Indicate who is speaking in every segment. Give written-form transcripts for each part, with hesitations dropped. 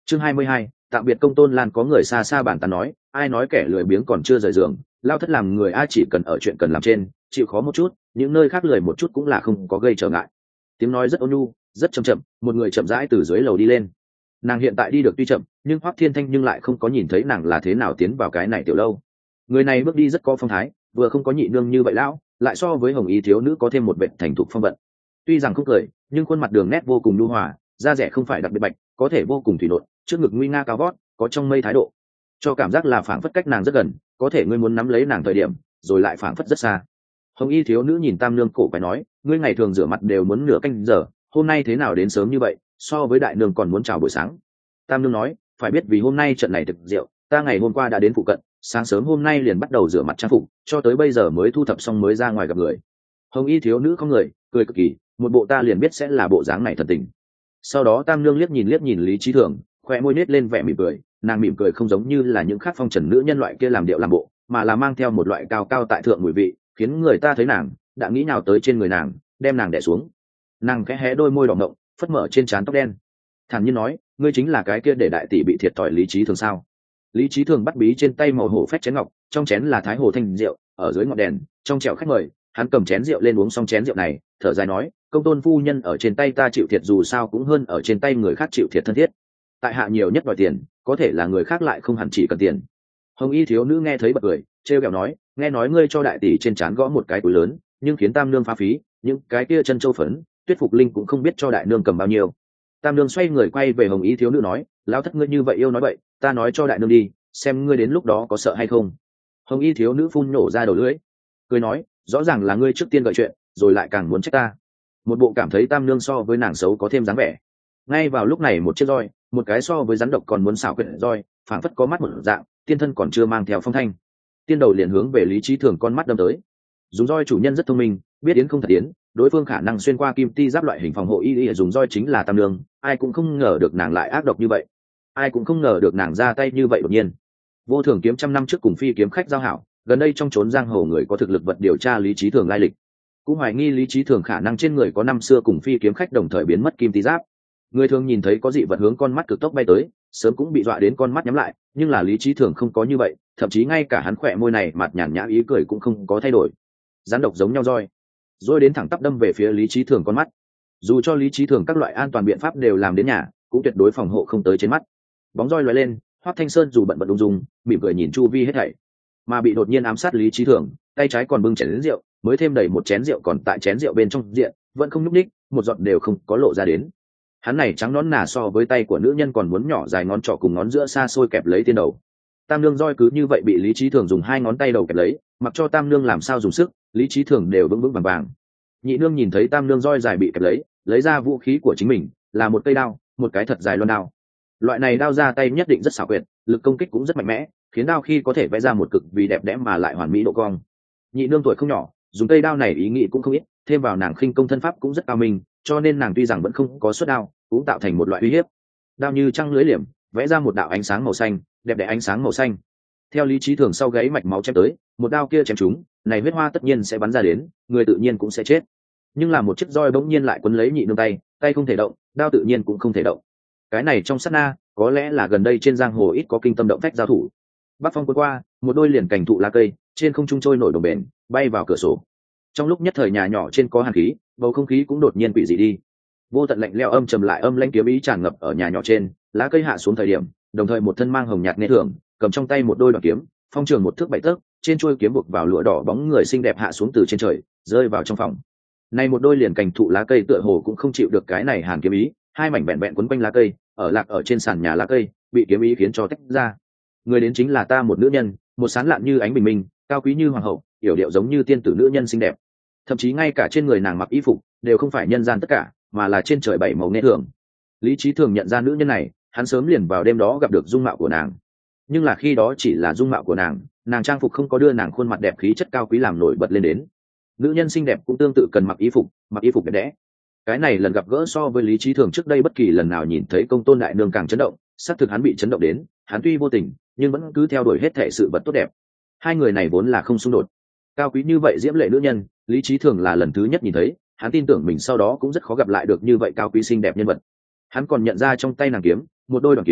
Speaker 1: Chương 22, tạm biệt Công Tôn Lan. Có người xa xa bàn tán nói, ai nói kẻ lười biếng còn chưa rời giường, lao thất làm người ai chỉ cần ở chuyện cần làm trên, chịu khó một chút, những nơi khác lười một chút cũng là không có gây trở ngại. Tiếng nói rất ôn nhu, rất chậm chậm, một người chậm rãi từ dưới lầu đi lên. Nàng hiện tại đi được tuy chậm, nhưng Hoắc Thiên Thanh nhưng lại không có nhìn thấy nàng là thế nào tiến vào cái này tiểu lâu. Người này bước đi rất có phong thái, vừa không có nhị nương như vậy lão, lại so với hồng y thiếu nữ có thêm một vẻ thành thục phong vận. Tuy rằng không cười, nhưng khuôn mặt đường nét vô cùng nhu hòa, da rẻ không phải đặc biệt bạch, có thể vô cùng thủy nộn, trước ngực nguy nga cao vót, có trong mây thái độ, cho cảm giác là phảng phất cách nàng rất gần, có thể ngươi muốn nắm lấy nàng thời điểm, rồi lại phảng phất rất xa. Hồng y thiếu nữ nhìn Tam nương cổ phải nói, ngươi ngày thường rửa mặt đều muốn nửa canh giờ, hôm nay thế nào đến sớm như vậy, so với đại nương còn muốn chào buổi sáng. Tam nương nói, phải biết vì hôm nay trận này thực rượu, ta ngày hôm qua đã đến phụ cận, sáng sớm hôm nay liền bắt đầu rửa mặt trang phục, cho tới bây giờ mới thu thập xong mới ra ngoài gặp người. Hồng y thiếu nữ không người, cười cực kỳ, một bộ ta liền biết sẽ là bộ dáng này thần tình. Sau đó Tam nương liếc nhìn Lý Trí Thường, khoe môi nết lên vẻ mỉm cười, nàng mỉm cười không giống như là những khác phong trần nữ nhân loại kia làm điệu làm bộ, mà là mang theo một loại cao cao tại thượng mùi vị, khiến người ta thấy nàng đã nghĩ nào tới trên người nàng, đem nàng đè xuống. Nàng khẽ hé đôi môi đỏ ngọng, phất mở trên trán tóc đen, thản nhiên nói, ngươi chính là cái kia để đại tỷ bị thiệt thòi Lý Trí Thường sao? Lý Trí Thường bắt bí trên tay màu hổ phách chén ngọc, trong chén là thái hồ thanh rượu, ở dưới ngọn đèn, trong chèo khách mời, hắn cầm chén rượu lên uống xong chén rượu này, thở dài nói, Công Tôn phu nhân ở trên tay ta chịu thiệt dù sao cũng hơn ở trên tay người khác chịu thiệt thân thiết. Tại hạ nhiều nhất đòi tiền, có thể là người khác lại không hẳn chỉ cần tiền. Hồng y thiếu nữ nghe thấy bật cười, trêu ghẹo nói, nghe nói ngươi cho đại tỷ trên trán gõ một cái túi lớn, nhưng khiến Tam nương phá phí, những cái kia chân châu phấn, Tuyết Phục Linh cũng không biết cho đại nương cầm bao nhiêu. Tam nương xoay người quay về Hồng y thiếu nữ nói, lão thất ngươi như vậy yêu nói vậy, ta nói cho đại nương đi, xem ngươi đến lúc đó có sợ hay không. Hồng y thiếu nữ phun nổ ra đầu lưỡi, cười nói, rõ ràng là ngươi trước tiên gợi chuyện, rồi lại càng muốn trách ta. Một bộ cảm thấy Tam nương so với nàng xấu có thêm dáng vẻ. Ngay vào lúc này một chiếc roi, một cái so với rắn độc còn muốn xảo quyệt roi, phảng phất có mắt một dạng, tiên thân còn chưa mang theo phong thanh, tiên đầu liền hướng về Lý Trí Thường con mắt đâm tới. Dùng roi chủ nhân rất thông minh, biết yến không thật yến, đối phương khả năng xuyên qua kim ti giáp loại hình phòng hộ y dùng roi chính là Tam nương, ai cũng không ngờ được nàng lại ác độc như vậy, ai cũng không ngờ được nàng ra tay như vậy đột nhiên. Vô Thường kiếm trăm năm trước cùng phi kiếm khách giao hảo, gần đây trong trốn giang hồ người có thực lực vật điều tra Lý Trí Thường lai lịch, cũng hoài nghi Lý Trí Thường khả năng trên người có năm xưa cùng phi kiếm khách đồng thời biến mất kim ti giáp. Người thường nhìn thấy có dị vật hướng con mắt cực tốc bay tới, sớm cũng bị dọa đến con mắt nhắm lại, nhưng là Lý Trí Thường không có như vậy, thậm chí ngay cả hắn khỏe môi này mặt nhàn nhã ý cười cũng không có thay đổi. Rắn độc giống nhau rồi đến thẳng tắp đâm về phía Lý Trí Thường con mắt. Dù cho Lý Trí Thường các loại an toàn biện pháp đều làm đến nhà, cũng tuyệt đối phòng hộ không tới trên mắt. Bóng roi lóe lên, Hoắc Thanh Sơn dù bận bận ung dung, mỉm cười nhìn chu vi hết thảy, mà bị đột nhiên ám sát Lý Trí Thường, tay trái còn bưng chén rượu, mới thêm đầy một chén rượu còn tại chén rượu bên trong diện, vẫn không nhúc nhích, một giọt đều không có lộ ra đến. Hắn này trắng nón nà so với tay của nữ nhân còn muốn nhỏ dài ngón trỏ cùng ngón giữa xa xôi kẹp lấy tiên đầu. Tam nương roi cứ như vậy bị Lý Trí Thường dùng hai ngón tay đầu kẹp lấy, mặc cho Tam nương làm sao dùng sức, Lý Trí Thường đều vững vững vàng vàng. Nhị nương nhìn thấy Tam nương roi dài bị kẹp lấy ra vũ khí của chính mình, là một cây đao, một cái thật dài loan đao. Loại này đao ra tay nhất định rất xảo quyệt, lực công kích cũng rất mạnh mẽ, khiến đao khi có thể vẽ ra một cực vì đẹp đẽ mà lại hoàn mỹ độ cong. Nhị nương tuổi không nhỏ, dùng cây đao này ý nghĩ cũng không ít, thêm vào nàng khinh công thân pháp cũng rất cao minh, cho nên nàng tuy rằng vẫn không có xuất đao, cũng tạo thành một loại uy hiếp. Đao như trăng lưới liềm, vẽ ra một đạo ánh sáng màu xanh, đẹp đẽ ánh sáng màu xanh. Theo Lý Trí Thường sau gáy mạch máu chém tới, một đao kia chém trúng, này huyết hoa tất nhiên sẽ bắn ra đến, người tự nhiên cũng sẽ chết. Nhưng là một chiếc roi bỗng nhiên lại quấn lấy nhị nương tay, tay không thể động, đao tự nhiên cũng không thể động. Cái này trong sát na, có lẽ là gần đây trên giang hồ ít có kinh tâm động phách giao thủ. Bắc phong cuốn qua, một đôi liền cành thụ lá cây, trên không trung trôi nổi đồng bền, bay vào cửa sổ. Trong lúc nhất thời nhà nhỏ trên có hàn khí, bầu không khí cũng đột nhiên quỷ dị đi. Vô tận lạnh lẽo âm trầm lại âm lãnh kiếm ý tràn ngập ở nhà nhỏ trên, lá cây hạ xuống thời điểm, đồng thời một thân mang hồng nhạt nghệ thường, cầm trong tay một đôi đoạn kiếm, phong trường một thước bảy tấc, trên chuôi kiếm buộc vào lụa đỏ bóng người xinh đẹp hạ xuống từ trên trời, rơi vào trong phòng. Này một đôi liền cành thụ lá cây tựa hồ cũng không chịu được cái này hàn kiếm ý, hai mảnh bẹn bẹn quấn quanh lá cây, ở lạc ở trên sàn nhà lá cây, bị kiếm ý khiến cho tách ra. Người đến chính là ta một nữ nhân, một sán lạn như ánh bình minh, cao quý như hoàng hậu, yểu điệu giống như tiên tử nữ nhân xinh đẹp. Thậm chí ngay cả trên người nàng mặc y phục đều không phải nhân gian tất cả, mà là trên trời bảy màu nghệ thường. Lý Trí Thường nhận ra nữ nhân này, hắn sớm liền vào đêm đó gặp được dung mạo của nàng, nhưng là khi đó chỉ là dung mạo của nàng trang phục không có đưa nàng khuôn mặt đẹp khí chất cao quý làm nổi bật lên đến. Nữ nhân xinh đẹp cũng tương tự cần mặc y phục đẹp đẽ. Cái này lần gặp gỡ so với Lý Trí Thường trước đây bất kỳ lần nào nhìn thấy Công Tôn đại nương càng chấn động, xác thực hắn bị chấn động đến, hắn tuy vô tình nhưng vẫn cứ theo đuổi hết thể sự vật tốt đẹp. Hai người này vốn là không xung đột. Cao quý như vậy diễm lệ nữ nhân, Lý Trí Thường là lần thứ nhất nhìn thấy, hắn tin tưởng mình sau đó cũng rất khó gặp lại được như vậy cao quý xinh đẹp nhân vật. Hắn còn nhận ra trong tay nàng kiếm, một đôi đoạn kiếm,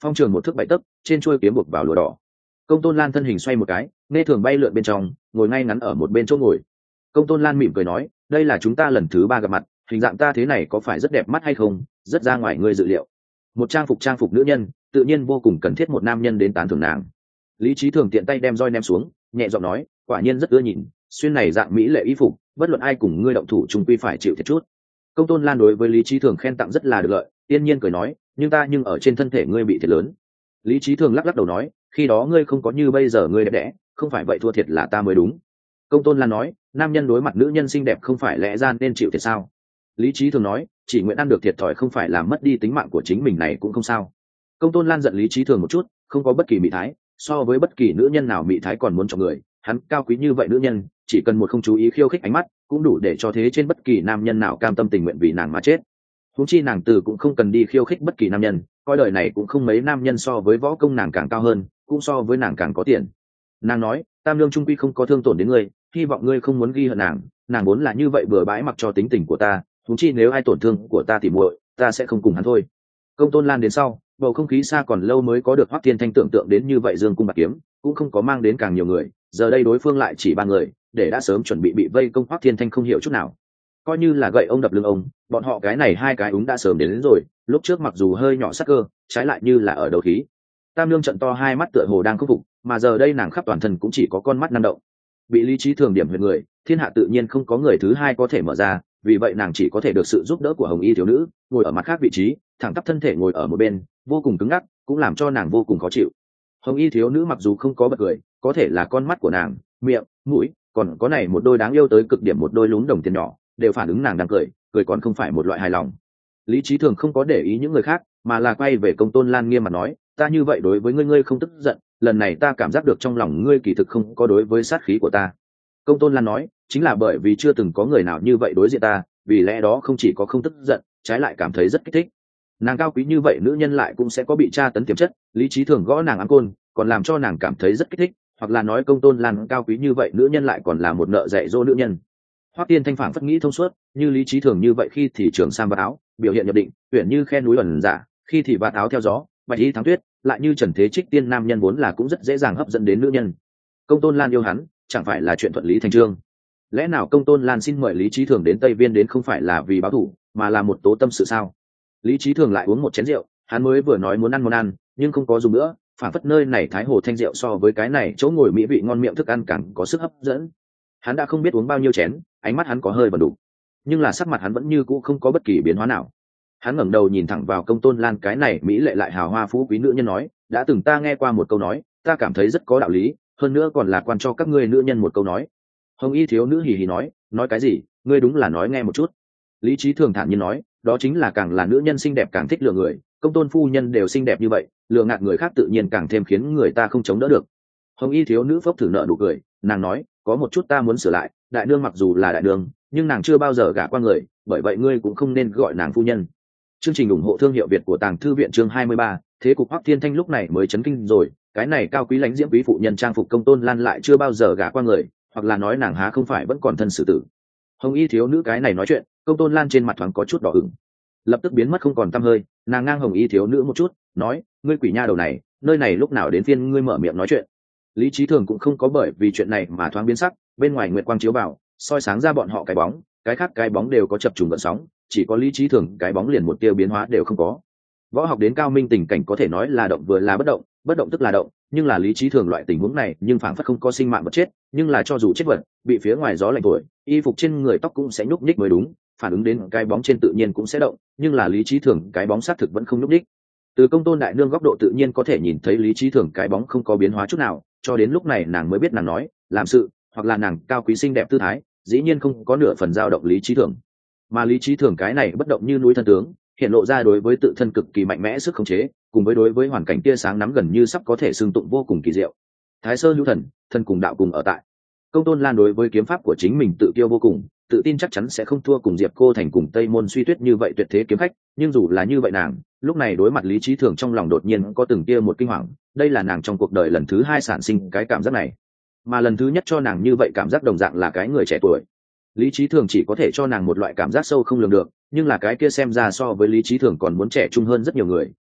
Speaker 1: phong trường một thước 7 tấc, trên chuôi kiếm buộc vào lụa đỏ. Công Tôn Lan thân hình xoay một cái, nghe thường bay lượn bên trong, ngồi ngay ngắn ở một bên chỗ ngồi. Công Tôn Lan mỉm cười nói, đây là chúng ta lần thứ 3 gặp mặt, hình dạng ta thế này có phải rất đẹp mắt hay không, rất ra ngoài ngươi dự liệu. Một trang phục nữ nhân, tự nhiên vô cùng cần thiết một nam nhân đến tán thưởng nàng. Lý Chí Thường tiện tay đem roi ném xuống, nhẹ giọng nói, quả nhiên rất ưa nhìn, xuyên này dạng mỹ lệ y phục, bất luận ai cùng ngươi động thủ chung quy phải chịu thiệt chút. Công Tôn Lan đối với Lý Chí Thường khen tặng rất là được lợi, tiên nhiên cười nói, nhưng ở trên thân thể ngươi bị thiệt lớn. Lý Chí Thường lắc lắc đầu nói, khi đó ngươi không có như bây giờ ngươi đẹp đẽ, không phải vậy thua thiệt là ta mới đúng. Công Tôn Lan nói, nam nhân đối mặt nữ nhân xinh đẹp không phải lẽ ra nên chịu thiệt sao? Lý Chí Thường nói, chỉ nguyện ăn được thiệt thòi không phải làm mất đi tính mạng của chính mình này cũng không sao. Công Tôn Lan giận Lý Chí Thường một chút, không có bất kỳ mỹ thái, so với bất kỳ nữ nhân nào mỹ thái còn muốn chọn người, hắn cao quý như vậy nữ nhân, chỉ cần một không chú ý khiêu khích ánh mắt, cũng đủ để cho thế trên bất kỳ nam nhân nào cam tâm tình nguyện vì nàng mà chết. Huống chi nàng từ cũng không cần đi khiêu khích bất kỳ nam nhân, coi đời này cũng không mấy nam nhân so với võ công nàng càng cao hơn, cũng so với nàng càng có tiền. Nàng nói, tam lương trung quy không có thương tổn đến ngươi, hy vọng ngươi không muốn ghi hận nàng vốn là như vậy bừa bãi mặc cho tính tình của ta, huống chi nếu ai tổn thương của ta thì muội, ta sẽ không cùng hắn thôi. Công Tôn Lan đến sau, bầu không khí xa còn lâu mới có được Hoắc Thiên Thanh tưởng tượng đến như vậy dương cung bạc kiếm, cũng không có mang đến càng nhiều người, giờ đây đối phương lại chỉ 3 người, để đã sớm chuẩn bị vây công Hoắc Thiên Thanh không hiểu chút nào. Coi như là gậy ông đập lưng ông, bọn họ cái này 2 cái úng đã sớm đến rồi, lúc trước mặc dù hơi nhỏ sắc cơ, trái lại như là ở đầu khí. Tam Lương trận to 2 mắt tựa hồ đang khúc phục, mà giờ đây nàng khắp toàn thân cũng chỉ có con mắt năm động. Bị Lý Chí Thường điểm huyệt người, thiên hạ tự nhiên không có người thứ hai có thể mở ra, vì vậy nàng chỉ có thể được sự giúp đỡ của Hồng Y thiếu nữ, ngồi ở mặt khác vị trí, thẳng tắp thân thể ngồi ở một bên, vô cùng cứng ngắc, cũng làm cho nàng vô cùng khó chịu. Hồng Y thiếu nữ mặc dù không có bật cười, có thể là con mắt của nàng, miệng, mũi, còn có này một đôi đáng yêu tới cực điểm một đôi lún đồng tiền nhỏ, đều phản ứng nàng đang cười còn không phải một loại hài lòng. Lý Chí Thường không có để ý những người khác, mà là quay về Công Tôn Lan nghiêm mặt nói, ta như vậy đối với ngươi không tức giận, lần này ta cảm giác được trong lòng ngươi kỳ thực không có đối với sát khí của ta. Công Tôn Lan nói, chính là bởi vì chưa từng có người nào như vậy đối diện ta, vì lẽ đó không chỉ có không tức giận, trái lại cảm thấy rất kích thích. Nàng cao quý như vậy nữ nhân lại cũng sẽ có bị tra tấn tiềm chất, Lý Chí Thường gõ nàng áng côn, còn làm cho nàng cảm thấy rất kích thích, hoặc là nói Công Tôn Lan cao quý như vậy nữ nhân lại còn là một nợ dạy dỗ nữ nhân. Hoắc Tiên Thanh phảng phất nghĩ thông suốt, như Lý Chí Thường như vậy khi thì trường sam vạt áo, biểu hiện nhập định, tuyển như khe núi ẩn giả, khi thì vạt áo theo gió, bạch y thắng tuyết, lại như Trần Thế Trích tiên nam nhân vốn là cũng rất dễ dàng hấp dẫn đến nữ nhân. Công Tôn Lan yêu hắn, chẳng phải là chuyện thuận lý thành chương. Lẽ nào Công Tôn Lan xin mời Lý Chí Thường đến Tây Viên đến không phải là vì báo thù, mà là một tố tâm sự sao? Lý Chí Thường lại uống một chén rượu, hắn mới vừa nói muốn ăn món ăn, nhưng không có dùng nữa, phảng phất nơi này thái hồ thanh rượu so với cái này chỗ ngồi mỹ vị ngon miệng thức ăn càng có sức hấp dẫn. Hắn đã không biết uống bao nhiêu chén, ánh mắt hắn có hơi vần đủ, nhưng là sắc mặt hắn vẫn như cũ không có bất kỳ biến hóa nào. Hắn ngẩng đầu nhìn thẳng vào Công Tôn Lan cái này mỹ lệ lại hào hoa phú quý nữ nhân nói, đã từng ta nghe qua một câu nói, ta cảm thấy rất có đạo lý, hơn nữa còn là quan cho các ngươi nữ nhân một câu nói. Hồng Y thiếu nữ hì hì nói cái gì, ngươi đúng là nói nghe một chút. Lý Chí Thường thản nhiên nói, đó chính là càng là nữ nhân xinh đẹp càng thích lừa người, Công Tôn phu nhân đều xinh đẹp như vậy, lừa gạt người khác tự nhiên càng thêm khiến người ta không chống đỡ được. Hồng Y thiếu nữ phốc thử nợ nụ cười, nàng nói, có một chút ta muốn sửa lại, đại nương mặc dù là đại nương, nhưng nàng chưa bao giờ gả qua người, bởi vậy ngươi cũng không nên gọi nàng phu nhân. Chương trình ủng hộ thương hiệu Việt của Tàng Thư viện chương 23, thế cục Hoắc Thiên Thanh lúc này mới chấn kinh rồi, cái này cao quý lãnh diễm quý phụ nhân trang phục Công Tôn Lan lại chưa bao giờ gả qua người, hoặc là nói nàng há không phải vẫn còn thân xử tử. Hồng Y thiếu nữ cái này nói chuyện, Công Tôn Lan trên mặt thoáng có chút đỏ ửng, lập tức biến mất không còn tăm hơi. Nàng ngang Hồng Y thiếu nữ một chút, nói, ngươi quỷ nha đầu này, nơi này lúc nào đến phiên ngươi mở miệng nói chuyện. Lý Chí Thường cũng không có bởi vì chuyện này mà thoáng biến sắc, bên ngoài nguyệt quang chiếu vào, soi sáng ra bọn họ cái bóng, cái khác cái bóng đều có chập trùng gợn sóng, chỉ có Lý Chí Thường cái bóng liền một tia biến hóa đều không có. Võ học đến cao minh tình cảnh có thể nói là động vừa là bất động tức là động, nhưng là Lý Chí Thường loại tình huống này nhưng phảng phất không có sinh mạng vật chết, nhưng là cho dù chết vật, bị phía ngoài gió lạnh thổi, y phục trên người tóc cũng sẽ nhúc nhích mới đúng, phản ứng đến cái bóng trên tự nhiên cũng sẽ động, nhưng là Lý Chí Thường cái bóng xác thực vẫn không nhúc nhích. Từ Công Tôn đại nương góc độ tự nhiên có thể nhìn thấy Lý Chí Thường cái bóng không có biến hóa chút nào, cho đến lúc này nàng mới biết nàng nói, làm sự, hoặc là nàng cao quý xinh đẹp tư thái, dĩ nhiên không có nửa phần dao động Lý Chí Thường. Mà Lý Chí Thường cái này bất động như núi thân tướng, hiện lộ ra đối với tự thân cực kỳ mạnh mẽ sức khống chế, cùng với đối với hoàn cảnh tia sáng nắm gần như sắp có thể xưng tụng vô cùng kỳ diệu. Thái sơ hữu thần, thân cùng đạo cùng ở tại. Công Tôn Lan đối với kiếm pháp của chính mình tự kiêu vô cùng, tự tin chắc chắn sẽ không thua cùng Diệp Cô Thành cùng Tây Môn Suy Tuyết như vậy tuyệt thế kiếm khách, nhưng dù là như vậy nàng, lúc này đối mặt Lý Chí Thường trong lòng đột nhiên có từng tia một kinh hoàng, đây là nàng trong cuộc đời lần thứ 2 sản sinh cái cảm giác này, mà lần thứ nhất cho nàng như vậy cảm giác đồng dạng là cái người trẻ tuổi. Lý Chí Thường chỉ có thể cho nàng một loại cảm giác sâu không lường được, nhưng là cái kia xem ra so với Lý Chí Thường còn muốn trẻ trung hơn rất nhiều người,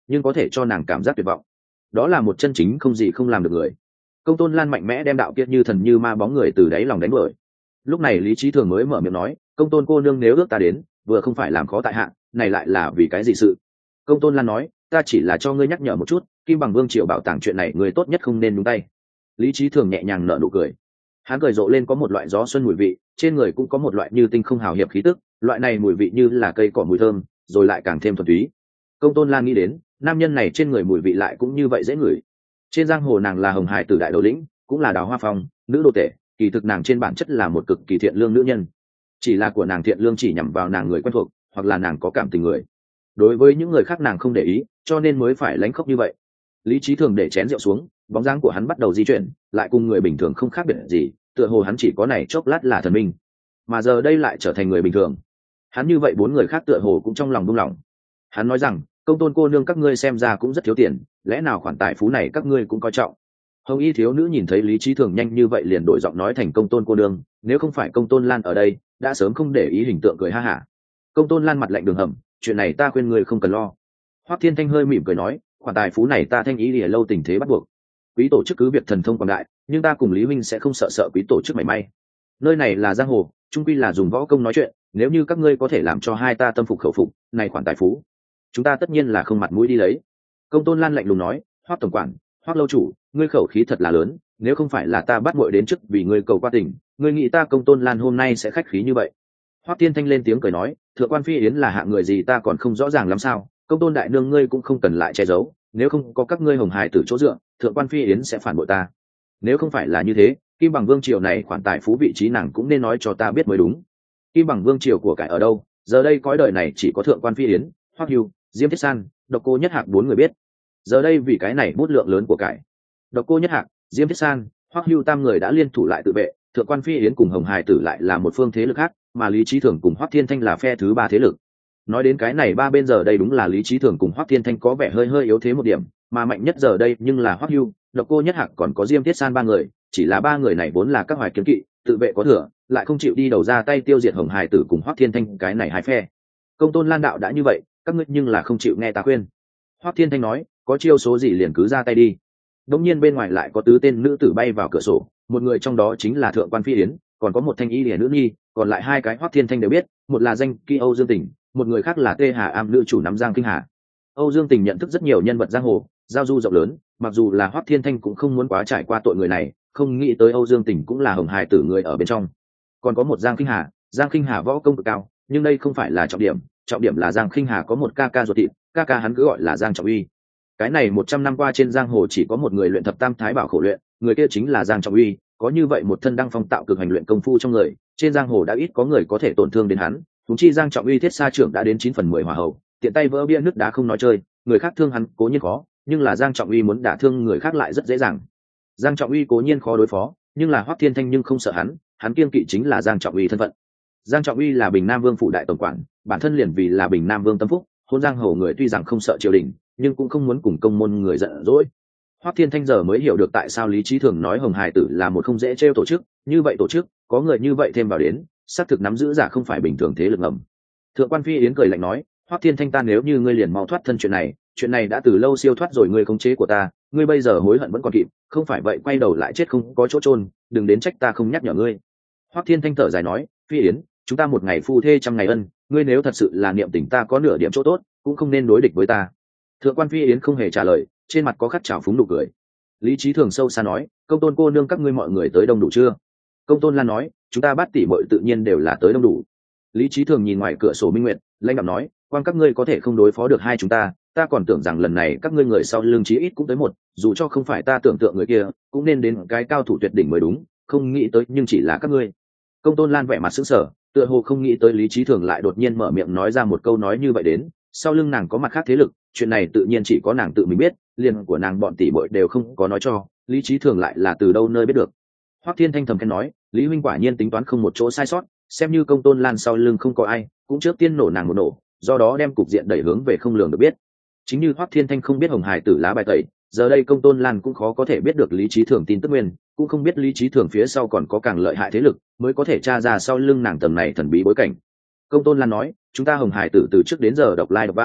Speaker 1: nhưng có thể cho nàng cảm giác tuyệt vọng. Đó là một chân chính không gì không làm được người. Công tôn lan mạnh mẽ đem đạo kia như thần như ma bóng người từ đáy lòng đánh đuổi. Lúc này lý trí thường mới mở miệng nói, công tôn cô nương nếu ước ta đến, vừa không phải làm khó tại hạ, này lại là vì cái gì sự? Công tôn lan nói, ta chỉ là cho ngươi nhắc nhở một chút, kim bằng vương triều bảo tàng chuyện này ngươi tốt nhất không nên nhúng tay. Lý trí thường nhẹ nhàng nở nụ cười, hắn cười rộ lên, có một loại gió xuân mùi vị, trên người cũng có một loại như tinh không hào hiệp khí tức, loại này mùi vị như là cây cỏ mùi thơm, rồi lại càng thêm thuần túy. Công tôn lan nghĩ đến, nam nhân này trên người mùi vị lại cũng như vậy dễ ngửi. Trên giang hồ nàng là hồng hải tử đại đầu lĩnh, cũng là đào hoa phong nữ đô tể, kỳ thực nàng trên bản chất là một cực kỳ thiện lương nữ nhân, chỉ là của nàng thiện lương chỉ nhằm vào nàng người quen thuộc, hoặc là nàng có cảm tình người. Đối với những người khác nàng không để ý, cho nên mới phải lánh khóc như vậy. Lý trí thường để chén rượu xuống, bóng dáng của hắn bắt đầu di chuyển, lại cùng người bình thường không khác biệt gì, tựa hồ hắn chỉ có này chốc lát là thần minh, mà giờ đây lại trở thành người bình thường. Hắn như vậy bốn người khác tựa hồ cũng trong lòng buông lỏng. Hắn nói rằng, công tôn cô nương các ngươi xem ra cũng rất thiếu tiền, lẽ nào khoản tài phú này các ngươi cũng coi trọng? Hồng y thiếu nữ nhìn thấy lý trí thường nhanh như vậy liền đổi giọng nói thành công tôn cô nương, nếu không phải công tôn lan ở đây đã sớm không để ý, hình tượng cười ha hả. Công tôn lan mặt lạnh đường hầm, chuyện này ta khuyên ngươi không cần lo. Hoắc Thiên Thanh hơi mỉm cười nói, khoản tài phú này ta thanh ý lìa lâu tình thế bắt buộc, quý tổ chức cứ việc thần thông quảng đại, nhưng ta cùng lý huynh sẽ không sợ quý tổ chức mảy may. Nơi này là giang hồ, trung quy là dùng võ công nói chuyện, nếu như các ngươi có thể làm cho hai ta tâm phục khẩu phục, này khoản tài phú chúng ta tất nhiên là không mặt mũi đi lấy. Công tôn lan lạnh lùng nói, Hoắc tổng quản, Hoắc lâu chủ, ngươi khẩu khí thật là lớn, nếu không phải là ta bắt muội đến trước vì ngươi cầu qua tình, ngươi nghĩ ta công tôn lan hôm nay sẽ khách khí như vậy? Hoắc Thiên Thanh lên tiếng cười nói, thượng quan phi yến là hạng người gì ta còn không rõ ràng lắm sao, công tôn đại nương ngươi cũng không cần lại che giấu, nếu không có các ngươi hồng hài tử chỗ dựa, thượng quan phi yến sẽ phản bội ta. Nếu không phải là như thế, kim bằng vương triều này khoản tài phú vị trí nàng cũng nên nói cho ta biết mới đúng. Kim bằng vương triều của cải ở đâu? Giờ đây cõi đời này chỉ có thượng quan phi yến, Hoắc Hưu, Diêm Thiết San, Độc Cô Nhất Hạc bốn người biết. Giờ đây vì cái này bút lượng lớn của cải, Độc Cô Nhất Hạc, Diêm Thiết San, Hoắc Hưu tam người đã liên thủ lại tự vệ, thượng quan phi yến cùng hồng hài tử lại là một phương thế lực khác, mà lý trí thường cùng Hoắc Thiên Thanh là phe thứ ba thế lực. Nói đến cái này ba bên giờ đây đúng là lý trí thường cùng Hoắc Thiên Thanh có vẻ hơi yếu thế một điểm, mà mạnh nhất giờ đây nhưng là Hoắc Hưu, Độc Cô Nhất Hạc còn có Diêm Thiết San ba người, chỉ là ba người này vốn là các hoài kiếm kỵ, tự vệ có thừa, lại không chịu đi đầu ra tay tiêu diệt hồng hài tử cùng Hoắc Thiên Thanh cái này hai phe. Công tôn lan đạo đã như vậy, các ngươi nhưng là không chịu nghe ta khuyên. Hoắc Thiên Thanh nói, có chiêu số gì liền cứ ra tay đi. Đống nhiên bên ngoài lại có tứ tên nữ tử bay vào cửa sổ, một người trong đó chính là thượng quan phi yến, còn có một thanh y lìa nữ nhi, còn lại hai cái Hoắc Thiên Thanh đều biết, một là danh kỹ Âu Dương Tỉnh, một người khác là Tê Hà Am nữ chủ nắm Giang Kinh Hà. Âu Dương Tỉnh nhận thức rất nhiều nhân vật giang hồ, giao du rộng lớn, mặc dù là Hoắc Thiên Thanh cũng không muốn quá trải qua tội người này, không nghĩ tới Âu Dương Tỉnh cũng là hồng hài tử người ở bên trong. Còn có một Giang Kinh Hà võ công cực cao, nhưng đây không phải là trọng điểm là Giang Kinh Hà có một ca ca ruột thịt, ca ca hắn cứ gọi là Giang Trọng Uy. Cái này 100 năm qua trên giang hồ chỉ có một người luyện thập tam thái bảo khổ luyện, người kia chính là Giang Trọng Uy, có như vậy một thân đăng phong tạo cực hành luyện công phu trong người, trên giang hồ đã ít có người có thể tổn thương đến hắn, chúng chi Giang Trọng Uy thiết xa trưởng đã đến 9/10 hỏa hậu, tiện tay vỡ bia nước đá không nói chơi, người khác thương hắn cố nhiên khó, nhưng là Giang Trọng Uy muốn đả thương người khác lại rất dễ dàng. Giang Trọng Uy cố nhiên khó đối phó, nhưng là Hoắc Thiên Thanh nhưng không sợ hắn kiêng kỵ chính là Giang Trọng Uy thân phận. Giang Trọng Uy là Bình Nam Vương phủ đại tổng quản, bản thân liền vì là Bình Nam Vương tâm phúc, hôn giang hồ người tuy rằng không sợ triều đình, nhưng cũng không muốn cùng công môn người giận dỗi. Hoắc Thiên Thanh giờ mới hiểu được tại sao lý trí thường nói hồng hài tử là một không dễ trêu tổ chức, như vậy tổ chức có người như vậy thêm vào đến, xác thực nắm giữ giả không phải bình thường thế lực ngầm. Thượng quan phi yến cười lạnh nói, Hoắc Thiên Thanh ta nếu như ngươi liền mau thoát thân chuyện này đã từ lâu siêu thoát rồi, ngươi khống chế của ta, ngươi bây giờ hối hận vẫn còn kịp, không phải vậy quay đầu lại chết không có chỗ chôn, đừng đến trách ta không nhắc nhở ngươi. Hoắc Thiên Thanh thở dài nói, phi yến, chúng ta một ngày phu thê trăm ngày ân, ngươi nếu thật sự là niệm tình ta có nửa điểm chỗ tốt, cũng không nên đối địch với ta. Thượng quan phi yến không hề trả lời, trên mặt có khắc trào phúng nụ cười. Lý trí thường sâu xa nói, công tôn cô nương các ngươi mọi người tới đông đủ chưa? Công tôn lan nói, chúng ta bắt tỷ muội tự nhiên đều là tới đông đủ. Lý trí thường nhìn ngoài cửa sổ minh nguyệt, lãnh đạm nói, quan các ngươi có thể không đối phó được hai chúng ta còn tưởng rằng lần này các ngươi người sau lưng chí ít cũng tới một, dù cho không phải ta tưởng tượng người kia cũng nên đến cái cao thủ tuyệt đỉnh mới đúng, không nghĩ tới nhưng chỉ là các ngươi. Công tôn lan vẻ mặt sững sờ, tựa hồ không nghĩ tới lý trí thường lại đột nhiên mở miệng nói ra một câu nói như vậy đến, sau lưng nàng có mặt khác thế lực, chuyện này tự nhiên chỉ có nàng tự mình biết, liền của nàng bọn tỷ bội đều không có nói cho, lý trí thường lại là từ đâu nơi biết được. Hoắc Thiên Thanh thầm khen nói, lý huynh quả nhiên tính toán không một chỗ sai sót, xem như công tôn lan sau lưng không có ai, cũng trước tiên nổ nàng một nổ, do đó đem cục diện đẩy hướng về không lường được biết. Chính như Hoắc Thiên Thanh không biết hồng hải tử lá bài tẩy, giờ đây công tôn lan cũng khó có thể biết được lý trí thường tin tức nguyên, cũng không biết lý trí thường phía sau còn có càng lợi hại thế lực, mới có thể tra ra sau lưng nàng tầng này thần bí bối cảnh. Công tôn lan nói, chúng ta hồng hải tử từ trước đến giờ độc lai độc vãng,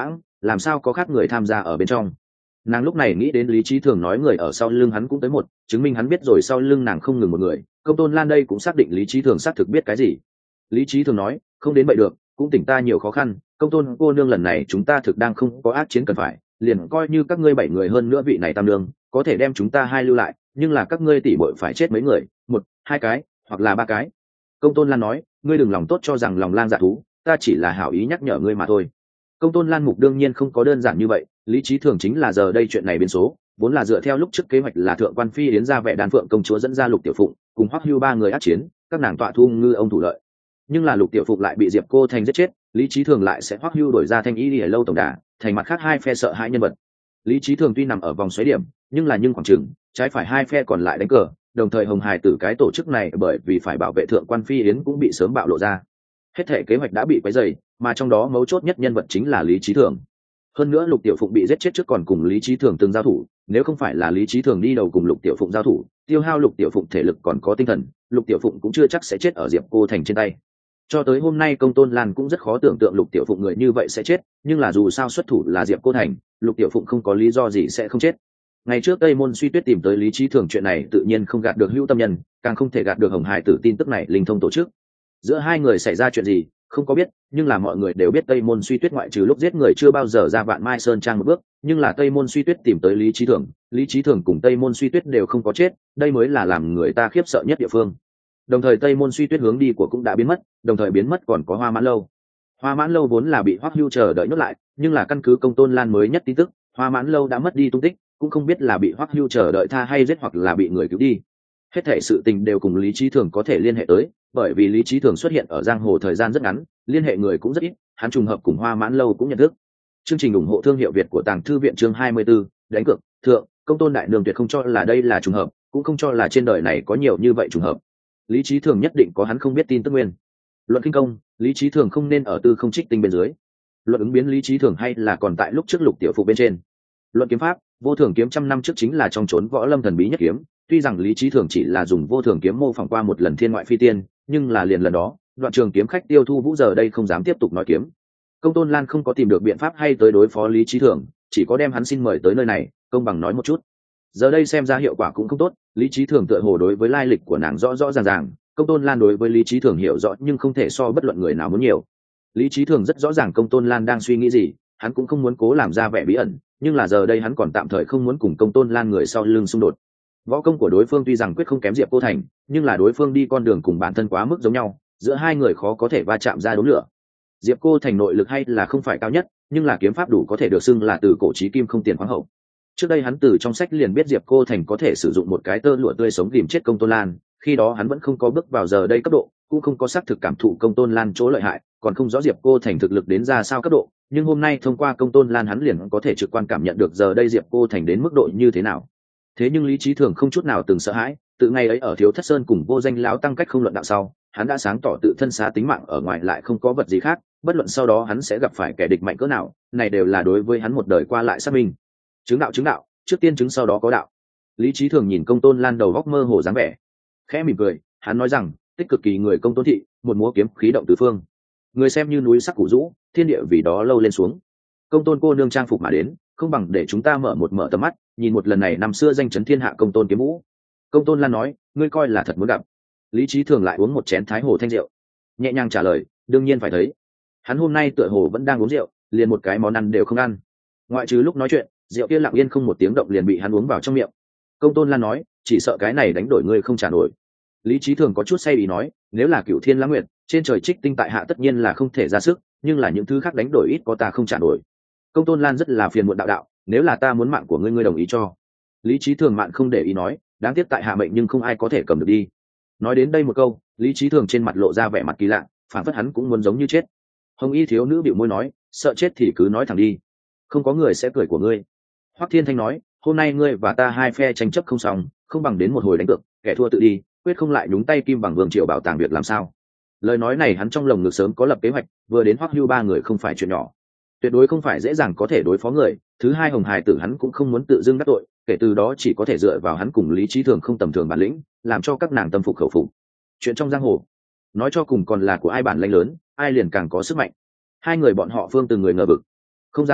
Speaker 1: làm sao có khác người tham gia ở bên trong. Nàng lúc này nghĩ đến Lý Chí Thường nói người ở sau lưng hắn cũng tới một, chứng minh hắn biết rồi sau lưng nàng không ngừng một người. Công Tôn Lan đây cũng xác định Lý Chí Thường xác thực biết cái gì. Lý Chí Thường nói, không đến vậy được, cũng tỉnh ta nhiều khó khăn. Công Tôn cô nương lần này chúng ta thực đang không có ác chiến cần phải, liền coi như các ngươi 7 người hơn nữa vị này tam nương có thể đem chúng ta hai lưu lại, nhưng là các ngươi tỷ muội phải chết mấy người, 1, 2 cái hoặc là 3 cái. Công Tôn Lan nói, ngươi đừng lòng tốt cho rằng lòng lang dạ thú, ta chỉ là hảo ý nhắc nhở ngươi mà thôi. Công Tôn Lan mục đương nhiên không có đơn giản như vậy, Lý Chí Thường chính là giờ đây chuyện này biến số, vốn là dựa theo lúc trước kế hoạch là thượng quan phi yến ra vẻ đan phượng công chúa dẫn ra Lục Tiểu Phụng cùng Hoắc Hưu 3 người ác chiến, các nàng tọa thu ngư ông thủ lợi. Nhưng là Lục Tiểu Phụng lại bị Diệp Cô Thành giết chết, Lý Chí Thường lại sẽ Hoắc Hưu đổi ra Thanh Ý ở lâu tổng đà, thành mặt khác hai phe sợ hai nhân vật. Lý Chí Thường tuy nằm ở vòng xoáy điểm, nhưng khoảng chừng trái phải hai phe còn lại đánh cờ, đồng thời Hồng Hải Tử cái tổ chức này bởi vì phải bảo vệ thượng quan phi yến cũng bị sớm bạo lộ ra. Hết thể kế hoạch đã bị quấy rầy, mà trong đó mấu chốt nhất nhân vật chính là Lý Chí Thường. Hơn nữa Lục Tiểu Phụng bị giết chết trước còn cùng Lý Chí Thường từng giao thủ, nếu không phải là Lý Chí Thường đi đầu cùng Lục Tiểu Phụng giao thủ, tiêu hao Lục Tiểu Phụng thể lực còn có tinh thần, Lục Tiểu Phụng cũng chưa chắc sẽ chết ở Diệp Cô Thành trên tay. Cho tới hôm nay Công Tôn Lan cũng rất khó tưởng tượng Lục Tiểu Phụng người như vậy sẽ chết, nhưng là dù sao xuất thủ là Diệp Cô Thành, Lục Tiểu Phụng không có lý do gì sẽ không chết. Ngày trước Tây Môn Suy Tuyết tìm tới Lý Chí Thường chuyện này tự nhiên không gạt được Hữu Tâm Nhân, càng không thể gạt được Hồng Hải Tử tin tức này linh thông tổ chức. Giữa hai người xảy ra chuyện gì, không có biết, nhưng là mọi người đều biết Tây Môn Suy Tuyết ngoại trừ lúc giết người chưa bao giờ ra Vạn Mai Sơn trang một bước, nhưng là Tây Môn Suy Tuyết tìm tới Lý Chí Thường cùng Tây Môn Suy Tuyết đều không có chết, đây mới là làm người ta khiếp sợ nhất địa phương. Đồng thời Tây Môn Suy Tuyết hướng đi của cũng đã biến mất, đồng thời biến mất còn có Hoa Mãn Lâu. Hoa Mãn Lâu vốn là bị Hoắc Hưu chờ đợi nhốt lại, nhưng là căn cứ Công Tôn Lan mới nhất tin tức, Hoa Mãn Lâu đã mất đi tung tích, cũng không biết là bị Hoắc Hưu chờ đợi tha hay giết hoặc là bị người cứu đi. Hết thảy sự tình đều cùng Lý Chí Thường có thể liên hệ tới, bởi vì Lý Chí Thường xuất hiện ở giang hồ thời gian rất ngắn, liên hệ người cũng rất ít, hắn trùng hợp cùng Hoa Mãn Lâu cũng nhận thức. Chương trình ủng hộ thương hiệu Việt của Tàng Thư viện chương 24, đánh cược, thượng, Công Tôn đại nương tuyệt không cho là đây là trùng hợp, cũng không cho là trên đời này có nhiều như vậy trùng hợp. Lý Chí Thường nhất định có hắn không biết tin tức nguyên. Luận kinh công, Lý Chí Thường không nên ở tư không trích tinh bên dưới. Luận ứng biến Lý Chí Thường hay là còn tại lúc trước Lục Tiểu Phụng bên trên. Luận kiếm pháp, vô thường kiếm trăm năm trước chính là trong trốn võ lâm thần bí nhất kiếm, tuy rằng Lý Chí Thường chỉ là dùng vô thường kiếm mô phỏng qua một lần thiên ngoại phi tiên, nhưng là liền lần đó, Đoạn Trường kiếm khách Tiêu Thu Vũ giờ đây không dám tiếp tục nói kiếm. Công Tôn Lan không có tìm được biện pháp hay tới đối phó Lý Chí Thường, chỉ có đem hắn xin mời tới nơi này, công bằng nói một chút. Giờ đây xem ra hiệu quả cũng không tốt, Lý Chí Thường tựa hồ đối với lai lịch của nàng rõ rõ ràng ràng, Công Tôn Lan đối với Lý Chí Thường hiểu rõ nhưng không thể so bất luận người nào muốn nhiều. Lý Chí Thường rất rõ ràng Công Tôn Lan đang suy nghĩ gì, hắn cũng không muốn cố làm ra vẻ bí ẩn, nhưng là giờ đây hắn còn tạm thời không muốn cùng Công Tôn Lan người sau lưng xung đột. Võ công của đối phương tuy rằng quyết không kém Diệp Cô Thành, nhưng là đối phương đi con đường cùng bản thân quá mức giống nhau, giữa hai người khó có thể va chạm ra đốm lửa. Diệp Cô Thành nội lực hay là không phải cao nhất, nhưng là kiếm pháp đủ có thể được xưng là từ cổ chí kim không tiền khoáng hậu. Trước đây hắn từ trong sách liền biết Diệp Cô Thành có thể sử dụng một cái tơ lụa tươi sống tìm chết Công Tôn Lan, khi đó hắn vẫn không có bước vào giờ đây cấp độ, cũng không có xác thực cảm thụ Công Tôn Lan chỗ lợi hại, còn không rõ Diệp Cô Thành thực lực đến ra sao cấp độ, nhưng hôm nay thông qua Công Tôn Lan hắn liền có thể trực quan cảm nhận được giờ đây Diệp Cô Thành đến mức độ như thế nào. Thế nhưng Lý Chí Thường không chút nào từng sợ hãi, từ ngày ấy ở Thiếu Thất Sơn cùng Vô Danh lão tăng cách không luận đạo sau, hắn đã sáng tỏ tự thân xá tính mạng ở ngoài lại không có vật gì khác, bất luận sau đó hắn sẽ gặp phải kẻ địch mạnh cỡ nào, này đều là đối với hắn một đời qua lại xác minh. Chứng đạo, trước tiên chứng sau đó có đạo. Lý Chí Thường nhìn Công Tôn Lan đầu góc mơ hồ dáng vẻ, khẽ mỉm cười, hắn nói rằng, tích cực kỳ người Công Tôn thị, một múa kiếm khí động tứ phương. Người xem như núi sắc củ rũ, thiên địa vì đó lâu lên xuống. Công Tôn cô nương trang phục mà đến, không bằng để chúng ta mở tầm mắt, nhìn một lần này năm xưa danh chấn thiên hạ Công Tôn kiếm vũ. Công Tôn Lan nói, ngươi coi là thật muốn gặp. Lý Chí Thường lại uống một chén Thái Hồ thanh rượu, nhẹ nhàng trả lời, đương nhiên phải thấy. Hắn hôm nay tựa hồ vẫn đang uống rượu, liền một cái món ăn đều không ăn, ngoại trừ lúc nói chuyện, rượu kia lặng yên không một tiếng động liền bị hắn uống vào trong miệng. Công Tôn Lan nói, chỉ sợ cái này đánh đổi ngươi không trả nổi. Lý Chí Thường có chút say ý nói, nếu là Cửu Thiên Lãng Nguyệt, trên trời trích tinh tại hạ tất nhiên là không thể ra sức, nhưng là những thứ khác đánh đổi ít có ta không trả nổi. Công Tôn Lan rất là phiền muộn đạo, nếu là ta muốn mạng của ngươi, ngươi đồng ý cho. Lý Chí Thường mạn không để ý nói, đáng tiếc tại hạ mệnh nhưng không ai có thể cầm được đi. Nói đến đây một câu, Lý Chí Thường trên mặt lộ ra vẻ mặt kỳ lạ, phản phất hắn cũng muốn giống như chết. Hồng Y thiếu nữ bĩu môi nói, sợ chết thì cứ nói thẳng đi, không có người sẽ cười của ngươi. Hoắc Thiên Thanh nói, hôm nay ngươi và ta hai phe tranh chấp không xong, không bằng đến một hồi đánh cược, kẻ thua tự đi, quyết không lại nhúng tay Kim Bằng Vương Triều bảo tàng việc làm sao. Lời nói này hắn trong lồng ngực sớm có lập kế hoạch, vừa đến Hoắc Hưu ba người không phải chuyện nhỏ, tuyệt đối không phải dễ dàng có thể đối phó người. Thứ hai, Hồng Hải Tử hắn cũng không muốn tự dưng đắc tội, kể từ đó chỉ có thể dựa vào hắn cùng Lý Chí Thường không tầm thường bản lĩnh, làm cho các nàng tâm phục khẩu phục. Chuyện trong giang hồ, nói cho cùng còn là của ai bản lĩnh lớn, ai liền càng có sức mạnh. Hai người bọn họ phương từng người ngờ vực, không dám manh động,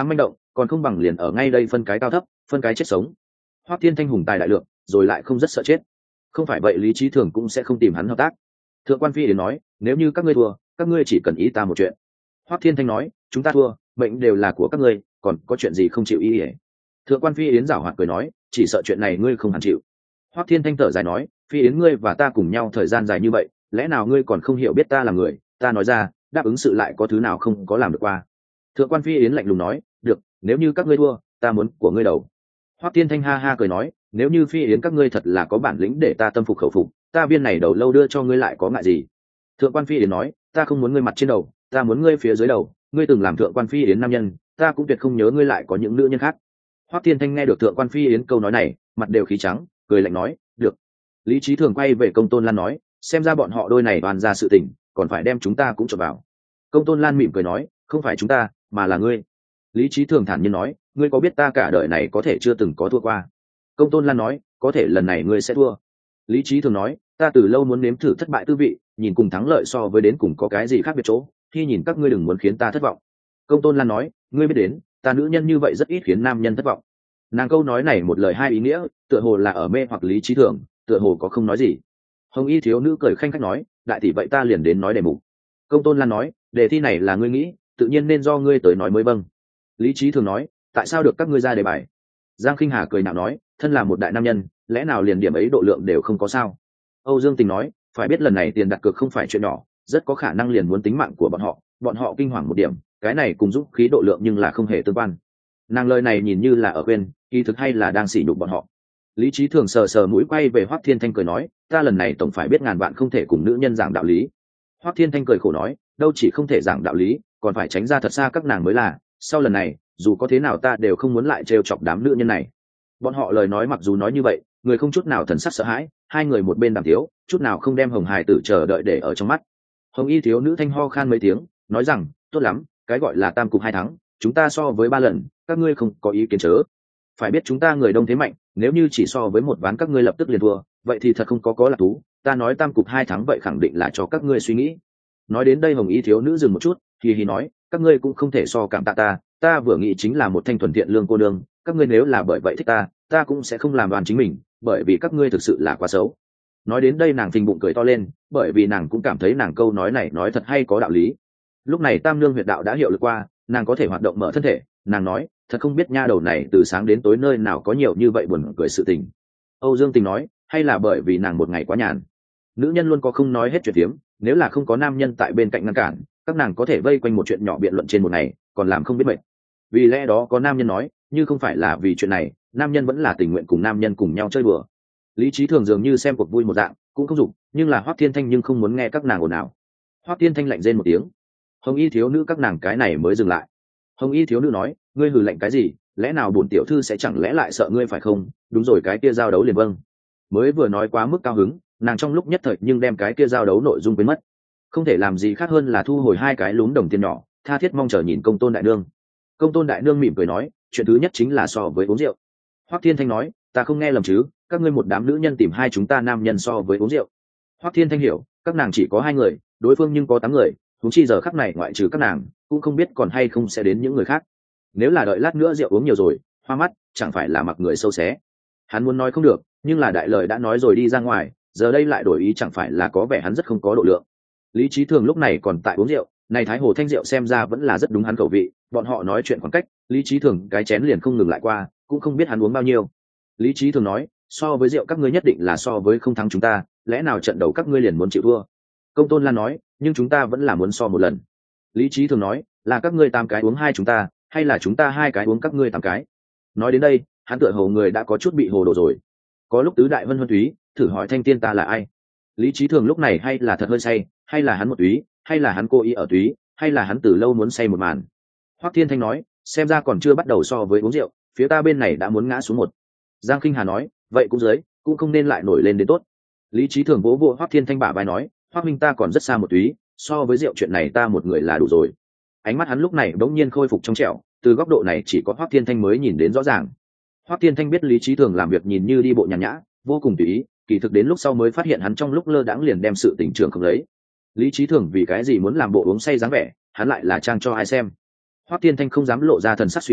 Speaker 1: còn không bằng liền ở ngay đây phân cái cao thấp, phân cái chết sống. Hoắc Thiên Thanh hùng tài đại lượng, rồi lại không rất sợ chết, không phải vậy Lý Chí Thường cũng sẽ không tìm hắn hợp tác. Thượng quan Phi đến nói, nếu như các ngươi thua, các ngươi chỉ cần ý ta một chuyện. Hoắc Thiên Thanh nói, chúng ta thua, mệnh đều là của các ngươi, còn có chuyện gì không chịu ý? Thượng quan Phi Yến giảo hoạt cười nói, chỉ sợ chuyện này ngươi không hẳn chịu. Hoắc Thiên Thanh thở dài nói, Phi Yến ngươi và ta cùng nhau thời gian dài như vậy, lẽ nào ngươi còn không hiểu biết ta là người? Ta nói ra, đáp ứng sự lại có thứ nào không có làm được qua. Thượng quan Phi Yến lạnh lùng nói, được, nếu như các ngươi thua, ta muốn của ngươi đầu. Hoắc Thiên Thanh ha ha cười nói, nếu như Phi Yến các ngươi thật là có bản lĩnh để ta tâm phục khẩu phục, ta viên này đầu lâu đưa cho ngươi lại có ngại gì? Thượng quan Phi Yến nói, ta không muốn ngươi mặt trên đầu, ta muốn ngươi phía dưới đầu. Ngươi từng làm Thượng quan Phi Yến nam nhân, ta cũng tuyệt không nhớ ngươi lại có những nữ nhân khác. Hoắc Thiên Thanh nghe được Thượng quan Phi Yến câu nói này, mặt đều khí trắng, cười lạnh nói, được. Lý Chí Thường quay về Công Tôn Lan nói, xem ra bọn họ đôi này bàn ra sự tình, còn phải đem chúng ta cũng trộn vào. Công Tôn Lan mỉm cười nói, không phải chúng ta, mà là ngươi. Lý Chí Thường thản nhiên nói, ngươi có biết ta cả đời này có thể chưa từng có thua qua? Công Tôn Lan nói, có thể lần này ngươi sẽ thua. Lý Chí Thường nói, ta từ lâu muốn nếm thử thất bại tư vị, nhìn cùng thắng lợi so với đến cùng có cái gì khác biệt chỗ, khi nhìn các ngươi đừng muốn khiến ta thất vọng. Công Tôn Lan nói, ngươi biết đến, ta nữ nhân như vậy rất ít khiến nam nhân thất vọng. Nàng câu nói này một lời hai ý nghĩa, tựa hồ là ở mê hoặc Lý Chí Thường, tựa hồ có không nói gì. Hồng Y thiếu nữ cười khanh khách nói, đại tỷ vậy ta liền đến nói đề mục. Công Tôn Lan nói, đề thi này là ngươi nghĩ, tự nhiên nên do ngươi tới nói mới vâng. Lý Chí Thường nói, tại sao được các ngươi ra đề bài? Giang Khinh Hà cười nhạo nói, thân là một đại nam nhân, lẽ nào liền điểm ấy độ lượng đều không có sao? Âu Dương Tình nói, phải biết lần này tiền đặt cược không phải chuyện nhỏ, rất có khả năng liền muốn tính mạng của bọn họ kinh hoàng một điểm, cái này cùng giúp khí độ lượng nhưng là không hề tương quan. Nàng lời này nhìn như là ở quên, kỳ thực hay là đang sỉ nhục bọn họ. Lý Chí Thường sờ sờ mũi quay về Hoắc Thiên Thanh cười nói, ta lần này tổng phải biết ngàn vạn không thể cùng nữ nhân giảng đạo lý. Hoắc Thiên Thanh cười khổ nói, đâu chỉ không thể giảng đạo lý, còn phải tránh ra thật xa các nàng mới là, sau lần này, dù có thế nào ta đều không muốn lại trêu chọc đám nữ nhân này. Bọn họ lời nói mặc dù nói như vậy, người không chút nào thần sắc sợ hãi, hai người một bên đàm thiếu, chút nào không đem Hồng Hải Tử chờ đợi để ở trong mắt. Hồng Y thiếu nữ thanh ho khan mấy tiếng, nói rằng, tốt lắm, cái gọi là tam cục hai thắng, chúng ta so với 3 lần, các ngươi không có ý kiến chớ. Phải biết chúng ta người đông thế mạnh, nếu như chỉ so với một ván các ngươi lập tức liền thua, vậy thì thật không có lạc thú. Ta nói tam cục 2 thắng vậy khẳng định là cho các ngươi suy nghĩ. Nói đến đây Hồng Y thiếu nữ dừng một chút, thì nói, các ngươi cũng không thể so cảm tạ ta vừa nghĩ chính là một thanh thuần thiện lương cô nương, các ngươi nếu là bởi vậy thích ta cũng sẽ không làm đoàn chính mình, bởi vì các ngươi thực sự là quá xấu. Nói đến đây nàng phình bụng cười to lên, bởi vì nàng cũng cảm thấy nàng câu nói này nói thật hay có đạo lý. Lúc này Tam Nương huyệt đạo đã hiệu lực qua, nàng có thể hoạt động mở thân thể, nàng nói, thật không biết nha đầu này từ sáng đến tối nơi nào có nhiều như vậy buồn cười sự tình. Âu Dương Tình nói, hay là bởi vì nàng một ngày quá nhàn. Nữ nhân luôn có không nói hết chuyện tiếm, nếu là không có nam nhân tại bên cạnh ngăn cản, các nàng có thể vây quanh một chuyện nhỏ biện luận trên một ngày, còn làm không biết mệt. Vì lẽ đó có nam nhân nói, như không phải là vì chuyện này, nam nhân vẫn là tình nguyện cùng nam nhân cùng nhau chơi bừa. Lý Chí Thường dường như xem cuộc vui một dạng, cũng không dục, nhưng là Hoắc Thiên Thanh nhưng không muốn nghe các nàng ồn ào. Hoắc Thiên Thanh lạnh rên một tiếng. Hồng Y thiếu nữ các nàng cái này mới dừng lại. Hồng Y thiếu nữ nói, ngươi hừ lạnh cái gì, lẽ nào bổn tiểu thư sẽ chẳng lẽ lại sợ ngươi phải không? Đúng rồi, cái kia giao đấu liền vâng. Mới vừa nói quá mức cao hứng, nàng trong lúc nhất thời nhưng đem cái kia giao đấu nội dung quên mất. Không thể làm gì khác hơn là thu hồi 2 cái lúm đồng tiền nhỏ, tha thiết mong chờ nhìn Công Tôn đại nương. Công Tôn đại nương mỉm cười nói, chuyện thứ nhất chính là so với uống rượu. Hoắc Thiên Thanh nói, ta không nghe lầm chứ, các ngươi một đám nữ nhân tìm hai chúng ta nam nhân so với uống rượu. Hoắc Thiên Thanh hiểu, các nàng chỉ có 2 người, đối phương nhưng có 8 người, huống chi giờ khắc này ngoại trừ các nàng, cũng không biết còn hay không sẽ đến những người khác. Nếu là đợi lát nữa rượu uống nhiều rồi, hoa mắt, chẳng phải là mặc người sâu xé. Hắn muốn nói không được, nhưng là đại lời đã nói rồi đi ra ngoài, giờ đây lại đổi ý chẳng phải là có vẻ hắn rất không có độ lượng. Lý Chí Thường lúc này còn tại uống rượu, này Thái Hồ Thanh rượu xem ra vẫn là rất đúng hắn khẩu vị, bọn họ nói chuyện khoảng cách, Lý Chí Thường cái chén liền không ngừng lại qua, cũng không biết hắn uống bao nhiêu. Lý Chí Thường nói, so với rượu các ngươi nhất định là so với không thắng chúng ta, lẽ nào trận đầu các ngươi liền muốn chịu thua? Công Tôn Lan nói, nhưng chúng ta vẫn là muốn so một lần. Lý Chí Thường nói, là các ngươi 8 cái uống 2 chúng ta, hay là chúng ta 2 cái uống các ngươi 8 cái? Nói đến đây, hắn tựa hồ người đã có chút bị hồ đồ rồi. Có lúc tứ đại vân vân túy, thử hỏi thanh tiên ta là ai? Lý Chí Thường lúc này hay là thật hơi say, hay là hắn một túy, hay là hắn cố ý ở túy, hay là hắn từ lâu muốn say một màn. Hoắc Thiên Thanh nói, xem ra còn chưa bắt đầu so với uống rượu, phía ta bên này đã muốn ngã xuống một. Giang Khinh Hà nói, vậy cũng dưới, cũng không nên lại nổi lên đến tốt. Lý Chí Thường vỗ vỗ Hoắc Thiên Thanh bả vai nói, Hoắc minh ta còn rất xa một túy, so với rượu chuyện này ta một người là đủ rồi. Ánh mắt hắn lúc này bỗng nhiên khôi phục trong trẻo, từ góc độ này chỉ có Hoắc Thiên Thanh mới nhìn đến rõ ràng. Hoắc Thiên Thanh biết Lý Chí Thường làm việc nhìn như đi bộ nhàn nhã, vô cùng tùy ý, kỳ thực đến lúc sau mới phát hiện hắn trong lúc lơ đãng liền đem sự tình trường không lấy. Lý Chí Thường vì cái gì muốn làm bộ uống say dáng vẻ, hắn lại là trang cho ai xem. Hoắc Thiên Thanh không dám lộ ra thần sắc suy tư,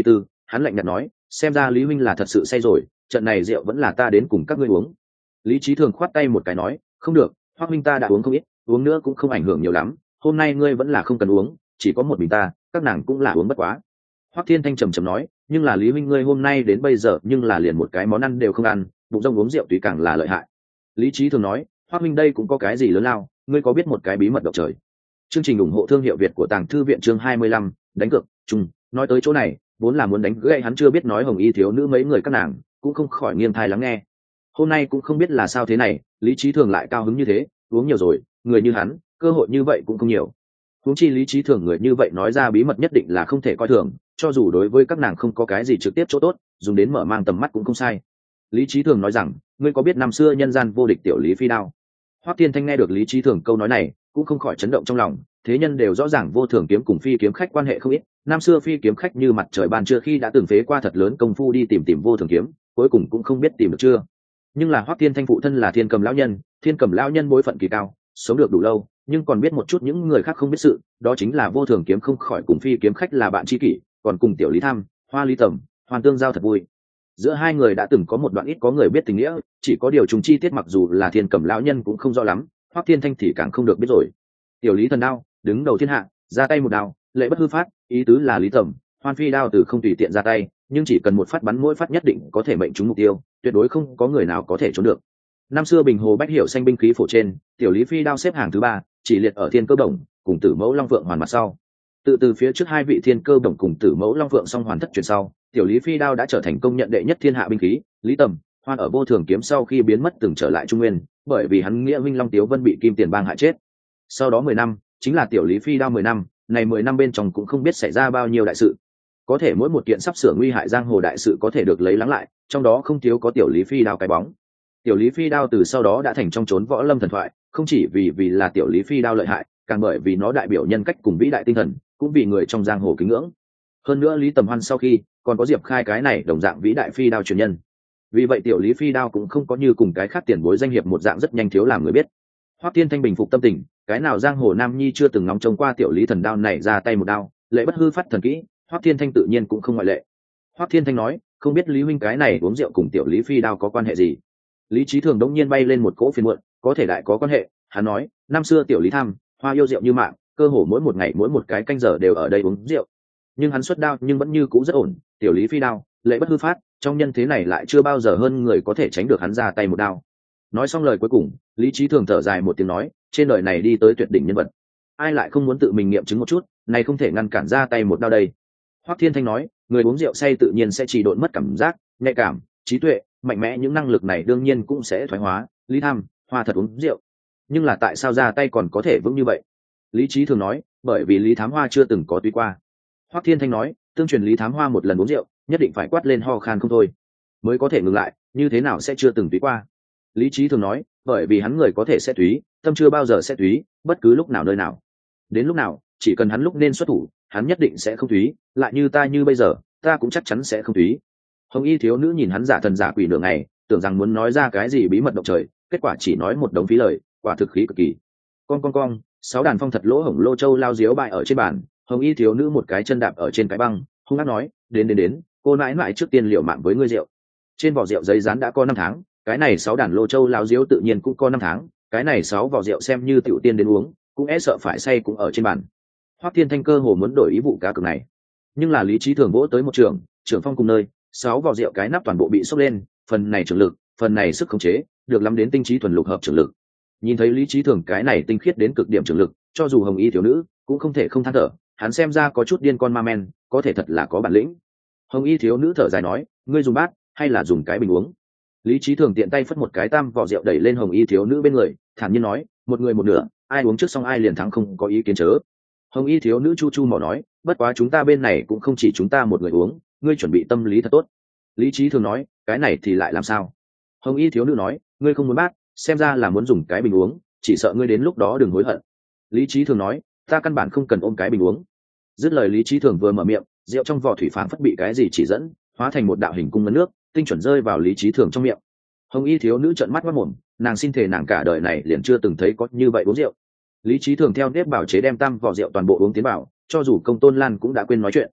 Speaker 1: hắn lạnh nhạt nói, xem ra Lý huynh là thật sự say rồi, trận này rượu vẫn là ta đến cùng các ngươi uống. Lý Chí Thường khoát tay một cái nói, không được, Hoắc huynh ta đã uống không ít, uống nữa cũng không ảnh hưởng nhiều lắm, hôm nay ngươi vẫn là không cần uống, chỉ có một mình ta, các nàng cũng là uống bất quá. Hoắc Thiên Thanh trầm trầm nói, nhưng là Lý huynh ngươi hôm nay đến bây giờ nhưng là liền một cái món ăn đều không ăn, bụng rông uống rượu tùy càng là lợi hại. Lý Chí Thường nói, Hoắc huynh đây cũng có cái gì lớn lao, ngươi có biết một cái bí mật động trời. Chương trình ủng hộ thương hiệu Việt của Tàng Thư viện chương 25, đánh cược, chung, nói tới chỗ này, vốn là muốn đánh gãy hắn chưa biết nói Hồng Y thiếu nữ mấy người các nàng, cũng không khỏi nghiêng tai lắng nghe. Hôm nay cũng không biết là sao thế này, Lý Chí Thường lại cao hứng như thế, uống nhiều rồi, người như hắn, cơ hội như vậy cũng không nhiều. Huống chi Lý Chí Thường người như vậy nói ra bí mật nhất định là không thể coi thường, cho dù đối với các nàng không có cái gì trực tiếp chỗ tốt, dùng đến mở mang tầm mắt cũng không sai. Lý Chí Thường nói rằng, ngươi có biết năm xưa nhân gian vô địch tiểu Lý Phi Đao? Hoắc Thiên Thanh nghe được Lý Chí Thường câu nói này, cũng không khỏi chấn động trong lòng, thế nhân đều rõ ràng vô thường kiếm cùng phi kiếm khách quan hệ không ít, năm xưa phi kiếm khách như mặt trời ban trưa khi đã từng phế qua thật lớn công phu đi tìm vô thường kiếm, cuối cùng cũng không biết tìm được chưa. Nhưng là Hoắc Thiên Thanh phụ thân là Thiên Cầm lão nhân, Thiên Cầm lão nhân bối phận kỳ cao, sống được đủ lâu, nhưng còn biết một chút những người khác không biết sự, đó chính là vô thường kiếm không khỏi cùng phi kiếm khách là bạn tri kỷ, còn cùng tiểu Lý Tham, Hoa Lý Tầm, Hoàn tương giao thật vui. Giữa hai người đã từng có một đoạn ít có người biết tình nghĩa, chỉ có điều trùng chi tiết mặc dù là Thiên Cầm lão nhân cũng không rõ lắm, Hoắc Thiên Thanh thì càng không được biết rồi. Tiểu Lý thần đao, đứng đầu thiên hạ, ra tay một đao, lệ bất hư phát, ý tứ là Lý Tầm, Hoan phi đao từ không tùy tiện ra tay, nhưng chỉ cần một phát bắn mỗi phát nhất định có thể mệnh trúng mục tiêu, tuyệt đối không có người nào có thể trốn được. Năm xưa Bình Hồ Bách Hiểu xanh binh khí phổ trên, tiểu Lý Phi đao xếp hàng thứ 3, chỉ liệt ở Thiên Cơ Đồng, cùng Tử Mẫu Long Phượng hoàn mặt sau. Từ phía trước hai vị Thiên Cơ Đồng cùng Tử Mẫu Long Phượng song hoàn thất truyền sau, tiểu Lý Phi đao đã trở thành công nhận đệ nhất thiên hạ binh khí. Lý Tầm, Hoan ở vô thường kiếm sau khi biến mất từng trở lại Trung Nguyên, bởi vì hắn nghĩa huynh Long Tiếu Vân bị Kim Tiền Bang hại chết. Sau đó 10 năm, chính là tiểu Lý Phi đao 10 năm, này 10 năm bên trong cũng không biết xảy ra bao nhiêu đại sự. Có thể mỗi một kiện sắp sửa nguy hại giang hồ đại sự có thể được lấy lắng lại, trong đó không thiếu có tiểu Lý Phi đao cái bóng. Tiểu Lý Phi đao từ sau đó đã thành trong chốn võ lâm thần thoại, không chỉ vì là tiểu Lý Phi đao lợi hại, càng bởi vì nó đại biểu nhân cách cùng vĩ đại tinh thần, cũng vì người trong giang hồ kính ngưỡng. Hơn nữa Lý Tầm Hoan sau khi, còn có Diệp Khai cái này đồng dạng vĩ đại phi đao truyền nhân. Vì vậy tiểu Lý Phi đao cũng không có như cùng cái khác tiền bối danh hiệp một dạng rất nhanh thiếu làm người biết. Hoắc Thiên Thanh bình phục tâm tình, cái nào giang hồ nam nhi chưa từng ngóng trông qua tiểu Lý thần đao này ra tay một đao, lệ bất hư phát thần kỹ, Hoắc Thiên Thanh tự nhiên cũng không ngoại lệ. Hoắc Thiên Thanh nói, không biết Lý huynh cái này uống rượu cùng tiểu Lý Phi đao có quan hệ gì? Lý Chí Thường đống nhiên bay lên một cỗ phiền muộn, có thể đại có quan hệ. Hắn nói, năm xưa tiểu Lý Tham, Hoa yêu rượu như mạng, cơ hồ mỗi một ngày mỗi một cái canh giờ đều ở đây uống rượu. Nhưng hắn xuất đao nhưng vẫn như cũ rất ổn, tiểu Lý Phi đao, lệ bất hư phát, trong nhân thế này lại chưa bao giờ hơn người có thể tránh được hắn ra tay một đao. Nói xong lời cuối cùng, Lý Chí Thường thở dài một tiếng nói, trên đời này đi tới tuyệt đỉnh nhân vật, ai lại không muốn tự mình nghiệm chứng một chút, này không thể ngăn cản ra tay một đao đây. Hoắc Thiên Thanh nói, người uống rượu say tự nhiên sẽ chỉ độn mất cảm giác, nhạy cảm, trí tuệ, mạnh mẽ, những năng lực này đương nhiên cũng sẽ thoái hóa. Lý Tham, Hoa thật uống rượu, nhưng là tại sao ra tay còn có thể vững như vậy? Lý Chí Thường nói, bởi vì Lý Thám Hoa chưa từng có túy qua. Hoắc Thiên Thanh nói, tương truyền Lý Thám Hoa một lần uống rượu, nhất định phải quát lên ho khan không thôi, mới có thể ngừng lại, như thế nào sẽ chưa từng túy qua? Lý Chí Thường nói, bởi vì hắn người có thể sẽ túy, tâm chưa bao giờ sẽ túy, bất cứ lúc nào nơi nào. Đến lúc nào, chỉ cần hắn lúc nên xuất thủ, hắn nhất định sẽ không túy, lại như ta như bây giờ, ta cũng chắc chắn sẽ không túy. Hồng Y thiếu nữ nhìn hắn giả thần giả quỷ nửa ngày, tưởng rằng muốn nói ra cái gì bí mật động trời, kết quả chỉ nói một đống phí lời, quả thực khí cực kỳ. Con, 6 đàn phong thật lỗ hổng lô châu lao diếu bại ở trên bàn, Hồng Y thiếu nữ một cái chân đạp ở trên cái băng, hung hăng nói, đến, cô nãi nãi trước tiên liều mạng với ngươi rượu. Trên vỏ rượu giấy dán đã có 5 tháng, cái này 6 đàn lô châu lao diếu tự nhiên cũng có 5 tháng, cái này 6 vỏ rượu xem như tiểu tiên đến uống, cũng e sợ phải say cũng ở trên bàn. Hoắc Thiên Thanh cơ hồ muốn đổi ý vụ cá cược này, nhưng là Lý Chí Thường vỗ tới một trường phong cùng nơi, 6 vỏ rượu cái nắp toàn bộ bị sốc lên, phần này trường lực, phần này sức khống chế, được lắm đến tinh trí thuần lục hợp trường lực. Nhìn thấy Lý Chí Thường cái này tinh khiết đến cực điểm trường lực, cho dù Hồng Y thiếu nữ cũng không thể không than thở, hắn xem ra có chút điên con ma men, có thể thật là có bản lĩnh. Hồng Y thiếu nữ thở dài nói, ngươi dùng bát hay là dùng cái bình uống? Lý Chí Thường tiện tay phất một cái tam vỏ rượu đẩy lên Hồng Y thiếu nữ bên người, thản nhiên nói, một người một nửa, ai uống trước xong ai liền thắng, không có ý kiến chớ. Hồng Y thiếu nữ chu chu mỏ nói, bất quá chúng ta bên này cũng không chỉ chúng ta một người uống, ngươi chuẩn bị tâm lý thật tốt. Lý Chí Thường nói, cái này thì lại làm sao? Hồng Y thiếu nữ nói, ngươi không muốn bát, xem ra là muốn dùng cái bình uống, chỉ sợ ngươi đến lúc đó đừng hối hận. Lý Chí Thường nói, ta căn bản không cần ôm cái bình uống. Dứt lời Lý Chí Thường vừa mở miệng, rượu trong vỏ thủy phảng phất bị cái gì chỉ dẫn, hóa thành một đạo hình cung ngấn nước, tinh chuẩn rơi vào Lý Chí Thường trong miệng. Hồng Y thiếu nữ trợn mắt quát mồm, nàng xin thề nàng cả đời này liền chưa từng thấy có như vậy uống rượu. Lý Chí Thường theo nếp bảo chế đem tam vỏ rượu toàn bộ uống tiến vào, cho dù Công Tôn Lan cũng đã quên nói chuyện.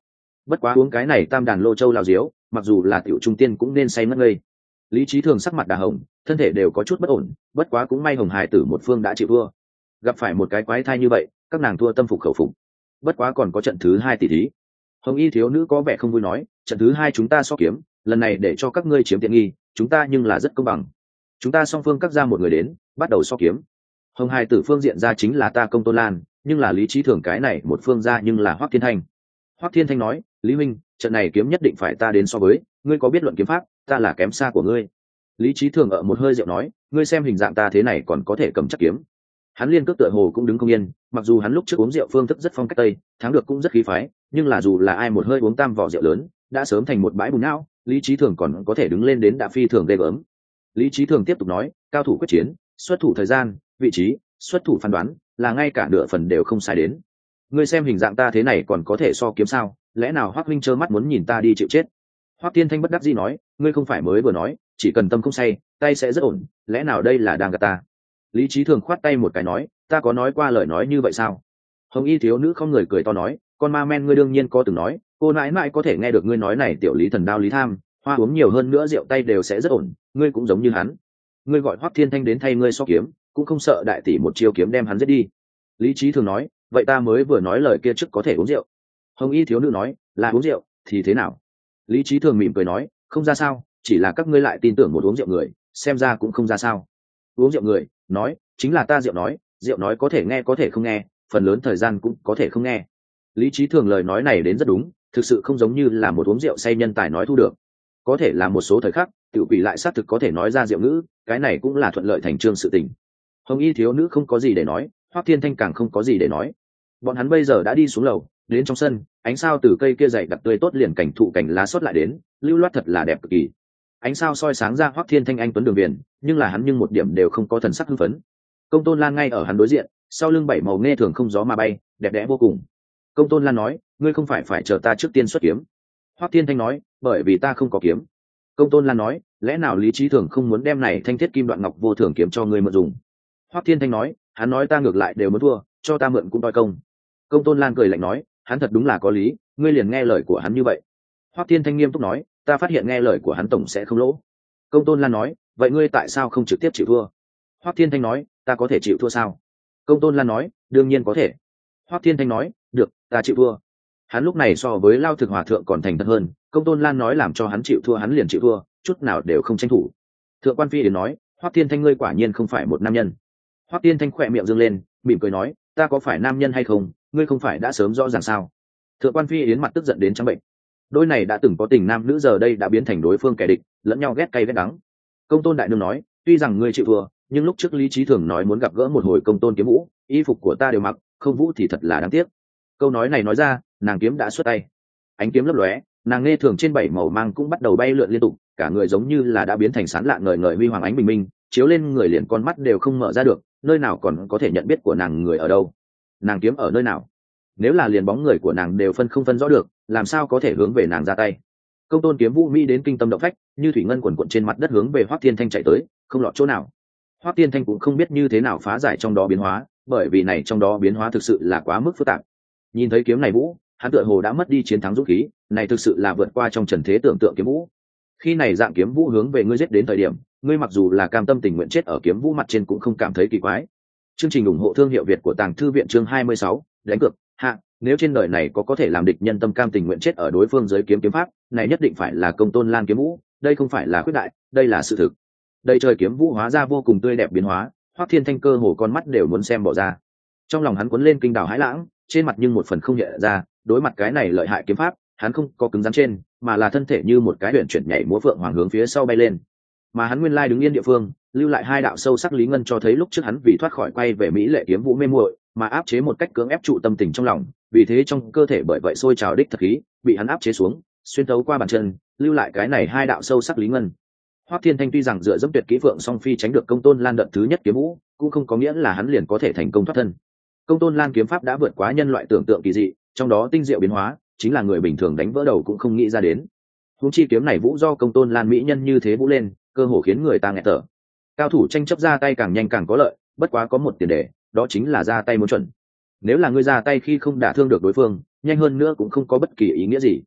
Speaker 1: bất quá uống cái này tam đàn lô châu lao diếu mặc dù là tiểu trung tiên cũng nên say mất ngây. Lý trí thường sắc mặt đà hồng, thân thể đều có chút bất ổn, bất quá cũng may hồng hải tử một phương đã chịu thua. Gặp phải một cái quái thai như vậy, các nàng thua tâm phục khẩu phục. Bất quá còn có trận thứ 2 tỷ thí. Hồng y thiếu nữ có vẻ không vui nói, trận thứ 2 chúng ta so kiếm, lần này để cho các ngươi chiếm tiện nghi, chúng ta nhưng là rất công bằng. Chúng ta song phương cắt ra một người đến, bắt đầu so kiếm. Hồng hải tử phương diện ra chính là ta Công Tôn Lan, nhưng là lý trí thường cái này một phương ra nhưng là Hoắc Thiên Thanh. Hoắc Thiên Thanh nói, Lý huynh, trận này kiếm nhất định phải ta đến so với, ngươi có biết luận kiếm pháp, ta là kém xa của ngươi. Lý trí thường ở một hơi rượu nói, ngươi xem hình dạng ta thế này còn có thể cầm chắc kiếm. Hắn liên cước tựa hồ cũng đứng không yên, mặc dù hắn lúc trước uống rượu phương thức rất phong cách tây, thắng được cũng rất khí phái, nhưng là dù là ai một hơi uống tam vỏ rượu lớn, đã sớm thành một bãi bùn não, lý trí thường còn có thể đứng lên đến đã phi thường ghê gớm. Lý trí thường tiếp tục nói, cao thủ quyết chiến, xuất thủ thời gian, vị trí, xuất thủ phán đoán, là ngay cả nửa phần đều không sai đến. Ngươi xem hình dạng ta thế này còn có thể so kiếm sao? Lẽ nào Hoắc huynh trơ mắt muốn nhìn ta đi chịu chết? Hoắc Thiên Thanh bất đắc dĩ nói, ngươi không phải mới vừa nói, chỉ cần tâm không say, tay sẽ rất ổn, lẽ nào đây là đang gạt ta? Lý trí thường khoát tay một cái nói, ta có nói qua lời nói như vậy sao? Hồng y thiếu nữ không người cười to nói, con ma men ngươi đương nhiên có từng nói, cô nãi nãi có thể nghe được ngươi nói này tiểu lý thần đao lý tham, hoa uống nhiều hơn nữa rượu tay đều sẽ rất ổn, ngươi cũng giống như hắn. Ngươi gọi Hoắc Thiên Thanh đến thay ngươi so kiếm, cũng không sợ đại tỷ một chiêu kiếm đem hắn giết đi. Lý trí thường nói, vậy ta mới vừa nói lời kia trước có thể uống rượu. Hồng y thiếu nữ nói, là uống rượu thì thế nào? Lý trí thường mỉm cười nói, không ra sao, chỉ là các ngươi lại tin tưởng một uống rượu người, xem ra cũng không ra sao. Uống rượu người nói, chính là ta rượu nói có thể nghe có thể không nghe, phần lớn thời gian cũng có thể không nghe. Lý trí thường lời nói này đến rất đúng, thực sự không giống như là một uống rượu say nhân tài nói thu được. Có thể là một số thời khắc tự quỷ lại xác thực có thể nói ra rượu ngữ, cái này cũng là thuận lợi thành trương sự tình. Hồng y thiếu nữ không có gì để nói, Hoắc Thiên Thanh càng không có gì để nói. Bọn hắn bây giờ đã đi xuống lầu, đến trong sân, ánh sao từ cây kia dày đặc tươi tốt liền cảnh thụ cảnh lá sót lại đến, lưu loát thật là đẹp cực kỳ. Ánh sao soi sáng ra Hoắc Thiên Thanh anh tuấn đường viền, nhưng là hắn nhưng một điểm đều không có thần sắc hưng phấn. Công Tôn Lan ngay ở hắn đối diện, sau lưng bảy màu nghe thường không gió mà bay, đẹp đẽ vô cùng. Công Tôn Lan nói, ngươi không phải chờ ta trước tiên xuất kiếm. Hoắc Thiên Thanh nói, bởi vì ta không có kiếm. Công Tôn Lan nói, lẽ nào lý trí thường không muốn đem này thanh thiết kim đoạn ngọc vô thường kiếm cho ngươi mượn dùng? Hoắc Thiên Thanh nói, hắn nói ta ngược lại đều muốn thua, cho ta mượn cũng đòi công. Công Tôn Lan cười lạnh nói, hắn thật đúng là có lý, ngươi liền nghe lời của hắn như vậy. Hoắc Thiên Thanh nghiêm túc nói, ta phát hiện nghe lời của hắn tổng sẽ không lỗ. Công Tôn Lan nói, vậy ngươi tại sao không trực tiếp chịu thua? Hoắc Thiên Thanh nói, ta có thể chịu thua sao? Công Tôn Lan nói, đương nhiên có thể. Hoắc Thiên Thanh nói, được, ta chịu thua. Hắn lúc này so với Lao Thực Hòa thượng còn thành thật hơn, Công Tôn Lan nói làm cho hắn chịu thua hắn liền chịu thua, chút nào đều không tranh thủ. Thượng quan Phi đến nói, Hoắc Thiên Thanh ngươi quả nhiên không phải một nam nhân. Hoắc Thiên Thanh khỏe miệng dương lên, mỉm cười nói, ta có phải nam nhân hay không, ngươi không phải đã sớm rõ ràng sao? Thượng quan Phi Yến mặt tức giận đến trắng bệnh. Đôi này đã từng có tình nam nữ giờ đây đã biến thành đối phương kẻ địch, lẫn nhau ghét cay ghét đắng. Công Tôn đại nương nói, tuy rằng ngươi chịu thua, nhưng lúc trước lý trí thường nói muốn gặp gỡ một hồi công tôn kiếm vũ, y phục của ta đều mặc, không vũ thì thật là đáng tiếc. Câu nói này nói ra, nàng kiếm đã xuất tay, ánh kiếm lấp lóe, nàng nghe thường trên bảy màu mang cũng bắt đầu bay lượn liên tục, cả người giống như là đã biến thành sán lạ ngời ngời huy hoàng ánh bình minh, chiếu lên người liền con mắt đều không mở ra được, nơi nào còn có thể nhận biết của nàng người ở đâu, nàng kiếm ở nơi nào? Nếu là liền bóng người của nàng đều không phân rõ được, làm sao có thể hướng về nàng ra tay? Công tôn kiếm vũ mỹ đến kinh tâm động phách, như thủy ngân quần quận trên mặt đất hướng về Hoắc Thiên Thanh chạy tới, không lọt chỗ nào. Hoắc Thiên Thanh cũng không biết như thế nào phá giải trong đó biến hóa, bởi vì này trong đó biến hóa thực sự là quá mức phức tạp. Nhìn thấy kiếm này vũ, hắn tựa hồ đã mất đi chiến thắng dũng khí, này thực sự là vượt qua trong trần thế tưởng tượng kiếm vũ. Khi này dạng kiếm vũ hướng về ngươi giết đến thời điểm, ngươi mặc dù là cam tâm tình nguyện chết ở kiếm vũ mặt trên cũng không cảm thấy kỳ quái. Chương trình ủng hộ thương hiệu Việt của Tàng Thư viện chương 26, đánh cược hạ, nếu trên đời này có thể làm địch nhân tâm cam tình nguyện chết ở đối phương dưới kiếm pháp, này nhất định phải là Công Tôn Lan kiếm vũ, đây không phải là khuyết đại, đây là sự thực. Đây trời kiếm vũ hóa ra vô cùng tươi đẹp biến hóa, Hoắc Thiên Thanh cơ hồ con mắt đều muốn xem bỏ ra. Trong lòng hắn cuốn lên kinh đảo hãi lãng, trên mặt nhưng một phần không nhẹ ra, đối mặt cái này lợi hại kiếm pháp, hắn không có cứng rắn trên, mà là thân thể như một cái huyền chuyển nhảy múa phượng hoàng hướng phía sau bay lên. Mà hắn nguyên lai đứng yên địa phương, lưu lại hai đạo sâu sắc lý ngân cho thấy lúc trước hắn vì thoát khỏi quay về mỹ lệ kiếm vũ mê muội, mà áp chế một cách cưỡng ép trụ tâm tình trong lòng, vì thế trong cơ thể bởi vậy sôi trào đích thật khí, bị hắn áp chế xuống, xuyên thấu qua bàn chân, lưu lại cái này hai đạo sâu sắc lý ngân. Hoắc Thiên Thanh tuy rằng dựa dẫm tuyệt kỹ phượng song phi tránh được Công Tôn Lan đợt thứ nhất kiếm vũ, cũng không có nghĩa là hắn liền có thể thành công thoát thân. Công Tôn Lan kiếm pháp đã vượt quá nhân loại tưởng tượng kỳ dị, trong đó tinh diệu biến hóa, chính là người bình thường đánh vỡ đầu cũng không nghĩ ra đến. Huống chi kiếm này vũ do Công Tôn Lan mỹ nhân như thế vũ lên, cơ hồ khiến người ta nghẹt thở. Cao thủ tranh chấp ra tay càng nhanh càng có lợi, bất quá có một tiền đề, đó chính là ra tay muốn chuẩn. Nếu là ngươi ra tay khi không đả thương được đối phương, nhanh hơn nữa cũng không có bất kỳ ý nghĩa gì.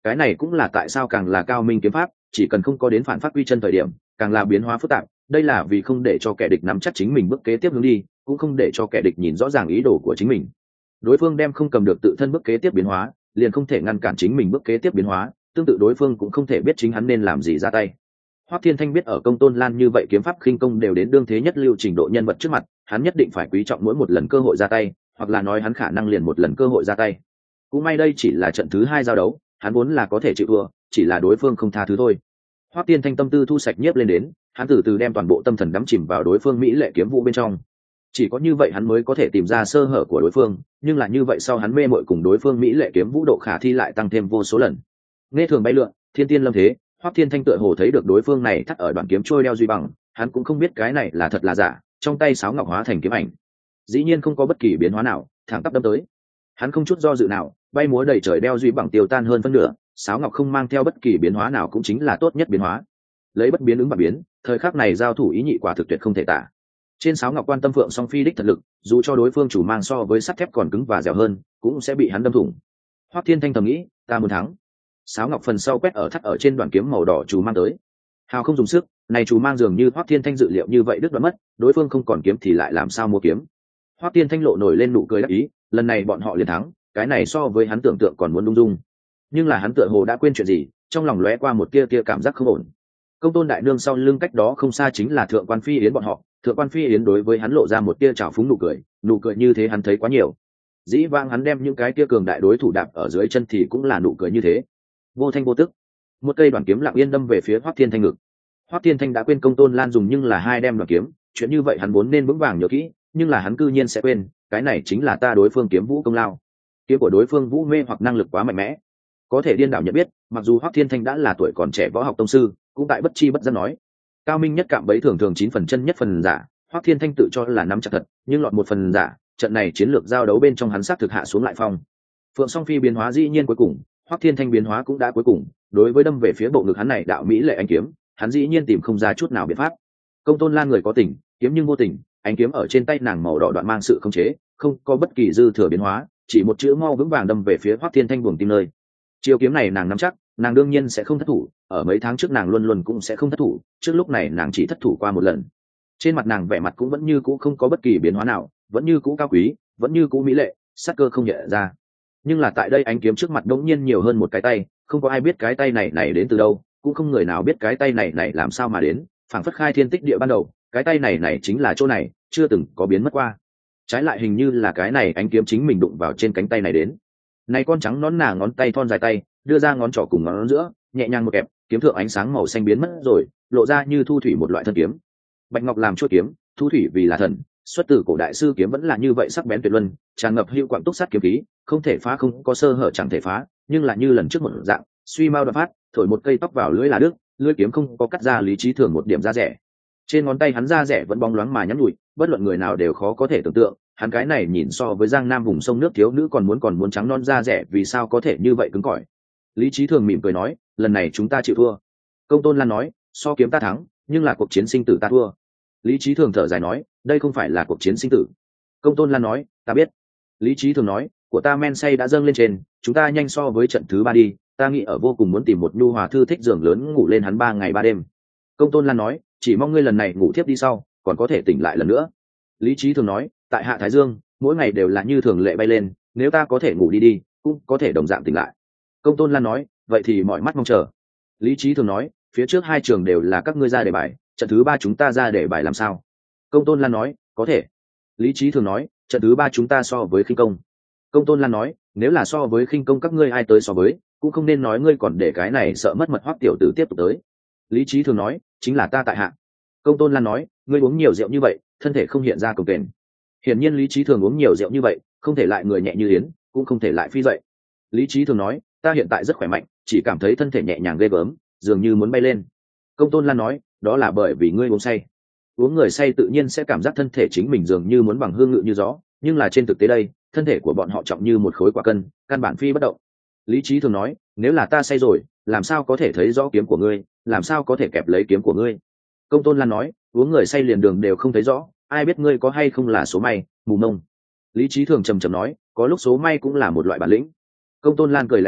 Speaker 1: cái này cũng là tại sao càng là cao minh kiếm pháp chỉ cần không có đến phản phát quy chân thời điểm càng là biến hóa phức tạp, đây là vì không để cho kẻ địch nắm chắc chính mình bước kế tiếp hướng đi, cũng không để cho kẻ địch nhìn rõ ràng ý đồ của chính mình. Đối phương đem không cầm được tự thân bước kế tiếp biến hóa, liền không thể ngăn cản chính mình bước kế tiếp biến hóa, tương tự đối phương cũng không thể biết chính hắn nên làm gì ra tay. Hoắc Thiên Thanh biết ở Công Tôn Lan như vậy kiếm pháp khinh công đều đến đương thế nhất lưu trình độ nhân vật trước mặt, hắn nhất định phải quý trọng mỗi một lần cơ hội ra tay, hoặc là nói hắn khả năng liền một lần cơ hội ra tay. Cũng may đây chỉ là trận thứ 2 giao đấu, hắn vốn là có thể chịu thua, chỉ là đối phương không tha thứ thôi. Hoắc Thiên Thanh tâm tư thu sạch nhiếp lên đến, hắn từ từ đem toàn bộ tâm thần đắm chìm vào đối phương mỹ lệ kiếm vũ bên trong. Chỉ có như vậy hắn mới có thể tìm ra sơ hở của đối phương, nhưng là như vậy sau hắn mê mội cùng đối phương mỹ lệ kiếm vũ độ khả thi lại tăng thêm vô số lần. Nghe thường bay lượn, thiên tiên lâm thế, Hoắc Thiên Thanh tựa hồ thấy được đối phương này thắt ở đoạn kiếm trôi đeo duy bằng, hắn cũng không biết cái này là thật là giả, trong tay sáo ngọc hóa thành kiếm ảnh. Dĩ nhiên không có bất kỳ biến hóa nào, thẳng tắp đâm tới. Hắn không chút do dự nào, bay múa đầy trời đeo duy bằng tiêu tan hơn phân nửa, sáo ngọc không mang theo bất kỳ biến hóa nào cũng chính là tốt nhất biến hóa. Lấy bất biến ứng và biến, thời khắc này giao thủ ý nhị quả thực tuyệt không thể tả. Trên sáo ngọc quan tâm phượng song phi đích thật lực, dù cho đối phương chủ mang so với sắt thép còn cứng và dẻo hơn, cũng sẽ bị hắn đâm thủng. Hoắc Thiên Thanh thầm nghĩ, ta muốn thắng. Sáo ngọc phần sau quét ở thắt ở trên đoạn kiếm màu đỏ chủ mang tới. Hào không dùng sức, này chủ mang dường như Hoắc Thiên Thanh dự liệu như vậy đứt đoạn mất, đối phương không còn kiếm thì lại làm sao mua kiếm. Hoắc Thiên Thanh lộ nổi lên nụ cười đắc ý, lần này bọn họ liền thắng, cái này so với hắn tưởng tượng còn muốn lung dung. Nhưng là hắn tựa hồ đã quên chuyện gì, trong lòng lóe qua một tia cảm giác không ổn. Công Tôn đại nương sau lưng cách đó không xa chính là Thượng quan Phi Yến bọn họ, Thượng quan Phi Yến đối với hắn lộ ra một tia trào phúng nụ cười như thế hắn thấy quá nhiều. Dĩ vãng hắn đem những cái tia cường đại đối thủ đạp ở dưới chân thì cũng là nụ cười như thế. Vô thanh vô tức, một cây đoàn kiếm lặng yên đâm về phía Hoắc Thiên Thanh ngực. Hoắc Thiên Thanh đã quên Công Tôn Lan dùng nhưng là 2 đem đoàn kiếm, chuyện như vậy hắn vốn nên vững vàng nhớ kỹ, nhưng là hắn cư nhiên sẽ quên, cái này chính là ta đối phương kiếm vũ công lao. Kiếm của đối phương vũ mê hoặc năng lực quá mạnh mẽ, có thể điên đảo nhận biết, mặc dù Hoắc Thiên Thanh đã là tuổi còn trẻ võ học tông sư, cũng tại bất chi bất giác nói, cao minh nhất cạm bẫy thường thường 9 phần chân nhất phần giả. Hoắc Thiên Thanh tự cho là nắm chặt thật, nhưng lọt 1 phần giả, trận này chiến lược giao đấu bên trong hắn sát thực hạ xuống lại phong. Phượng Song Phi biến hóa dĩ nhiên cuối cùng, Hoắc Thiên Thanh biến hóa cũng đã cuối cùng, đối với đâm về phía bộ ngực hắn này đạo mỹ lệ anh kiếm, hắn dĩ nhiên tìm không ra chút nào biện pháp. Công Tôn Lan người có tình, kiếm nhưng vô tình, anh kiếm ở trên tay nàng màu đỏ đoạn mang sự khống chế, không có bất kỳ dư thừa biến hóa, chỉ một chữ mau vững vàng đâm về phía Hoắc Thiên Thanh buồng tim nơi. Chiêu kiếm này nàng nắm chắc, nàng đương nhiên sẽ không thất thủ, ở mấy tháng trước nàng luôn luôn cũng sẽ không thất thủ, trước lúc này nàng chỉ thất thủ qua một lần. Trên mặt nàng vẻ mặt cũng vẫn như cũ không có bất kỳ biến hóa nào, vẫn như cũ cao quý, vẫn như cũ mỹ lệ, sắc cơ không nhẹ ra. Nhưng là tại đây ánh kiếm trước mặt đống nhiên nhiều hơn một cái tay, không có ai biết cái tay này đến từ đâu, cũng không người nào biết cái tay này làm sao mà đến, phảng phất khai thiên tích địa ban đầu, cái tay này chính là chỗ này, chưa từng có biến mất qua. Trái lại hình như là cái này ánh kiếm chính mình đụng vào trên cánh tay này đến. Này con trắng nón nà ngón tay thon dài tay, đưa ra ngón trỏ cùng ngón giữa, nhẹ nhàng một kẹp, kiếm thượng ánh sáng màu xanh biến mất rồi, lộ ra như thu thủy một loại thân kiếm. Bạch ngọc làm chuôi kiếm, thu thủy vì là thần, xuất từ cổ đại sư kiếm vẫn là như vậy sắc bén tuyệt luân, tràn ngập hữu quặng túc sát kiếm khí, không thể phá không có sơ hở chẳng thể phá, nhưng là như lần trước một dạng, suy mau đoạn phát, thổi một cây tóc vào lưỡi là đứt, lưỡi kiếm không có cắt ra lý trí thường một điểm da rẻ. Trên ngón tay hắn da rẻ vẫn bóng loáng mà nhẵn nhụi, bất luận người nào đều khó có thể tưởng tượng, hắn cái này nhìn so với Giang Nam vùng sông nước thiếu nữ còn muốn trắng non da rẻ, vì sao có thể như vậy cứng cỏi. Lý trí thường mỉm cười nói, lần này chúng ta chịu thua. Công Tôn Lan nói, so kiếm ta thắng, nhưng là cuộc chiến sinh tử ta thua. Lý trí thường thở dài nói, đây không phải là cuộc chiến sinh tử. Công Tôn Lan nói, ta biết. Lý trí thường nói, của ta men say đã dâng lên trên, chúng ta nhanh so với trận thứ 3 đi, ta nghĩ ở vô cùng muốn tìm một nhu hòa thư thích giường lớn ngủ lên hắn 3 ngày 3 đêm. Công Tôn Lan nói, chỉ mong ngươi lần này ngủ thiếp đi sau còn có thể tỉnh lại lần nữa. Lý trí thường nói, tại hạ Thái Dương mỗi ngày đều là như thường lệ bay lên, nếu ta có thể ngủ đi cũng có thể đồng dạng tỉnh lại. Công Tôn Lan nói, vậy thì mọi mắt mong chờ. Lý trí thường nói, phía trước 2 trường đều là các ngươi ra đề bài, trận thứ 3 chúng ta ra đề bài làm sao? Công Tôn Lan nói, có thể. Lý trí thường nói, trận thứ 3 chúng ta so với khinh công. Công Tôn Lan nói, nếu là so với khinh công các ngươi ai tới so với, cũng không nên nói ngươi còn để cái này sợ mất mật Hoắc tiểu tử tiếp tục tới. Lý trí thường nói, chính là ta tại hạ. Công Tôn Lan nói, ngươi uống nhiều rượu như vậy, thân thể không hiện ra cồng kềnh. Hiển nhiên Lý trí thường uống nhiều rượu như vậy, không thể lại người nhẹ như yến, cũng không thể lại phi dậy. Lý trí thường nói, ta hiện tại rất khỏe mạnh, chỉ cảm thấy thân thể nhẹ nhàng ghê gớm, dường như muốn bay lên. Công Tôn Lan nói, đó là bởi vì ngươi uống say. Uống người say tự nhiên sẽ cảm giác thân thể chính mình dường như muốn bằng hương ngự như gió, nhưng là trên thực tế đây, thân thể của bọn họ trọng như một khối quả cân, căn bản phi bất động. Lý trí thường nói, nếu là ta say rồi, làm sao có thể thấy rõ kiếm của ngươi, làm sao có thể kẹp lấy kiếm của ngươi. Công Tôn Lan nói, uống người say liền đường đều không thấy rõ, ai biết ngươi có hay không là số may, mù mông. Lý trí thường trầm trầm nói, có lúc số may cũng là một loại bản lĩnh. Công Tôn Lan cười lạnh nói,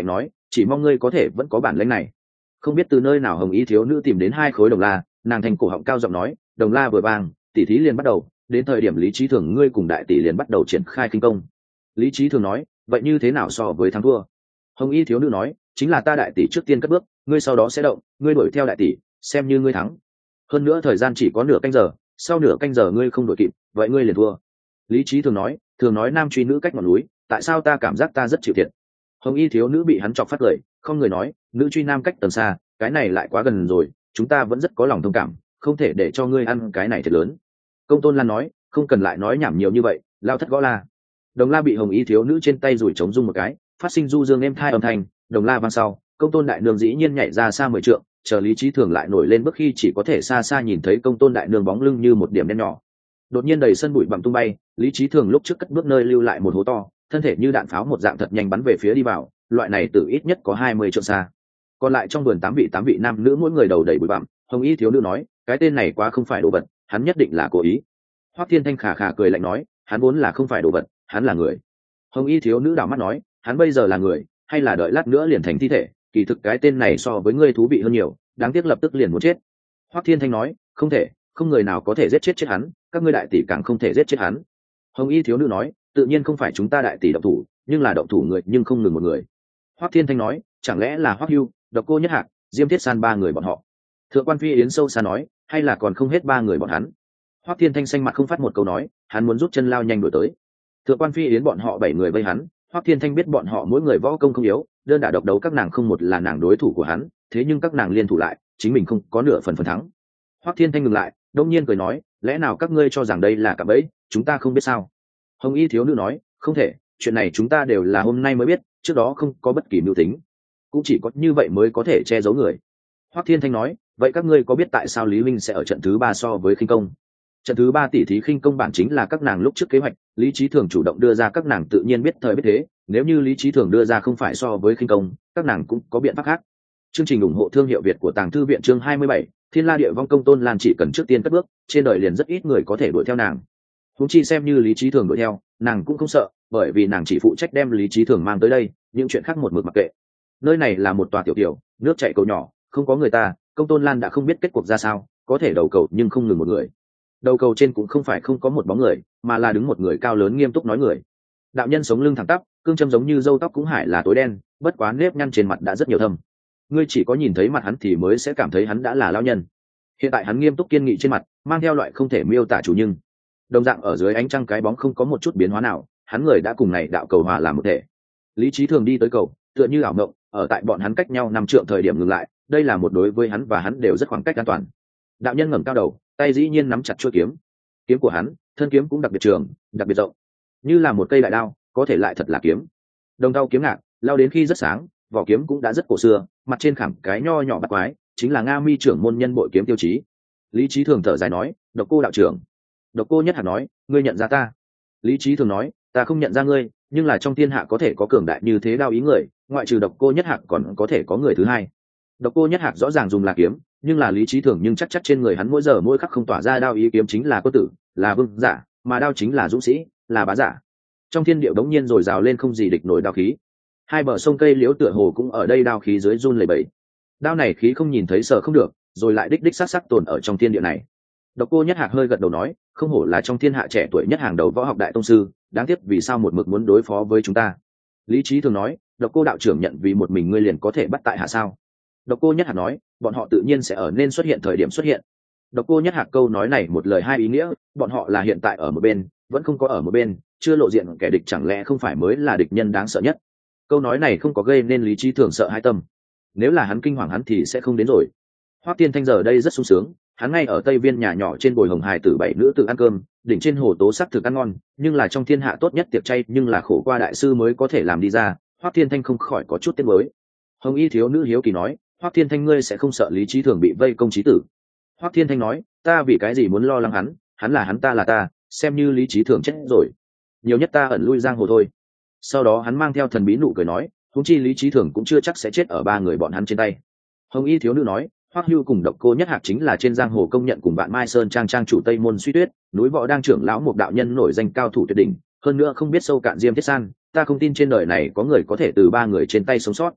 Speaker 1: chỉ mong ngươi có thể vẫn có bản lĩnh này. Không biết từ nơi nào hồng y thiếu nữ tìm đến 2 khối đồng la, nàng thành cổ họng cao giọng nói, đồng la vừa vang, tỷ thí liền bắt đầu, đến thời điểm Lý Chí Thường ngươi cùng đại tỷ liền bắt đầu triển khai khinh công. Lý Chí Thường nói, vậy như thế nào so với thắng thua? Hồng y thiếu nữ nói, chính là ta đại tỷ trước tiên cất bước, ngươi sau đó sẽ động, ngươi đuổi theo đại tỷ, xem như ngươi thắng. Hơn nữa thời gian chỉ có nửa canh giờ, sau nửa canh giờ ngươi không đuổi kịp, vậy ngươi liền thua. Lý Chí Thường nói nam truy nữ cách ngọn núi, tại sao ta cảm giác ta rất chịu thiệt? Hồng y thiếu nữ bị hắn chọc phát cười, không người nói, nữ truy nam cách tầng xa, cái này lại quá gần rồi, chúng ta vẫn rất có lòng thông cảm, không thể để cho ngươi ăn cái này thật lớn. Công Tôn Lan nói, không cần lại nói nhảm nhiều như vậy, lao thất gõ la. Đồng la bị hồng y thiếu nữ trên tay rủi trống rung một cái, phát sinh du dương êm thai âm thanh, đồng la vang sau, Công Tôn đại nương dĩ nhiên nhảy ra xa 10 trượng, chờ Lý Chí Thường lại nổi lên bước khi chỉ có thể xa xa nhìn thấy Công Tôn đại nương bóng lưng như một điểm đen nhỏ. Đột nhiên đầy sân bụi bặm tung bay, Lý Chí Thường lúc trước cất bước nơi lưu lại một hố to, thân thể như đạn pháo một dạng thật nhanh bắn về phía đi vào, loại này từ ít nhất có 20 trượng xa. Còn lại trong vườn 8 vị nam nữ mỗi người đầu đầy bụi bặm, hồng y thiếu nữ nói, cái tên này quá không phải đồ vật, hắn nhất định là cố ý. Hoắc Thiên Thanh khà khà cười lạnh nói, hắn vốn là không phải đồ vật, hắn là người. Hồng y thiếu nữ đảo mắt nói, hắn bây giờ là người, hay là đợi lát nữa liền thành thi thể, kỳ thực cái tên này so với ngươi thú vị hơn nhiều, đáng tiếc lập tức liền muốn chết. Hoắc Thiên Thanh nói, không thể, không người nào có thể giết chết hắn, các ngươi đại tỷ càng không thể giết chết hắn. Hồng y thiếu nữ nói, tự nhiên không phải chúng ta đại tỷ động thủ, nhưng là động thủ người nhưng không ngừng một người. Hoắc Thiên Thanh nói, chẳng lẽ là Hoắc Hưu, Độc Cô Nhất Hạc, Diêm Thiết San 3 người bọn họ? Thượng quan Phi Yến sâu xa nói, hay là còn không hết 3 người bọn hắn? Hoắc Thiên Thanh xanh mặt không phát một câu nói, hắn muốn rút chân lao nhanh đuổi tới. Thượng quan Phi Yến bọn họ 7 người vây hắn, Hoắc Thiên Thanh biết bọn họ mỗi người võ công không yếu, đơn đả độc đấu các nàng không một là nàng đối thủ của hắn, thế nhưng các nàng liên thủ lại, chính mình không có nửa phần thắng. Hoắc Thiên Thanh ngừng lại, đông nhiên cười nói, lẽ nào các ngươi cho rằng đây là cạm bẫy, chúng ta không biết sao? Hồng y thiếu nữ nói, không thể, chuyện này chúng ta đều là hôm nay mới biết, trước đó không có bất kỳ mưu tính, cũng chỉ có như vậy mới có thể che giấu người. Hoắc Thiên Thanh nói, vậy các ngươi có biết tại sao Lý Minh sẽ ở trận thứ 3 so với khinh công? Trận thứ 3 tỷ thí khinh công bản chính là các nàng lúc trước kế hoạch, Lý Chí Thường chủ động đưa ra, các nàng tự nhiên biết thời biết thế, nếu như Lý Chí Thường đưa ra không phải so với khinh công, các nàng cũng có biện pháp khác. Chương trình ủng hộ thương hiệu Việt của Tàng Thư viện chương 27, Thiên La Địa Vong Công Tôn Lan chỉ cần trước tiên cất bước, trên đời liền rất ít người có thể đuổi theo nàng. Huống chi xem như Lý Chí Thường đuổi theo, nàng cũng không sợ, bởi vì nàng chỉ phụ trách đem Lý Chí Thường mang tới đây, những chuyện khác một mực mặc kệ. Nơi này là một tòa tiểu tiểu, nước chảy cầu nhỏ, không có người ta, Công Tôn Lan đã không biết kết cuộc ra sao, có thể đầu cầu nhưng không ngừng một người. Đầu cầu trên cũng không phải không có một bóng người, mà là đứng một người cao lớn nghiêm túc nói người. Đạo nhân sống lưng thẳng tắp, cương châm giống như râu tóc cũng hải là tối đen, bất quá nếp nhăn trên mặt đã rất nhiều thâm. Ngươi chỉ có nhìn thấy mặt hắn thì mới sẽ cảm thấy hắn đã là lão nhân. Hiện tại hắn nghiêm túc kiên nghị trên mặt, mang theo loại không thể miêu tả chủ nhưng. Đồng dạng ở dưới ánh trăng cái bóng không có một chút biến hóa nào, hắn người đã cùng này đạo cầu hòa làm một thể. Lý Chí Thường đi tới cầu, tựa như ảo mộng, ở tại bọn hắn cách nhau 5 trượng thời điểm ngừng lại, đây là một đối với hắn và hắn đều rất khoảng cách an toàn. Đạo nhân ngẩng cao đầu, tay dĩ nhiên nắm chặt chuôi kiếm. Kiếm của hắn, thân kiếm cũng đặc biệt trường, đặc biệt rộng, như là một cây đại đao, có thể lại thật là kiếm. Đồng đao kiếm ngạc, lao đến khi rất sáng, vỏ kiếm cũng đã rất cổ xưa, mặt trên khảm cái nho nhỏ bắt quái, chính là Nga Mi trưởng môn nhân bội kiếm tiêu chí. Lý Chí Thường thở dài nói, Độc Cô đạo trưởng. Độc Cô Nhất Hạc nói, ngươi nhận ra ta? Lý Chí Thường nói, ta không nhận ra ngươi, nhưng là trong thiên hạ có thể có cường đại như thế đao ý người, ngoại trừ Độc Cô Nhất Hạc còn có thể có người thứ hai. Độc Cô Nhất Hạc rõ ràng dùng là kiếm, nhưng là Lý Chí Thường nhưng chắc trên người hắn mỗi giờ mỗi khắc không tỏa ra đao ý kiếm chính là quân tử, là vương giả, mà đao chính là dũng sĩ, là bá giả. Trong thiên địa đống nhiên rồi rào lên không gì địch nổi đao khí. Hai bờ sông cây liễu tựa hồ cũng ở đây đao khí dưới run lẩy bẩy. Đao này khí không nhìn thấy sợ không được, rồi lại đích đích sát sắc tồn ở trong thiên địa này. Độc Cô Nhất Hạc hơi gật đầu nói, không hổ là trong thiên hạ trẻ tuổi nhất hàng đầu võ học đại tông sư, đáng tiếc vì sao một mực muốn đối phó với chúng ta. Lý Chí Thường nói, Độc Cô đạo trưởng nhận vì một mình ngươi liền có thể bắt tại hạ sao? Độc Cô Nhất Hạc nói, bọn họ tự nhiên sẽ ở nên xuất hiện thời điểm xuất hiện. Độc Cô Nhất Hạc câu nói này một lời hai ý nghĩa, bọn họ là hiện tại ở một bên, vẫn không có ở một bên, chưa lộ diện kẻ địch chẳng lẽ không phải mới là địch nhân đáng sợ nhất. Câu nói này không có gây nên Lý Chí Thường sợ hãi tâm. Nếu là hắn kinh hoàng hắn thì sẽ không đến rồi. Hoắc Tiên Thanh giờ đây rất sung sướng, hắn ngay ở Tây Viên nhà nhỏ trên bồi hồng hài tử 7 nữ tự ăn cơm, đỉnh trên hồ tố sắc thực ăn ngon, nhưng là trong thiên hạ tốt nhất tiệc chay nhưng là khổ qua đại sư mới có thể làm đi ra. Hoắc Tiên Thanh không khỏi có chút tiếc nuối. Hồng Y thiếu nữ hiếu kỳ nói, Hoắc Thiên Thanh ngươi sẽ không sợ Lý Chí Thường bị vây công chí tử? Hoắc Thiên Thanh nói, ta vì cái gì muốn lo lắng hắn, hắn là hắn ta là ta, xem như Lý Chí Thường chết rồi, nhiều nhất ta ẩn lui giang hồ thôi. Sau đó hắn mang theo thần bí nụ cười nói, huống chi Lý Chí Thường cũng chưa chắc sẽ chết ở 3 người bọn hắn trên tay. Hồng Y thiếu nữ nói, Hoắc Hưu cùng Độc Cô Nhất Hạc chính là trên giang hồ công nhận cùng Vạn Mai Sơn trang trang chủ Tây Môn Suy Tuyết, núi Võ đang trưởng lão một đạo nhân nổi danh cao thủ tuyệt đỉnh, hơn nữa không biết sâu cạn Diêm Thiết San, ta không tin trên đời này có người có thể từ 3 người trên tay sống sót.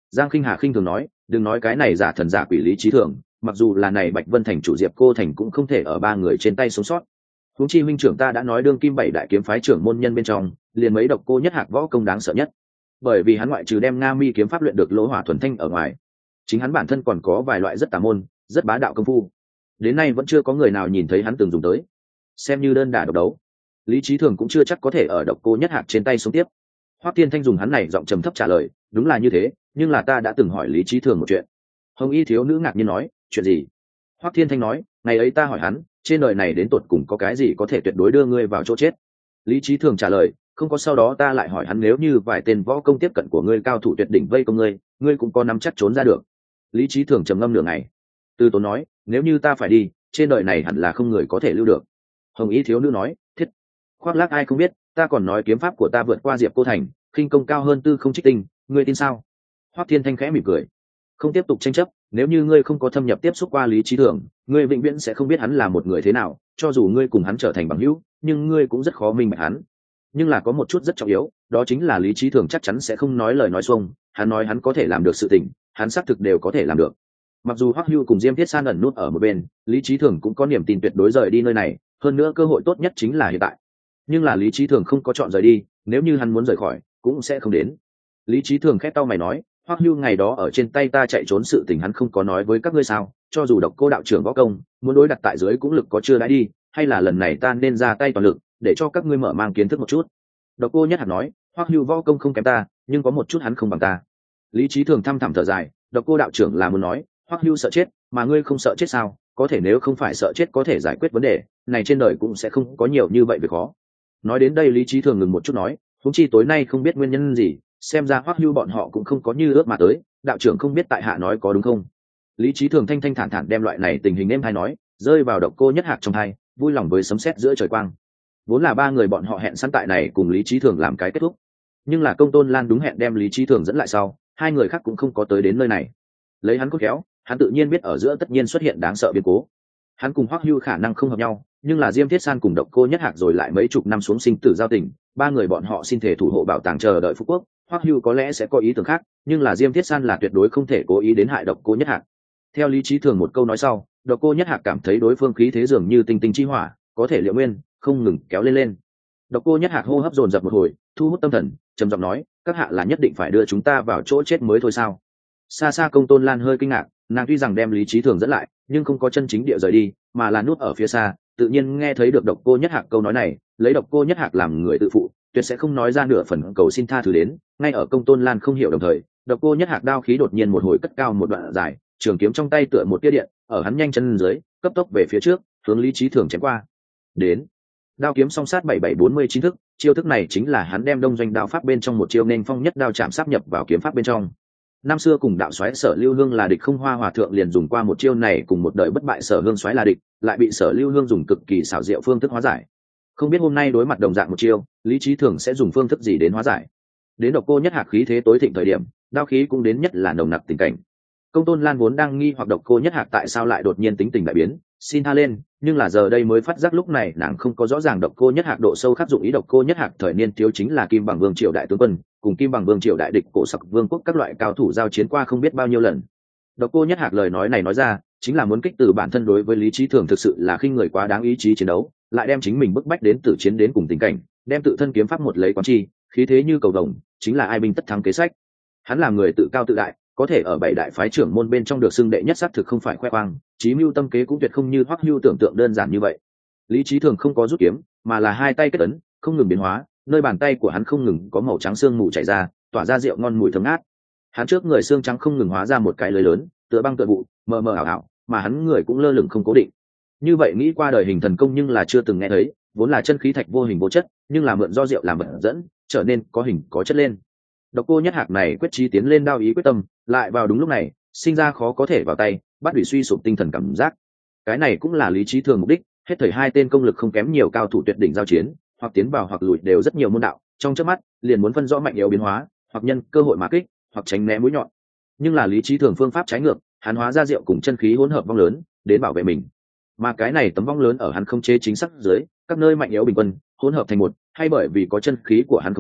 Speaker 1: Giang Khinh Hà khinh thường nói, đừng nói cái này giả thần giả quỷ Lý Chí Thường, mặc dù là này Bạch Vân thành chủ Diệp Cô thành cũng không thể ở ba người trên tay sống sót. Huống chi huynh trưởng ta đã nói đương kim bảy đại kiếm phái trưởng môn nhân bên trong, liền mấy độc cô nhất hạc võ công đáng sợ nhất. Bởi vì hắn ngoại trừ đem Nga Mi kiếm pháp luyện được lỗ hỏa thuần thanh ở ngoài, chính hắn bản thân còn có vài loại rất tà môn, rất bá đạo công phu. Đến nay vẫn chưa có người nào nhìn thấy hắn từng dùng tới. Xem như đơn đả độc đấu, Lý Chí Thường cũng chưa chắc có thể ở độc cô nhất hạc trên tay sống tiếp. Hoắc Thiên Thanh dùng hắn này giọng trầm thấp trả lời, đúng là như thế, nhưng là ta đã từng hỏi Lý Chí Thường một chuyện. Hồng Y thiếu nữ ngạc nhiên nói, chuyện gì? Hoắc Thiên Thanh nói, ngày ấy ta hỏi hắn, trên đời này đến tột cùng có cái gì có thể tuyệt đối đưa ngươi vào chỗ chết? Lý Chí Thường trả lời, không có. Sau đó ta lại hỏi hắn, nếu như vài tên võ công tiếp cận của ngươi cao thủ tuyệt đỉnh vây công ngươi, ngươi cũng có nắm chắc trốn ra được. Lý Chí Thường trầm ngâm nửa ngày, từ tốn nói, nếu như ta phải đi, trên đời này hẳn là không người có thể lưu được. Hồng Y thiếu nữ nói, thiết, khoác lác ai không biết, ta còn nói kiếm pháp của ta vượt qua Diệp Cô thành, khinh công cao hơn Tư Không Trích Tinh, ngươi tin sao? Hoắc Thiên Thanh khẽ mỉm cười, không tiếp tục tranh chấp. Nếu như ngươi không có thâm nhập tiếp xúc qua Lý Chí Thường, ngươi vĩnh viễn sẽ không biết hắn là một người thế nào. Cho dù ngươi cùng hắn trở thành bằng hữu, nhưng ngươi cũng rất khó minh bạch hắn. Nhưng là có một chút rất trọng yếu, đó chính là Lý Chí Thường chắc chắn sẽ không nói lời nói xuông. Hắn nói hắn có thể làm được sự tình, hắn xác thực đều có thể làm được. Mặc dù Hoắc Hưu cùng Diêm Thiết San ẩn nút ở một bên, Lý Chí Thường cũng có niềm tin tuyệt đối rời đi nơi này. Hơn nữa cơ hội tốt nhất chính là hiện tại. Nhưng là Lý Chí Thường không có chọn rời đi, nếu như hắn muốn rời khỏi, cũng sẽ không đến. Lý Chí Thường khét cau mày nói, Hoắc Hưu ngày đó ở trên tay ta chạy trốn sự tình hắn không có nói với các ngươi sao? Cho dù độc cô đạo trưởng võ công muốn đối đặt tại dưới cũng lực có chưa đãi đi, hay là lần này ta nên ra tay toàn lực để cho các ngươi mở mang kiến thức một chút. Độc cô nhất hạt nói, Hoắc Hưu võ công không kém ta, nhưng có một chút hắn không bằng ta. Lý Chí Thường thăm thẳm thở dài, độc cô đạo trưởng là muốn nói, Hoắc Hưu sợ chết, mà ngươi không sợ chết sao? Có thể nếu không phải sợ chết có thể giải quyết vấn đề, này trên đời cũng sẽ không có nhiều như vậy việc khó. Nói đến đây Lý Chí Thường ngừng một chút nói, huống chi tối nay không biết nguyên nhân gì, xem ra Hoắc Hưu bọn họ cũng không có như ước mà tới, đạo trưởng không biết tại hạ nói có đúng không? Lý Chí Thường thanh thanh thản thản đem loại này tình hình êm hay nói, rơi vào độc cô nhất hạc trong hai, vui lòng với sấm sét giữa trời quang. Vốn là ba người bọn họ hẹn sẵn tại này cùng Lý Chí Thường làm cái kết thúc, nhưng là Công Tôn Lan đúng hẹn đem Lý Chí Thường dẫn lại sau, hai người khác cũng không có tới đến nơi này. Lấy hắn cốt khéo, hắn tự nhiên biết ở giữa tất nhiên xuất hiện đáng sợ biến cố. Hắn cùng Hoắc Hưu khả năng không hợp nhau, nhưng là Diêm Thiết San cùng độc cô nhất hạc rồi lại mấy chục năm xuống sinh tử giao tình, ba người bọn họ xin thể thủ hộ bảo tàng chờ đợi phú quốc. Hoắc Hưu có lẽ sẽ có ý tưởng khác, nhưng là Diêm Thiết San là tuyệt đối không thể cố ý đến hại độc cô nhất hạc. Theo Lý Chí Thường một câu nói sau, độc cô nhất hạc cảm thấy đối phương khí thế dường như tinh tinh chi hỏa, có thể liệu nguyên, không ngừng kéo lên. Độc cô nhất hạc hô hấp dồn dập một hồi, thu hút tâm thần, trầm giọng nói, các hạ là nhất định phải đưa chúng ta vào chỗ chết mới thôi sao? Xa xa Công Tôn Lan hơi kinh ngạc, nàng tuy rằng đem Lý Chí Thường dẫn lại, nhưng không có chân chính địa rời đi, mà là núp ở phía xa, tự nhiên nghe thấy được độc cô nhất hạc câu nói này, lấy độc cô nhất hạc làm người tự phụ, tuyệt sẽ không nói ra nửa phần cầu xin tha thứ đến. Ngay ở Công Tôn Lan không hiểu đồng thời, độc cô nhất hạc đao khí đột nhiên một hồi cất cao một đoạn dài, trường kiếm trong tay tựa một tia điện, ở hắn nhanh chân dưới, cấp tốc về phía trước, hướng Lý Chí Thường chém qua. Đến, đao kiếm song sát 7749 thức, chiêu thức này chính là hắn đem đông doanh đao pháp bên trong một chiêu nên phong nhất đao chạm sáp nhập vào kiếm pháp bên trong. Năm xưa cùng đạo soái Sở Lưu Hương là địch không hoa hòa thượng liền dùng qua một chiêu này cùng một đời bất bại Sở Hương soái là địch, lại bị Sở Lưu Hương dùng cực kỳ xảo diệu phương thức hóa giải. Không biết hôm nay đối mặt đồng dạng một chiêu, Lý Chí Thường sẽ dùng phương thức gì đến hóa giải. Đến độc cô nhất hạc khí thế tối thịnh thời điểm, đao khí cũng đến nhất là nồng nặc tình cảnh. Công Tôn Lan vốn đang nghi hoặc độc cô nhất hạc tại sao lại đột nhiên tính tình đại biến, xin tha lên, nhưng là giờ đây mới phát giác lúc này nàng không có rõ ràng độc cô nhất hạc độ sâu khắc dụng ý. Độc cô nhất hạc thời niên thiếu chính là Kim Bằng Vương triều đại tướng quân, cùng Kim Bằng Vương triều đại địch Cổ Sặc Vương quốc các loại cao thủ giao chiến qua không biết bao nhiêu lần. Độc cô nhất hạc lời nói này nói ra, chính là muốn kích từ bản thân đối với Lý Chí Thường thực sự là khinh người quá đáng, ý chí chiến đấu, lại đem chính mình bức bách đến tử chiến đến cùng tình cảnh, đem tự thân kiếm pháp một lấy quán chi, khí thế như cầu vồng, chính là ai binh tất thắng kế sách. Hắn là người tự cao tự đại, có thể ở bảy đại phái trưởng môn bên trong được xưng đệ nhất, xác thực không phải khoe khoang, chí mưu tâm kế cũng tuyệt không như Hoắc Hưu tưởng tượng đơn giản như vậy. Lý Chí Thường không có rút kiếm, mà là hai tay kết ấn, không ngừng biến hóa, nơi bàn tay của hắn không ngừng có màu trắng xương mù chảy ra, tỏa ra rượu ngon mùi thơm ngát. Hắn trước người xương trắng không ngừng hóa ra một cái lưới lớn, tựa băng tựa vụ, mờ mờ ảo ảo, mà hắn người cũng lơ lửng không cố định. Như vậy nghĩ qua đời hình thần công nhưng là chưa từng nghe thấy, vốn là chân khí thạch vô hình vô chất, nhưng là mượn do rượu làm vận dẫn, trở nên có hình có chất lên. Độc cô nhất hạc này quyết chí tiến lên đao ý quyết tâm, lại vào đúng lúc này, sinh ra khó có thể vào tay, bắt hủy suy sụp tinh thần cảm giác. Cái này cũng là Lý Chí Thường mục đích, hết thảy hai tên công lực không kém nhiều cao thủ tuyệt đỉnh giao chiến, hoặc tiến vào hoặc lùi đều rất nhiều môn đạo, trong chớp mắt, liền muốn phân rõ mạnh yếu biến hóa, hoặc nhân cơ hội mà kích, hoặc tránh né mũi nhọn. Nhưng là Lý Chí Thường phương pháp trái ngược, hắn hóa ra rượu cùng chân khí hỗn hợp vong lớn, đến bảo vệ mình. Mà cái này tấm vong lớn ở hắn không chế chính xác dưới, các nơi mạnh yếu bình quân, hỗn hợp thành một, hay bởi vì có chân khí của hắn không chế,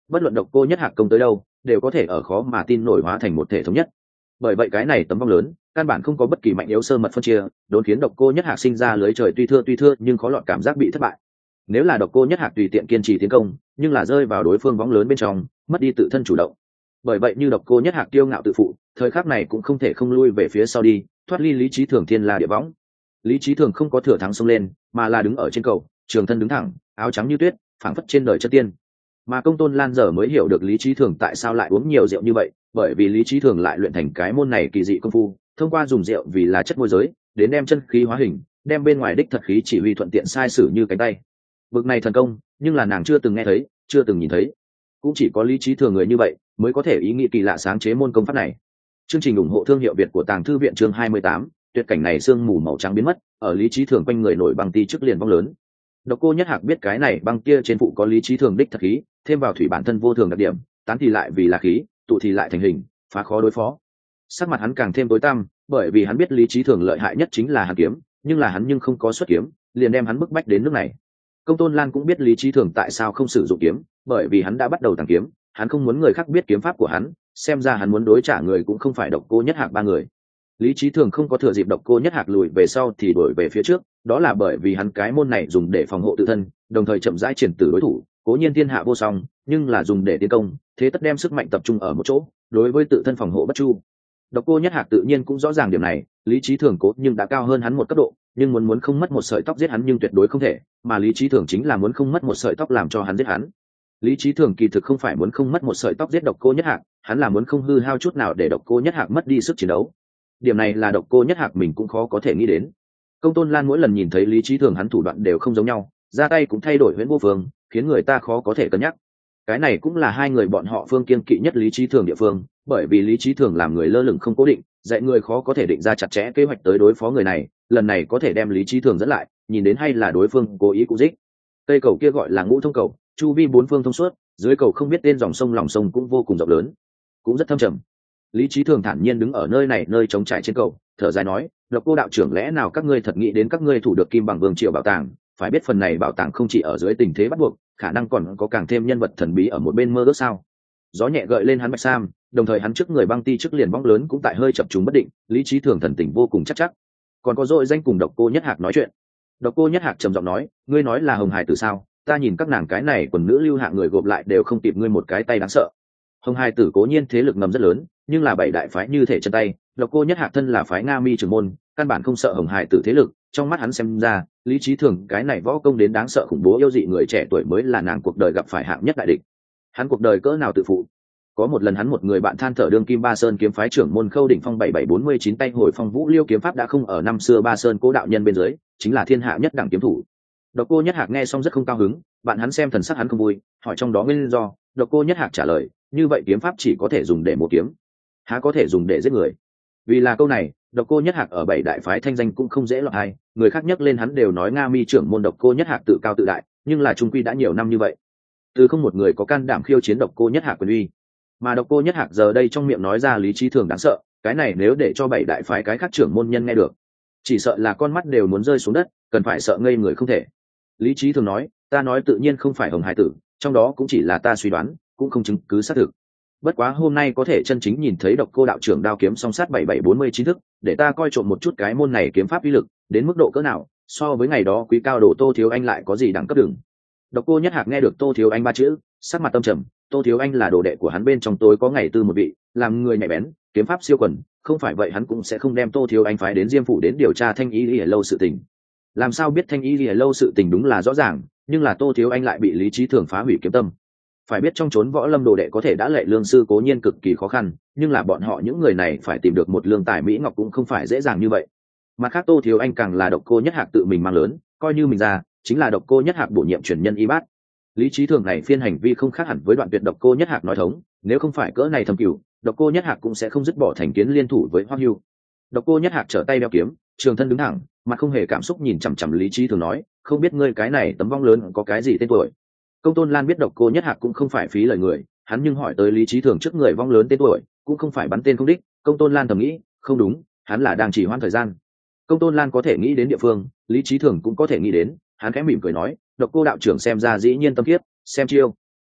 Speaker 1: bất luận độc cô nhất hạc công tới đâu đều có thể ở khó mà tin nổi hóa thành một thể thống nhất. Bởi vậy cái này tấm vong lớn căn bản không có bất kỳ mạnh yếu sơ mật phân chia, đốn khiến độc cô nhất hạc sinh ra lưới trời tuy thưa nhưng khó lọt cảm giác bị thất bại. Nếu là độc cô nhất hạc tùy tiện kiên trì tiến công nhưng là rơi vào đối phương võng lớn bên trong, mất đi tự thân chủ động. Bởi vậy như độc cô nhất hạc kiêu ngạo tự phụ, thời khắc này cũng không thể không lui về phía sau đi, thoát ly lý trí thường thiên la địa võng. Lý trí thường không có thừa thắng xông lên, mà là đứng ở trên cầu, trường thân đứng thẳng, áo trắng như tuyết, phảng phất trên đời chất tiên. Mà Công Tôn Lan giờ mới hiểu được lý trí thường tại sao lại uống nhiều rượu như vậy, bởi vì lý trí thường lại luyện thành cái môn này kỳ dị công phu, thông qua dùng rượu vì là chất môi giới, đến đem chân khí hóa hình, đem bên ngoài đích thật khí chỉ huy thuận tiện sai sử như cánh tay. Bực này thần công, nhưng là nàng chưa từng nghe thấy, chưa từng nhìn thấy. Cũng chỉ có lý trí thường người như vậy mới có thể ý nghĩ kỳ lạ sáng chế môn công pháp này. Chương trình ủng hộ thương hiệu Việt của Tàng Thư viện chương 28, tuyệt cảnh này sương mù màu trắng biến mất, ở lý trí thường quanh người nổi băng ti trước liền vong lớn. Độc Cô Nhất Hạc biết cái này băng kia trên phụ có lý trí thường đích thật khí, thêm vào thủy bản thân vô thường đặc điểm, tán thì lại vì là khí, tụ thì lại thành hình, phá khó đối phó. Sắc mặt hắn càng thêm tối tăm, bởi vì hắn biết lý trí thường lợi hại nhất chính là hàn kiếm, nhưng là hắn nhưng không có xuất kiếm, liền đem hắn bức bách đến nước này. Công Tôn Lan cũng biết lý trí thường tại sao không sử dụng kiếm, bởi vì hắn đã bắt đầu tàng kiếm, hắn không muốn người khác biết kiếm pháp của hắn, xem ra hắn muốn đối trả người cũng không phải Độc Cô Nhất Hạc ba người. Lý trí thường không có thừa dịp Độc Cô Nhất Hạc lùi về sau thì đổi về phía trước, đó là bởi vì hắn cái môn này dùng để phòng hộ tự thân, đồng thời chậm rãi triển tử đối thủ, cố nhiên thiên hạ vô song, nhưng là dùng để tiến công, thế tất đem sức mạnh tập trung ở một chỗ, đối với tự thân phòng hộ bất chu. Độc Cô Nhất Hạc tự nhiên cũng rõ ràng điểm này, lý trí thường cố nhưng đã cao hơn hắn một cấp độ, nhưng muốn không mất một sợi tóc giết hắn nhưng tuyệt đối không thể, mà lý trí thường chính là muốn không mất một sợi tóc làm cho hắn giết hắn. Lý trí thường kỳ thực không phải muốn không mất một sợi tóc giết Độc Cô Nhất Hạc, hắn là muốn không hư hao chút nào để Độc Cô Nhất Hạc mất đi sức chiến đấu. Điểm này là Độc Cô Nhất Hạc mình cũng khó có thể nghĩ đến. Công Tôn Lan mỗi lần nhìn thấy lý trí thường hắn thủ đoạn đều không giống nhau, ra tay cũng thay đổi huyễn vô phương, khiến người ta khó có thể cân nhắc. Cái này cũng là hai người bọn họ phương kiên kỵ nhất lý trí thường địa phương, bởi vì lý trí thường làm người lơ lửng không cố định, dạy người khó có thể định ra chặt chẽ kế hoạch tới đối phó người này, lần này có thể đem lý trí thường dẫn lại, nhìn đến hay là đối phương cố ý cụ dích. Cây cầu kia gọi là Ngũ Thông cầu, chu vi bốn phương thông suốt, dưới cầu không biết tên dòng sông lòng sông cũng vô cùng rộng lớn, cũng rất thâm trầm. Lý trí thường thản nhiên đứng ở nơi này nơi trống trải trên cầu, thở dài nói, Độc Cô đạo trưởng, lẽ nào các ngươi thật nghĩ đến các ngươi thủ được Kim Bằng Vương Triều bảo tàng? Phải biết phần này bảo tàng không chỉ ở dưới tình thế bắt buộc, khả năng còn có càng thêm nhân vật thần bí ở một bên mơ ước sao? Gió nhẹ gợi lên hắn bạch sam, đồng thời hắn trước người băng ti trước liền bóng lớn cũng tại hơi chập trùng bất định. Lý trí thường thần tình vô cùng chắc. Còn có dội danh cùng Độc Cô Nhất Hạc nói chuyện. Độc Cô Nhất Hạc trầm giọng nói, ngươi nói là Hồng Hải Tử sao? Ta nhìn các nàng cái này quần nữ lưu hạng người gộp lại đều không kịp ngươi một cái tay đáng sợ. Hồng Hải Tử cố nhiên thế lực ngầm rất lớn, nhưng là bảy đại phái như thể chân tay. Độc Cô Nhất Hạc thân là phái Nga Mi trưởng môn, căn bản không sợ Hồng Hải Tử thế lực. Trong mắt hắn xem ra, lý trí thường cái này võ công đến đáng sợ khủng bố yêu dị người trẻ tuổi mới là nàng cuộc đời gặp phải hạng nhất đại địch. Hắn cuộc đời cỡ nào tự phụ. Có một lần hắn một người bạn than thở đương kim Ba Sơn kiếm phái trưởng môn Khâu Đỉnh Phong 7749 tay hồi phong vũ liêu kiếm pháp đã không ở năm xưa Ba Sơn cố đạo nhân bên dưới, chính là thiên hạ nhất đẳng kiếm thủ. Độc Cô Nhất Hạc nghe xong rất không cao hứng, bạn hắn xem thần sắc hắn không vui, hỏi trong đó nguyên do. Độc Cô Nhất Hạc trả lời, như vậy kiếm pháp chỉ có thể dùng để mổ kiếm, há có thể dùng để giết người. Vì là câu này, Độc Cô Nhất Hạc ở bảy đại phái thanh danh cũng không dễ lọt hay, người khác nhắc lên hắn đều nói Nga Mi trưởng môn Độc Cô Nhất Hạc tự cao tự đại, nhưng là trung quy đã nhiều năm như vậy, từ không một người có can đảm khiêu chiến Độc Cô Nhất Hạc quyền uy. Mà Độc Cô Nhất Hạc giờ đây trong miệng nói ra lý trí thường đáng sợ, cái này nếu để cho bảy đại phái cái khác trưởng môn nhân nghe được, chỉ sợ là con mắt đều muốn rơi xuống đất, cần phải sợ ngây người không thể. Lý trí thường nói, ta nói tự nhiên không phải Hồng Hải Tử, trong đó cũng chỉ là ta suy đoán, cũng không chứng cứ xác thực. Bất quá hôm nay có thể chân chính nhìn thấy Độc Cô đạo trưởng đao kiếm song sát 7749 thức, để ta coi trộm một chút cái môn này kiếm pháp uy lực đến mức độ cỡ nào, so với ngày đó quý cao đồ Tô Thiếu Anh lại có gì đẳng cấp đường. Độc Cô Nhất Hạc nghe được Tô Thiếu Anh ba chữ, sắc mặt tâm trầm. Tô Thiếu Anh là đồ đệ của hắn bên trong tối có ngày tư một vị, làm người nhạy bén, kiếm pháp siêu quần, không phải vậy hắn cũng sẽ không đem Tô Thiếu Anh phái đến Diêm phủ đến điều tra Thanh Y Lìa lâu sự tình. Làm sao biết Thanh Y Lìa lâu sự tình đúng là rõ ràng, nhưng là Tô Thiếu Anh lại bị lý trí thường phá hủy kiếm tâm. Phải biết trong chốn võ lâm đồ đệ có thể đã lệ lương sư cố nhiên cực kỳ khó khăn, nhưng là bọn họ những người này phải tìm được một lương tài mỹ ngọc cũng không phải dễ dàng như vậy. Mặt khác Tô Thiếu Anh càng là Độc Cô Nhất Hạc tự mình mang lớn, coi như mình ra chính là Độc Cô Nhất Hạc bổ nhiệm truyền nhân y bát. Lý trí thường này phiên hành vi không khác hẳn với đoạn tuyệt Độc Cô Nhất Hạc nói thống, nếu không phải cỡ này thâm cửu, Độc Cô Nhất Hạc cũng sẽ không dứt bỏ thành kiến liên thủ với Hoắc Hưu. Độc Cô Nhất Hạc trở tay đeo kiếm, trường thân đứng thẳng, mặt không hề cảm xúc nhìn chằm chằm lý trí thường nói, không biết ngươi cái này tấm vong lớn có cái gì tên tuổi. Công Tôn Lan biết Độc Cô Nhất Hạc cũng không phải phí lời người, hắn nhưng hỏi tới lý trí thường trước người vong lớn tên tuổi, cũng không phải bắn tên không đích. Công Tôn Lan thầm nghĩ, không đúng, hắn là đang chỉ hoãn thời gian. Công Tôn Lan có thể nghĩ đến địa phương, lý trí thường cũng có thể nghĩ đến, hắn khẽ mỉm cười nói, Độc Cô đạo trưởng xem ra dĩ nhiên tâm kiếp, xem chiêu.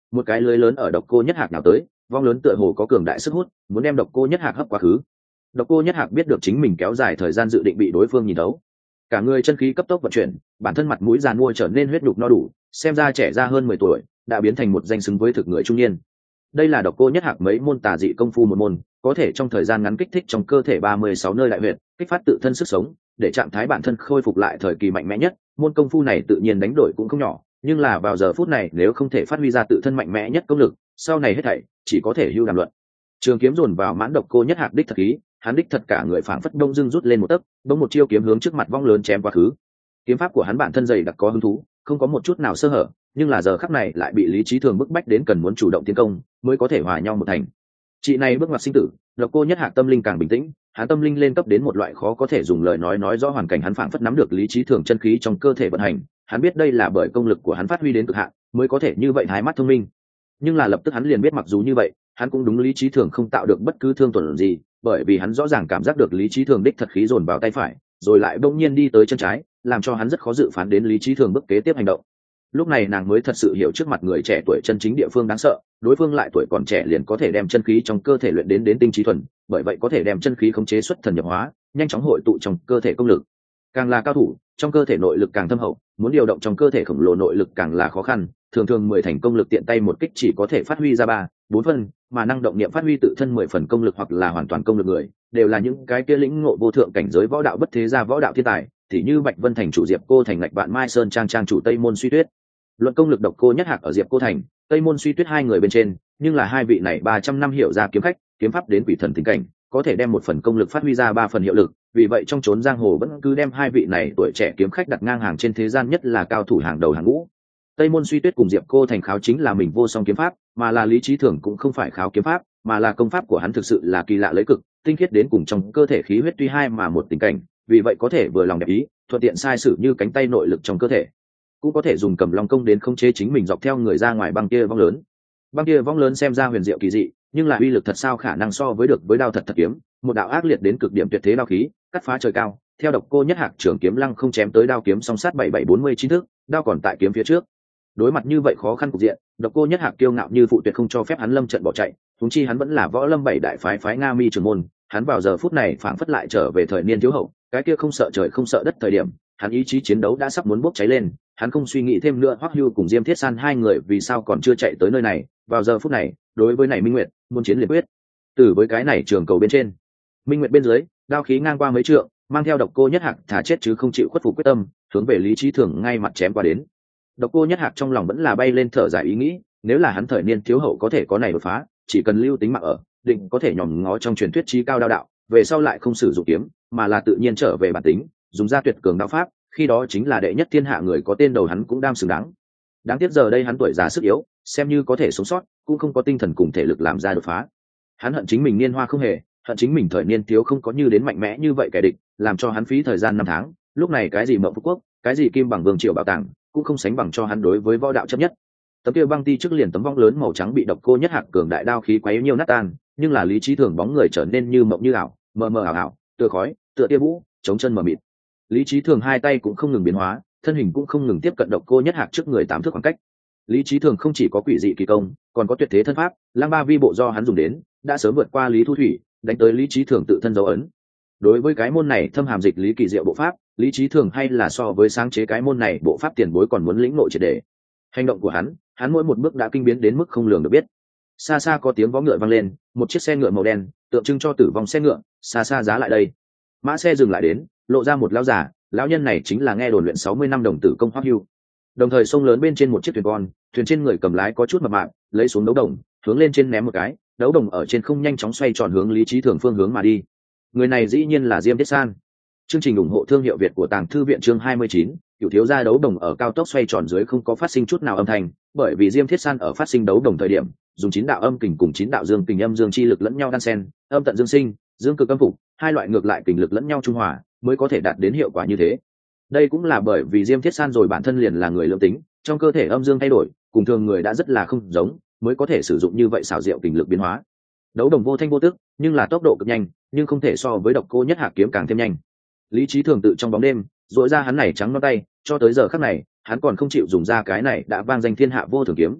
Speaker 1: một cái lưới lớn ở độc cô nhất hạc nào tới, vong lớn tựa hồ có cường đại sức hút, muốn đem độc cô nhất hạc hấp quá khứ. Độc cô nhất hạc biết được chính mình kéo dài thời gian dự định bị đối phương nhìn đấu, cả người chân khí cấp tốc vận chuyển, bản thân mặt mũi giàn mua trở nên huyết nhục no đủ, xem ra trẻ ra hơn 10 tuổi, đã biến thành một danh xứng với thực người trung niên. Đây là độc cô nhất hạc mấy môn tà dị công phu một môn, có thể trong thời gian ngắn kích thích trong cơ thể 36 nơi đại huyệt, kích phát tự thân sức sống, để trạng thái bản thân khôi phục lại thời kỳ mạnh mẽ nhất. Môn công phu này tự nhiên đánh đổi cũng không nhỏ, nhưng là vào giờ phút này nếu không thể phát huy ra tự thân mạnh mẽ nhất công lực, sau này hết thảy chỉ có thể hưu đàm luận. Trường kiếm dồn vào mãn độc cô nhất hạc đích thật khí, hắn đích thật cả người phảng phất đông dưng rút lên một tấc, bỗng một chiêu kiếm hướng trước mặt vong lớn chém quá khứ. Kiếm pháp của hắn bản thân dày đặc có hứng thú, không có một chút nào sơ hở, nhưng là giờ khắc này lại bị lý trí thường bức bách đến cần muốn chủ động tiến công mới có thể hòa nhau một thành. Chị này bước ngoặt sinh tử, độc cô nhất hạc tâm linh càng bình tĩnh, hắn tâm linh lên cấp đến một loại khó có thể dùng lời nói rõ hoàn cảnh, hắn phảng phất nắm được lý trí thường chân khí trong cơ thể vận hành, hắn biết đây là bởi công lực của hắn phát huy đến cực hạn mới có thể như vậy thái mắt thông minh. Nhưng là lập tức hắn liền biết mặc dù như vậy, hắn cũng đúng lý trí thường không tạo được bất cứ thương tổn gì, bởi vì hắn rõ ràng cảm giác được lý trí thường đích thật khí dồn vào tay phải, rồi lại bỗng nhiên đi tới chân trái, làm cho hắn rất khó dự phán đến lý trí thường bước kế tiếp hành động. Lúc này nàng mới thật sự hiểu trước mặt người trẻ tuổi chân chính địa phương đáng sợ, đối phương lại tuổi còn trẻ liền có thể đem chân khí trong cơ thể luyện đến tinh trí thuần, bởi vậy có thể đem chân khí khống chế xuất thần nhập hóa, nhanh chóng hội tụ trong cơ thể công lực. Càng là cao thủ, trong cơ thể nội lực càng thâm hậu, muốn điều động trong cơ thể khổng lồ nội lực càng là khó khăn, thường 10 thành công lực tiện tay một kích chỉ có thể phát huy ra 3-4 phần, mà năng động niệm phát huy tự thân 10 phần công lực hoặc là hoàn toàn công lực người, đều là những cái kia lĩnh ngộ vô thượng cảnh giới võ đạo bất thế gia võ đạo thiên tài, tỉ như Bạch Vân Thành chủ Diệp Cô Thành, Ngạch Vạn Mai Sơn trang chủ Tây Môn Suy Tuyết. Luận công lực độc cô nhất hạc ở Diệp Cô Thành, Tây Môn Suy Tuyết hai người bên trên, nhưng là hai vị này 300 năm hiểu ra kiếm khách, kiếm pháp đến quỷ thần tình cảnh, có thể đem một phần công lực phát huy ra 3 phần hiệu lực, vì vậy trong chốn giang hồ vẫn cứ đem hai vị này tuổi trẻ kiếm khách đặt ngang hàng trên thế gian, nhất là cao thủ hàng đầu hàng ngũ. Tây Môn Suy Tuyết cùng Diệp Cô Thành kháo chính là mình vô song kiếm pháp, mà là lý trí thường cũng không phải kháo kiếm pháp, mà là công pháp của hắn thực sự là kỳ lạ lấy cực, tinh khiết đến cùng trong cơ thể khí huyết tuy hai mà một tình cảnh, vì vậy có thể vừa lòng đẹp ý, thuận tiện sai sử như cánh tay nội lực trong cơ thể, cũng có thể dùng cầm long công đến khống chế chính mình dọc theo người ra ngoài băng kia vong lớn. Băng kia vong lớn xem ra huyền diệu kỳ dị, nhưng là uy lực thật sao khả năng so với được với đao thật kiếm, một đạo ác liệt đến cực điểm tuyệt thế đao khí, cắt phá trời cao, theo độc cô nhất hạc trưởng kiếm lăng không chém tới, đao kiếm song sát 7749 thước, đao còn tại kiếm phía trước. Đối mặt như vậy khó khăn cục diện, độc cô nhất hạc kiêu ngạo như phụ tuyệt không cho phép hắn lâm trận bỏ chạy, huống chi hắn vẫn là võ lâm bảy đại phái Nga Mi trưởng môn, hắn vào giờ phút này phảng phất lại trở về thời niên thiếu hậu, cái kia không sợ trời không sợ đất thời điểm, hắn ý chí chiến đấu đã sắp muốn bốc cháy lên, hắn không suy nghĩ thêm nữa Hoắc Hưu cùng Diêm Thiết San hai người vì sao còn chưa chạy tới nơi này, vào giờ phút này, đối với này Minh Nguyệt, muốn chiến liền quyết. Từ với cái này trường cầu bên trên, Minh Nguyệt bên dưới, đao khí ngang qua mấy trượng, mang theo độc cô nhất hạc thả chết chứ không chịu khuất phục quyết tâm, hướng về lý trí thường ngay mặt chém qua đến. Độc cô nhất hạc trong lòng vẫn là bay lên thở dài ý nghĩ, nếu là hắn thời niên thiếu hậu có thể có này đột phá, chỉ cần lưu tính mạng ở, định có thể nhòm ngó trong truyền thuyết chí cao đao đạo, về sau lại không sử dụng kiếm, mà là tự nhiên trở về bản tính, dùng ra tuyệt cường đao pháp, khi đó chính là đệ nhất thiên hạ người có tên đầu hắn cũng đam xứng đáng. Đáng tiếc giờ đây hắn tuổi già sức yếu, xem như có thể sống sót, cũng không có tinh thần cùng thể lực làm ra đột phá. Hắn hận chính mình niên hoa không hề, hận chính mình thời niên thiếu không có như đến mạnh mẽ như vậy kẻ địch, làm cho hắn phí thời gian 5 tháng, lúc này cái gì Mộng Phú Quốc, cái gì Kim Bằng Vương Triều bảo tàng, cũng không sánh bằng cho hắn đối với võ đạo chấp nhất. Tấm kia băng ti trước liền tấm vong lớn màu trắng bị độc cô nhất hạc cường đại đao khí quấy nhiều nát tan, nhưng là lý trí thường bóng người trở nên như mộng như ảo, mờ mờ ảo ảo, tựa khói, tựa tia vũ, chống chân mờ mịt. Lý trí thường hai tay cũng không ngừng biến hóa, thân hình cũng không ngừng tiếp cận độc cô nhất hạc trước người 8 thước khoảng cách. Lý trí thường không chỉ có quỷ dị kỳ công, còn có tuyệt thế thân pháp, lang ba vi bộ do hắn dùng đến, đã sớm vượt qua Lý Thu Thủy, đánh tới lý trí thường tự thân dấu ấn. Đối với cái môn này thâm hàm dịch lý kỳ diệu bộ pháp, lý trí thường hay là so với sáng chế cái môn này bộ pháp tiền bối còn muốn lĩnh nội triệt để. Hành động của hắn mỗi một bước đã kinh biến đến mức không lường được biết. Xa xa có tiếng vó ngựa vang lên, một chiếc xe ngựa màu đen tượng trưng cho tử vong xe ngựa xa xa giá lại đây. Mã xe dừng lại đến, lộ ra một lão giả, lão nhân này chính là nghe đồn luyện 60 năm đồng tử công Hoắc Hưu. Đồng thời sông lớn bên trên một chiếc thuyền con, thuyền trên người cầm lái có chút mập mạp, lấy xuống đấu đồng, hướng lên trên ném một cái, đấu đồng ở trên không nhanh chóng xoay tròn hướng lý trí thường phương hướng mà đi. Người này dĩ nhiên là Diêm Thiết San. Chương trình ủng hộ thương hiệu Việt của Tàng Thư viện chương 29, cửu thiếu gia đấu đồng ở cao tốc xoay tròn dưới không có phát sinh chút nào âm thanh, bởi vì Diêm Thiết San ở phát sinh đấu đồng thời điểm, dùng 9 đạo âm kình cùng 9 đạo dương kình âm dương chi lực lẫn nhau đan xen, âm tận dương sinh, dương cực âm phục, hai loại ngược lại kình lực lẫn nhau trung hòa, mới có thể đạt đến hiệu quả như thế. Đây cũng là bởi vì Diêm Thiết San rồi bản thân liền là người lưỡng tính, trong cơ thể âm dương thay đổi, cùng thường người đã rất là không giống, mới có thể sử dụng như vậy xảo diệu kình lực biến hóa. Đấu đồng vô thanh vô tức, nhưng là tốc độ cực nhanh, nhưng không thể so với độc cô nhất hạc kiếm càng thêm nhanh. Lý trí thường tự trong bóng đêm dội ra hắn này trắng non tay, cho tới giờ khắc này hắn còn không chịu dùng ra cái này đã vang danh thiên hạ vô thường kiếm.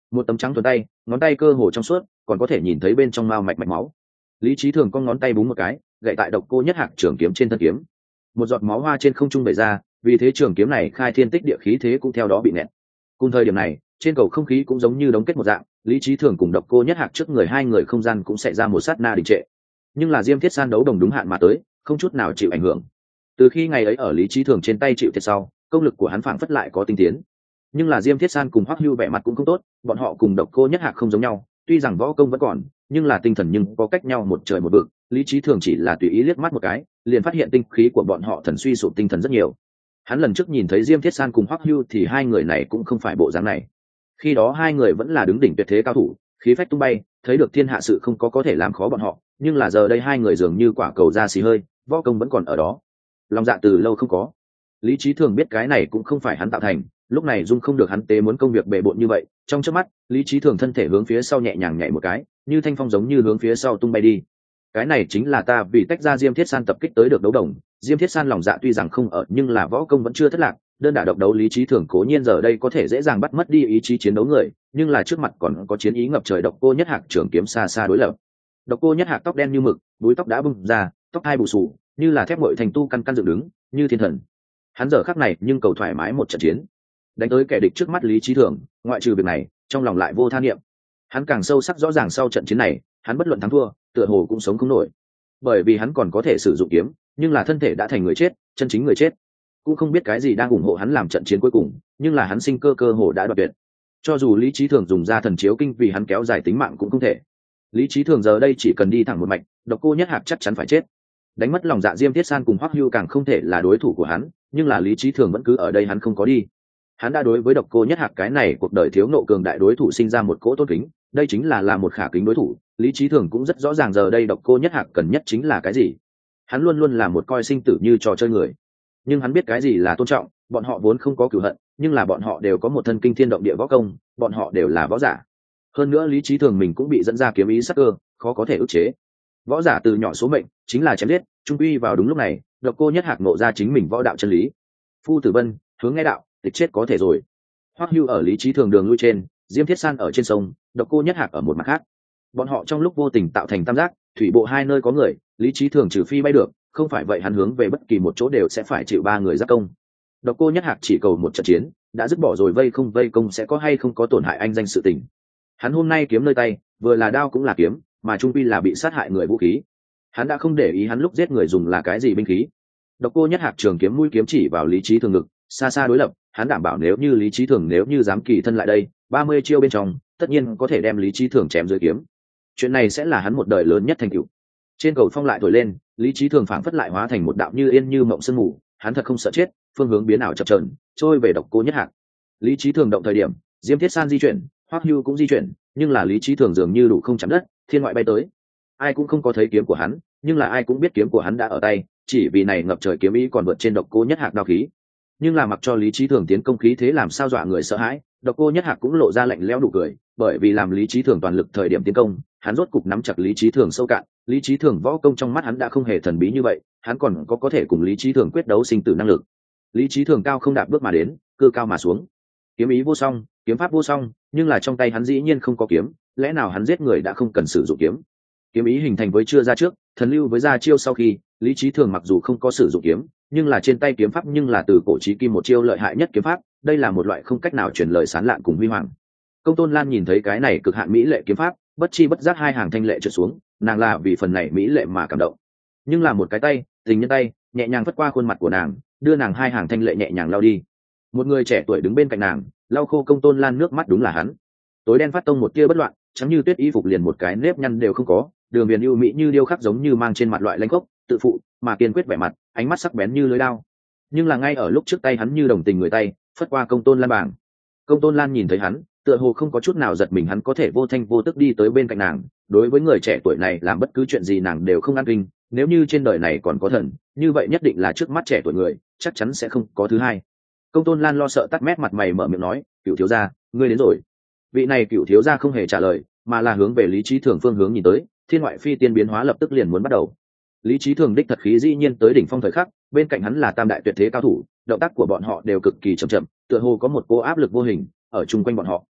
Speaker 1: một tấm trắng thuần tay, ngón tay cơ hồ trong suốt, còn có thể nhìn thấy bên trong mao mạch mạch máu. Lý Chí Thường con ngón tay búng một cái, gậy tại Độc Cô Nhất Hạc trường kiếm trên thân kiếm, một giọt máu hoa trên không trung bể ra, vì thế trường kiếm này khai thiên tích địa khí thế cũng theo đó bị nẹt. Cùng thời điểm này, trên cầu không khí cũng giống như đóng kết một dạng, Lý Chí Thường cùng Độc Cô Nhất Hạc trước người hai người không gian cũng xảy ra một sát na đình trệ. Nhưng là Diêm Thiết San đấu đồng đúng hạn mà tới, không chút nào chịu ảnh hưởng. Từ khi ngày ấy ở Lý Chí Thường trên tay chịu thiệt sau, công lực của hắn phảng phất lại có tinh tiến. Nhưng là Diêm Thiết San cùng Hoắc Hưu vẻ mặt cũng không tốt, bọn họ cùng Độc Cô Nhất Hạc không giống nhau, tuy rằng võ công vẫn còn, nhưng là tinh thần nhưng có cách nhau một trời một vực. Lý Chí Thường chỉ là tùy ý liếc mắt một cái, liền phát hiện tinh khí của bọn họ thần suy sụp tinh thần rất nhiều. Hắn lần trước nhìn thấy Diêm Thiết San cùng Hoắc Hưu thì hai người này cũng không phải bộ dáng này. Khi đó hai người vẫn là đứng đỉnh tuyệt thế cao thủ, khí phách tung bay, thấy được thiên hạ sự không có thể làm khó bọn họ, nhưng là giờ đây hai người dường như quả cầu ra xì hơi, võ công vẫn còn ở đó, lòng dạ từ lâu không có. Lý Chí Thường biết cái này cũng không phải hắn tạo thành, lúc này dung không được hắn tế muốn công việc bề bộn như vậy. Trong chớp mắt, Lý Chí Thường thân thể hướng phía sau nhẹ nhàng nhảy một cái, như thanh phong giống như hướng phía sau tung bay đi. Cái này chính là ta vì tách ra Diêm Thiết San tập kích tới được đấu đồng. Diêm Thiết San lòng dạ tuy rằng không ở, nhưng là võ công vẫn chưa thất lạc, đơn đả độc đấu Lý Chí Thường cố nhiên giờ đây có thể dễ dàng bắt mất đi ý chí chiến đấu người, nhưng là trước mặt còn có chiến ý ngập trời Độc Cô Nhất Hạc trường kiếm xa xa đối lập. Độc Cô Nhất Hạc tóc đen như mực, búi tóc đã bung ra, tóc hai bù xù, như là thép nguội thành tu căn căn dựng đứng, như thiên thần. Hắn giờ khắc này nhưng cầu thoải mái một trận chiến, đánh tới kẻ địch trước mắt Lý Chí Thường, ngoại trừ việc này, trong lòng lại vô tha niệm. Hắn càng sâu sắc rõ ràng sau trận chiến này, hắn bất luận thắng thua, tựa hồ cũng sống không nổi, bởi vì hắn còn có thể sử dụng kiếm, nhưng là thân thể đã thành người chết, chân chính người chết. Cũng không biết cái gì đang ủng hộ hắn làm trận chiến cuối cùng, nhưng là hắn sinh cơ hồ đã đoạt tuyệt. Cho dù Lý Chí Thường dùng ra thần chiếu kinh vì hắn kéo dài tính mạng cũng không thể. Lý Chí Thường giờ đây chỉ cần đi thẳng một mạch, Độc Cô Nhất Hạc chắc chắn phải chết. Đánh mất lòng dạ Diêm Thiết San cùng Hoắc Hưu càng không thể là đối thủ của hắn, nhưng là Lý Chí Thường vẫn cứ ở đây, hắn không có đi. Hắn đã đối với Độc Cô Nhất Hạc cái này cuộc đời thiếu nộ cường đại đối thủ sinh ra một cỗ tôn kính, đây chính là một khả kính đối thủ. Lý Chí Thường cũng rất rõ ràng giờ đây Độc Cô Nhất Hạc cần nhất chính là cái gì. Hắn luôn luôn là một coi sinh tử như trò chơi người, nhưng hắn biết cái gì là tôn trọng. Bọn họ vốn không có cửu hận, nhưng là bọn họ đều có một thân kinh thiên động địa võ công, bọn họ đều là võ giả. Hơn nữa Lý Chí Thường mình cũng bị dẫn ra kiếm ý sắc cơ, khó có thể ức chế. Võ giả từ nhỏ số mệnh chính là chém giết, trung quy vào đúng lúc này, Độc Cô Nhất Hạc nộ ra chính mình võ đạo chân lý. Phu Tử Vân, hướng nghe đạo, tịch chết có thể rồi. Hoắc Hưu ở Lý Chí Thường đường lui trên, Diêm Thiết San ở trên sông, Độc Cô Nhất Hạc ở một mặt khác. Bọn họ trong lúc vô tình tạo thành tam giác, thủy bộ hai nơi có người, Lý Chí Thường trừ phi bay được, không phải vậy hắn hướng về bất kỳ một chỗ đều sẽ phải chịu ba người giáp công. Độc Cô Nhất Hạc chỉ cầu một trận chiến, đã dứt bỏ rồi vây không vây công sẽ có hay không có tổn hại anh danh sự tình. Hắn hôm nay kiếm nơi tay, vừa là đao cũng là kiếm, mà trung quy là bị sát hại người vũ khí. Hắn đã không để ý hắn lúc giết người dùng là cái gì binh khí. Độc Cô Nhất Hạc trường kiếm mũi kiếm chỉ vào Lý Chí Thường ngực, xa xa đối lập, hắn đảm bảo nếu như Lý Chí Thường nếu như dám kỳ thân lại đây, 30 chiêu bên trong, tất nhiên có thể đem Lý Chí Thường chém dưới kiếm. Chuyện này sẽ là hắn một đời lớn nhất thành tựu. Trên cầu phong lại thổi lên, Lý Chí Thường phảng phất lại hóa thành một đạo như yên như mộng sương mù, hắn thật không sợ chết, phương hướng biến ảo chập chờn, trôi về Độc Cô Nhất Hạc. Lý Chí Thường động thời điểm, Diêm Thiết San di chuyển, Hoắc Hưu cũng di chuyển, nhưng là Lý Chí Thường dường như đủ không chạm đất, thiên ngoại bay tới. Ai cũng không có thấy kiếm của hắn, nhưng là ai cũng biết kiếm của hắn đã ở tay, chỉ vì này ngập trời kiếm ý còn vượt trên Độc Cô Nhất Hạc đao khí. Nhưng là mặc cho Lý Chí Thường tiến công khí thế làm sao dọa người sợ hãi, Độc Cô Nhất Hạc cũng lộ ra lạnh lẽo nụ cười, bởi vì làm Lý Chí Thường toàn lực thời điểm tiến công, hắn rốt cục nắm chặt Lý Chí Thường sâu cạn. Lý Chí Thường võ công trong mắt hắn đã không hề thần bí như vậy, hắn còn có thể cùng Lý Chí Thường quyết đấu sinh tử năng lực. Lý Chí Thường cao không đạp bước mà đến, cư cao mà xuống, kiếm ý vô song, kiếm pháp vô song, nhưng là trong tay hắn dĩ nhiên không có kiếm, lẽ nào hắn giết người đã không cần sử dụng kiếm? Kiếm ý hình thành với chưa ra trước, thần lưu với ra chiêu sau khi, Lý Chí Thường mặc dù không có sử dụng kiếm, nhưng là trên tay kiếm pháp nhưng là từ cổ chí kim một chiêu lợi hại nhất kiếm pháp, đây là một loại không cách nào truyền lời sán lạn cùng huy hoàng. Công Tôn Lan nhìn thấy cái này cực hạn mỹ lệ kiếm pháp, bất chi bất giác hai hàng thanh lệ trượt xuống, nàng là vì phần này mỹ lệ mà cảm động. Nhưng là một cái tay, tình nhân tay, nhẹ nhàng phất qua khuôn mặt của nàng, đưa nàng hai hàng thanh lệ nhẹ nhàng lau đi. Một người trẻ tuổi đứng bên cạnh nàng, lau khô Công Tôn Lan nước mắt, đúng là hắn. Tối đen phát tông một tia bất loạn, trắng như tuyết y phục liền một cái nếp nhăn đều không có, đường viền ưu mỹ như điêu khắc giống như mang trên mặt loại lãnh khốc, tự phụ mà kiên quyết vẻ mặt, ánh mắt sắc bén như lưỡi dao. Nhưng là ngay ở lúc trước tay hắn như đồng tình người tay, phất qua Công Tôn Lan bảng. Công Tôn Lan nhìn thấy hắn, tựa hồ không có chút nào giật mình, hắn có thể vô thanh vô tức đi tới bên cạnh nàng. Đối với người trẻ tuổi này làm bất cứ chuyện gì nàng đều không ăn kinh, nếu như trên đời này còn có thần, như vậy nhất định là trước mắt trẻ tuổi người, chắc chắn sẽ không có thứ hai. Công Tôn Lan lo sợ tắt mét mặt mày mở miệng nói, Cửu thiếu gia, ngươi đến rồi. Vị này Cửu thiếu gia không hề trả lời, mà là hướng về Lý Chí Thường phương hướng nhìn tới. Thiên ngoại phi tiên biến hóa lập tức liền muốn bắt đầu. Lý Chí Thường đích thật khí dĩ nhiên tới đỉnh phong thời khắc, bên cạnh hắn là tam đại tuyệt thế cao thủ, động tác của bọn họ đều cực kỳ chậm chậm, tựa hồ có một cô áp lực vô hình ở chung quanh bọn họ.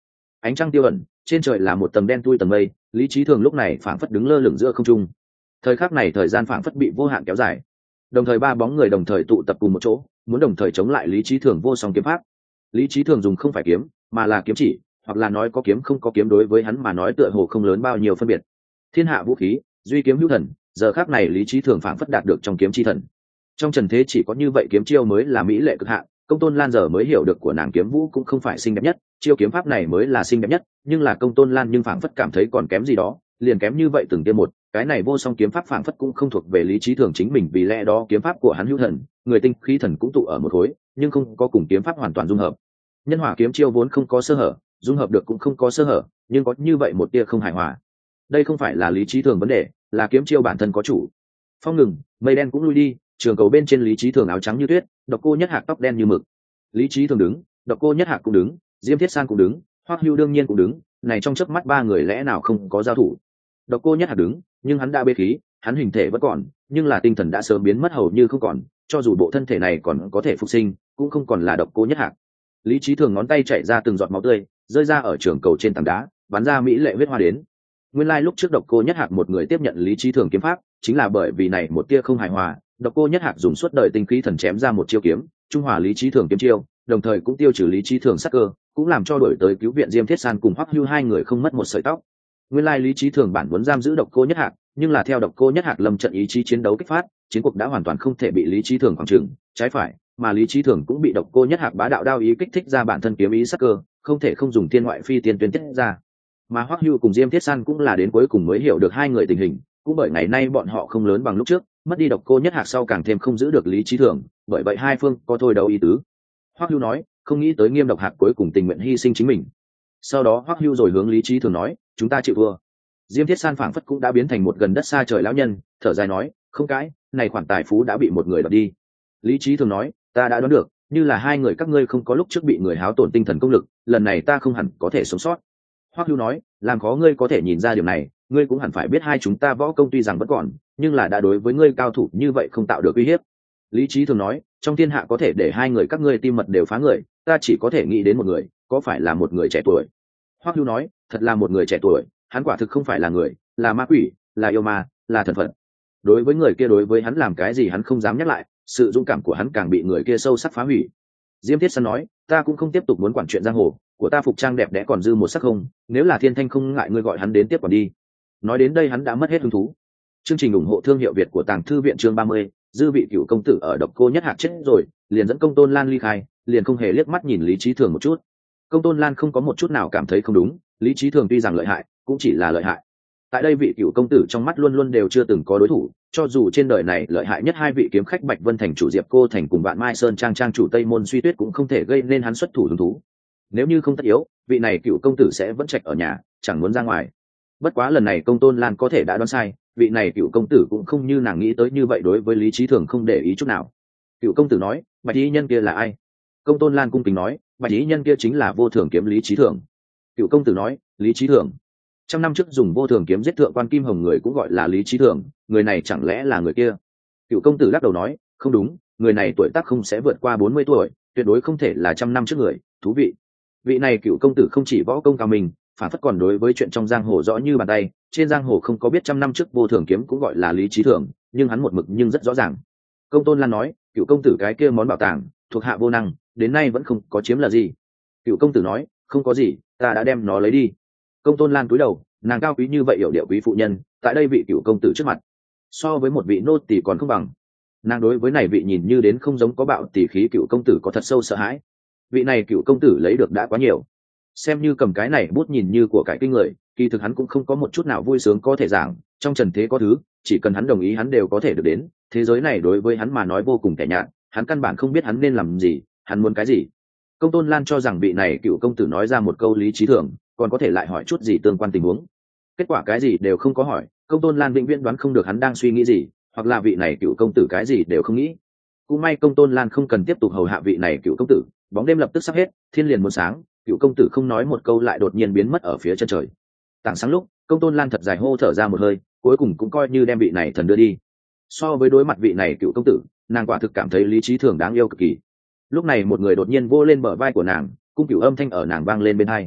Speaker 1: ánh trăng tiêu ẩn, trên trời là một tầng đen thui tầng mây, lý trí thường lúc này phảng phất đứng lơ lửng giữa không trung. Thời khắc này thời gian phảng phất bị vô hạn kéo dài, đồng thời ba bóng người đồng thời tụ tập cùng một chỗ, muốn đồng thời chống lại lý trí thường vô song kiếm pháp. Lý trí thường dùng không phải kiếm mà là kiếm chỉ, hoặc là nói có kiếm không có kiếm, đối với hắn mà nói tựa hồ không lớn bao nhiêu phân biệt. Thiên hạ vũ khí duy kiếm hữu thần, giờ khắc này lý trí thường phảng phất đạt được trong kiếm chi thần. Trong trần thế chỉ có như vậy kiếm chiêu mới là mỹ lệ cực hạn. Công tôn lan giờ mới hiểu được của nàng kiếm vũ cũng không phải xinh đẹp nhất, chiêu kiếm pháp này mới là xinh đẹp nhất, nhưng là công tôn lan nhưng phảng phất cảm thấy còn kém gì đó, liền kém như vậy từng tiêm một. Cái này vô song kiếm pháp phảng phất cũng không thuộc về lý trí thường chính mình, vì lẽ đó kiếm pháp của hắn hữu thần, người tinh khí thần cũng tụ ở một khối, nhưng không có cùng kiếm pháp hoàn toàn dung hợp. Nhân hỏa kiếm chiêu vốn không có sơ hở, dung hợp được cũng không có sơ hở, nhưng có như vậy một tia không hài hòa. Đây không phải là lý trí thường vấn đề, là kiếm chiêu bản thân có chủ. Phong ngừng, mây đen cũng lui đi, trường cầu bên trên lý trí thường áo trắng như tuyết, độc cô nhất hạc tóc đen như mực. Lý trí thường đứng, độc cô nhất hạc cũng đứng, diêm thiết san cũng đứng, hoắc hưu đương nhiên cũng đứng. Này trong chớp mắt ba người lẽ nào không có giao thủ? Độc cô nhất hạc đứng, nhưng hắn đã bê khí, hắn hình thể vẫn còn, nhưng là tinh thần đã sớm biến mất hầu như không còn, cho dù bộ thân thể này còn có thể phục sinh, cũng không còn là độc cô nhất hạc. Lý trí thường ngón tay chạy ra từng giọt máu tươi, rơi ra ở trường cầu trên tảng đá, bắn ra mỹ lệ huyết hoa đến. Nguyên lai lúc trước độc cô nhất hạc một người tiếp nhận lý trí thường kiếm pháp, chính là bởi vì này một tia không hài hòa, độc cô nhất hạc dùng suốt đời tinh khí thần chém ra một chiêu kiếm, trung hòa lý trí thường kiếm chiêu, đồng thời cũng tiêu trừ lý trí thường sắc cơ, cũng làm cho đổi tới cứu viện diêm thiết san cùng hoắc hưu hai người không mất một sợi tóc. Nguyên lai lý trí thường bản muốn giam giữ độc cô nhất hạc, nhưng là theo độc cô nhất hạc lâm trận ý chí chiến đấu kích phát, chiến cuộc đã hoàn toàn không thể bị lý trí thường khoảng trừng trái phải, mà lý trí thường cũng bị độc cô nhất hạc bá đạo đao ý kích thích ra bản thân kiếm ý sắc cơ, không thể không dùng thiên ngoại phi tiên tuyến tiết ra. Mà hoắc hưu cùng diêm thiết san cũng là đến cuối cùng mới hiểu được hai người tình hình, cũng bởi ngày nay bọn họ không lớn bằng lúc trước, mất đi độc cô nhất hạc sau càng thêm không giữ được lý trí thường, bởi vậy hai phương có thôi đấu ý tứ. Hoắc hưu nói, không nghĩ tới nghiêm độc hạc cuối cùng tình nguyện hy sinh chính mình. Sau đó hoắc hưu rồi hướng lý trí thường nói, chúng ta chịu thua. Diêm thiết san phảng phất cũng đã biến thành một gần đất xa trời lão nhân, thở dài nói, không cãi, này khoản tài phú đã bị một người đoạt đi. Lý trí thường nói, ta đã đoán được, như là hai người các ngươi không có lúc trước bị người háo tổn tinh thần công lực, lần này ta không hẳn có thể sống sót. Hoắc hưu nói, làm khó ngươi có thể nhìn ra điều này, ngươi cũng hẳn phải biết hai chúng ta võ công tuy rằng vẫn còn, nhưng là đã đối với ngươi cao thủ như vậy không tạo được uy hiếp. Lý trí thường nói, trong thiên hạ có thể để hai người các ngươi tim mật đều phá người, ta chỉ có thể nghĩ đến một người, có phải là một người trẻ tuổi? Hoắc hưu nói, thật là một người trẻ tuổi, hắn quả thực không phải là người, là ma quỷ, là yêu ma, là thần phật. Đối với người kia, đối với hắn làm cái gì hắn không dám nhắc lại, sự dũng cảm của hắn càng bị người kia sâu sắc phá hủy. Diêm thiết san nói, ta cũng không tiếp tục muốn quản chuyện giang hồ, của ta phục trang đẹp đẽ còn dư một sắc không, nếu là thiên thanh không ngại ngươi gọi hắn đến tiếp còn đi. Nói đến đây hắn đã mất hết hứng thú. Chương trình ủng hộ thương hiệu Việt của Tàng Thư viện chương 30, dư vị cựu công tử ở độc cô nhất hạc chết rồi, liền dẫn công tôn lan ly khai, liền không hề liếc mắt nhìn lý trí thường một chút. Công tôn lan không có một chút nào cảm thấy không đúng, lý trí thường tuy rằng lợi hại, cũng chỉ là lợi hại. Tại đây vị cựu công tử trong mắt luôn luôn đều chưa từng có đối thủ, cho dù trên đời này lợi hại nhất hai vị kiếm khách Bạch Vân Thành chủ Diệp Cô Thành cùng Vạn Mai Sơn trang chủ Tây Môn Suy Tuyết cũng không thể gây nên hắn xuất thủ hứng thú. Nếu như không tất yếu, vị này cựu công tử sẽ vẫn trạch ở nhà, chẳng muốn ra ngoài. Bất quá lần này công tôn lan có thể đã đoán sai, vị này cựu công tử cũng không như nàng nghĩ tới như vậy, đối với lý trí thường không để ý chút nào. Cựu công tử nói, bạch y nhân kia là ai? Công tôn lan cung kính nói, bạch y nhân kia chính là vô thường kiếm lý trí thường. Cựu công tử nói, lý trí thường? Trăm năm trước dùng vô thường kiếm giết thượng quan kim hồng người cũng gọi là lý trí thường, người này chẳng lẽ là người kia? Cựu công tử lắc đầu nói, không đúng, người này tuổi tác không sẽ vượt qua 40 tuổi, tuyệt đối không thể là trăm năm trước người. Thú vị. Vị này cựu công tử không chỉ võ công cao mình, phản phất còn đối với chuyện trong giang hồ rõ như bàn tay. Trên giang hồ không có biết trăm năm trước vô thường kiếm cũng gọi là lý trí thường, nhưng hắn một mực nhưng rất rõ ràng. Công tôn lan nói, cựu công tử cái kia món bảo tàng thuộc hạ vô năng, đến nay vẫn không có chiếm là gì. Cựu công tử nói, không có gì, ta đã đem nó lấy đi. Công tôn lan cúi đầu, nàng cao quý như vậy hiểu điệu quý phụ nhân, tại đây vị cựu công tử trước mặt, so với một vị nô tỳ còn không bằng. Nàng đối với này vị nhìn như đến không giống có bạo tỷ khí cựu công tử có thật sâu sợ hãi. Vị này cựu công tử lấy được đã quá nhiều, xem như cầm cái này bút nhìn như của cải kinh người, kỳ thực hắn cũng không có một chút nào vui sướng có thể giảng. Trong trần thế có thứ, chỉ cần hắn đồng ý hắn đều có thể được đến, thế giới này đối với hắn mà nói vô cùng tẻ nhạt, hắn căn bản không biết hắn nên làm gì, hắn muốn cái gì. Công tôn lan cho rằng vị này cựu công tử nói ra một câu lý trí thường, còn có thể lại hỏi chút gì tương quan tình huống. Kết quả cái gì đều không có hỏi, công tôn lan vĩnh viễn đoán không được hắn đang suy nghĩ gì, hoặc là vị này cựu công tử cái gì đều không nghĩ. Cũng may công tôn lan không cần tiếp tục hầu hạ vị này cựu công tử, bóng đêm lập tức sắp hết, thiên liền muốn sáng, cựu công tử không nói một câu lại đột nhiên biến mất ở phía chân trời. Tảng sáng lúc, công tôn lan thật dài hô thở ra một hơi, cuối cùng cũng coi như đem vị này thần đưa đi. So với đối mặt vị này cựu công tử, nàng quả thực cảm thấy lý trí thường đáng yêu cực kỳ. Lúc này một người đột nhiên vô lên bờ vai của nàng, cung cửu âm thanh ở nàng vang lên bên hai.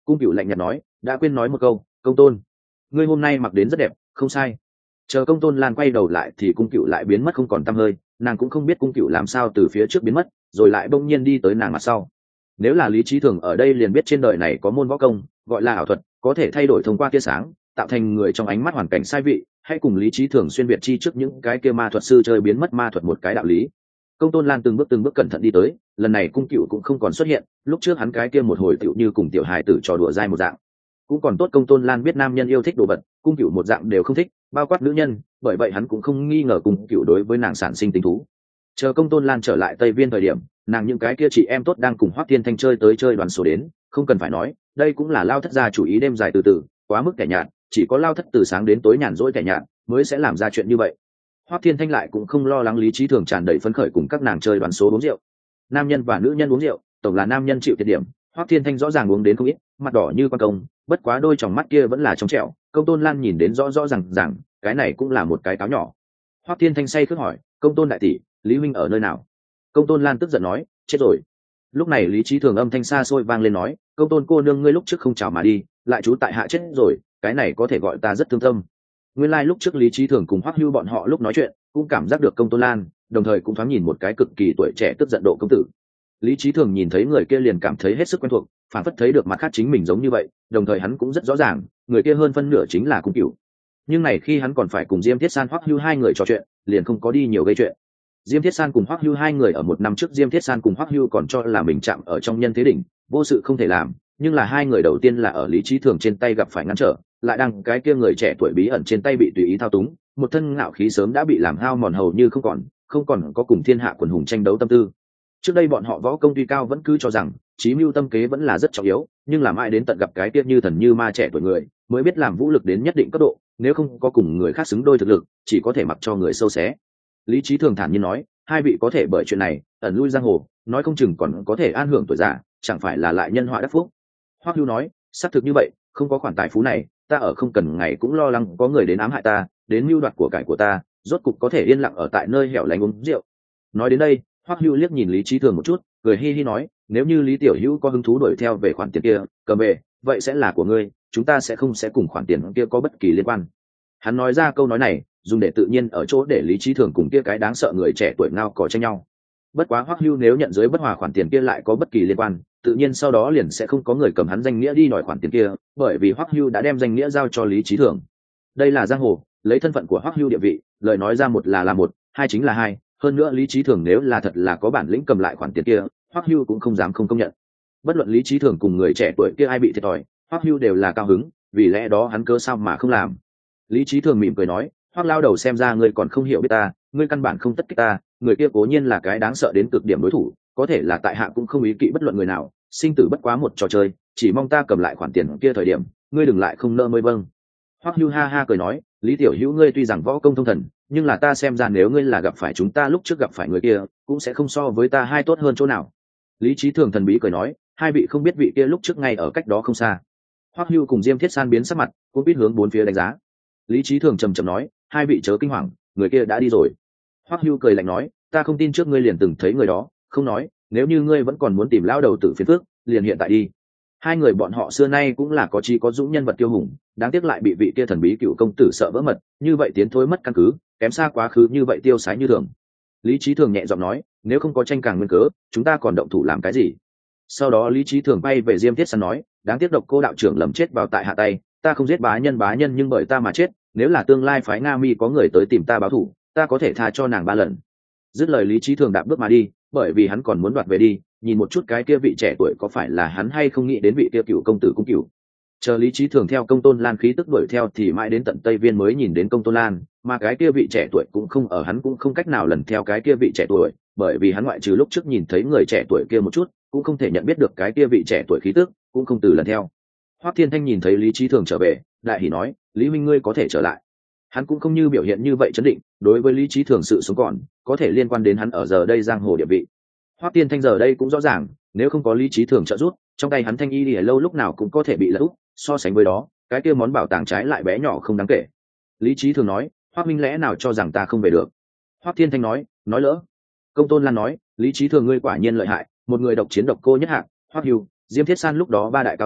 Speaker 1: Cung Cửu lạnh nhạt nói, đã quên nói một câu, công tôn, ngươi hôm nay mặc đến rất đẹp, không sai. Chờ công tôn lan quay đầu lại thì Cung Cửu lại biến mất không còn tăm hơi, nàng cũng không biết Cung Cửu làm sao từ phía trước biến mất rồi lại bỗng nhiên đi tới nàng mặt sau. Nếu là Lý Chí Thường ở đây liền biết trên đời này có môn võ công gọi là ảo thuật, có thể thay đổi thông qua tia sáng tạo thành người trong ánh mắt hoàn cảnh sai vị, hay cùng Lý Chí Thường xuyên việt chi trước những cái kia ma thuật sư chơi biến mất ma thuật một cái đạo lý. Công tôn lan từng bước cẩn thận đi tới, lần này Cung Cửu cũng không còn xuất hiện, lúc trước hắn cái kia một hồi tựu như cùng tiểu hài tử trò đùa dai một dạng. Cũng còn tốt công tôn lan biết nam nhân yêu thích đồ vật, Cung Cửu một dạng đều không thích, bao quát nữ nhân, bởi vậy hắn cũng không nghi ngờ Cung Cửu đối với nàng sản sinh tình thú. Chờ công tôn lan trở lại Tây Viên thời điểm, nàng những cái kia chị em tốt đang cùng Hoắc Thiên Thanh chơi tới chơi đoàn số đến, không cần phải nói, đây cũng là lao thất gia chủ ý đêm dài từ từ, quá mức kẻ nhạt, chỉ có lao thất từ sáng đến tối nhàn rỗi kẻ nhạt mới sẽ làm ra chuyện như vậy. Hoắc Thiên Thanh lại cũng không lo lắng, Lý Chí Thường tràn đầy phấn khởi cùng các nàng chơi đoàn số uống rượu. Nam nhân và nữ nhân uống rượu, tổng là nam nhân chịu thiệt điểm, Hoắc Thiên Thanh rõ ràng uống đến không ít, mặt đỏ như quan công, bất quá đôi tròng mắt kia vẫn là trong trẻo, công tôn lan nhìn đến rõ rõ ràng, cái này cũng là một cái cáo nhỏ. Hoắc Thiên Thanh say khướt hỏi, công tôn đại tỷ, Lý huynh ở nơi nào? Công tôn lan tức giận nói, chết rồi. Lúc này Lý Chí Thường âm thanh xa xôi vang lên nói, công tôn cô nương ngươi lúc trước không chào mà đi, lại chú tại hạ chết rồi, cái này có thể gọi ta rất thương tâm. Nguyên lai lúc trước Lý Chí Thường cùng Hoắc Hưu bọn họ lúc nói chuyện cũng cảm giác được công tôn lan, đồng thời cũng thoáng nhìn một cái cực kỳ tuổi trẻ tức giận độ công tử. Lý Chí Thường nhìn thấy người kia liền cảm thấy hết sức quen thuộc, phản phất thấy được mặt khác chính mình giống như vậy, đồng thời hắn cũng rất rõ ràng người kia hơn phân nửa chính là Cung Cửu. Nhưng này khi hắn còn phải cùng Diêm Thiết San, Hoắc Hưu hai người trò chuyện, liền không có đi nhiều gây chuyện. Diêm Thiết San cùng Hoắc Hưu hai người ở một năm trước, Diêm Thiết San cùng Hoắc Hưu còn cho là mình chạm ở trong nhân thế đỉnh, vô sự không thể làm, nhưng là hai người đầu tiên là ở Lý Chí Thường trên tay gặp phải ngăn trở, lại đang cái kia người trẻ tuổi bí ẩn trên tay bị tùy ý thao túng, một thân ngạo khí sớm đã bị làm hao mòn hầu như không còn có cùng thiên hạ quần hùng tranh đấu tâm tư. Trước đây bọn họ võ công tuy cao vẫn cứ cho rằng chí mưu tâm kế vẫn là rất trọng yếu, nhưng làm ai đến tận gặp cái kia như thần như ma trẻ tuổi người, mới biết làm vũ lực đến nhất định cấp độ, nếu không có cùng người khác xứng đôi thực lực, chỉ có thể mặc cho người sâu xé. Lý Chí Thường thản nhiên nói, hai vị có thể bởi chuyện này ẩn lui giang hồ, nói không chừng còn có thể an hưởng tuổi già, chẳng phải là lại nhân họa đắc phúc. Hoắc Hưu nói, xác thực như vậy, không có khoản tài phú này, ta ở không cần ngày cũng lo lắng có người đến ám hại ta, đến mưu đoạt của cải của ta, rốt cục có thể yên lặng ở tại nơi hẻo lánh uống rượu. Nói đến đây, Hoắc Hưu liếc nhìn Lý Chí Thường một chút, cười hi hi nói, nếu như Lý tiểu hữu có hứng thú đuổi theo về khoản tiền kia, cầm về, vậy sẽ là của ngươi, chúng ta sẽ không cùng khoản tiền kia có bất kỳ liên quan. Hắn nói ra câu nói này, dùng để tự nhiên ở chỗ để Lý Chí Thường cùng kia cái đáng sợ người trẻ tuổi ngao cò tranh nhau. Bất quá Hoắc Hưu nếu nhận dưới bất hòa khoản tiền kia lại có bất kỳ liên quan, tự nhiên sau đó liền sẽ không có người cầm hắn danh nghĩa đi đòi khoản tiền kia, bởi vì Hoắc Hưu đã đem danh nghĩa giao cho Lý Chí Thường. Đây là giang hồ, lấy thân phận của Hoắc Hưu địa vị, lời nói ra một là một, hai chính là hai, hơn nữa Lý Chí Thường nếu là thật là có bản lĩnh cầm lại khoản tiền kia, Hoắc Hưu cũng không dám không công nhận. Bất luận Lý Chí Thường cùng người trẻ tuổi kia ai bị thiệt thòi, Hoắc Hưu đều là cao hứng, vì lẽ đó hắn cớ sao mà không làm. Lý Chí Thường mỉm cười nói, Hoắc lao đầu xem ra ngươi còn không hiểu biết ta, ngươi căn bản không tất kích ta, người kia cố nhiên là cái đáng sợ đến cực điểm đối thủ, có thể là tại hạ cũng không ý kỵ bất luận người nào, sinh tử bất quá một trò chơi, chỉ mong ta cầm lại khoản tiền kia thời điểm, ngươi đừng lại không nỡ mới vâng. Hoắc Hưu ha ha cười nói, Lý tiểu hữu ngươi tuy rằng võ công thông thần, nhưng là ta xem ra nếu ngươi là gặp phải chúng ta lúc trước gặp phải người kia, cũng sẽ không so với ta hai tốt hơn chỗ nào. Lý Chí Thường thần bí cười nói, hai vị không biết vị kia lúc trước ngay ở cách đó không xa. Hoắc Hưu cùng Diêm Thiết San biến sắc mặt, cũng biết hướng bốn phía đánh giá. Lý Chí Thường trầm trầm nói, hai vị chớ kinh hoàng, người kia đã đi rồi. Hoắc Hưu cười lạnh nói, ta không tin trước ngươi liền từng thấy người đó, không nói, nếu như ngươi vẫn còn muốn tìm lão đầu tử phiền phức, liền hiện tại đi. Hai người bọn họ xưa nay cũng là có trí có dũng nhân vật kiêu hùng, đáng tiếc lại bị vị kia thần bí cựu công tử sợ vỡ mật, như vậy tiến thối mất căn cứ, kém xa quá khứ như vậy tiêu sái như thường. Lý Chí Thường nhẹ giọng nói, nếu không có tranh càng nguyên cớ, chúng ta còn động thủ làm cái gì? Sau đó Lý Chí Thường bay về Diêm Thiết San nói, đáng tiếc độc cô đạo trưởng lầm chết vào tại hạ tay, ta không giết bá nhân nhưng bởi ta mà chết, nếu là tương lai phái Nga Mi có người tới tìm ta báo thù, ta có thể tha cho nàng 3 lần. Dứt lời Lý Chí Thường đạp bước mà đi, bởi vì hắn còn muốn đoạt về đi, nhìn một chút cái kia vị trẻ tuổi có phải là hắn hay không nghĩ đến vị kia cựu công tử Cung Cửu. Chờ Lý Chí Thường theo Công Tôn Lan khí tức đuổi theo thì mãi đến tận Tây Viên mới nhìn đến Công Tôn Lan, mà cái kia vị trẻ tuổi cũng không ở, hắn cũng không cách nào lần theo cái kia vị trẻ tuổi, bởi vì hắn ngoại trừ lúc trước nhìn thấy người trẻ tuổi kia một chút, cũng không thể nhận biết được cái kia vị trẻ tuổi khí tức, cũng không từ lần theo. Hoắc Thiên Thanh nhìn thấy Lý Chí Thường trở về, đại hỉ nói, Lý minh ngươi có thể trở lại. Hắn cũng không như biểu hiện như vậy chấn định, đối với Lý Chí Thường sự sống còn có thể liên quan đến hắn ở giờ đây giang hồ địa vị. Hoắc Thiên Thanh giờ đây cũng rõ ràng, nếu không có Lý Chí Thường trợ giúp, trong tay hắn Thanh Y Lìa lâu lúc nào cũng có thể bị lật úp, so sánh với đó, cái kia món bảo tàng trái lại bé nhỏ không đáng kể. Lý Chí Thường nói, Hoắc minh lẽ nào cho rằng ta không về được? Hoắc Thiên Thanh nói lỡ. Công Tôn Lan nói, Lý Chí Thường ngươi quả nhiên lợi hại, một người độc chiến độc cô nhất hạng, Hoắc Hưu, Diêm Thiết San lúc đó 3 đại cao thủ,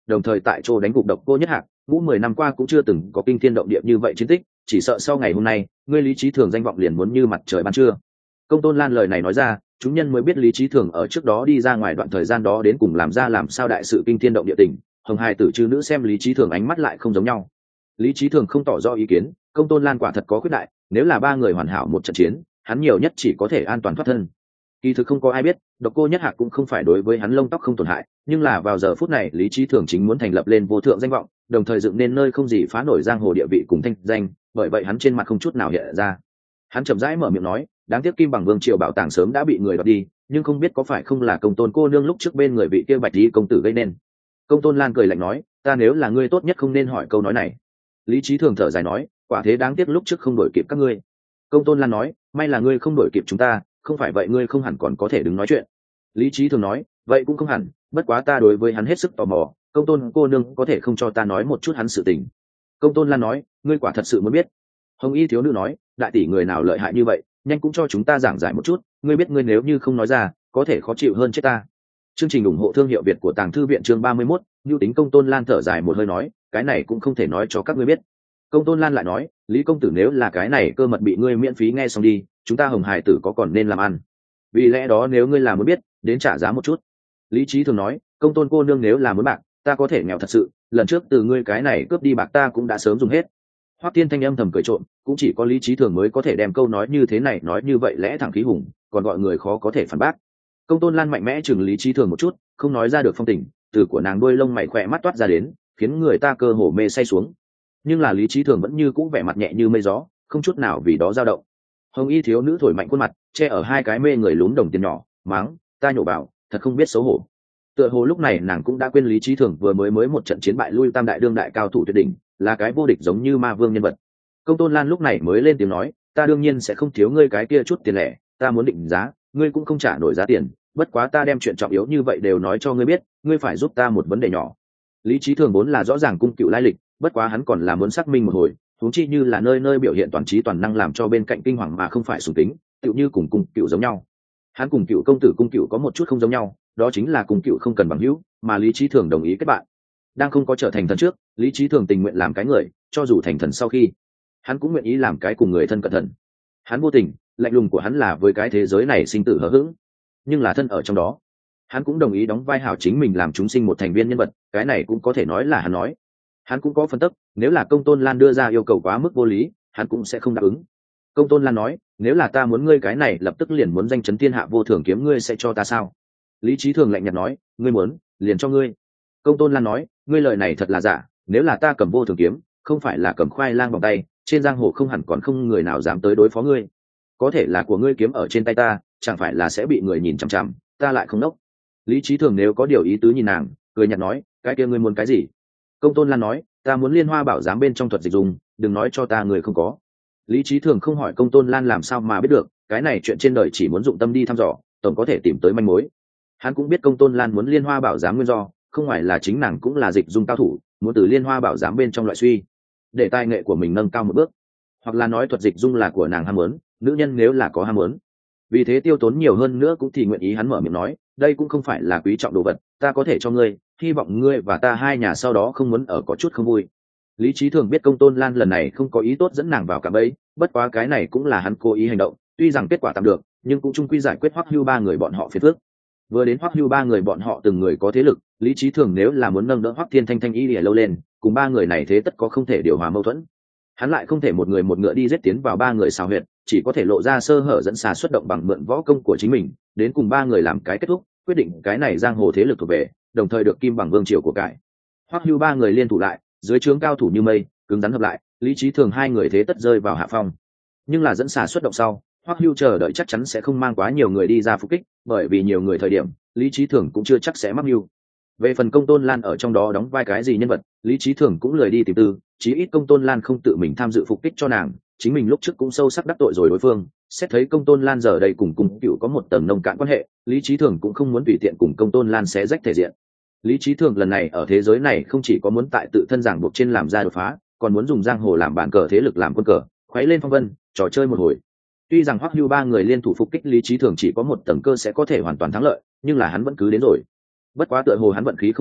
Speaker 1: đồng thời tại chỗ đánh gục Độc Cô Nhất Hạc, ngũ 10 năm qua cũng chưa từng có kinh thiên động địa như vậy chiến tích, chỉ sợ sau ngày hôm nay ngươi Lý Chí Thường danh vọng liền muốn như mặt trời ban trưa. Công Tôn Lan lời này nói ra, chúng nhân mới biết Lý Chí Thường ở trước đó đi ra ngoài đoạn thời gian đó đến cùng làm ra làm sao đại sự kinh thiên động địa tình. Hồng Hai tử chư nữ xem Lý Chí Thường ánh mắt lại không giống nhau. Lý Chí Thường không tỏ rõ ý kiến, Công Tôn Lan quả thật có khuyết đại, nếu là ba người hoàn hảo một trận chiến, hắn nhiều nhất chỉ có thể an toàn thoát thân. Kỳ thực không có ai biết, Độc Cô Nhất Hạc cũng không phải đối với hắn lông tóc không tổn hại, nhưng là vào giờ phút này Lý Chí Thường chính muốn thành lập lên vô thượng danh vọng, đồng thời dựng nên nơi không gì phá nổi giang hồ địa vị cùng thanh danh, bởi vậy hắn trên mặt không chút nào hiện ra. Hắn chậm rãi mở miệng nói, đáng tiếc Kim Bằng Vương triều bảo tàng sớm đã bị người đoạt đi, nhưng không biết có phải không là Công Tôn cô nương lúc trước bên người vị kia Bạch Lý công tử gây nên. Công Tôn Lan cười lạnh nói, ta nếu là ngươi tốt nhất không nên hỏi câu nói này. Lý Chí Thường thở dài nói, quả thế đáng tiếc lúc trước không đổi kịp các ngươi. Công Tôn Lan nói, may là ngươi không đổi kịp chúng ta, không phải vậy ngươi không hẳn còn có thể đứng nói chuyện. Lý Chí Thường nói, vậy cũng không hẳn, bất quá ta đối với hắn hết sức tò mò, Công Tôn cô nương có thể không cho ta nói một chút hắn sự tình. Công Tôn Lan nói, ngươi quả thật sự muốn biết. Hồng Y thiếu nữ nói, đại tỷ người nào lợi hại như vậy, nhanh cũng cho chúng ta giảng giải một chút, ngươi biết ngươi nếu như không nói ra, có thể khó chịu hơn chết ta. Chương trình ủng hộ thương hiệu Việt của Tàng Thư viện chương 31, Nưu Tính. Công Tôn Lan thở dài một hơi nói, cái này cũng không thể nói cho các ngươi biết. Công Tôn Lan lại nói, Lý công tử nếu là cái này cơ mật bị ngươi miễn phí nghe xong đi, chúng ta Hồng Hải tử có còn nên làm ăn. Vì lẽ đó nếu ngươi là muốn biết, đến trả giá một chút. Lý Chí Thường nói, Công Tôn cô nương nếu là muốn bạc, ta có thể nghèo thật sự, lần trước từ ngươi cái này cướp đi bạc ta cũng đã sớm dùng hết. Hoắc Tiên Thanh âm thầm cười trộm, cũng chỉ có Lý Chí Thường mới có thể đem câu nói như thế này nói như vậy lẽ thẳng khí hùng, còn gọi người khó có thể phản bác. Công Tôn Lan mạnh mẽ chừng Lý Chí Thường một chút, không nói ra được phong tình, từ của nàng đuôi lông mày khỏe mắt toát ra đến, khiến người ta cơ hồ mê say xuống. Nhưng là Lý Chí Thường vẫn như cũ vẻ mặt nhẹ như mây gió, không chút nào vì đó dao động. Hồng Y thiếu nữ thổi mạnh khuôn mặt, che ở hai cái mê người lún đồng tiền nhỏ, mắng, ta nhổ bảo, thật không biết xấu hổ. Tựa hồ lúc này nàng cũng đã quên Lý Chí Thường vừa mới một trận chiến bại lui tam đại đương đại cao thủ tuyệt đỉnh, là cái vô địch giống như ma vương nhân vật. Công Tôn Lan lúc này mới lên tiếng nói, ta đương nhiên sẽ không thiếu ngươi cái kia chút tiền lẻ, ta muốn định giá, ngươi cũng không trả nổi giá tiền, bất quá ta đem chuyện trọng yếu như vậy đều nói cho ngươi biết, ngươi phải giúp ta một vấn đề nhỏ. Lý Chí Thường vốn là rõ ràng cung cựu lai lịch, bất quá hắn còn là muốn xác minh một hồi, huống chi như là nơi nơi biểu hiện toàn trí toàn năng làm cho bên cạnh kinh hoàng mà không phải sùng tính, tựu như cùng cung cựu giống nhau. Hắn cùng cựu công tử cung cựu có một chút không giống nhau, đó chính là cung cựu không cần bằng hữu, mà Lý Chí Thường đồng ý kết bạn. Đang không có trở thành thần trước, Lý Chí Thường tình nguyện làm cái người, cho dù thành thần sau khi, hắn cũng nguyện ý làm cái cùng người thân cận thần. Hắn vô tình, lạnh lùng của hắn là với cái thế giới này sinh tử hờ hững, nhưng là thân ở trong đó, hắn cũng đồng ý đóng vai hảo chính mình làm chúng sinh một thành viên nhân vật, cái này cũng có thể nói là hắn nói. Hắn cũng có phân tích, nếu là Công Tôn Lan đưa ra yêu cầu quá mức vô lý, hắn cũng sẽ không đáp ứng. Công Tôn Lan nói, nếu là ta muốn ngươi cái này lập tức liền muốn danh chấn thiên hạ vô thường kiếm ngươi sẽ cho ta sao? Lý Chí Thường lạnh nhạt nói, ngươi muốn, liền cho ngươi. Công Tôn Lan nói, ngươi lời này thật là giả, nếu là ta cầm vô thường kiếm, không phải là cầm khoai lang vòng tay, trên giang hồ không hẳn còn không người nào dám tới đối phó ngươi. Có thể là của ngươi kiếm ở trên tay ta, chẳng phải là sẽ bị người nhìn chằm chằm, ta lại không nốc. Lý Chí Thường nếu có điều ý tứ nhìn nàng, cười nhạt nói, cái kia ngươi muốn cái gì? Công Tôn Lan nói, ta muốn Liên Hoa Bảo Giám bên trong thuật dịch dùng, đừng nói cho ta người không có. Lý Chí Thường không hỏi Công Tôn Lan làm sao mà biết được, cái này chuyện trên đời chỉ muốn dụng tâm đi thăm dò, tổng có thể tìm tới manh mối. Hắn cũng biết Công Tôn Lan muốn Liên Hoa Bảo Giám nguyên do, không ngoài là chính nàng cũng là dịch dung cao thủ, muốn từ Liên Hoa Bảo Giám bên trong loại suy, để tài nghệ của mình nâng cao một bước, hoặc là nói thuật dịch dung là của nàng ham muốn, nữ nhân nếu là có ham muốn, vì thế tiêu tốn nhiều hơn nữa cũng thì nguyện ý. Hắn mở miệng nói, đây cũng không phải là quý trọng đồ vật, ta có thể cho ngươi, hy vọng ngươi và ta hai nhà sau đó không muốn ở có chút không vui. Lý Chí Thường biết Công Tôn Lan lần này không có ý tốt dẫn nàng vào cả bẫy, bất quá cái này cũng là hắn cố ý hành động, tuy rằng kết quả tạm được, nhưng cũng chung quy giải quyết Hoắc Hưu ba người bọn họ phiền phức. Vừa đến Hoắc Hưu ba người bọn họ từng người có thế lực, Lý Chí Thường nếu là muốn nâng đỡ Hoắc Thiên Thanh Thanh y lìa lâu lên, cùng ba người này thế tất có không thể điều hòa mâu thuẫn. Hắn lại không thể một người một ngựa đi giết tiến vào ba người xào huyệt, chỉ có thể lộ ra sơ hở dẫn xà xuất động bằng mượn võ công của chính mình, đến cùng ba người làm cái kết thúc, quyết định cái này giang hồ thế lực thuộc về, đồng thời được Kim Bằng Vương triều của cải. Hoắc Hưu ba người liên thủ lại, dưới trướng cao thủ như mây, cứng rắn hợp lại, Lý Chí Thường hai người thế tất rơi vào hạ phong. Nhưng là dẫn xà xuất động sau, Hoắc Hưu chờ đợi chắc chắn sẽ không mang quá nhiều người đi ra phục kích, bởi vì nhiều người thời điểm, Lý Chí Thường cũng chưa chắc sẽ mắc mưu. Về phần Công Tôn Lan ở trong đó đóng vai cái gì nhân vật, Lý Chí Thường cũng lười đi tìm tư, chí ít Công Tôn Lan không tự mình tham dự phục kích cho nàng, chính mình lúc trước cũng sâu sắc đắc tội rồi đối phương, xét thấy Công Tôn Lan giờ đây cùng Cựu có một tầng nông cạn quan hệ, Lý Chí Thường cũng không muốn tùy tiện cùng Công Tôn Lan xé rách thể diện. Lý Chí Thường lần này ở thế giới này không chỉ có muốn tại tự thân giảng buộc trên làm ra đột phá, còn muốn dùng giang hồ làm bàn cờ thế lực làm quân cờ, khuấy lên phong vân, trò chơi một hồi. Tuy rằng Hoắc Hưu ba người liên thủ phục kích Lý Chí Thường chỉ có một tầng cơ sẽ có thể hoàn toàn thắng lợi, nhưng là hắn vẫn cứ đến rồi. Bất quá tựa hồ hắn vận khí không tệ,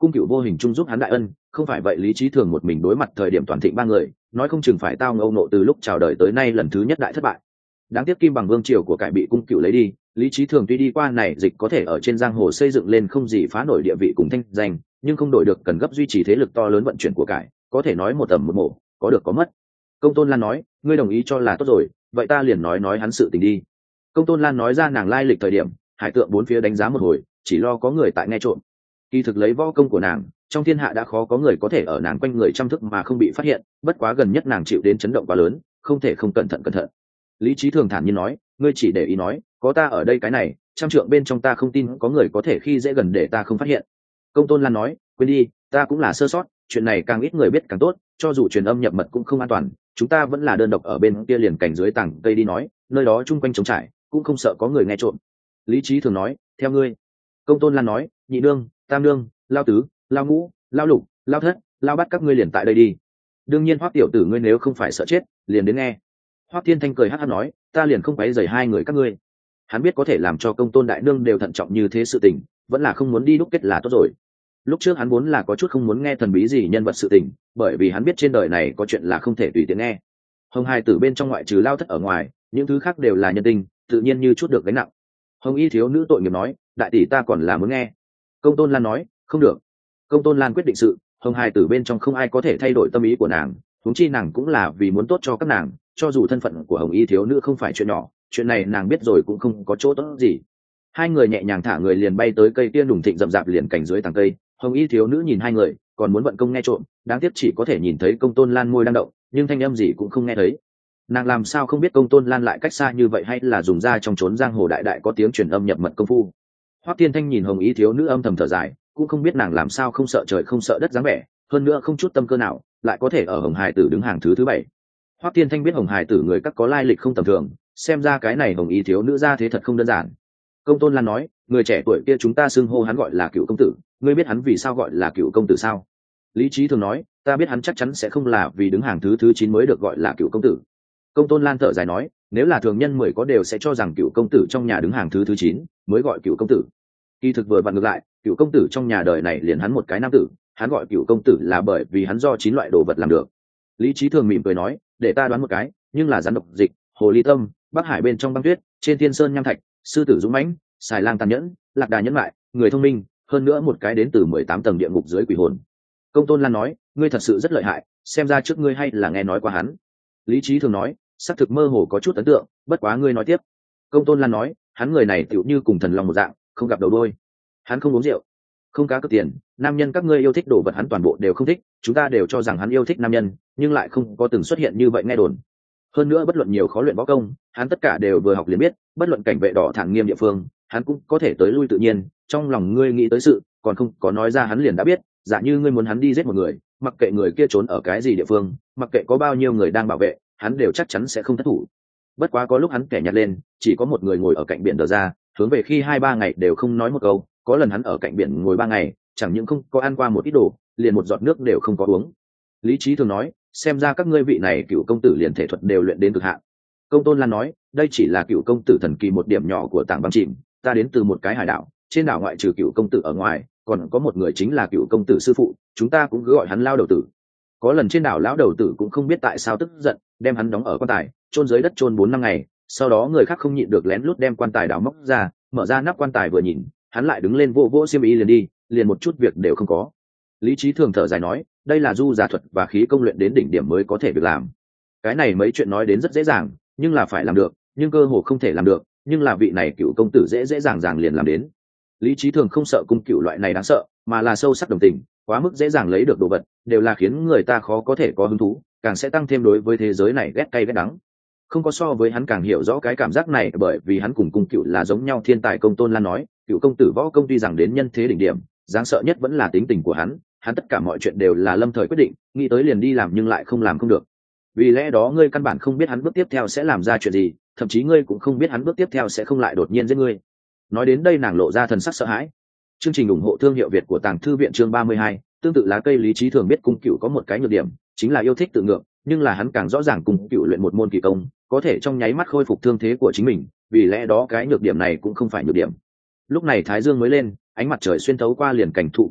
Speaker 1: cung cựu vô hình chung giúp hắn đại ân, không phải vậy Lý Chí Thường một mình đối mặt thời điểm toàn thịnh ba người, nói không chừng phải tao ngâu nộ từ lúc chào đời tới nay lần thứ nhất đại thất bại. Đáng tiếc Kim Bằng Vương triều của cải bị cung cựu lấy đi, Lý Chí Thường tuy đi qua này dịch có thể ở trên giang hồ xây dựng lên không gì phá nổi địa vị cùng thanh danh, nhưng không đổi được cần gấp duy trì thế lực to lớn vận chuyển của cải, có thể nói một tầm một mổ, có được có mất. Công Tôn Lan nói, ngươi đồng ý cho là tốt rồi, vậy ta liền nói hắn sự tình đi. Công Tôn Lan nói ra nàng lai lịch thời điểm, hải tượng bốn phía đánh giá một hồi, chỉ lo có người tại nghe trộm. Kỳ thực lấy võ công của nàng, trong thiên hạ đã khó có người có thể ở nàng quanh người chăm thức mà không bị phát hiện, bất quá gần nhất nàng chịu đến chấn động quá lớn, không thể không cẩn thận. Lý Chí Thường thản nhiên nói, ngươi chỉ để ý nói, có ta ở đây cái này, trăm trượng bên trong ta không tin có người có thể khi dễ gần để ta không phát hiện. Công Tôn Lan nói, quên đi, ta cũng là sơ sót, chuyện này càng ít người biết càng tốt, cho dù truyền âm nhập mật cũng không an toàn, chúng ta vẫn là đơn độc ở bên kia liền cảnh dưới tảng cây đi nói, nơi đó chung quanh trống trải, cũng không sợ có người nghe trộm. Lý Chí Thường nói, theo ngươi. Công Tôn Lan nói, nhị nương, tam nương, lao tứ, lao ngũ, lao lục, lao thất, lao bắt các ngươi liền tại đây đi. Đương nhiên Hoắc tiểu tử ngươi nếu không phải sợ chết, liền đến nghe. Hoắc Thiên Thanh cười hắc hắc nói, ta liền không quấy rầy hai người các ngươi. Hắn biết có thể làm cho Công Tôn đại nương đều thận trọng như thế sự tình, vẫn là không muốn đi đúc kết là tốt rồi. Lúc trước hắn vốn là có chút không muốn nghe thần bí gì nhân vật sự tình, bởi vì hắn biết trên đời này có chuyện là không thể tùy tiện nghe. Hồng Hai tử bên trong ngoại trừ lao thất ở ngoài, những thứ khác đều là nhân tình, tự nhiên như chút được gánh nặng. Hồng Y thiếu nữ tội nghiệp nói, đại tỷ ta còn là muốn nghe. Công Tôn Lan nói, không được. Công Tôn Lan quyết định sự, Hồng Hai tử bên trong không ai có thể thay đổi tâm ý của nàng, huống chi nàng cũng là vì muốn tốt cho các nàng, cho dù thân phận của Hồng Y thiếu nữ không phải chuyện nhỏ, chuyện này nàng biết rồi cũng không có chỗ tốt gì. Hai người nhẹ nhàng thả người liền bay tới cây tiên đùng thịnh rậm rạp liền cảnh dưới tàng cây. Hồng Y thiếu nữ nhìn hai người, còn muốn vận công nghe trộm, đáng tiếc chỉ có thể nhìn thấy Công Tôn Lan môi đang động, nhưng thanh âm gì cũng không nghe thấy. Nàng làm sao không biết Công Tôn Lan lại cách xa như vậy, hay là dùng ra trong trốn giang hồ đại đại có tiếng truyền âm nhập mật công phu. Hoắc Tiên Thanh nhìn Hồng Y thiếu nữ âm thầm thở dài, cũng không biết nàng làm sao không sợ trời không sợ đất dáng vẻ, hơn nữa không chút tâm cơ nào, lại có thể ở Hồng Hải tử đứng hàng thứ 7. Hoắc Tiên Thanh biết Hồng Hải tử người các có lai lịch không tầm thường, xem ra cái này Hồng Y thiếu nữ ra thế thật không đơn giản. Công Tôn Lan nói, người trẻ tuổi kia chúng ta xưng hô hắn gọi là Cựu công tử, ngươi biết hắn vì sao gọi là Cựu công tử sao? Lý Chí Thường nói, ta biết hắn chắc chắn sẽ không là vì đứng hàng thứ 9 mới được gọi là Cựu công tử. Công Tôn Lan thở dài nói, nếu là thường nhân 10 có đều sẽ cho rằng Cựu công tử trong nhà đứng hàng thứ 9 mới gọi Cựu công tử. Kỳ thực vừa vặn ngược lại, Cựu công tử trong nhà đời này liền hắn một cái nam tử, hắn gọi Cựu công tử là bởi vì hắn do 9 loại đồ vật làm được. Lý Chí Thường mỉm cười nói, để ta đoán một cái, nhưng là rắn độc dịch, hồ ly tâm, Bắc Hải bên trong băng tuyết, trên thiên sơn nham thạch, sư tử dũng mãnh, xài lang tàn nhẫn, lạc đà nhẫn mại, người thông minh, hơn nữa một cái đến từ 18 tầng địa ngục dưới quỷ hồn. Công Tôn Lan nói, ngươi thật sự rất lợi hại, xem ra trước ngươi hay là nghe nói qua hắn. Lý Chí Thường nói, xác thực mơ hồ có chút ấn tượng, bất quá ngươi nói tiếp. Công Tôn Lan nói, hắn người này tựu như cùng thần long một dạng, không gặp đầu đuôi. Hắn không uống rượu, không cá cược tiền, nam nhân các ngươi yêu thích đồ vật hắn toàn bộ đều không thích, chúng ta đều cho rằng hắn yêu thích nam nhân, nhưng lại không có từng xuất hiện như vậy nghe đồn. Hơn nữa bất luận nhiều khó luyện võ công, hắn tất cả đều vừa học liền biết, bất luận cảnh vệ đỏ thẳng nghiêm địa phương, hắn cũng có thể tới lui tự nhiên, trong lòng ngươi nghĩ tới sự, còn không có nói ra hắn liền đã biết, giả như ngươi muốn hắn đi giết một người, mặc kệ người kia trốn ở cái gì địa phương, mặc kệ có bao nhiêu người đang bảo vệ, hắn đều chắc chắn sẽ không thất thủ. Bất quá có lúc hắn kẻ nhặt lên, chỉ có một người ngồi ở cạnh biển đờ ra, hướng về khi 2-3 ngày đều không nói một câu, có lần hắn ở cạnh biển ngồi 3 ngày, chẳng những không có ăn qua một ít đồ, liền một giọt nước đều không có uống. Lý Chí Thường nói, xem ra các ngươi vị này Cựu công tử liền thể thuật đều luyện đến cực hạn. Công Tôn Lan nói, đây chỉ là Cựu công tử thần kỳ một điểm nhỏ của tảng băng chìm, ta đến từ một cái hải đảo, trên đảo ngoại trừ Cựu công tử ở ngoài, còn có một người chính là Cựu công tử sư phụ, chúng ta cũng cứ gọi hắn Lao đầu tử. Có lần trên đảo lão đầu tử cũng không biết tại sao tức giận, đem hắn đóng ở quan tài, chôn dưới đất chôn 4-5 ngày, sau đó người khác không nhịn được lén lút đem quan tài đào móc ra, mở ra nắp quan tài vừa nhìn, hắn lại đứng lên vỗ xiêm y liền đi, liền một chút việc đều không có. Lý Chí Thường thở dài nói, đây là du giả thuật và khí công luyện đến đỉnh điểm mới có thể được làm. Cái này mấy chuyện nói đến rất dễ dàng, nhưng là phải làm được, nhưng cơ hồ không thể làm được, nhưng là vị này Cựu công tử dễ dàng liền làm đến. Lý Chí Thường không sợ cung cựu loại này đáng sợ, mà là sâu sắc đồng tình, quá mức dễ dàng lấy được đồ vật, đều là khiến người ta khó có thể có hứng thú, càng sẽ tăng thêm đối với thế giới này ghét cay ghét đắng. Không có so với hắn càng hiểu rõ cái cảm giác này, bởi vì hắn cùng cung cựu là giống nhau thiên tài. Công Tôn Lan nói, Cựu công tử võ công tuy rằng đến nhân thế đỉnh điểm, đáng sợ nhất vẫn là tính tình của hắn tất cả mọi chuyện đều là lâm thời quyết định, nghĩ tới liền đi làm nhưng lại không làm không được. Vì lẽ đó ngươi căn bản không biết hắn bước tiếp theo sẽ làm ra chuyện gì, thậm chí ngươi cũng không biết hắn bước tiếp theo sẽ không lại đột nhiên giết ngươi. Nói đến đây nàng lộ ra thần sắc sợ hãi. Chương trình ủng hộ thương hiệu Việt của Tàng Thư viện chương 32, tương tự lá cây. Lý Chí Thường biết cung cựu có một cái nhược điểm, chính là yêu thích tự ngược, nhưng là hắn càng rõ ràng cung cựu luyện một môn kỳ công, có thể trong nháy mắt khôi phục thương thế của chính mình, vì lẽ đó cái nhược điểm này cũng không phải nhược điểm. Lúc này thái dương mới lên, ánh mặt trời xuyên thấu qua liền cảnh thụ cánh lá,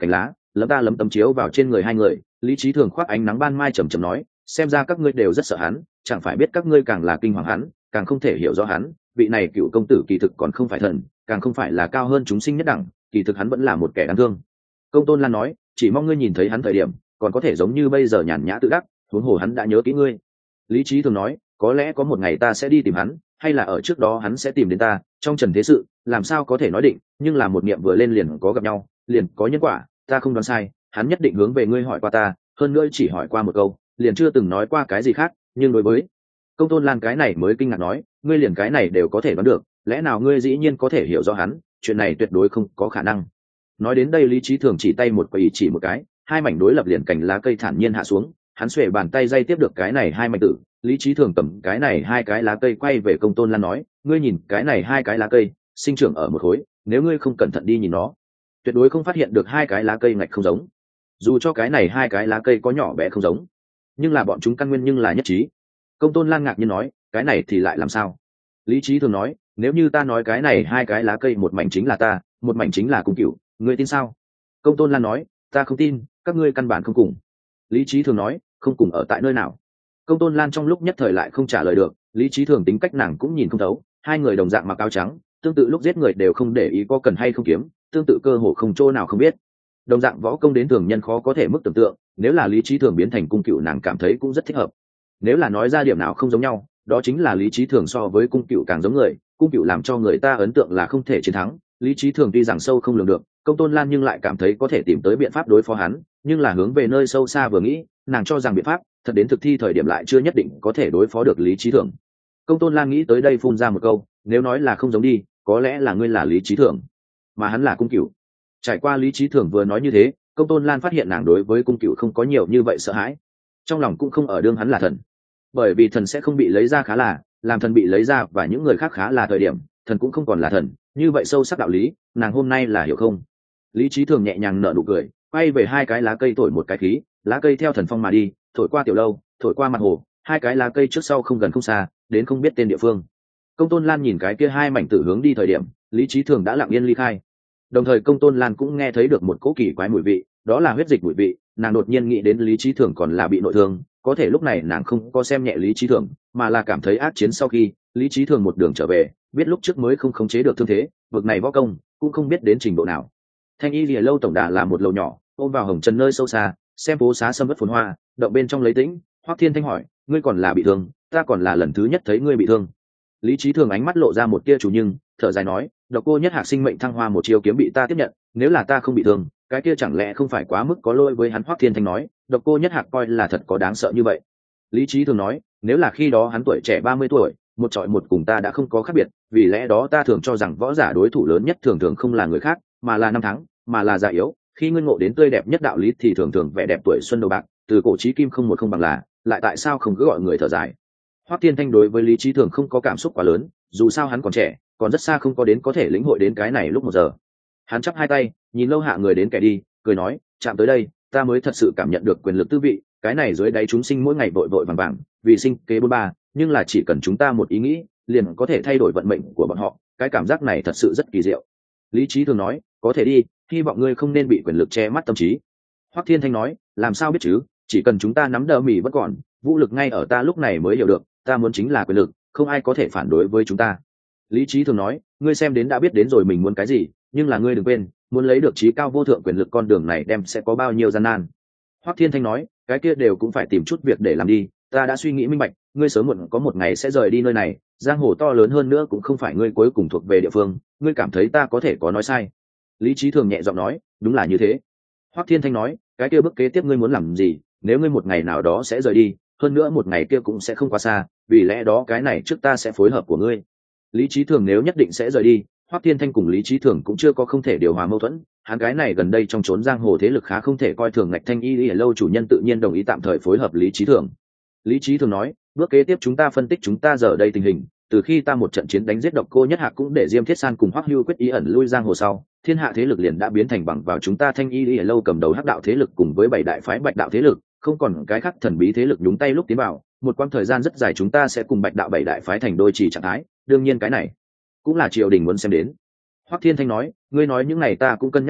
Speaker 1: lấm ta lấm tấm chiếu vào trên người hai người. Lý Chí Thường khoác ánh nắng ban mai trầm trầm nói, xem ra các ngươi đều rất sợ hắn, chẳng phải biết các ngươi càng là kinh hoàng hắn, càng không thể hiểu rõ hắn. Vị này cựu công tử kỳ thực còn không phải thần, càng không phải là cao hơn chúng sinh nhất đẳng, kỳ thực hắn vẫn là một kẻ đáng thương. Công Tôn Lan nói, chỉ mong ngươi nhìn thấy hắn thời điểm còn có thể giống như bây giờ nhàn nhã tự đắc, huống hồ hắn đã nhớ kỹ ngươi. Lý Chí Thường nói, có lẽ có một ngày ta sẽ đi tìm hắn, hay là ở trước đó hắn sẽ tìm đến ta. Trong trần thế sự làm sao có thể nói định, nhưng là một niệm vừa lên liền có gặp nhau, liền có nhân quả. Ta không đoán sai, hắn nhất định hướng về ngươi hỏi qua ta, hơn nữa chỉ hỏi qua một câu, liền chưa từng nói qua cái gì khác. Nhưng đối với Công Tôn Lan cái này mới kinh ngạc nói, ngươi liền cái này đều có thể đoán được, lẽ nào ngươi dĩ nhiên có thể hiểu rõ hắn? Chuyện này tuyệt đối không có khả năng. Nói đến đây Lý Chí Thường chỉ tay một quỷ chỉ một cái, hai mảnh đối lập liền cành lá cây thản nhiên hạ xuống, hắn xuề bàn tay dây tiếp được cái này hai mảnh tử. Lý Chí Thường cầm cái này hai cái lá cây quay về Công Tôn Lan nói, ngươi nhìn cái này hai cái lá cây sinh trưởng ở một khối, nếu ngươi không cẩn thận đi nhìn nó, tuyệt đối không phát hiện được hai cái lá cây ngạch không giống. Dù cho cái này hai cái lá cây có nhỏ bé không giống, nhưng là bọn chúng căn nguyên nhưng là nhất trí. Công Tôn Lan ngạc nhiên nói, cái này thì lại làm sao? Lý Chí Thường nói, nếu như ta nói cái này hai cái lá cây một mảnh chính là ta, một mảnh chính là Cung Cửu, ngươi tin sao? Công Tôn Lan nói, ta không tin, các ngươi căn bản không cùng. Lý Chí Thường nói, không cùng ở tại nơi nào? Công Tôn Lan trong lúc nhất thời lại không trả lời được. Lý Chí Thường tính cách nàng cũng nhìn không thấu, hai người đồng dạng mặc áo trắng, tương tự lúc giết người đều không để ý có cần hay không kiếm, tương tự cơ hồ không chỗ nào không biết. Đồng dạng võ công đến thường nhân khó có thể mức tưởng tượng, nếu là Lý Chí Thường biến thành Cung Cửu nàng cảm thấy cũng rất thích hợp. Nếu là nói ra điểm nào không giống nhau, đó chính là Lý Chí Thường so với Cung Cửu càng giống người. Cung Cửu làm cho người ta ấn tượng là không thể chiến thắng, Lý Chí Thường tuy rằng sâu không lường được, Công Tôn Lan nhưng lại cảm thấy có thể tìm tới biện pháp đối phó hắn, nhưng là hướng về nơi sâu xa vừa nghĩ, nàng cho rằng biện pháp thật đến thực thi thời điểm lại chưa nhất định có thể đối phó được Lý Chí Thường. Công Tôn Lan nghĩ tới đây phun ra một câu, nếu nói là không giống đi, có lẽ là ngươi là Lý Chí Thường, mà hắn là Cung Cửu. Trải qua Lý Chí Thường vừa nói như thế, Công Tôn Lan phát hiện nàng đối với Cung Cửu không có nhiều như vậy sợ hãi, trong lòng cũng không ở đương hắn là thần, bởi vì thần sẽ không bị lấy ra khá là, làm thần bị lấy ra và những người khác khá là thời điểm, thần cũng không còn là thần. Như vậy sâu sắc đạo lý, nàng hôm nay là hiểu không? Lý Chí Thường nhẹ nhàng nở nụ cười, quay về hai cái lá cây thổi một cái khí, lá cây theo thần phong mà đi, thổi qua tiểu lâu, thổi qua mặt hồ, hai cái lá cây trước sau không gần không xa, đến không biết tên địa phương. Công Tôn Lan nhìn cái kia hai mảnh tử hướng đi thời điểm, Lý Chí Thường đã lặng yên ly khai. Đồng thời Công Tôn Lan cũng nghe thấy được một cỗ kỳ quái mùi vị, đó là huyết dịch mùi vị. Nàng đột nhiên nghĩ đến Lý Chí Thường còn là bị nội thương, có thể lúc này nàng không có xem nhẹ Lý Chí Thường, mà là cảm thấy ác chiến sau khi Lý Chí Thường một đường trở về, biết lúc trước mới không khống chế được thương thế, vực này võ công cũng không biết đến trình độ nào. Thanh Y Lìa lâu tổng đà là một lầu nhỏ, ôm vào hồng trần nơi sâu xa, xem phố xá sâm vất phồn hoa, động bên trong lấy tĩnh. Hoắc Thiên Thanh hỏi, ngươi còn là bị thương? Ta còn là lần thứ nhất thấy ngươi bị thương. Lý Chí Thường ánh mắt lộ ra một tia chủ nhưng, thở dài nói, Độc Cô Nhất Hạc sinh mệnh thăng hoa một chiêu kiếm bị ta tiếp nhận, nếu là ta không bị thương, cái kia chẳng lẽ không phải quá mức có lỗi với hắn? Hoắc Thiên Thanh nói, Độc Cô Nhất Hạc coi là thật có đáng sợ như vậy? Lý Chí Thường nói, nếu là khi đó hắn tuổi trẻ 30 tuổi, một trọi một cùng ta đã không có khác biệt, vì lẽ đó ta thường cho rằng võ giả đối thủ lớn nhất thường thường không là người khác, mà là năm tháng, mà là già yếu. Khi ngươi ngộ đến tươi đẹp nhất đạo lý thì thường thường vẻ đẹp tuổi xuân đầu bạc, từ cổ chí kim không một không bằng là, lại tại sao không cứ gọi người thở dài? Hoắc Thiên Thanh đối với Lý Chí Thường không có cảm xúc quá lớn, dù sao hắn còn trẻ, còn rất xa không có đến có thể lĩnh hội đến cái này lúc một giờ. Hắn chắp hai tay, nhìn lâu hạ người đến kẻ đi, cười nói, chạm tới đây, ta mới thật sự cảm nhận được quyền lực tư vị. Cái này dưới đáy chúng sinh mỗi ngày vội vội vàng vàng, vì sinh kế bôn ba, nhưng là chỉ cần chúng ta một ý nghĩ, liền có thể thay đổi vận mệnh của bọn họ. Cái cảm giác này thật sự rất kỳ diệu. Lý Chí Thường nói, có thể đi, hy vọng ngươi không nên bị quyền lực che mắt tâm trí. Hoắc Thiên Thanh nói, làm sao biết chứ, chỉ cần chúng ta nắm đỡ mì vẫn còn, vũ lực ngay ở ta lúc này mới hiểu được, ta muốn chính là quyền lực, không ai có thể phản đối với chúng ta. Lý Chí Thường nói, ngươi xem đến đã biết đến rồi mình muốn cái gì, nhưng là ngươi đừng quên, muốn lấy được chí cao vô thượng quyền lực con đường này đem sẽ có bao nhiêu gian nan. Hoắc Thiên Thanh nói, cái kia đều cũng phải tìm chút việc để làm đi, ta đã suy nghĩ minh bạch, ngươi sớm muộn có một ngày sẽ rời đi nơi này, giang hồ to lớn hơn nữa cũng không phải ngươi cuối cùng thuộc về địa phương, ngươi cảm thấy ta có thể có nói sai? Lý Chí Thường nhẹ giọng nói, đúng là như thế. Hoắc Thiên Thanh nói, cái kia bước kế tiếp ngươi muốn làm gì? Nếu ngươi một ngày nào đó sẽ rời đi, hơn nữa một ngày kia cũng sẽ không quá xa, vì lẽ đó cái này trước ta sẽ phối hợp của ngươi. Lý Chí Thường nếu nhất định sẽ rời đi, Hoắc Thiên Thanh cùng Lý Chí Thường cũng chưa có không thể điều hòa mâu thuẫn. Hắn cái này gần đây trong chốn giang hồ thế lực khá không thể coi thường ngạch Thanh Y ở lâu chủ nhân tự nhiên đồng ý tạm thời phối hợp Lý Chí Thường. Lý Chí Thường nói, bước kế tiếp chúng ta phân tích chúng ta giờ đây tình hình. Từ khi ta một trận chiến đánh giết Độc Cô Nhất Hạc cũng để Diêm Thiết San cùng Hoắc Hưu quyết ý ẩn lui giang hồ sau, thiên hạ thế lực liền đã biến thành bằng vào chúng ta Thanh Y ở lâu cầm đầu hắc đạo thế lực cùng với bảy đại phái bạch đạo thế lực, không còn cái khác thần bí thế lực nhúng tay lúc tiến vào. Một quãng thời gian rất dài chúng ta sẽ cùng bạch đạo bảy đại phái thành đôi trì trạng thái, đương nhiên cái này cũng là triều đình muốn xem đến. Hoắc Thiên Thanh nói, ngươi nói những này ta cũng cân nhắc đến,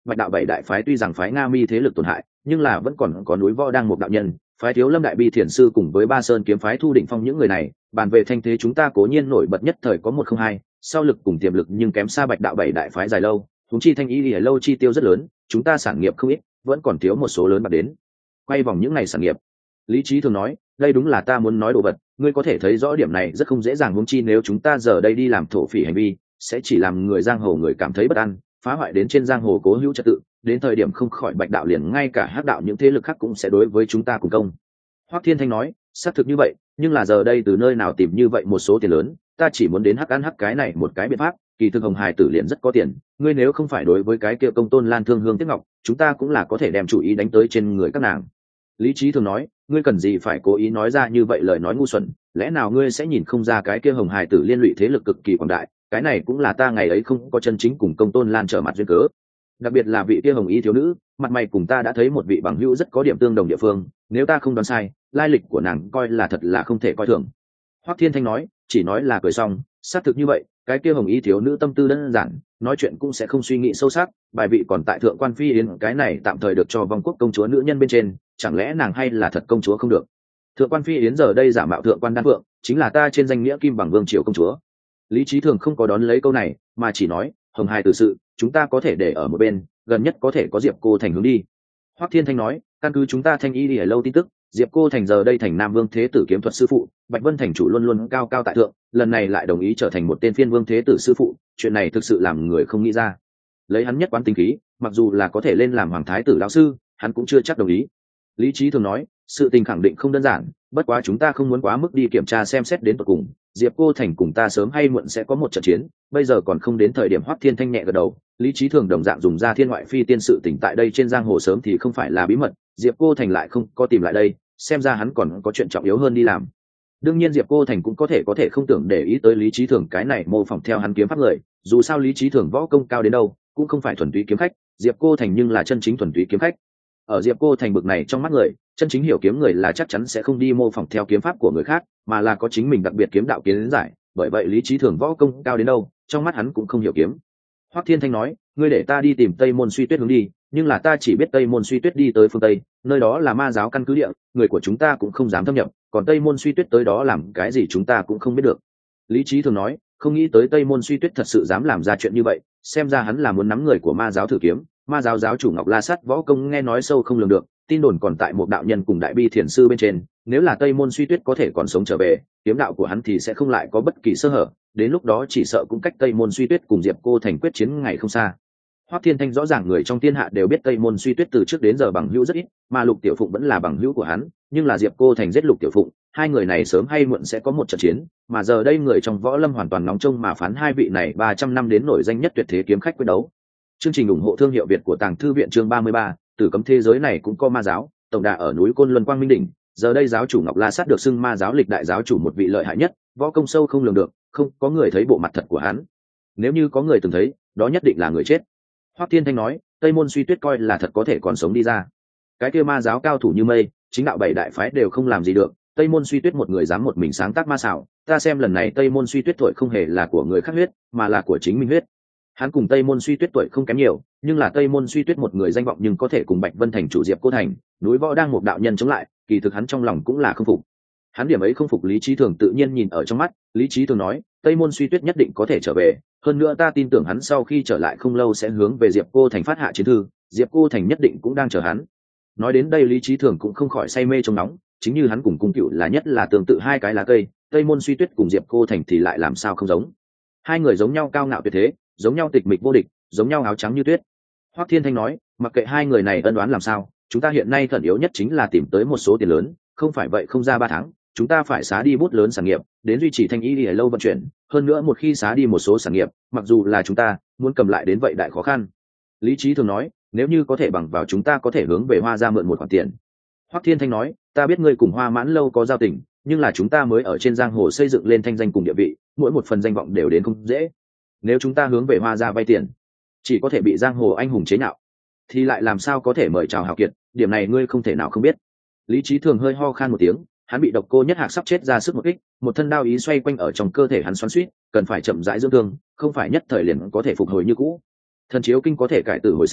Speaker 1: bạch đạo bảy đại phái tuy rằng phái nga mi thế lực tổn hại nhưng là vẫn còn có núi võ đang một đạo nhân, phái thiếu lâm đại bi thiền sư cùng với ba sơn kiếm phái thu đỉnh phong những người này. Bàn về thanh thế chúng ta cố nhiên nổi bật nhất thời có 1-2, sau lực cùng tiềm lực nhưng kém xa bạch đạo bảy đại phái dài lâu. Chúng chi thanh y ở lâu chi tiêu rất lớn, chúng ta sản nghiệp không ít, vẫn còn thiếu một số lớn bạc đến quay vòng những ngày sản nghiệp. Lý Chí thường nói, đây đúng là ta muốn nói đồ vật, ngươi có thể thấy rõ điểm này rất không dễ dàng. Huống chi nếu chúng ta giờ đây đi làm thổ phỉ hành vi, sẽ chỉ làm người giang hồ người cảm thấy bất an, phá hoại đến trên giang hồ cố hữu trật tự, đến thời điểm không khỏi bạch đạo liền ngay cả hắc đạo những thế lực khác cũng sẽ đối với chúng ta cùng công. Hoắc Thiên Thanh nói, xác thực như vậy, nhưng là giờ đây từ nơi nào tìm như vậy một số tiền lớn, ta chỉ muốn đến hắc ăn hắc cái này một cái biện pháp. Kỳ thực Hồng Hải Tử liền rất có tiền, ngươi nếu không phải đối với cái kia Công Tôn Lan thương hương tiếc ngọc, chúng ta cũng là có thể đem chủ ý đánh tới trên người các nàng. Lý Chí thường nói, ngươi cần gì phải cố ý nói ra như vậy lời nói ngu xuẩn, lẽ nào ngươi sẽ nhìn không ra cái kia Hồng Hải Tử liên lụy thế lực cực kỳ quảng đại, cái này cũng là ta ngày ấy không có chân chính cùng Công Tôn Lan trở mặt duyên cớ. Đặc biệt là vị kia hồng y thiếu nữ, mặt mày cùng ta đã thấy một vị bằng hữu rất có điểm tương đồng địa phương, nếu ta không đoán sai, lai lịch của nàng coi là thật là không thể coi thường. Hoắc Thiên Thanh nói, chỉ nói là cười xong, xác thực như vậy, cái kia hồng y thiếu nữ tâm tư đơn giản, nói chuyện cũng sẽ không suy nghĩ sâu sắc, bài vị còn tại thượng quan phi yến cái này tạm thời được cho vong quốc công chúa nữ nhân bên trên, chẳng lẽ nàng hay là thật công chúa không được? Thượng quan phi yến giờ đây giả mạo thượng quan đan phượng, chính là ta trên danh nghĩa kim bằng vương triều công chúa. Lý Chí thường không có đón lấy câu này, mà chỉ nói, Hồng Hải Tử sự, chúng ta có thể để ở một bên, gần nhất có thể có Diệp Cô Thành hướng đi. Hoắc Thiên Thanh nói, căn cứ chúng ta thanh y đi ở lâu tin tức, Diệp Cô Thành giờ đây thành Nam Vương Thế Tử kiếm thuật sư phụ, Bạch Vân thành chủ luôn luôn cao cao tại thượng, lần này lại đồng ý trở thành một tên phiên Vương Thế Tử sư phụ, chuyện này thực sự làm người không nghĩ ra. Lấy hắn nhất quán tính khí, mặc dù là có thể lên làm hoàng thái tử đạo sư, hắn cũng chưa chắc đồng ý. Lý Chí thường nói, sự tình khẳng định không đơn giản, bất quá chúng ta không muốn quá mức đi kiểm tra xem xét đến tận cùng. Diệp Cô Thành cùng ta sớm hay muộn sẽ có một trận chiến, bây giờ còn không đến thời điểm. Hoắc Thiên Thanh nhẹ gật đầu, Lý Chí thường đồng dạng dùng ra thiên ngoại phi tiên sự tình tại đây trên giang hồ sớm thì không phải là bí mật, Diệp Cô Thành lại không có tìm lại đây, xem ra hắn còn có chuyện trọng yếu hơn đi làm. Đương nhiên Diệp Cô Thành cũng có thể không tưởng để ý tới Lý Chí thường cái này mô phỏng theo hắn kiếm pháp người, dù sao Lý Chí thường võ công cao đến đâu, cũng không phải thuần túy kiếm khách, Diệp Cô Thành nhưng là chân chính thuần túy kiếm khách. Ở Diệp Cô Thành bực này trong mắt người, chân chính hiểu kiếm người là chắc chắn sẽ không đi mô phỏng theo kiếm pháp của người khác, mà là có chính mình đặc biệt kiếm đạo kiến giải, bởi vậy Lý Chí thường võ công cao đến đâu, trong mắt hắn cũng không hiểu kiếm. Hoắc Thiên Thanh nói, ngươi để ta đi tìm Tây Môn Suy Tuyết hướng đi, nhưng là ta chỉ biết Tây Môn Suy Tuyết đi tới phương Tây, nơi đó là ma giáo căn cứ địa, người của chúng ta cũng không dám thâm nhập, còn Tây Môn Suy Tuyết tới đó làm cái gì chúng ta cũng không biết được. Lý Chí thường nói, không nghĩ tới Tây Môn Suy Tuyết thật sự dám làm ra chuyện như vậy, xem ra hắn là muốn nắm người của ma giáo thử kiếm. Ma giáo giáo chủ Ngọc La Sắt võ công nghe nói sâu không lường được, tin đồn còn tại một đạo nhân cùng đại bi thiền sư bên trên, nếu là Tây Môn Suy Tuyết có thể còn sống trở về, kiếm đạo của hắn thì sẽ không lại có bất kỳ sơ hở, đến lúc đó chỉ sợ cũng cách Tây Môn Suy Tuyết cùng Diệp Cô Thành quyết chiến ngày không xa. Hoắc Thiên Thanh rõ ràng người trong thiên hạ đều biết Tây Môn Suy Tuyết từ trước đến giờ bằng hữu rất ít, mà Lục Tiểu Phụng vẫn là bằng hữu của hắn, nhưng là Diệp Cô Thành giết Lục Tiểu Phụng, hai người này sớm hay muộn sẽ có một trận chiến, mà giờ đây người trong võ lâm hoàn toàn nóng trông mà phán hai vị này 300 năm đến nổi danh nhất tuyệt thế kiếm khách quyết đấu. Chương trình ủng hộ thương hiệu Việt của Tàng Thư viện chương 33, Tử cấm thế giới này cũng có ma giáo, tổng đà ở núi Côn Luân Quang Minh đỉnh, giờ đây giáo chủ Ngọc La Sát được xưng ma giáo lịch đại giáo chủ một vị lợi hại nhất, võ công sâu không lường được, không có người thấy bộ mặt thật của hắn. Nếu như có người từng thấy, đó nhất định là người chết. Hoắc Thiên Thanh nói, Tây Môn Suy Tuyết coi là thật có thể còn sống đi ra. Cái kia ma giáo cao thủ như mây, chính đạo bảy đại phái đều không làm gì được, Tây Môn Suy Tuyết một người dám một mình sáng tác ma xảo, ta xem lần này Tây Môn Suy Tuyết tuổi không hề là của người khác huyết, mà là của chính mình huyết. Hắn cùng Tây Môn Suy Tuyết tuổi không kém nhiều, nhưng là Tây Môn Suy Tuyết một người danh vọng nhưng có thể cùng Bạch Vân thành chủ Diệp Cô Thành, núi võ đang một đạo nhân chống lại, kỳ thực hắn trong lòng cũng là không phục. Hắn điểm ấy không phục Lý Chí Thường tự nhiên nhìn ở trong mắt, Lý Chí Thường nói, Tây Môn Suy Tuyết nhất định có thể trở về, hơn nữa ta tin tưởng hắn sau khi trở lại không lâu sẽ hướng về Diệp Cô Thành phát hạ chiến thư, Diệp Cô Thành nhất định cũng đang chờ hắn. Nói đến đây Lý Chí Thường cũng không khỏi say mê trong nóng, chính như hắn cùng cung cựu là nhất là tương tự hai cái lá cây, Tây Môn Suy Tuyết cùng Diệp Cô Thành thì lại làm sao không giống. Hai người giống nhau cao ngạo tuyệt thế, giống nhau tịch mịch vô địch, giống nhau áo trắng như tuyết. Hoắc Thiên Thanh nói, mặc kệ hai người này ân oán làm sao, chúng ta hiện nay khẩn yếu nhất chính là tìm tới một số tiền lớn, không phải vậy không ra 3 tháng, chúng ta phải xá đi bút lớn sản nghiệp, đến duy trì thanh y đi lâu vận chuyển, hơn nữa một khi xá đi một số sản nghiệp, mặc dù là chúng ta muốn cầm lại đến vậy đại khó khăn. Lý Chí Thường nói, nếu như có thể bằng vào chúng ta có thể hướng về Hoa gia mượn một khoản tiền. Hoắc Thiên Thanh nói, ta biết ngươi cùng Hoa Mãn lâu có giao tình, nhưng là chúng ta mới ở trên giang hồ xây dựng lên thanh danh cùng địa vị, mỗi một phần danh vọng đều đến không dễ. Nếu chúng ta hướng về Hoa gia vay tiền, chỉ có thể bị giang hồ anh hùng chế nhạo, thì lại làm sao có thể mời chào hào kiệt, điểm này ngươi không thể nào không biết. Lý Chí Thường hơi ho khan một tiếng, hắn bị độc cô nhất hạc sắp chết ra sức một kích, một thân đao ý xoay quanh ở trong cơ thể hắn xoắn xuýt, cần phải chậm rãi dưỡng thương, không phải nhất thời liền có thể phục hồi như cũ. Thần chiếu kinh có thể cải tử hồi sinh,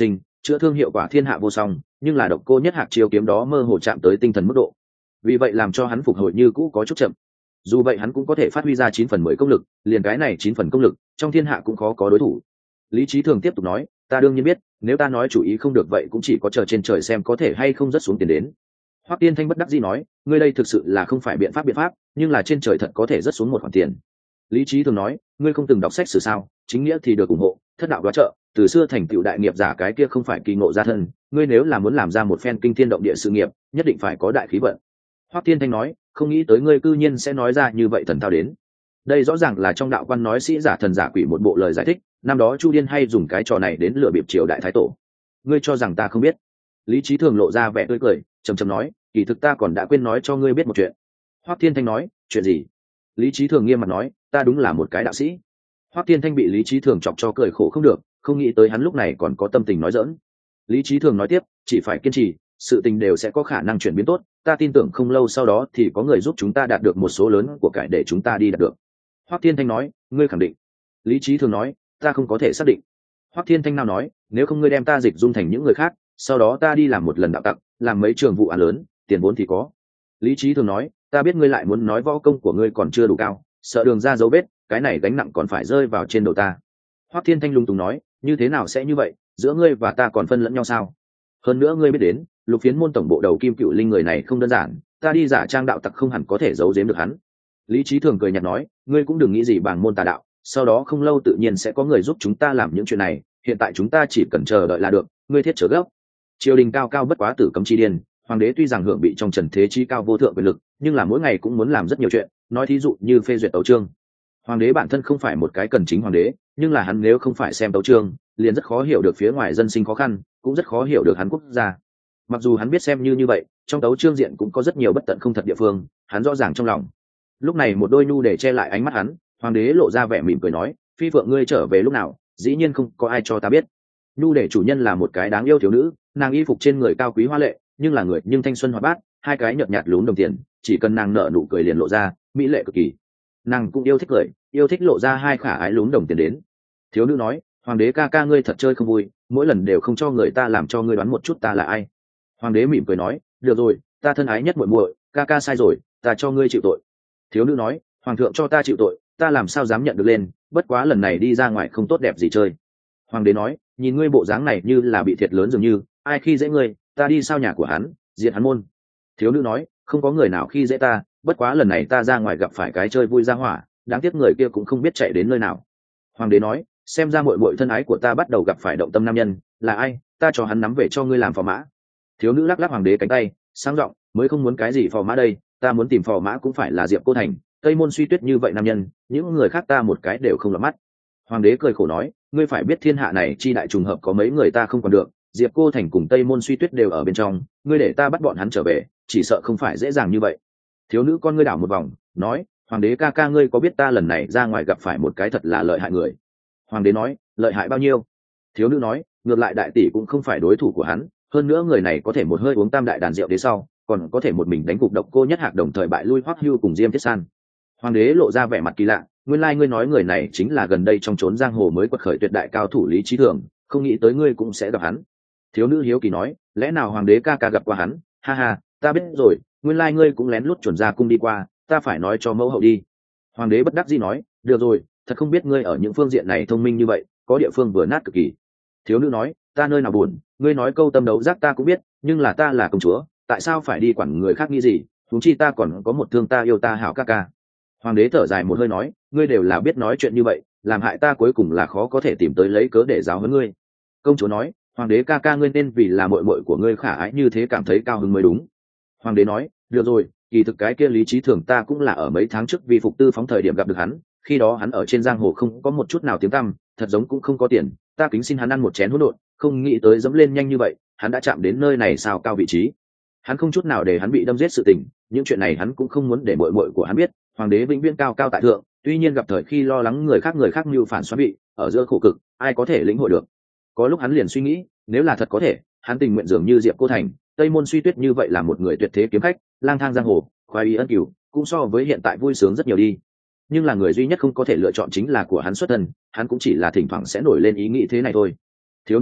Speaker 1: chữa thương hiệu quả thiên hạ vô song, nhưng là độc cô nhất hạc chiêu kiếm đó mơ hồ chạm tới tinh thần mức độ, vì vậy làm cho hắn phục hồi như cũ có chút chậm. Dù vậy hắn cũng có thể phát huy ra 9/10 công lực, liền cái này 9 phần công lực trong thiên hạ cũng khó có đối thủ. Lý Chí Thường tiếp tục nói, ta đương nhiên biết, nếu ta nói chủ ý không được vậy cũng chỉ có chờ trên trời xem có thể hay không rớt xuống tiền đến. Hoắc Tiên Thanh bất đắc dĩ nói, ngươi đây thực sự là không phải biện pháp, nhưng là trên trời thật có thể rớt xuống một khoản tiền. Lý Chí Thường nói, ngươi không từng đọc sách sử sao, chính nghĩa thì được ủng hộ, thất đạo đoá trợ, từ xưa thành tựu đại nghiệp giả cái kia không phải kỳ ngộ gia thân, ngươi nếu là muốn làm ra một phen kinh thiên động địa sự nghiệp, nhất định phải có đại khí vận. Hoắc Tiên Thanh nói, không nghĩ tới ngươi cư nhiên sẽ nói ra như vậy thần thao đến. Đây rõ ràng là trong đạo quan nói sĩ giả thần giả quỷ một bộ lời giải thích, năm đó Chu Điên hay dùng cái trò này đến lừa bịp triều đại thái tổ. Ngươi cho rằng ta không biết? Lý Chí Thường lộ ra vẻ tươi cười, trầm trầm nói, kỳ thực ta còn đã quên nói cho ngươi biết một chuyện. Hoắc Thiên Thanh nói, chuyện gì? Lý Chí Thường nghiêm mặt nói, ta đúng là một cái đạo sĩ. Hoắc Thiên Thanh bị Lý Chí Thường chọc cho cười khổ không được, không nghĩ tới hắn lúc này còn có tâm tình nói giỡn. Lý Chí Thường nói tiếp, chỉ phải kiên trì, sự tình đều sẽ có khả năng chuyển biến tốt, ta tin tưởng không lâu sau đó thì có người giúp chúng ta đạt được một số lớn của cải để chúng ta đi đạt được. Hoắc Thiên Thanh nói, ngươi khẳng định? Lý Chí Thường nói, ta không có thể xác định. Hoắc Thiên Thanh nào nói, nếu không ngươi đem ta dịch dung thành những người khác, sau đó ta đi làm một lần đạo tặc, làm mấy trường vụ án lớn, tiền vốn thì có. Lý Chí Thường nói, ta biết ngươi lại muốn nói võ công của ngươi còn chưa đủ cao, sợ đường ra dấu vết, cái này gánh nặng còn phải rơi vào trên đầu ta. Hoắc Thiên Thanh lung tung nói, như thế nào sẽ như vậy, giữa ngươi và ta còn phân lẫn nhau sao? Hơn nữa ngươi biết đến, Lục Phiến môn tổng bộ đầu Kim Cựu Linh người này không đơn giản, ta đi giả trang đạo tặc không hẳn có thể giấu giếm được hắn. Lý Chí Thường cười nhạt nói, ngươi cũng đừng nghĩ gì bảng môn tà đạo, sau đó không lâu tự nhiên sẽ có người giúp chúng ta làm những chuyện này, hiện tại chúng ta chỉ cần chờ đợi là được, ngươi thiết trở gấp. Triều đình cao cao bất quá tử cấm chi điên, hoàng đế tuy rằng hưởng bị trong trần thế chi cao vô thượng quyền lực, nhưng là mỗi ngày cũng muốn làm rất nhiều chuyện, nói thí dụ như phê duyệt tấu chương. Hoàng đế bản thân không phải một cái cần chính hoàng đế, nhưng là hắn nếu không phải xem tấu chương, liền rất khó hiểu được phía ngoài dân sinh khó khăn, cũng rất khó hiểu được hắn quốc gia. Mặc dù hắn biết xem như vậy, trong tấu chương diện cũng có rất nhiều bất tận không thật địa phương, hắn rõ ràng trong lòng. Lúc này một đôi nhu để che lại ánh mắt hắn, hoàng đế lộ ra vẻ mỉm cười nói, phi vợ ngươi trở về lúc nào, dĩ nhiên không có ai cho ta biết. Nhu để chủ nhân là một cái đáng yêu thiếu nữ, nàng y phục trên người cao quý hoa lệ, nhưng là người nhưng thanh xuân hoạt bát, hai cái nhợt nhạt lún đồng tiền, chỉ cần nàng nở nụ cười liền lộ ra mỹ lệ cực kỳ. Nàng cũng yêu thích cười, yêu thích lộ ra hai khả ái lún đồng tiền đến. Thiếu nữ nói, hoàng đế ca ca ngươi thật chơi không vui, mỗi lần đều không cho người ta làm cho ngươi đoán một chút ta là ai. Hoàng đế mỉm cười nói, được rồi, ta thân ái nhất muội muội, ca ca sai rồi, ta cho ngươi chịu tội. Thiếu nữ nói, hoàng thượng cho ta chịu tội, ta làm sao dám nhận được lên, bất quá lần này đi ra ngoài không tốt đẹp gì chơi. Hoàng đế nói, nhìn ngươi bộ dáng này như là bị thiệt lớn dường như, ai khi dễ ngươi, ta đi sao nhà của hắn, diệt hắn môn. Thiếu nữ nói, không có người nào khi dễ ta, bất quá lần này ta ra ngoài gặp phải cái chơi vui ra hỏa, đáng tiếc người kia cũng không biết chạy đến nơi nào. Hoàng đế nói, xem ra muội muội thân ái của ta bắt đầu gặp phải động tâm nam nhân, là ai, ta cho hắn nắm về cho ngươi làm phò mã. Thiếu nữ lắc lắc hoàng đế cánh tay, sang giọng, mới không muốn cái gì phò mã đây, ta muốn tìm phò mã cũng phải là Diệp Cô Thành, Tây Môn Suy Tuyết như vậy nam nhân, những người khác ta một cái đều không lọt mắt. Hoàng đế cười khổ nói, ngươi phải biết thiên hạ này chi đại trùng hợp có mấy người ta không còn được, Diệp Cô Thành cùng Tây Môn Suy Tuyết đều ở bên trong, ngươi để ta bắt bọn hắn trở về, chỉ sợ không phải dễ dàng như vậy. Thiếu nữ con ngươi đảo một vòng, nói, hoàng đế ca ca ngươi có biết ta lần này ra ngoài gặp phải một cái thật là lợi hại người. Hoàng đế nói, lợi hại bao nhiêu? Thiếu nữ nói, ngược lại đại tỷ cũng không phải đối thủ của hắn, hơn nữa người này có thể một hơi uống tam đại đàn rượu đế sau, còn có thể một mình đánh gục độc cô nhất hạc đồng thời bại lui Hoắc Hưu cùng Diêm Thiết San. Hoàng đế lộ ra vẻ mặt kỳ lạ, nguyên lai ngươi nói người này chính là gần đây trong trốn giang hồ mới quật khởi tuyệt đại cao thủ Lý Chí Thường, không nghĩ tới ngươi cũng sẽ gặp hắn. Thiếu nữ hiếu kỳ nói, lẽ nào hoàng đế ca ca gặp qua hắn? Ha ha, ta biết rồi, nguyên lai ngươi cũng lén lút chuẩn ra cung đi qua, ta phải nói cho mẫu hậu đi. Hoàng đế bất đắc dĩ nói, được rồi, thật không biết ngươi ở những phương diện này thông minh như vậy, có địa phương vừa nát cực kỳ. Thiếu nữ nói, ta nơi nào buồn, ngươi nói câu tâm đấu giác ta cũng biết, nhưng là ta là công chúa, tại sao phải đi quản người khác nghĩ gì, huống chi ta còn có một thương ta yêu ta hảo ca ca. Hoàng đế thở dài một hơi nói, ngươi đều là biết nói chuyện như vậy, làm hại ta cuối cùng là khó có thể tìm tới lấy cớ để giáo huấn ngươi. Công chúa nói, hoàng đế ca ca ngươi nên vì là muội muội của ngươi khả ái như thế cảm thấy cao hứng mới đúng. Hoàng đế nói, được rồi, kỳ thực cái kia Lý Chí Thường ta cũng là ở mấy tháng trước vì phục tư phóng thời điểm gặp được hắn, khi đó hắn ở trên giang hồ không có một chút nào tiếng tăm, thật giống cũng không có tiền, ta kính xin hắn ăn một chén hỗn độn, không nghĩ tới dẫm lên nhanh như vậy, hắn đã chạm đến nơi này sao cao vị trí. Hắn không chút nào để hắn bị đâm giết sự tình, những chuyện này hắn cũng không muốn để muội muội của hắn biết. Hoàng đế vĩnh viễn cao cao tại thượng, tuy nhiên gặp thời khi lo lắng người khác mưu phản xoắn bị, ở giữa khổ cực, ai có thể lĩnh hội được. Có lúc hắn liền suy nghĩ, nếu là thật có thể, hắn tình nguyện dường như Diệp Cô Thành, Tây Môn Suy Tuyết như vậy là một người tuyệt thế kiếm khách, lang thang giang hồ, khoái ý ân cửu, cũng so với hiện tại vui sướng rất nhiều đi. Nhưng là người duy nhất không có thể lựa chọn chính là của hắn xuất thân, hắn cũng chỉ là thỉnh thoảng sẽ nổi lên ý nghĩ thế này thôi. Thiếu nữ nói,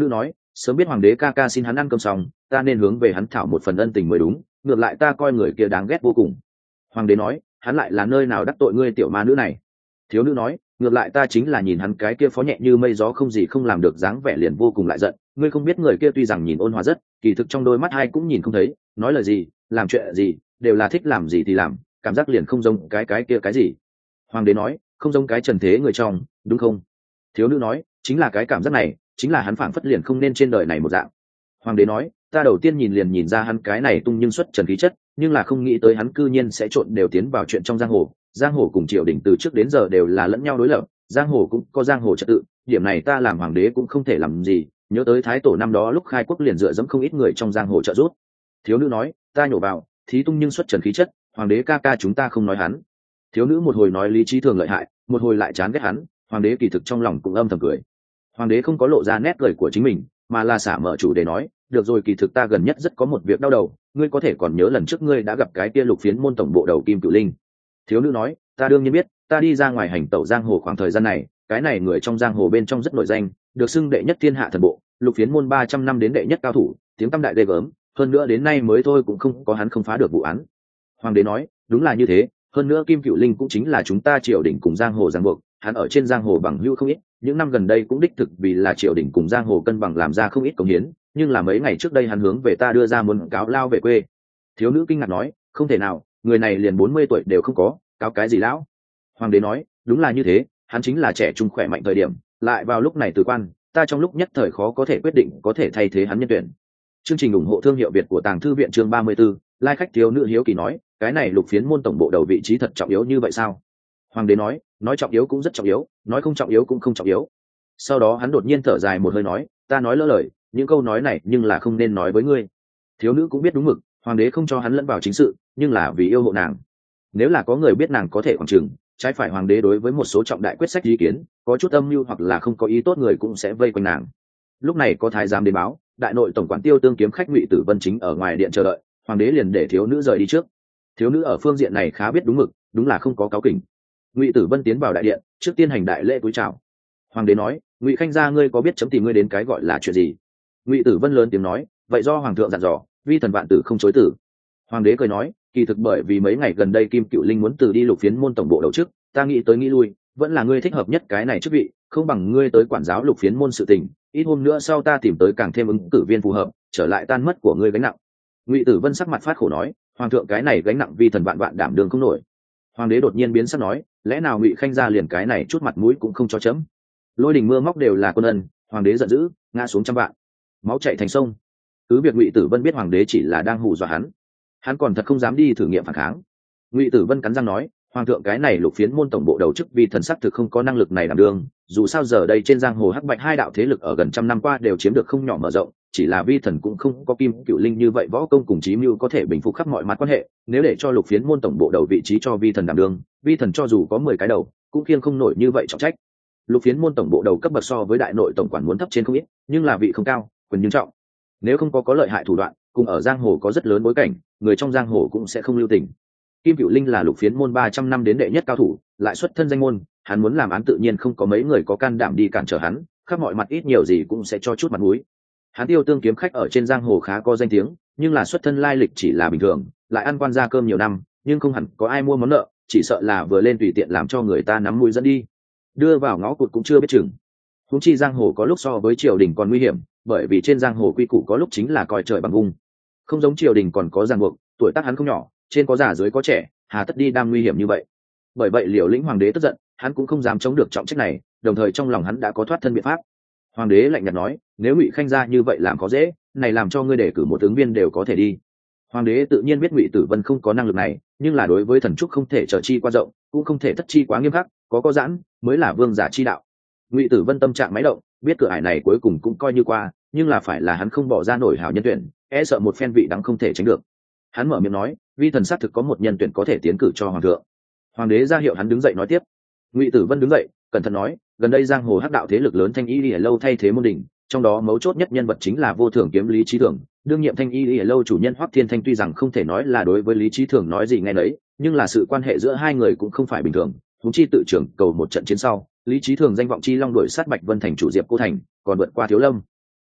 Speaker 1: Sớm biết hoàng đế ca ca xin hắn ăn cơm xong, ta nên hướng về hắn thảo một phần ân tình mới đúng, ngược lại ta coi người kia đáng ghét vô cùng. Hoàng đế nói, hắn lại là nơi nào đắc tội ngươi tiểu ma nữ này? Thiếu nữ nói, ngược lại ta chính là nhìn hắn cái kia phó nhẹ như mây gió không gì không làm được dáng vẻ liền vô cùng lại giận. Ngươi không biết người kia tuy rằng nhìn ôn hòa rất, kỳ thực trong đôi mắt hai cũng nhìn không thấy, nói lời gì, làm chuyện gì, đều là thích làm gì thì làm, cảm giác liền không giống cái kia cái gì. Hoàng đế nói, không giống cái trần thế người trong, đúng không? Thiếu nữ nói, chính là cái cảm giác này, chính là hắn phảng phất liền không nên trên đời này một dạng. Hoàng đế nói, ta đầu tiên liền nhìn ra hắn cái này tung nhưng xuất trần khí chất, nhưng là không nghĩ tới hắn cư nhiên sẽ trộn đều tiến vào chuyện trong giang hồ cùng triều đình từ trước đến giờ đều là lẫn nhau đối lập, giang hồ cũng có giang hồ trật tự, điểm này ta làm hoàng đế cũng không thể làm gì. Nhớ tới thái tổ năm đó lúc khai quốc liền dựa dẫm không ít người trong giang hồ trợ giúp. Thiếu nữ nói, ta nhổ vào, thí tung nhưng xuất trần khí chất, hoàng đế ca ca chúng ta không nói hắn. Thiếu nữ một hồi nói lý trí thường lợi hại, một hồi lại chán ghét hắn, hoàng đế kỳ thực trong lòng cũng âm thầm cười. Hoàng đế không có lộ ra nét cười của chính mình, mà là xả mở chủ đề nói, được rồi, kỳ thực ta gần nhất rất có một việc đau đầu, ngươi có thể còn nhớ lần trước ngươi đã gặp cái kia Lục Phiến môn tổng bộ đầu Kim Cửu Linh? Thiếu nữ nói, ta đương nhiên biết, ta đi ra ngoài hành tẩu giang hồ khoảng thời gian này, cái này người trong giang hồ bên trong rất nổi danh, được xưng đệ nhất thiên hạ thần bộ, Lục Phiến môn 300 năm đến đệ nhất cao thủ, tiếng tăm đại ghê gớm, hơn nữa đến nay mới thôi cũng không có hắn không phá được vụ án. Hoàng đế nói, đúng là như thế, hơn nữa Kim Cửu Linh cũng chính là chúng ta triều đình cùng giang hồ giang buộc, hắn ở trên giang hồ bằng hữu không ít, những năm gần đây cũng đích thực vì là triều đình cùng giang hồ cân bằng làm ra không ít công hiến, nhưng là mấy ngày trước đây hắn hướng về ta đưa ra muốn cáo lao về quê. Thiếu nữ kinh ngạc nói, không thể nào, người này liền 40 tuổi đều không có, cáo cái gì lão? Hoàng đế nói, đúng là như thế, hắn chính là trẻ trung khỏe mạnh thời điểm, lại vào lúc này từ quan, ta trong lúc nhất thời khó có thể quyết định có thể thay thế hắn nhân tuyển. Chương trình ủng hộ thương hiệu Việt của Tàng Thư viện chương 34, lai khách thiếu nữ hiếu kỳ nói, cái này Lục Phiến môn tổng bộ đầu vị trí thật trọng yếu như vậy sao? Hoàng đế nói trọng yếu cũng rất trọng yếu, nói không trọng yếu cũng không trọng yếu. Sau đó hắn đột nhiên thở dài một hơi nói, ta nói lỡ lời, những câu nói này nhưng là không nên nói với ngươi. Thiếu nữ cũng biết đúng mực, hoàng đế không cho hắn lẫn vào chính sự, nhưng là vì yêu hộ nàng. Nếu là có người biết nàng có thể khoảng chừng trái phải hoàng đế đối với một số trọng đại quyết sách ý kiến có chút âm mưu hoặc là không có ý tốt, người cũng sẽ vây quanh nàng. Lúc này có thái giám đến báo, đại nội tổng quản Tiêu Tương kiếm khách Ngụy Tử Vân chính ở ngoài điện chờ đợi, hoàng đế liền để thiếu nữ rời đi trước. Thiếu nữ ở phương diện này khá biết đúng mực, đúng là không có cáu kỉnh. Ngụy Tử Vân tiến vào đại điện, trước tiên hành đại lễ cúi chào. Hoàng đế nói, Ngụy khanh gia, ngươi có biết chấm tìm ngươi đến cái gọi là chuyện gì? Ngụy Tử Vân lớn tiếng nói, vậy do hoàng thượng dặn dò, vi thần vạn tử không chối tử. Hoàng đế cười nói, kỳ thực bởi vì mấy ngày gần đây Kim Cửu Linh muốn từ đi Lục Phiến môn tổng bộ đầu chức, ta nghĩ tới nghĩ lui, vẫn là ngươi thích hợp nhất cái này chức vị, không bằng ngươi tới quản giáo Lục Phiến môn sự tình, ít hôm nữa sau ta tìm tới càng thêm ứng cử viên phù hợp, trở lại tan mất của ngươi gánh nặng. Ngụy Tử Vân sắc mặt phát khổ nói, hoàng thượng cái này gánh nặng vi thần vạn vạn đảm đường không nổi. Hoàng đế đột nhiên biến sắc nói, lẽ nào Ngụy khanh gia liền cái này chút mặt mũi cũng không cho chấm? Lôi đình mưa móc đều là quân ân. Hoàng đế giận dữ, ngã xuống trăm vạn, máu chảy thành sông. Cứ việc Ngụy Tử Vân biết hoàng đế chỉ là đang hù dọa hắn còn thật không dám đi thử nghiệm phản kháng. Ngụy Tử Vân cắn răng nói, hoàng thượng cái này Lục Phiến môn tổng bộ đầu chức vi thần sắc thực không có năng lực này đảm đương, dù sao giờ đây trên giang hồ hắc bạch hai đạo thế lực ở gần trăm năm qua đều chiếm được không nhỏ mở rộng, chỉ là vi thần cũng không có Kim Cửu Linh như vậy võ công cùng chí mưu có thể bình phục khắp mọi mặt quan hệ, nếu để cho Lục Phiến môn tổng bộ đầu vị trí cho vi thần đảm đương, vi thần cho dù có 10 cái đầu cũng khiêng không nổi như vậy trọng trách. Lục Phiến môn tổng bộ đầu cấp bậc so với đại nội tổng quản muốn thấp trên không ít, nhưng là vị không cao, quyền nghiêm trọng, nếu không có lợi hại thủ đoạn, cùng ở giang hồ có rất lớn bối cảnh, người trong giang hồ cũng sẽ không lưu tình. Kim Cửu Linh là Lục Phiến môn 300 năm đến đệ nhất cao thủ, lại xuất thân danh môn, hắn muốn làm án tự nhiên không có mấy người có can đảm đi cản trở hắn, khắp mọi mặt ít nhiều gì cũng sẽ cho chút mặt mũi. Hắn Tiêu Tương kiếm khách ở trên giang hồ khá có danh tiếng, nhưng là xuất thân lai lịch chỉ là bình thường, lại ăn quan gia cơm nhiều năm, nhưng không hẳn có ai mua món nợ, chỉ sợ là vừa lên tùy tiện làm cho người ta nắm mũi dẫn đi, đưa vào ngõ cụt cũng chưa biết chừng. Huống chi giang hồ có lúc so với triều đình còn nguy hiểm, bởi vì trên giang hồ quy củ có lúc chính là coi trời bằng vung, không giống triều đình còn có ràng buộc, tuổi tác hắn không nhỏ, trên có già dưới có trẻ, hà tất đi đam nguy hiểm như vậy. Bởi vậy Liều Lĩnh hoàng đế tức giận, hắn cũng không dám chống được trọng trách này, đồng thời trong lòng hắn đã có thoát thân biện pháp. Hoàng đế lạnh nhạt nói, nếu Ngụy khanh gia như vậy làm có dễ, này làm cho ngươi đề cử một ứng viên đều có thể đi. Hoàng đế tự nhiên biết Ngụy Tử Vân không có năng lực này, nhưng là đối với thần trúc không thể trở chi quá rộng, cũng không thể thất chi quá nghiêm khắc, có giãn mới là vương giả chi đạo. Ngụy Tử Vân tâm trạng máy động, biết cửa ải này cuối cùng cũng coi như qua, nhưng là phải là hắn không bỏ ra nổi hảo nhân tuyển, e sợ một phen vị đắng không thể tránh được. Hắn mở miệng nói, vi thần xác thực có một nhân tuyển có thể tiến cử cho hoàng thượng. Hoàng đế ra hiệu hắn đứng dậy nói tiếp. Ngụy Tử Vân đứng dậy, cẩn thận nói, gần đây giang hồ hắc đạo thế lực lớn Thanh Y Lìa lâu thay thế môn đình, trong đó mấu chốt nhất nhân vật chính là Vô Thường kiếm Lý Chí Thường. Đương nhiệm Thanh Y Lìa lâu chủ nhân Hoắc Thiên Thanh tuy rằng không thể nói là đối với Lý Chí Thường nói gì nghe nấy, nhưng là sự quan hệ giữa hai người cũng không phải bình thường. Huống chi tự trưởng cầu một trận chiến sau, Lý Chí Thường danh vọng chi long đuổi sát Bạch Vân thành chủ Diệp Cô Thành, còn vượt qua Thiếu Lâm.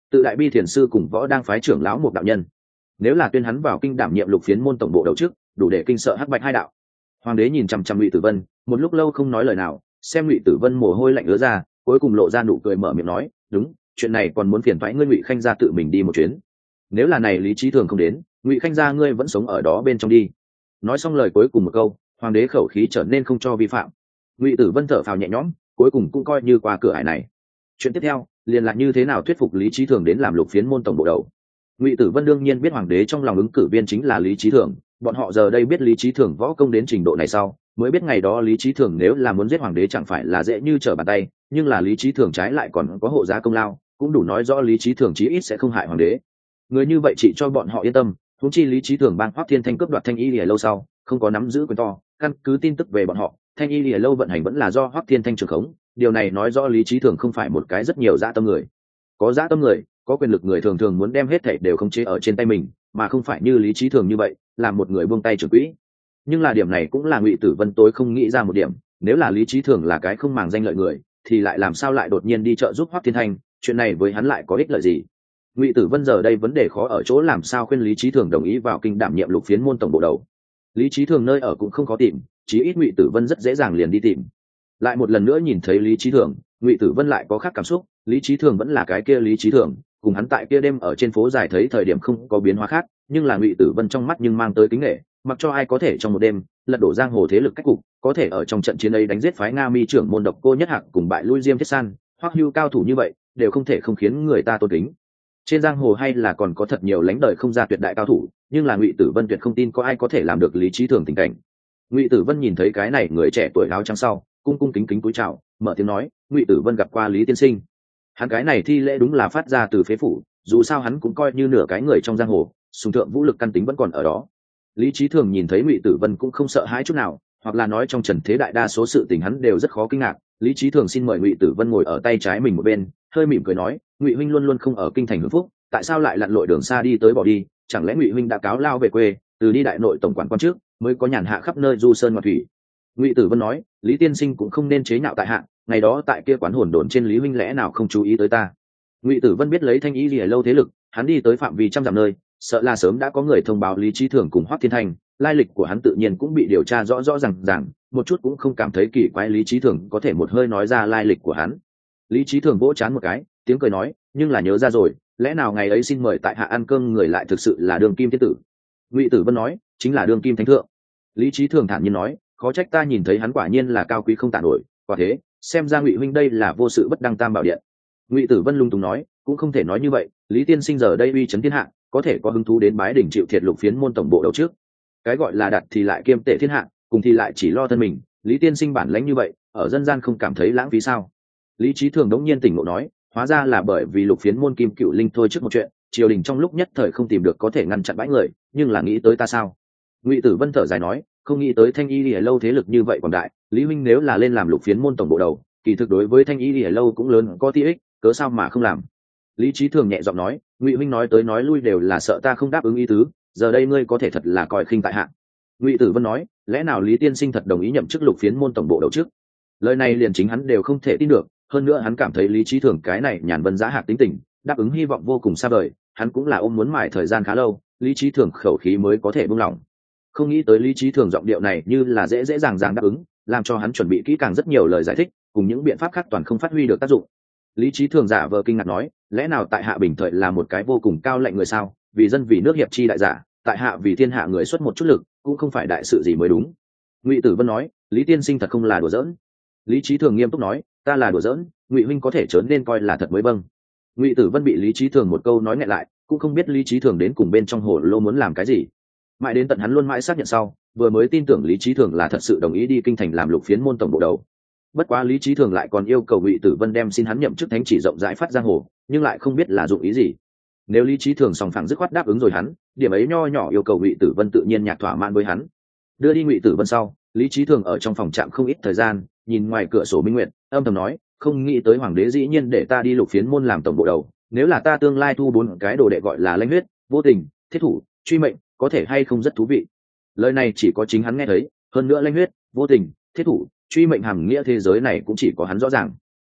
Speaker 1: tự đại bi thiền sư cùng võ đang phái trưởng lão một đạo nhân. Nếu là tuyên hắn vào kinh đảm nhiệm lục phiến môn tổng bộ đầu trước, đủ để kinh sợ hắc bạch hai đạo. Hoàng đế nhìn chằm chằm Ngụy Tử Vân, một lúc lâu không nói lời nào, xem Ngụy Tử Vân mồ hôi lạnh ứa ra, cuối cùng lộ ra nụ cười, mở miệng nói, đúng, chuyện này còn muốn phiền toái ngươi Ngụy Khanh gia tự mình đi một chuyến. Nếu là này Lý Chí Thường không đến, Ngụy Khanh gia ngươi vẫn sống ở đó bên trong đi. Nói xong lời cuối cùng một câu, hoàng đế khẩu khí trở nên không cho vi phạm. Ngụy Tử Vân thở phào nhẹ nhõm, cuối cùng cũng coi như qua cửa ải này. Chuyện tiếp theo liền là như thế nào thuyết phục Lý Chí Thường đến làm lục phiến môn tổng bộ đầu. Ngụy Tử Vân đương nhiên biết hoàng đế trong lòng ứng cử viên chính là Lý Chí Thường, bọn họ giờ đây biết Lý Chí Thường võ công đến trình độ này sau, mới biết ngày đó Lý Chí Thường nếu là muốn giết hoàng đế chẳng phải là dễ như trở bàn tay, nhưng là Lý Chí Thường trái lại còn có hộ giá công lao, cũng đủ nói rõ Lý Chí Thường chí ít sẽ không hại hoàng đế. Người như vậy chỉ cho bọn họ yên tâm, huống chi Lý Chí Thường bang Hoắc Thiên Thanh cướp đoạt Thanh Y Lìa lâu sau, không có nắm giữ quyền to, căn cứ tin tức về bọn họ, Thanh Y Lìa lâu vận hành vẫn là do Hoắc Thiên Thanh trưởng khống, điều này nói rõ Lý Chí Thường không phải một cái rất nhiều dã tâm người. Có dã tâm người, có quyền lực người thường thường muốn đem hết thảy đều khống chế ở trên tay mình, mà không phải như Lý Chí Thường như vậy, làm một người buông tay trưởng quỹ. Nhưng là điểm này cũng là Ngụy Tử Vân tối không nghĩ ra một điểm, nếu là Lý Chí Thường là cái không màng danh lợi người, thì lại làm sao lại đột nhiên đi trợ giúp Hoắc Thiên Thanh, chuyện này với hắn lại có ích lợi gì? Ngụy Tử Vân giờ đây vấn đề khó ở chỗ làm sao khuyên Lý Chí Thường đồng ý vào kinh đảm nhiệm lục phiến môn tổng bộ đầu. Lý Chí Thường nơi ở cũng không có tìm, chí ít Ngụy Tử Vân rất dễ dàng liền đi tìm. Lại một lần nữa nhìn thấy Lý Chí Thường, Ngụy Tử Vân lại có khác cảm xúc, Lý Chí Thường vẫn là cái kia Lý Chí Thường, cùng hắn tại kia đêm ở trên phố dài thấy thời điểm không có biến hóa khác, nhưng là Ngụy Tử Vân trong mắt nhưng mang tới kính nể, mặc cho ai có thể trong một đêm lật đổ giang hồ thế lực cách cục, có thể ở trong trận chiến ấy đánh giết phái Nga Mi trưởng môn Độc Cô Nhất Hạc cùng bại lui Diêm Thiết San, Hoắc Hưu cao thủ như vậy, đều không thể không khiến người ta tôn kính. Trên giang hồ hay là còn có thật nhiều lánh đời không ra tuyệt đại cao thủ, nhưng là Ngụy Tử Vân tuyệt không tin có ai có thể làm được Lý Chí Thường tình cảnh. Ngụy Tử Vân nhìn thấy cái này người trẻ tuổi áo trắng sau, cung cung kính kính cúi chào, mở tiếng nói, Ngụy Tử Vân gặp qua Lý tiên sinh. Hắn cái này thi lễ đúng là phát ra từ phế phủ, dù sao hắn cũng coi như nửa cái người trong giang hồ, sùng thượng vũ lực căn tính vẫn còn ở đó. Lý Chí Thường nhìn thấy Ngụy Tử Vân cũng không sợ hãi chút nào, hoặc là nói trong trần thế đại đa số sự tình hắn đều rất khó kinh ngạc. Lý Chí Thường xin mời Ngụy Tử Vân ngồi ở tay trái mình một bên, hơi mỉm cười nói, Ngụy huynh luôn luôn không ở kinh thành hưởng phúc, tại sao lại lặn lội đường xa đi tới bỏ đi? Chẳng lẽ Ngụy huynh đã cáo lao về quê, từ đi đại nội tổng quản quan trước, mới có nhàn hạ khắp nơi du sơn ngoạn thủy? Ngụy Tử Vân nói, Lý tiên sinh cũng không nên chế nhạo tại hạ, ngày đó tại kia quán hồn đồn trên Lý huynh lẽ nào không chú ý tới ta? Ngụy Tử Vân biết lấy Thanh Y Lìa lâu thế lực, hắn đi tới phạm vi trăm dặm nơi, sợ là sớm đã có người thông báo Lý Chí Thường cùng Hoắc Thiên Thanh, lai lịch của hắn tự nhiên cũng bị điều tra rõ rõ ràng, một chút cũng không cảm thấy kỳ quái Lý Chí Thường có thể một hơi nói ra lai lịch của hắn. Lý Chí Thường vỗ chán một cái, tiếng cười nói, nhưng là nhớ ra rồi, lẽ nào ngày ấy xin mời tại hạ ăn cơm người lại thực sự là Đường Kim Thiên Tử? Ngụy Tử Vân nói, chính là Đường Kim Thánh Thượng. Lý Chí Thường thản nhiên nói, khó trách ta nhìn thấy hắn quả nhiên là cao quý không tả nổi, quả thế, xem ra Ngụy huynh đây là vô sự bất đăng tam bảo điện. Ngụy Tử Vân lung tung nói, cũng không thể nói như vậy, Lý tiên sinh giờ đây uy chấn thiên hạ, có thể có hứng thú đến bái đỉnh chịu thiệt lục phiến môn tổng bộ đầu trước. Cái gọi là đặt thì lại kiêm tệ thiên hạ, cùng thì lại chỉ lo thân mình, Lý tiên sinh bản lãnh như vậy, ở dân gian không cảm thấy lãng phí sao? Lý Chí Thường đống nhiên tỉnh ngộ nói, hóa ra là bởi vì lục phiến môn kim cựu linh thôi trước một chuyện, triều đình trong lúc nhất thời không tìm được có thể ngăn chặn bãi người, nhưng là nghĩ tới ta sao? Ngụy Tử Vân thở dài nói, không nghĩ tới Thanh Y Lìa lâu thế lực như vậy quảng đại, Lý huynh nếu là lên làm lục phiến môn tổng bộ đầu, kỳ thực đối với Thanh Y Lìa lâu cũng lớn có tí ích, cớ sao mà không làm? Lý Chí Thường nhẹ giọng nói, Ngụy huynh nói tới nói lui đều là sợ ta không đáp ứng ý tứ, giờ đây ngươi có thể thật là coi khinh tại hạ. Ngụy Tử Vân nói, lẽ nào Lý tiên sinh thật đồng ý nhậm chức lục phiến môn tổng bộ đầu trước? Lời này liền chính hắn đều không thể tin được, hơn nữa hắn cảm thấy Lý Chí Thường cái này nhàn vân giá hạc tính tình, đáp ứng hy vọng vô cùng xa vời, hắn cũng là ôm muốn mải thời gian khá lâu, Lý Chí Thường khẩu khí mới có thể buông lỏng. Không nghĩ tới Lý Chí Thường giọng điệu này như là dễ dễ dàng đáp ứng, làm cho hắn chuẩn bị kỹ càng rất nhiều lời giải thích, cùng những biện pháp khác toàn không phát huy được tác dụng. Lý Chí Thường giả vờ kinh ngạc nói, lẽ nào tại hạ bình thời là một cái vô cùng cao lạnh người sao? Vì dân vì nước hiệp chi đại giả, tại hạ vì thiên hạ người xuất một chút lực, cũng không phải đại sự gì mới đúng. Ngụy Tử Vân nói, Lý tiên sinh thật không là đùa giỡn. Lý Chí Thường nghiêm túc nói, ta là đùa giỡn, Ngụy huynh có thể trớn nên coi là thật mới vâng. Ngụy Tử Vân bị Lý Chí Thường một câu nói nghẹn lại, cũng không biết Lý Chí Thường đến cùng bên trong hồ lô muốn làm cái gì. Mãi đến tận hắn luôn mãi xác nhận sau, vừa mới tin tưởng Lý Chí Thường là thật sự đồng ý đi kinh thành làm lục phiến môn tổng bộ đầu. Bất quá Lý Chí Thường lại còn yêu cầu Ngụy Tử Vân đem xin hắn nhậm chức thánh chỉ rộng rãi phát giang hồ, nhưng lại không biết là dụng ý gì. Nếu Lý Chí Thường sòng phẳng dứt khoát đáp ứng rồi hắn, điểm ấy nho nhỏ yêu cầu Ngụy Tử Vân tự nhiên nhạc thỏa mãn với hắn. Đưa đi Ngụy Tử Vân sau, Lý Chí Thường ở trong phòng trạm không ít thời gian, nhìn ngoài cửa sổ minh nguyệt, âm thầm nói, không nghĩ tới hoàng đế dĩ nhiên để ta đi lục phiến môn làm tổng bộ đầu, nếu là ta tương lai thu 4 cái đồ đệ gọi là Lanh Huyết, Vô Tình, Thiết Thủ, Truy Mệnh, có thể hay không rất thú vị. Lời này chỉ có chính hắn nghe thấy, hơn nữa Lanh Huyết, Vô Tình, Thiết Thủ, Truy Mệnh hàm nghĩa thế giới này cũng chỉ có hắn rõ ràng.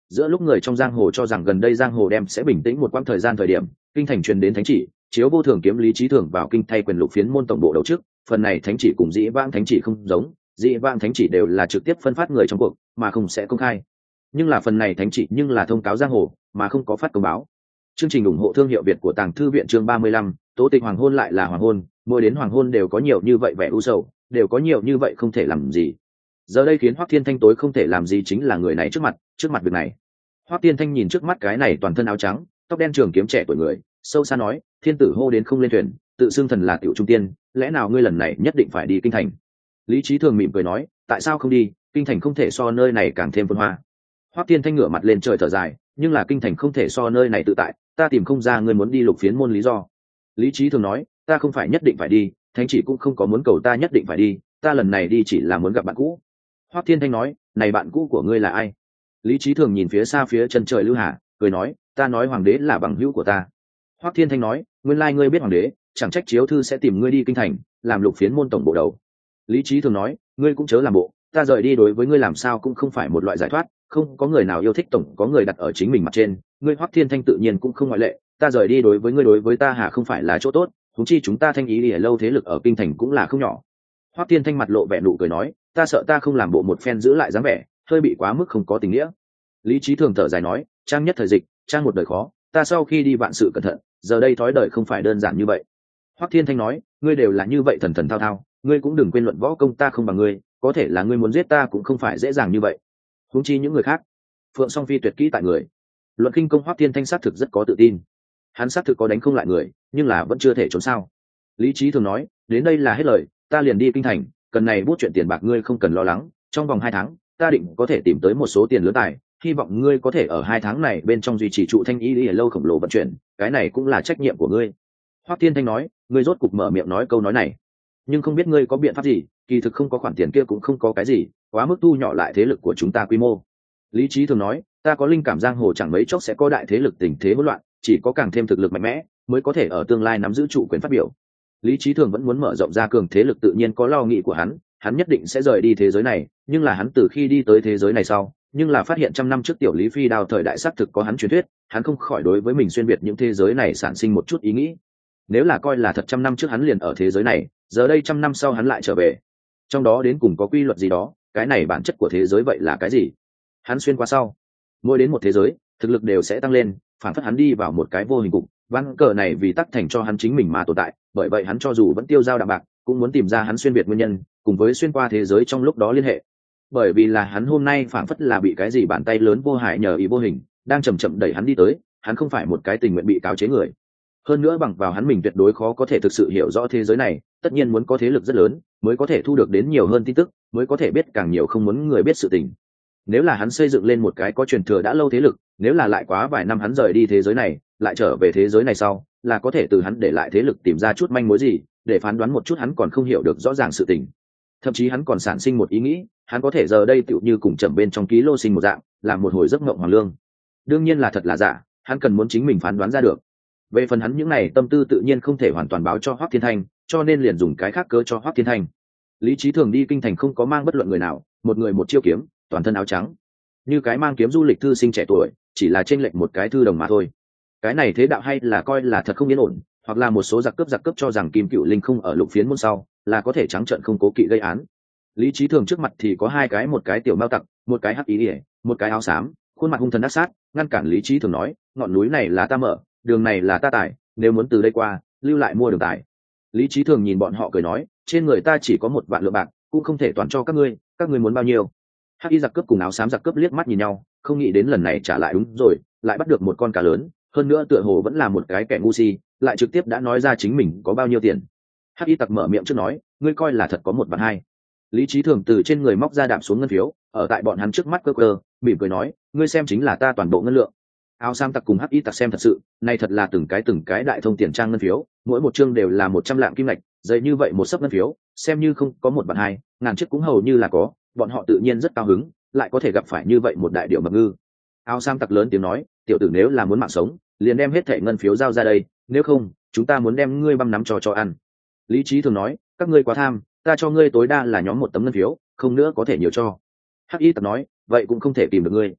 Speaker 1: Giữa lúc người trong giang hồ cho rằng gần đây giang hồ đem sẽ bình tĩnh một quãng thời gian thời điểm, kinh thành truyền đến thánh chỉ, chiếu vô thường kiếm Lý Chí Thường vào kinh thay quyền lục phiến môn tổng bộ đầu trước. Phần này thánh chỉ cùng dĩ vãng thánh chỉ không giống, dĩ vãng thánh chỉ đều là trực tiếp phân phát người trong cuộc mà không sẽ công khai, nhưng là phần này thánh chỉ nhưng là thông cáo giang hồ mà không có phát công báo. Chương trình ủng hộ thương hiệu Việt của Tàng Thư viện chương 35, tố tịch hoàng hôn lại là hoàng hôn, mỗi đến hoàng hôn đều có nhiều như vậy vẻ u sầu, đều có nhiều như vậy không thể làm gì. Giờ đây khiến Hoắc Thiên Thanh tối không thể làm gì chính là người này trước mặt việc này. Hoắc Thiên Thanh nhìn trước mắt cái này toàn thân áo trắng, tóc đen trường kiếm trẻ tuổi người, sâu xa nói, thiên tử hô đến không lên thuyền, tự xưng thần là tiểu trung tiên, lẽ nào ngươi lần này nhất định phải đi kinh thành? Lý Chí Thường mỉm cười nói, tại sao không đi, kinh thành không thể so nơi này càng thêm phồn hoa. Hoắc Thiên Thanh ngửa mặt lên trời thở dài, nhưng là kinh thành không thể so nơi này tự tại, ta tìm không ra ngươi muốn đi lục phiến môn lý do. Lý Chí Thường nói, ta không phải nhất định phải đi, thánh chỉ cũng không có muốn cầu ta nhất định phải đi, ta lần này đi chỉ là muốn gặp bạn cũ. Hoắc Thiên Thanh nói, này bạn cũ của ngươi là ai? Lý Chí Thường nhìn phía xa phía chân trời Lưu Hà, cười nói, ta nói hoàng đế là bằng hữu của ta. Hoắc Thiên Thanh nói, nguyên lai ngươi biết hoàng đế, chẳng trách chiếu thư sẽ tìm ngươi đi kinh thành, làm lục phiến môn tổng bộ đầu. Lý Chí Thường nói, ngươi cũng chớ làm bộ, ta rời đi đối với ngươi làm sao cũng không phải một loại giải thoát, không có người nào yêu thích tổng có người đặt ở chính mình mặt trên, ngươi Hoắc Thiên Thanh tự nhiên cũng không ngoại lệ, ta rời đi đối với ngươi đối với ta hà không phải là chỗ tốt, huống chi chúng ta Thanh Ý Lìa lâu thế lực ở kinh thành cũng là không nhỏ. Hoắc Thiên Thanh mặt lộ vẻ nụ cười nói, ta sợ ta không làm bộ một phen giữ lại dáng vẻ, hơi bị quá mức không có tình nghĩa. Lý Chí Thường thở dài nói, trang nhất thời dịch, trang một đời khó, ta sau khi đi vạn sự cẩn thận, giờ đây thói đời không phải đơn giản như vậy. Hoắc Thiên Thanh nói, ngươi đều là như vậy thần thần thao thao, ngươi cũng đừng quên luận võ công ta không bằng ngươi, có thể là ngươi muốn giết ta cũng không phải dễ dàng như vậy. Huống chi những người khác. Phượng Song Phi tuyệt kỹ tại người. Luận kinh công Hoắc Thiên Thanh xác thực rất có tự tin. Hắn xác thực có đánh không lại người, nhưng là vẫn chưa thể trốn sao. Lý Chí Thường nói, đến đây là hết lời, ta liền đi kinh thành, cần này bút chuyện tiền bạc ngươi không cần lo lắng, trong vòng 2 tháng, ta định có thể tìm tới một số tiền lớn tài, hy vọng ngươi có thể ở 2 tháng này bên trong duy trì trụ Thanh Ý Lìa lâu khổng lồ vận chuyển, cái này cũng là trách nhiệm của ngươi. Hoắc Thiên Thanh nói, ngươi rốt cục mở miệng nói câu nói này, nhưng không biết ngươi có biện pháp gì, kỳ thực không có khoản tiền kia cũng không có cái gì, quá mức thu nhỏ lại thế lực của chúng ta quy mô. Lý Chí Thường nói, ta có linh cảm giang hồ chẳng mấy chốc sẽ có đại thế lực tình thế hỗn loạn, chỉ có càng thêm thực lực mạnh mẽ mới có thể ở tương lai nắm giữ chủ quyền phát biểu. Lý Chí Thường vẫn muốn mở rộng ra cường thế lực tự nhiên có lo nghĩ của hắn nhất định sẽ rời đi thế giới này, nhưng là hắn từ khi đi tới thế giới này sau, nhưng là phát hiện trăm năm trước tiểu Lý Phi đao thời đại xác thực có hắn truyền thuyết, hắn không khỏi đối với mình xuyên việt những thế giới này sản sinh một chút ý nghĩ. Nếu là coi là thật trăm năm trước hắn liền ở thế giới này, giờ đây trăm năm sau hắn lại trở về, trong đó đến cùng có quy luật gì đó, cái này bản chất của thế giới vậy là cái gì? Hắn xuyên qua sau, mỗi đến một thế giới, thực lực đều sẽ tăng lên, phản phất hắn đi vào một cái vô hình cục, ván cờ này vì tắc thành cho hắn chính mình mà tồn tại, bởi vậy hắn cho dù vẫn tiêu dao đạm bạc, cũng muốn tìm ra hắn xuyên việt nguyên nhân, cùng với xuyên qua thế giới trong lúc đó liên hệ. Bởi vì là hắn hôm nay phản phất là bị cái gì bàn tay lớn vô hại nhờ ý vô hình, đang chậm chậm đẩy hắn đi tới, hắn không phải một cái tình nguyện bị cáo chế người. Hơn nữa bằng vào hắn mình tuyệt đối khó có thể thực sự hiểu rõ thế giới này, tất nhiên muốn có thế lực rất lớn, mới có thể thu được đến nhiều hơn tin tức, mới có thể biết càng nhiều không muốn người biết sự tình. Nếu là hắn xây dựng lên một cái có truyền thừa đã lâu thế lực, nếu là lại quá vài năm hắn rời đi thế giới này, lại trở về thế giới này sau, là có thể từ hắn để lại thế lực tìm ra chút manh mối gì, để phán đoán một chút hắn còn không hiểu được rõ ràng sự tình. Thậm chí hắn còn sản sinh một ý nghĩ, hắn có thể giờ đây tựu như cùng chậm bên trong ký lô sinh một dạng, làm một hồi giấc mộng hoàng lương. Đương nhiên là thật là giả, hắn cần muốn chính mình phán đoán ra được. Về phần hắn những này tâm tư tự nhiên không thể hoàn toàn báo cho Hoắc Thiên Thanh, cho nên liền dùng cái khác cớ cho Hoắc Thiên Thanh. Lý Chí Thường đi kinh thành không có mang bất luận người nào, một người một chiêu kiếm, toàn thân áo trắng, như cái mang kiếm du lịch thư sinh trẻ tuổi, chỉ là chênh lệch một cái thư đồng mà thôi. Cái này thế đạo hay là coi là thật không yên ổn, hoặc là một số giặc cướp cho rằng Kim Cựu Linh không ở lục phiến môn sau, là có thể trắng trợn không cố kỵ gây án. Lý Chí Thường trước mặt thì có 2 cái, một cái tiểu mao tặc, một cái hắc ý ỉa, một cái áo xám, khuôn mặt hung thần ác sát, ngăn cản Lý Chí Thường nói, ngọn núi này là ta mở, đường này là ta tải, nếu muốn từ đây qua, lưu lại mua đường tải. Lý Chí Thường nhìn bọn họ cười nói, trên người ta chỉ có 1 vạn lượng bạc, cũng không thể toàn cho các ngươi muốn bao nhiêu? Hắc y giặc cướp cùng áo xám giặc cướp liếc mắt nhìn nhau, không nghĩ đến lần này trả lại đúng rồi, lại bắt được một con cá lớn, hơn nữa tựa hồ vẫn là một cái kẻ ngu si, lại trực tiếp đã nói ra chính mình có bao nhiêu tiền. Hắc y tặc mở miệng trước nói, ngươi coi là thật có 1 vạn 2. Lý Chí Thường từ trên người móc ra đạm xuống ngân phiếu, ở tại bọn hắn trước mắt cơ, mỉm cười nói, ngươi xem chính là ta toàn bộ ngân lượng. Áo xám tặc cùng hắc y tặc xem thật sự, này thật là từng cái đại thông tiền trang ngân phiếu, mỗi một chương đều là 100 lạng kim lạch, dày như vậy một sấp ngân phiếu, xem như không có 1 vạn 2, ngàn chiếc cũng hầu như là có, bọn họ tự nhiên rất cao hứng, lại có thể gặp phải như vậy một đại điệu mập ngư. Áo xám tặc lớn tiếng nói, tiểu tử nếu là muốn mạng sống, liền đem hết thẻ ngân phiếu giao ra đây, nếu không, chúng ta muốn đem ngươi băm nắm cho ăn. Lý Chí Thường nói, các ngươi quá tham, ta cho ngươi tối đa là nhóm 1 tấm ngân phiếu, không nữa có thể nhiều cho. Hắc y tặc nói, vậy cũng không thể tìm được ngươi.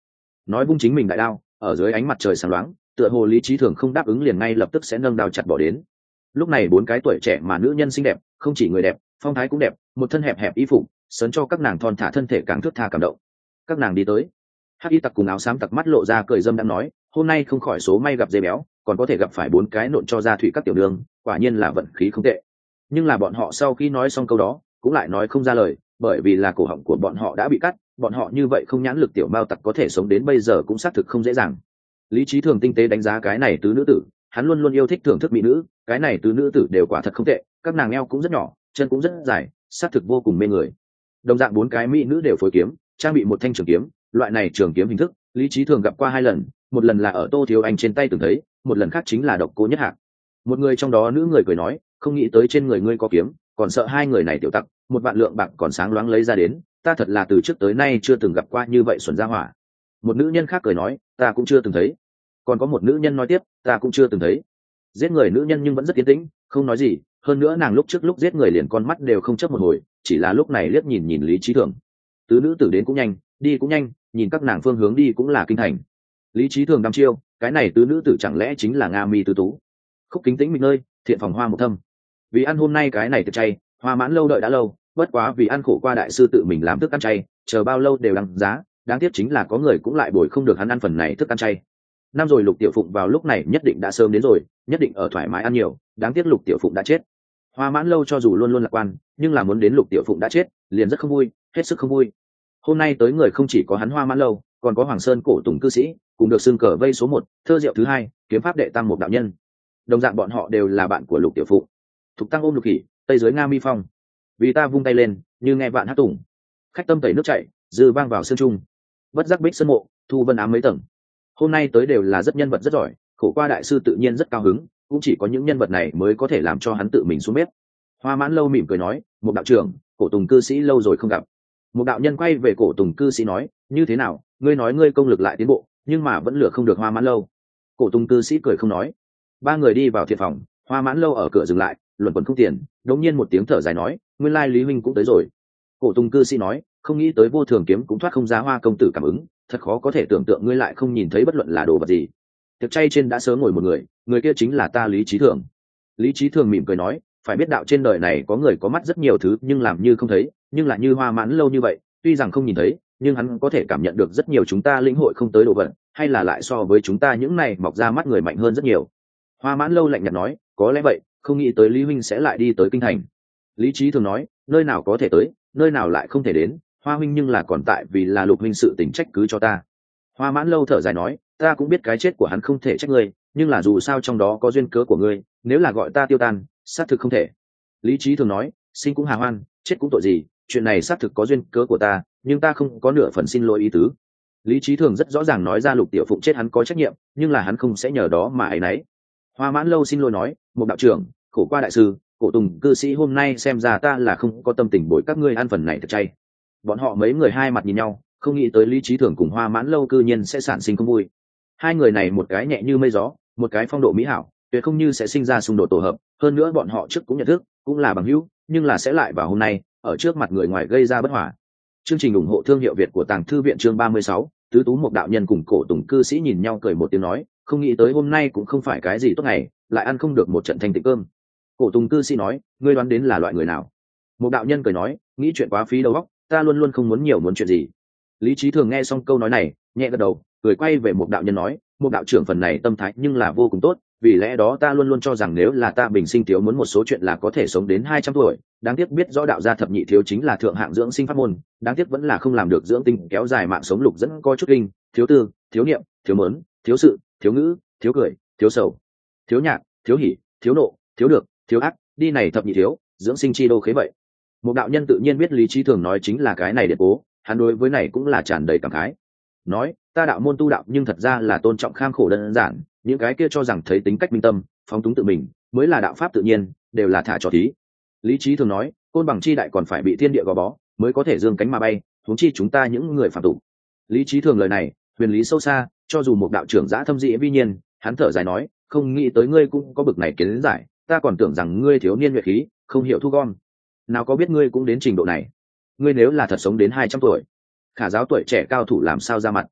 Speaker 1: nói vung chính mình đại đao ở dưới ánh mặt trời sáng loáng, tựa hồ Lý Chí Thường không đáp ứng liền ngay lập tức sẽ nâng đao chặt bỏ đến. Lúc này bốn cái tuổi trẻ mà nữ nhân xinh đẹp, không chỉ người đẹp, phong thái cũng đẹp, một thân hẹp hẹp y phục sớn cho các nàng thon thả thân thể càng thướt tha cảm động. Các nàng đi tới, hắc y tặc cùng áo xám tặc mắt lộ ra cười dâm đang nói, hôm nay không khỏi số may gặp dê béo, còn có thể gặp phải bốn cái nộn cho ra thủy các tiểu đường, quả nhiên là vận khí không tệ. Nhưng là bọn họ sau khi nói xong câu đó cũng lại nói không ra lời, bởi vì là cổ họng của bọn họ đã bị cắt, bọn họ như vậy không nhãn lực tiểu mao tặc có thể sống đến bây giờ cũng xác thực không dễ dàng. Lý Chí Thường tinh tế đánh giá cái này tứ nữ tử, hắn luôn luôn yêu thích thưởng thức mỹ nữ, cái này tứ nữ tử đều quả thật không tệ, các nàng eo cũng rất nhỏ, chân cũng rất dài, xác thực vô cùng mê người. Đồng dạng bốn cái mỹ nữ đều phối kiếm, trang bị một thanh trường kiếm, loại này trường kiếm hình thức Lý Chí Thường gặp qua hai lần, một lần là ở Tô Thiếu Anh trên tay từng thấy, một lần khác chính là Độc Cô Nhất Hạc. Một người trong đó nữ người cười nói, không nghĩ tới trên người ngươi có kiếm, còn sợ hai người này tiểu tặc, một vạn lượng bạc còn sáng loáng lấy ra đến, ta thật là từ trước tới nay chưa từng gặp qua như vậy xuẩn gia hỏa. Một nữ nhân khác cười nói, ta cũng chưa từng thấy. Còn có một nữ nhân nói tiếp, ta cũng chưa từng thấy. Giết người nữ nhân nhưng vẫn rất tiến tĩnh, không nói gì, hơn nữa nàng lúc trước lúc giết người liền con mắt đều không chớp một hồi, chỉ là lúc này liếc nhìn nhìn Lý Chí Thường. Tứ nữ tử đến cũng nhanh, đi cũng nhanh, nhìn các nàng phương hướng đi cũng là kinh thành. Lý Chí Thường đăm chiêu, cái này tứ nữ tử chẳng lẽ chính là Nga Mi Tứ Tú? Khúc Kính Tĩnh mình nơi, thiện phòng hoa một thâm. Vì ăn hôm nay cái này tiệc chay, Hoa Mãn lâu đợi đã lâu, bất quá vì ăn khổ qua đại sư tự mình làm thức ăn chay, chờ bao lâu đều đăng giá, đáng tiếc chính là có người cũng lại bồi không được hắn ăn phần này thức ăn chay. Năm rồi Lục Tiểu Phụng vào lúc này nhất định đã sớm đến rồi, nhất định ở thoải mái ăn nhiều, đáng tiếc Lục Tiểu Phụng đã chết. Hoa Mãn lâu cho dù luôn luôn lạc quan, nhưng là muốn đến Lục Tiểu Phụng đã chết, liền rất không vui, hết sức không vui. Hôm nay tới người không chỉ có hắn Hoa Mãn lâu, còn có Hoàng Sơn cổ tùng cư sĩ, cùng được xưng cờ vây số 1, thơ diệu thứ 2, kiếm pháp đệ tam một đạo nhân. Đồng dạng bọn họ đều là bạn của Lục Tiểu Phụng. Thục tăng ôm Lục Khỉ, tây dưới Nga Mi Phong. Vì ta vung tay lên, như nghe vạn hát tùng. Khách tâm tẩy nước chảy, dư vang vào sương trung. Bất giác bích sơn mộ, thu vân ám mấy tầng. Hôm nay tới đều là rất nhân vật rất giỏi, khổ qua đại sư tự nhiên rất cao hứng, cũng chỉ có những nhân vật này mới có thể làm cho hắn tự mình xuống bếp. Hoa Mãn lâu mỉm cười nói, một đạo trưởng, cổ tùng cư sĩ lâu rồi không gặp. Một đạo nhân quay về cổ tùng cư sĩ nói, như thế nào, ngươi nói ngươi công lực lại tiến bộ, nhưng mà vẫn lừa không được Hoa Mãn lâu. Cổ tùng cư sĩ cười không nói. Ba người đi vào thiện phòng, Hoa Mãn lâu ở cửa dừng lại, luẩn quẩn không tiền, đống nhiên một tiếng thở dài nói, nguyên lai Lý huynh cũng tới rồi. Cổ tùng cư sĩ nói, không nghĩ tới Vô Thường kiếm cũng thoát không ra Hoa công tử cảm ứng, thật khó có thể tưởng tượng ngươi lại không nhìn thấy bất luận là đồ vật gì. Tiệc chay trên đã sớm ngồi một người, người kia chính là ta Lý Chí Thường. Lý Chí Thường mỉm cười nói, phải biết đạo trên đời này có người có mắt rất nhiều thứ nhưng làm như không thấy, nhưng là như Hoa Mãn lâu như vậy, tuy rằng không nhìn thấy, nhưng hắn có thể cảm nhận được rất nhiều chúng ta lĩnh hội không tới đồ vật, hay là lại so với chúng ta những này mọc ra mắt người mạnh hơn rất nhiều. Hoa Mãn lâu lạnh nhạt nói, có lẽ vậy, không nghĩ tới Lý huynh sẽ lại đi tới kinh thành. Lý Chí Thường nói, nơi nào có thể tới, nơi nào lại không thể đến, Hoa huynh nhưng là còn tại vì là Lục huynh sự tình trách cứ cho ta. Hoa Mãn lâu thở dài nói, ta cũng biết cái chết của hắn không thể trách ngươi, nhưng là dù sao trong đó có duyên cớ của ngươi, nếu là gọi ta tiêu tan, xác thực không thể. Lý Chí Thường nói, sinh cũng hà hoan, chết cũng tội gì, chuyện này xác thực có duyên cớ của ta, nhưng ta không có nửa phần xin lỗi ý tứ. Lý Chí Thường rất rõ ràng nói ra Lục Tiểu Phụng chết hắn có trách nhiệm, nhưng là hắn không sẽ nhờ đó mà ấy nấy. Hoa Mãn lâu xin lỗi nói, một đạo trưởng, khổ qua đại sư, cổ tùng cư sĩ hôm nay xem ra ta là không có tâm tình bồi các ngươi ăn phần này thật chay. Bọn họ mấy người hai mặt nhìn nhau, không nghĩ tới Lý Chí Thường cùng Hoa Mãn lâu cư nhiên sẽ sản sinh không vui. Hai người này một cái nhẹ như mây gió, một cái phong độ mỹ hảo, tuyệt không như sẽ sinh ra xung đột tổ hợp. Hơn nữa bọn họ trước cũng nhận thức, cũng là bằng hữu, nhưng là sẽ lại vào hôm nay ở trước mặt người ngoài gây ra bất hòa. Chương trình ủng hộ thương hiệu Việt của Tàng Thư viện chương 36, tứ tú một đạo nhân cùng cổ tùng cư sĩ nhìn nhau cười một tiếng nói, không nghĩ tới hôm nay cũng không phải cái gì tốt ngày, lại ăn không được một trận thanh tịnh cơm. Cổ tùng cư sĩ nói, ngươi đoán đến là loại người nào? Một đạo nhân cười nói, nghĩ chuyện quá phí đầu óc, ta luôn luôn không muốn nhiều muốn chuyện gì. Lý Chí Thường nghe xong câu nói này, nhẹ gật đầu, cười quay về một đạo nhân nói, một đạo trưởng phần này tâm thái nhưng là vô cùng tốt, vì lẽ đó ta luôn luôn cho rằng nếu là ta bình sinh thiếu muốn một số chuyện là có thể sống đến 200 tuổi, đáng tiếc biết rõ đạo gia thập nhị thiếu chính là thượng hạng dưỡng sinh pháp môn, đáng tiếc vẫn là không làm được dưỡng tinh kéo dài mạng sống. Lục dẫn có chút kinh, thiếu tư, thiếu niệm, thiếu mớn, thiếu sự, thiếu ngữ, thiếu cười, thiếu sầu, thiếu nhạc, thiếu hỉ, thiếu nộ, thiếu được, thiếu ác, đi này thập nhị thiếu, dưỡng sinh chi đô khế vậy. Một đạo nhân tự nhiên biết Lý Chí Thường nói chính là cái này điện cố, hắn đối với này cũng là tràn đầy cảm khái. Nói, ta đạo môn tu đạo nhưng thật ra là tôn trọng kham khổ đơn giản, những cái kia cho rằng thấy tính cách minh tâm, phóng túng tự mình, mới là đạo pháp tự nhiên, đều là thả trò thí. Lý Chí Thường nói, côn bằng chi đại còn phải bị thiên địa gò bó, mới có thể dương cánh mà bay, huống chi chúng ta những người phàm tục. Lý Chí Thường lời này, huyền lý sâu xa, cho dù một đạo trưởng dã thâm dị vi nhiên, hắn thở dài nói, không nghĩ tới ngươi cũng có bực này kiến giải, ta còn tưởng rằng ngươi thiếu niên nhuệ khí, không hiểu thu gom. Nào có biết ngươi cũng đến trình độ này. Ngươi nếu là thật sống đến 200 tuổi, khả giáo tuổi trẻ cao thủ làm sao ra mặt.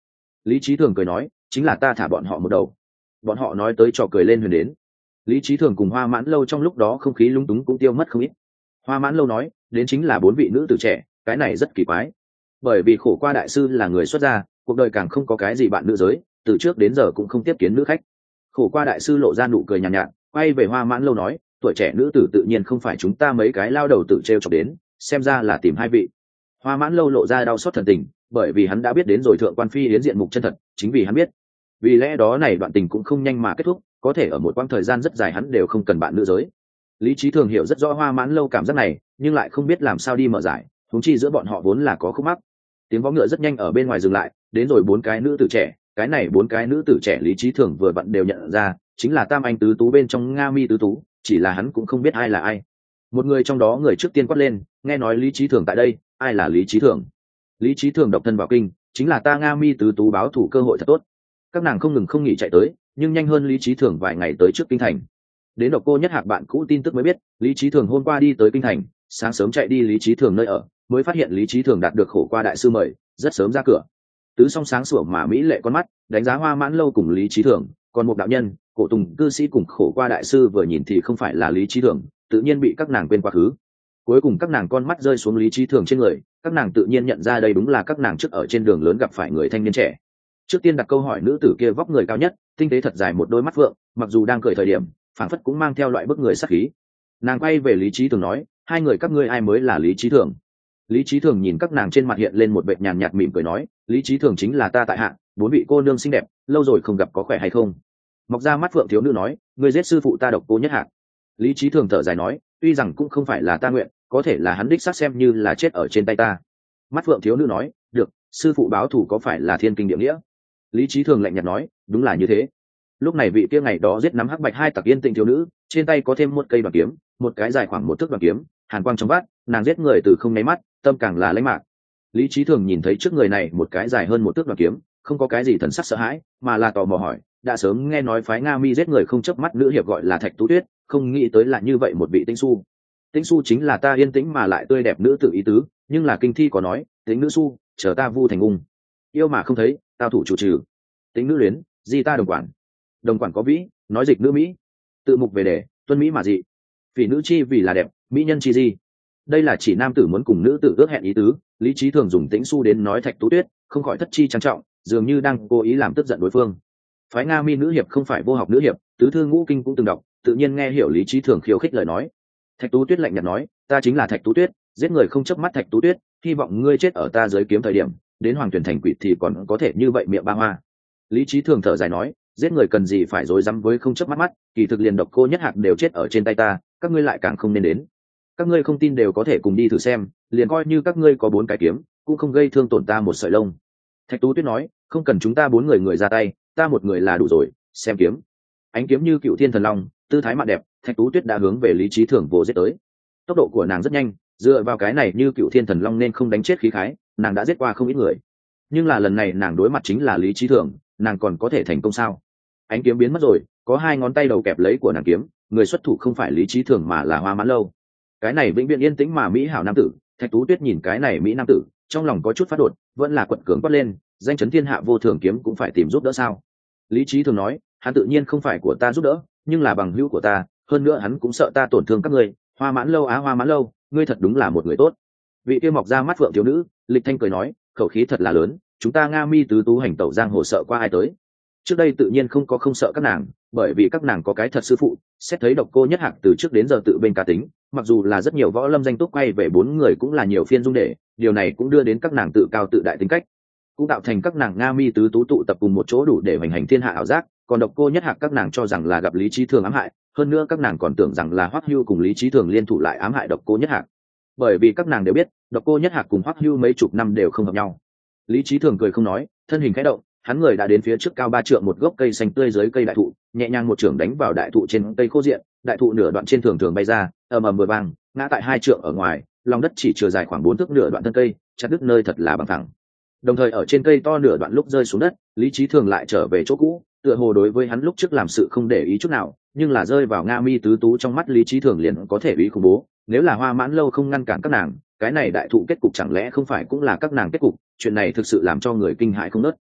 Speaker 1: Lý Chí Thường cười nói, chính là ta thả bọn họ một đầu. Bọn họ nói tới trò cười lên huyền đến. Lý Chí Thường cùng Hoa Mãn Lâu trong lúc đó không khí lung túng cũng tiêu mất không ít. Hoa Mãn Lâu nói, đến chính là 4 vị nữ tử trẻ, cái này rất kỳ quái. Bởi vì khổ qua đại sư là người xuất gia, cuộc đời càng không có cái gì bạn nữ giới, từ trước đến giờ cũng không tiếp kiến nữ khách. Khổ qua đại sư lộ ra nụ cười nhàn nhạt, quay về Hoa Mãn Lâu nói, tuổi trẻ nữ tử tự nhiên không phải chúng ta mấy cái lao đầu tự treo chọc đến, xem ra là tìm hai vị. Hoa Mãn Lâu lộ ra đau xót thần tình, bởi vì hắn đã biết đến rồi thượng quan phi yến diện mục chân thật, chính vì hắn biết. Vì lẽ đó này đoạn tình cũng không nhanh mà kết thúc, có thể ở một quãng thời gian rất dài hắn đều không cần bạn nữ giới. Lý Chí Thường hiểu rất rõ Hoa Mãn Lâu cảm giác này, nhưng lại không biết làm sao đi mở giải, huống chi giữa bọn họ vốn là có khúc mắc. Tiếng vó ngựa rất nhanh ở bên ngoài dừng lại, đến rồi 4 cái nữ tử trẻ, cái này 4 cái nữ tử trẻ Lý Chí Thường vừa vặn đều nhận ra, chính là Tam Anh tứ tú bên trong Nga Mi tứ tú, chỉ là hắn cũng không biết ai là ai. Một người trong đó người trước tiên quát lên, nghe nói Lý Chí Thường tại đây, ai là Lý Chí Thường? Lý Chí Thường độc thân vào kinh, chính là ta Nga Mi tứ tú báo thủ cơ hội thật tốt. Các nàng không ngừng không nghỉ chạy tới, nhưng nhanh hơn Lý Chí Thường vài ngày tới trước kinh thành. Đến Độc Cô Nhất Hạc bạn cũ tin tức mới biết, Lý Chí Thường hôm qua đi tới kinh thành, sáng sớm chạy đi Lý Chí Thường nơi ở, mới phát hiện Lý Chí Thường đạt được khổ qua đại sư mời, rất sớm ra cửa. Tứ song sáng sủa mà mỹ lệ con mắt, đánh giá Hoa Mãn Lâu cùng Lý Chí Thường, còn một đạo nhân, cổ tùng cư sĩ cùng khổ qua đại sư vừa nhìn thì không phải là Lý Chí Thường, tự nhiên bị các nàng quên quá khứ. Cuối cùng các nàng con mắt rơi xuống Lý Chí Thường trên người, các nàng tự nhiên nhận ra đây đúng là các nàng trước ở trên đường lớn gặp phải người thanh niên trẻ. Trước tiên đặt câu hỏi nữ tử kia vóc người cao nhất, tinh tế thật dài một đôi mắt phượng, mặc dù đang cười thời điểm, phảng phất cũng mang theo loại bức người sắc khí. Nàng quay về Lý Chí Thường nói, hai người các ngươi ai mới là Lý Chí Thường? Lý Chí Thường nhìn các nàng trên mặt hiện lên một vệt nhàn nhạt mỉm cười nói, Lý Chí Thường chính là ta tại hạ, 4 vị cô nương xinh đẹp, lâu rồi không gặp có khỏe hay không? Mọc ra mắt phượng thiếu nữ nói, ngươi giết sư phụ ta Độc Cô Nhất Hạc. Lý Chí Thường thở dài nói, tuy rằng cũng không phải là ta nguyện, có thể là hắn đích xác xem như là chết ở trên tay ta. Mắt phượng thiếu nữ nói, được, sư phụ báo thù có phải là thiên kinh địa nghĩa? Lý Chí Thường lạnh nhạt nói, đúng là như thế. Lúc này vị kia ngày đó giết nắm hắc bạch hai tặc yên tĩnh thiếu nữ, trên tay có thêm một cây đoàn kiếm, một cái dài khoảng 1 thước đoàn kiếm, hàn quang trong vắt, nàng giết người từ không nháy mắt, tâm càng là lãnh mạc. Lý Chí Thường nhìn thấy trước người này một cái dài hơn 1 thước đoàn kiếm, không có cái gì thần sắc sợ hãi, mà là tò mò hỏi, đã sớm nghe nói phái Nga Mi giết người không chớp mắt nữ hiệp gọi là Thạch Tú Tuyết, không nghĩ tới là như vậy một vị Tĩnh Xu. Tĩnh Xu chính là ta yên tĩnh mà lại tươi đẹp nữ tử ý tứ, nhưng là kinh thi có nói, Tĩnh nữ Xu, chờ ta vu thành ung. Yêu mà không thấy, tao thủ chủ trừ. Tĩnh nữ luyến, di ta đồng quản. Đồng quản có vĩ, nói dịch nữ mỹ. Tự mục về đề, tuân mỹ mà dị. Vì nữ chi vì là đẹp, mỹ nhân chi di. Đây là chỉ nam tử muốn cùng nữ tử ước hẹn ý tứ, Lý Chí Thường dùng Tĩnh Xu đến nói Thạch Tú Tuyết, không khỏi thất chi trang trọng, dường như đang cố ý làm tức giận đối phương. Phái Nga Mi nữ hiệp không phải vô học nữ hiệp, tứ thư ngũ kinh cũng từng đọc, tự nhiên nghe hiểu Lý Chí Thường khiêu khích lời nói. Thạch Tú Tuyết lạnh nhạt nói, ta chính là Thạch Tú Tuyết, giết người không chớp mắt Thạch Tú Tuyết, hy vọng ngươi chết ở ta dưới kiếm thời điểm, đến Hoàng Tuyển thành quỷ thì còn có thể như vậy miệng ba hoa. Lý Chí Thường thở dài nói, giết người cần gì phải rối rắm với không chớp mắt, kỳ thực liền Độc Cô Nhất Hạc đều chết ở trên tay ta, các ngươi lại càng không nên đến. Các ngươi không tin đều có thể cùng đi thử xem, liền coi như các ngươi có 4 cái kiếm, cũng không gây thương tổn ta một sợi lông. Thạch Tú Tuyết nói, không cần chúng ta 4 người ra tay, ta một người là đủ rồi, xem kiếm. Ánh kiếm như Cựu Thiên Thần Long, tư thái mạn đẹp, Thạch Tú Tuyết đã hướng về Lý Chí Thường vồ giết tới. Tốc độ của nàng rất nhanh, dựa vào cái này như Cựu Thiên Thần Long nên không đánh chết khí khái, nàng đã giết qua không ít người. Nhưng là lần này nàng đối mặt chính là Lý Chí Thường, nàng còn có thể thành công sao? Ánh kiếm biến mất rồi, có 2 ngón tay đầu kẹp lấy của nàng kiếm, người xuất thủ không phải Lý Chí Thường mà là Hoa Mãn Lâu. Cái này vĩnh viễn yên tĩnh mà mỹ hảo nam tử, Thạch Tú Tuyết nhìn cái này mỹ nam tử, trong lòng có chút phát đột, vẫn là quật cường quát lên, danh chấn thiên hạ vô thường kiếm cũng phải tìm giúp đỡ sao? Lý Chí Thường nói, hắn tự nhiên không phải của ta giúp đỡ, nhưng là bằng hữu của ta, hơn nữa hắn cũng sợ ta tổn thương các ngươi. Hoa Mãn Lâu á, Hoa Mãn Lâu, ngươi thật đúng là một người tốt. Vị kia mọc ra mắt phượng thiếu nữ, Lịch Thanh cười nói, khẩu khí thật là lớn, chúng ta Nga Mi tứ tú hành tẩu giang hồ sợ qua ai tới? Trước đây tự nhiên không sợ các nàng, bởi vì các nàng có cái thật sư phụ. Xét thấy Độc Cô Nhất Hạc từ trước đến giờ tự bên cá tính, mặc dù là rất nhiều võ lâm danh túc quay về 4 người cũng là nhiều phiên dung để, điều này cũng đưa đến các nàng tự cao tự đại tính cách, cũng tạo thành các nàng Nga Mi tứ tú tụ tập cùng một chỗ đủ để hoành hành thiên hạ ảo giác. Còn Độc Cô Nhất Hạc các nàng cho rằng là gặp Lý Chí Thường ám hại, hơn nữa các nàng còn tưởng rằng là Hoắc Hưu cùng Lý Chí Thường liên thủ lại ám hại Độc Cô Nhất Hạc, bởi vì các nàng đều biết Độc Cô Nhất Hạc cùng Hoắc Hưu mấy chục năm đều không hợp nhau. Lý Chí Thường cười không nói, thân hình khẽ động, hắn người đã đến phía trước cao 3 trượng một gốc cây xanh tươi dưới cây đại thụ, nhẹ nhàng một chưởng đánh vào đại thụ trên cây khô diện, đại thụ nửa đoạn trên thường thường bay ra, ầm ầm vừa vang, ngã tại 2 trượng ở ngoài, lòng đất chỉ chừa dài khoảng 4 thước nửa đoạn thân cây, chặt đứt nơi thật là bằng phẳng. Đồng thời ở trên cây to nửa đoạn lúc rơi xuống đất, Lý Chí Thường lại trở về chỗ cũ, tựa hồ đối với hắn lúc trước làm sự không để ý chút nào, nhưng là rơi vào Nga Mi tứ tú trong mắt Lý Chí Thường liền có thể ý khủng bố. Nếu là Hoa Mãn Lâu không ngăn cản các nàng, cái này đại thụ kết cục chẳng lẽ không phải cũng là các nàng kết cục? Chuyện này thực sự làm cho người kinh hãi không nớt.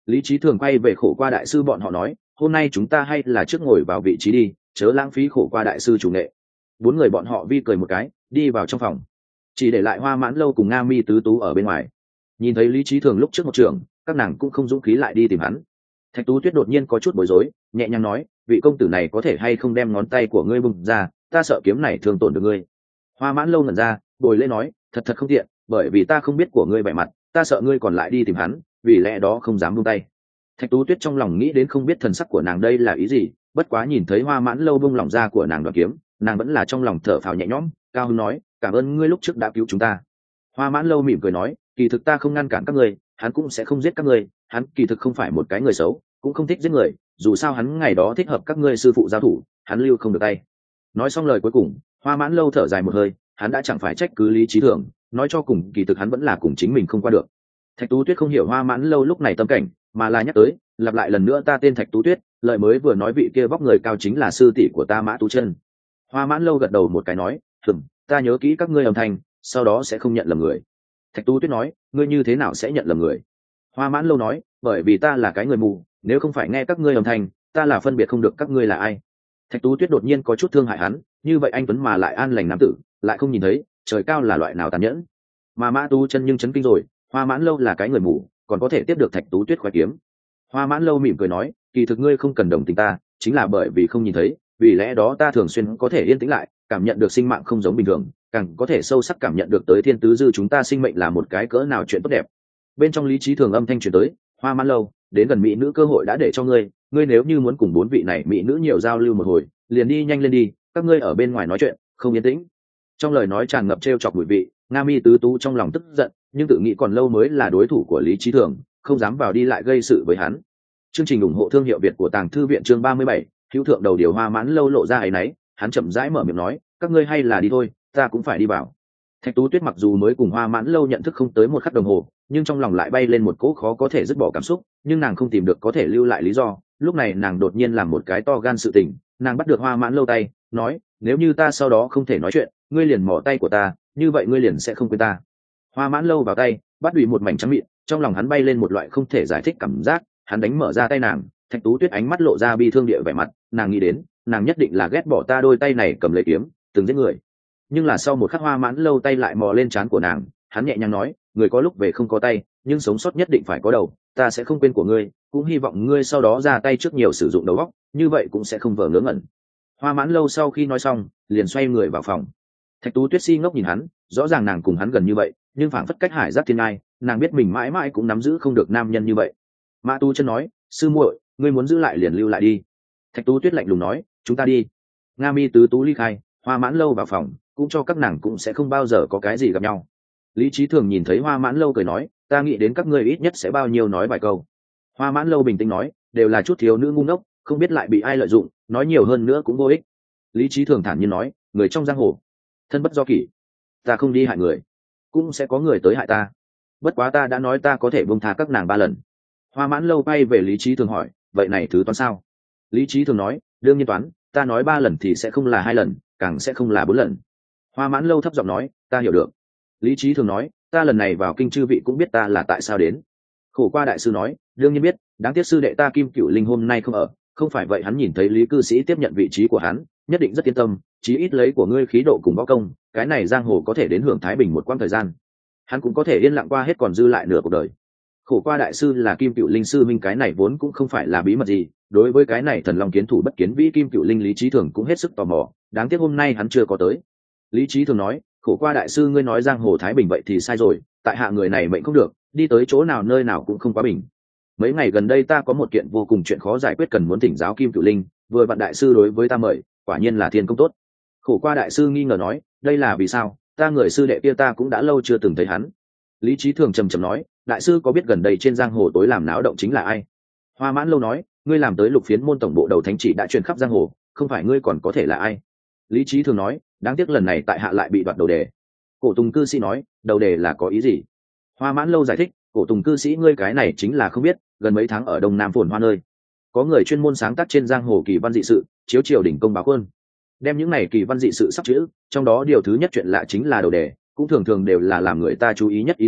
Speaker 1: Lý Chí Thường quay về Khổ Qua đại sư bọn họ nói, hôm nay chúng ta hay là trước ngồi vào vị trí đi, chớ lãng phí Khổ Qua đại sư chủ nghệ. 4 người bọn họ vi cười một cái, đi vào trong phòng, chỉ để lại Hoa Mãn Lâu cùng Nga Mi Tứ Tú ở bên ngoài. Nhìn thấy Lý Chí Thường lúc trước một trường, các nàng cũng không dũng khí lại đi tìm hắn. Thạch Tú Tuyết đột nhiên có chút bối rối, nhẹ nhàng nói, vị công tử này có thể hay không đem ngón tay của ngươi bung ra, ta sợ kiếm này thương tổn được ngươi. Hoa Mãn Lâu ngẩn ra, bồi lên nói, thật không tiện, bởi vì ta không biết của ngươi vẻ mặt, ta sợ ngươi còn lại đi tìm hắn, vì lẽ đó không dám buông tay. Thạch Tú Tuyết trong lòng nghĩ đến không biết thần sắc của nàng đây là ý gì, bất quá nhìn thấy Hoa Mãn Lâu buông lỏng ra của nàng đoạt kiếm, nàng vẫn là trong lòng thở phào nhẹ nhõm, cao hứng nói, cảm ơn ngươi lúc trước đã cứu chúng ta. Hoa Mãn Lâu mỉm cười nói, kỳ thực ta không ngăn cản các ngươi, hắn cũng sẽ không giết các ngươi, hắn kỳ thực không phải một cái người xấu, cũng không thích giết người, dù sao hắn ngày đó thích hợp các ngươi sư phụ giao thủ, hắn lưu không được tay. Nói xong lời cuối cùng, Hoa Mãn Lâu thở dài một hơi, hắn đã chẳng phải trách cứ Lý Chí Thường, nói cho cùng kỳ thực hắn vẫn là cùng chính mình không qua được. Thạch Tú Tuyết không hiểu Hoa Mãn Lâu lúc này tâm cảnh, mà là nhắc tới, lặp lại lần nữa, ta tên Thạch Tú Tuyết, lời mới vừa nói vị kia vóc người cao chính là sư tỷ của ta Mã Tú Chân. Hoa Mãn Lâu gật đầu một cái nói, ta nhớ kỹ các ngươi âm thanh, sau đó sẽ không nhận lầm người. Thạch Tú Tuyết nói, ngươi như thế nào sẽ nhận lầm người? Hoa Mãn Lâu nói, bởi vì ta là cái người mù, nếu không phải nghe các ngươi âm thanh, ta là phân biệt không được các ngươi là ai. Thạch Tú Tuyết đột nhiên có chút thương hại hắn, như vậy anh tuấn mà lại an lành nam tử, lại không nhìn thấy trời cao là loại nào tàn nhẫn. Mà Mã Tú Chân nhưng chấn kinh rồi, Hoa Mãn Lâu là cái người mù, còn có thể tiếp được Thạch Tú Tuyết khoái kiếm. Hoa Mãn Lâu mỉm cười nói, kỳ thực ngươi không cần đồng tình ta, chính là bởi vì không nhìn thấy, vì lẽ đó ta thường xuyên có thể yên tĩnh lại, cảm nhận được sinh mạng không giống bình thường, càng có thể sâu sắc cảm nhận được tới thiên tứ dư chúng ta sinh mệnh là một cái cỡ nào chuyện tốt đẹp. Bên trong Lý Chí Thường âm thanh truyền tới, Hoa Mãn Lâu, đến gần mỹ nữ cơ hội đã để cho ngươi, ngươi nếu như muốn cùng 4 vị này mỹ nữ nhiều giao lưu một hồi, liền đi nhanh lên đi, các ngươi ở bên ngoài nói chuyện, không yên tĩnh. Trong lời nói tràn ngập trêu chọc mùi vị, Nga Mi Tứ Tú trong lòng tức giận, nhưng tự nghĩ còn lâu mới là đối thủ của Lý Chí Thường, không dám vào đi lại gây sự với hắn. Chương trình ủng hộ thương hiệu Việt của Tàng Thư viện chương 37, hữu thượng đầu điều. Hoa Mãn Lâu lộ ra ấy nấy, hắn chậm rãi mở miệng nói, các ngươi hay là đi thôi, ta cũng phải đi vào. Thạch Tú Tuyết mặc dù mới cùng Hoa Mãn Lâu nhận thức không tới 1 khắc đồng hồ, nhưng trong lòng lại bay lên một cỗ khó có thể dứt bỏ cảm xúc, nhưng nàng không tìm được có thể lưu lại lý do. Lúc này nàng đột nhiên làm một cái to gan sự tình, nàng bắt được Hoa Mãn Lâu tay, nói, nếu như ta sau đó không thể nói chuyện, ngươi liền mỏ tay của ta, như vậy ngươi liền sẽ không quên ta. Hoa Mãn Lâu vào tay, bắt đùi một mảnh trắng mịn, trong lòng hắn bay lên một loại không thể giải thích cảm giác, hắn đánh mở ra tay nàng. Thạch Tú Tuyết ánh mắt lộ ra bi thương địa vẻ mặt, nàng nghĩ đến, nàng nhất định là ghét bỏ ta đôi tay này cầm lấy kiếm, từng giết người. Nhưng là sau một khắc Hoa Mãn Lâu tay lại mò lên trán của nàng, hắn nhẹ nhàng nói, người có lúc về không có tay, nhưng sống sót nhất định phải có đầu, ta sẽ không quên của ngươi, cũng hy vọng ngươi sau đó ra tay trước nhiều sử dụng đầu óc, như vậy cũng sẽ không vờ ngớ ngẩn. Hoa Mãn Lâu sau khi nói xong, liền xoay người vào phòng. Thạch Tú Tuyết si ngốc nhìn hắn, rõ ràng nàng cùng hắn gần như vậy, nhưng phảng phất cách hải giáp thiên ai, nàng biết mình mãi mãi cũng nắm giữ không được nam nhân như vậy. Mã Tu Chân nói, sư muội, ngươi muốn giữ lại liền lưu lại đi. Thạch Tú Tuyết lạnh lùng nói, chúng ta đi. Nga Mi Tứ Tú ly khai, Hoa Mãn Lâu vào phòng, cũng cho các nàng cũng sẽ không bao giờ có cái gì gặp nhau. Lý Chí Thường nhìn thấy Hoa Mãn Lâu cười nói, ta nghĩ đến các ngươi ít nhất sẽ bao nhiêu nói vài câu. Hoa Mãn Lâu bình tĩnh nói, đều là chút thiếu nữ ngu ngốc, không biết lại bị ai lợi dụng, nói nhiều hơn nữa cũng vô ích. Lý Chí Thường thản nhiên nói, người trong giang hồ, thân bất do kỷ, ta không đi hại người, cũng sẽ có người tới hại ta. Bất quá ta đã nói ta có thể buông tha các nàng 3 lần. Hoa Mãn Lâu bay về Lý Chí Thường hỏi, vậy này thứ toán sao? Lý Chí Thường nói, đương nhiên toán, ta nói 3 lần thì sẽ không là 2 lần, càng sẽ không là 4 lần. Hoa Mãn Lâu thấp giọng nói, ta hiểu được. Lý Chí Thường nói, ta lần này vào kinh chư vị cũng biết ta là tại sao đến. Khổ Qua đại sư nói, đương nhiên biết, đáng tiếc sư đệ ta Kim Cửu Linh hôm nay không ở, không phải vậy hắn nhìn thấy Lý cư sĩ tiếp nhận vị trí của hắn, nhất định rất yên tâm, chí ít lấy của ngươi khí độ cùng võ công, cái này giang hồ có thể đến hưởng thái bình một quãng thời gian. Hắn cũng có thể yên lặng qua hết còn dư lại nửa cuộc đời. Khổ Qua đại sư là Kim Cửu Linh sư minh, cái này vốn cũng không phải là bí mật gì, đối với cái này thần long kiến thủ bất kiến vĩ Kim Cửu Linh Lý Chí Thường cũng hết sức tò mò, đáng tiếc hôm nay hắn chưa có tới. Lý Chí Thường nói, Khổ Qua đại sư ngươi nói giang hồ thái bình vậy thì sai rồi, tại hạ người này mệnh không được, đi tới chỗ nào nơi nào cũng không quá bình. Mấy ngày gần đây ta có một kiện vô cùng chuyện khó giải quyết cần muốn thỉnh giáo Kim Cửu Linh, vừa vặn đại sư đối với ta mời, quả nhiên là thiên công tốt. Khổ Qua đại sư nghi ngờ nói, đây là vì sao, ta người sư đệ kia ta cũng đã lâu chưa từng thấy hắn. Lý Chí Thường trầm trầm nói, đại sư có biết gần đây trên giang hồ tối làm náo động chính là ai? Hoa Mãn Lâu nói, ngươi làm tới Lục Phiến môn tổng bộ đầu thánh chỉ đã truyền khắp giang hồ, không phải ngươi còn có thể là ai? Lý Chí Thường nói, đáng tiếc lần này tại hạ lại bị đoạt đầu đề. Cổ Tùng cư sĩ nói, đầu đề là có ý gì? Hoa Mãn Lâu giải thích, Cổ Tùng cư sĩ ngươi cái này chính là không biết, gần mấy tháng ở Đông Nam phồn hoa nơi, có người chuyên môn sáng tác trên giang hồ kỳ văn dị sự, chiếu triều đỉnh công báo quân, đem những này kỳ văn dị sự sắp chữ, trong đó điều thứ nhất chuyện lạ chính là đầu đề, cũng thường thường đều là làm người ta chú ý nhất ý tứ,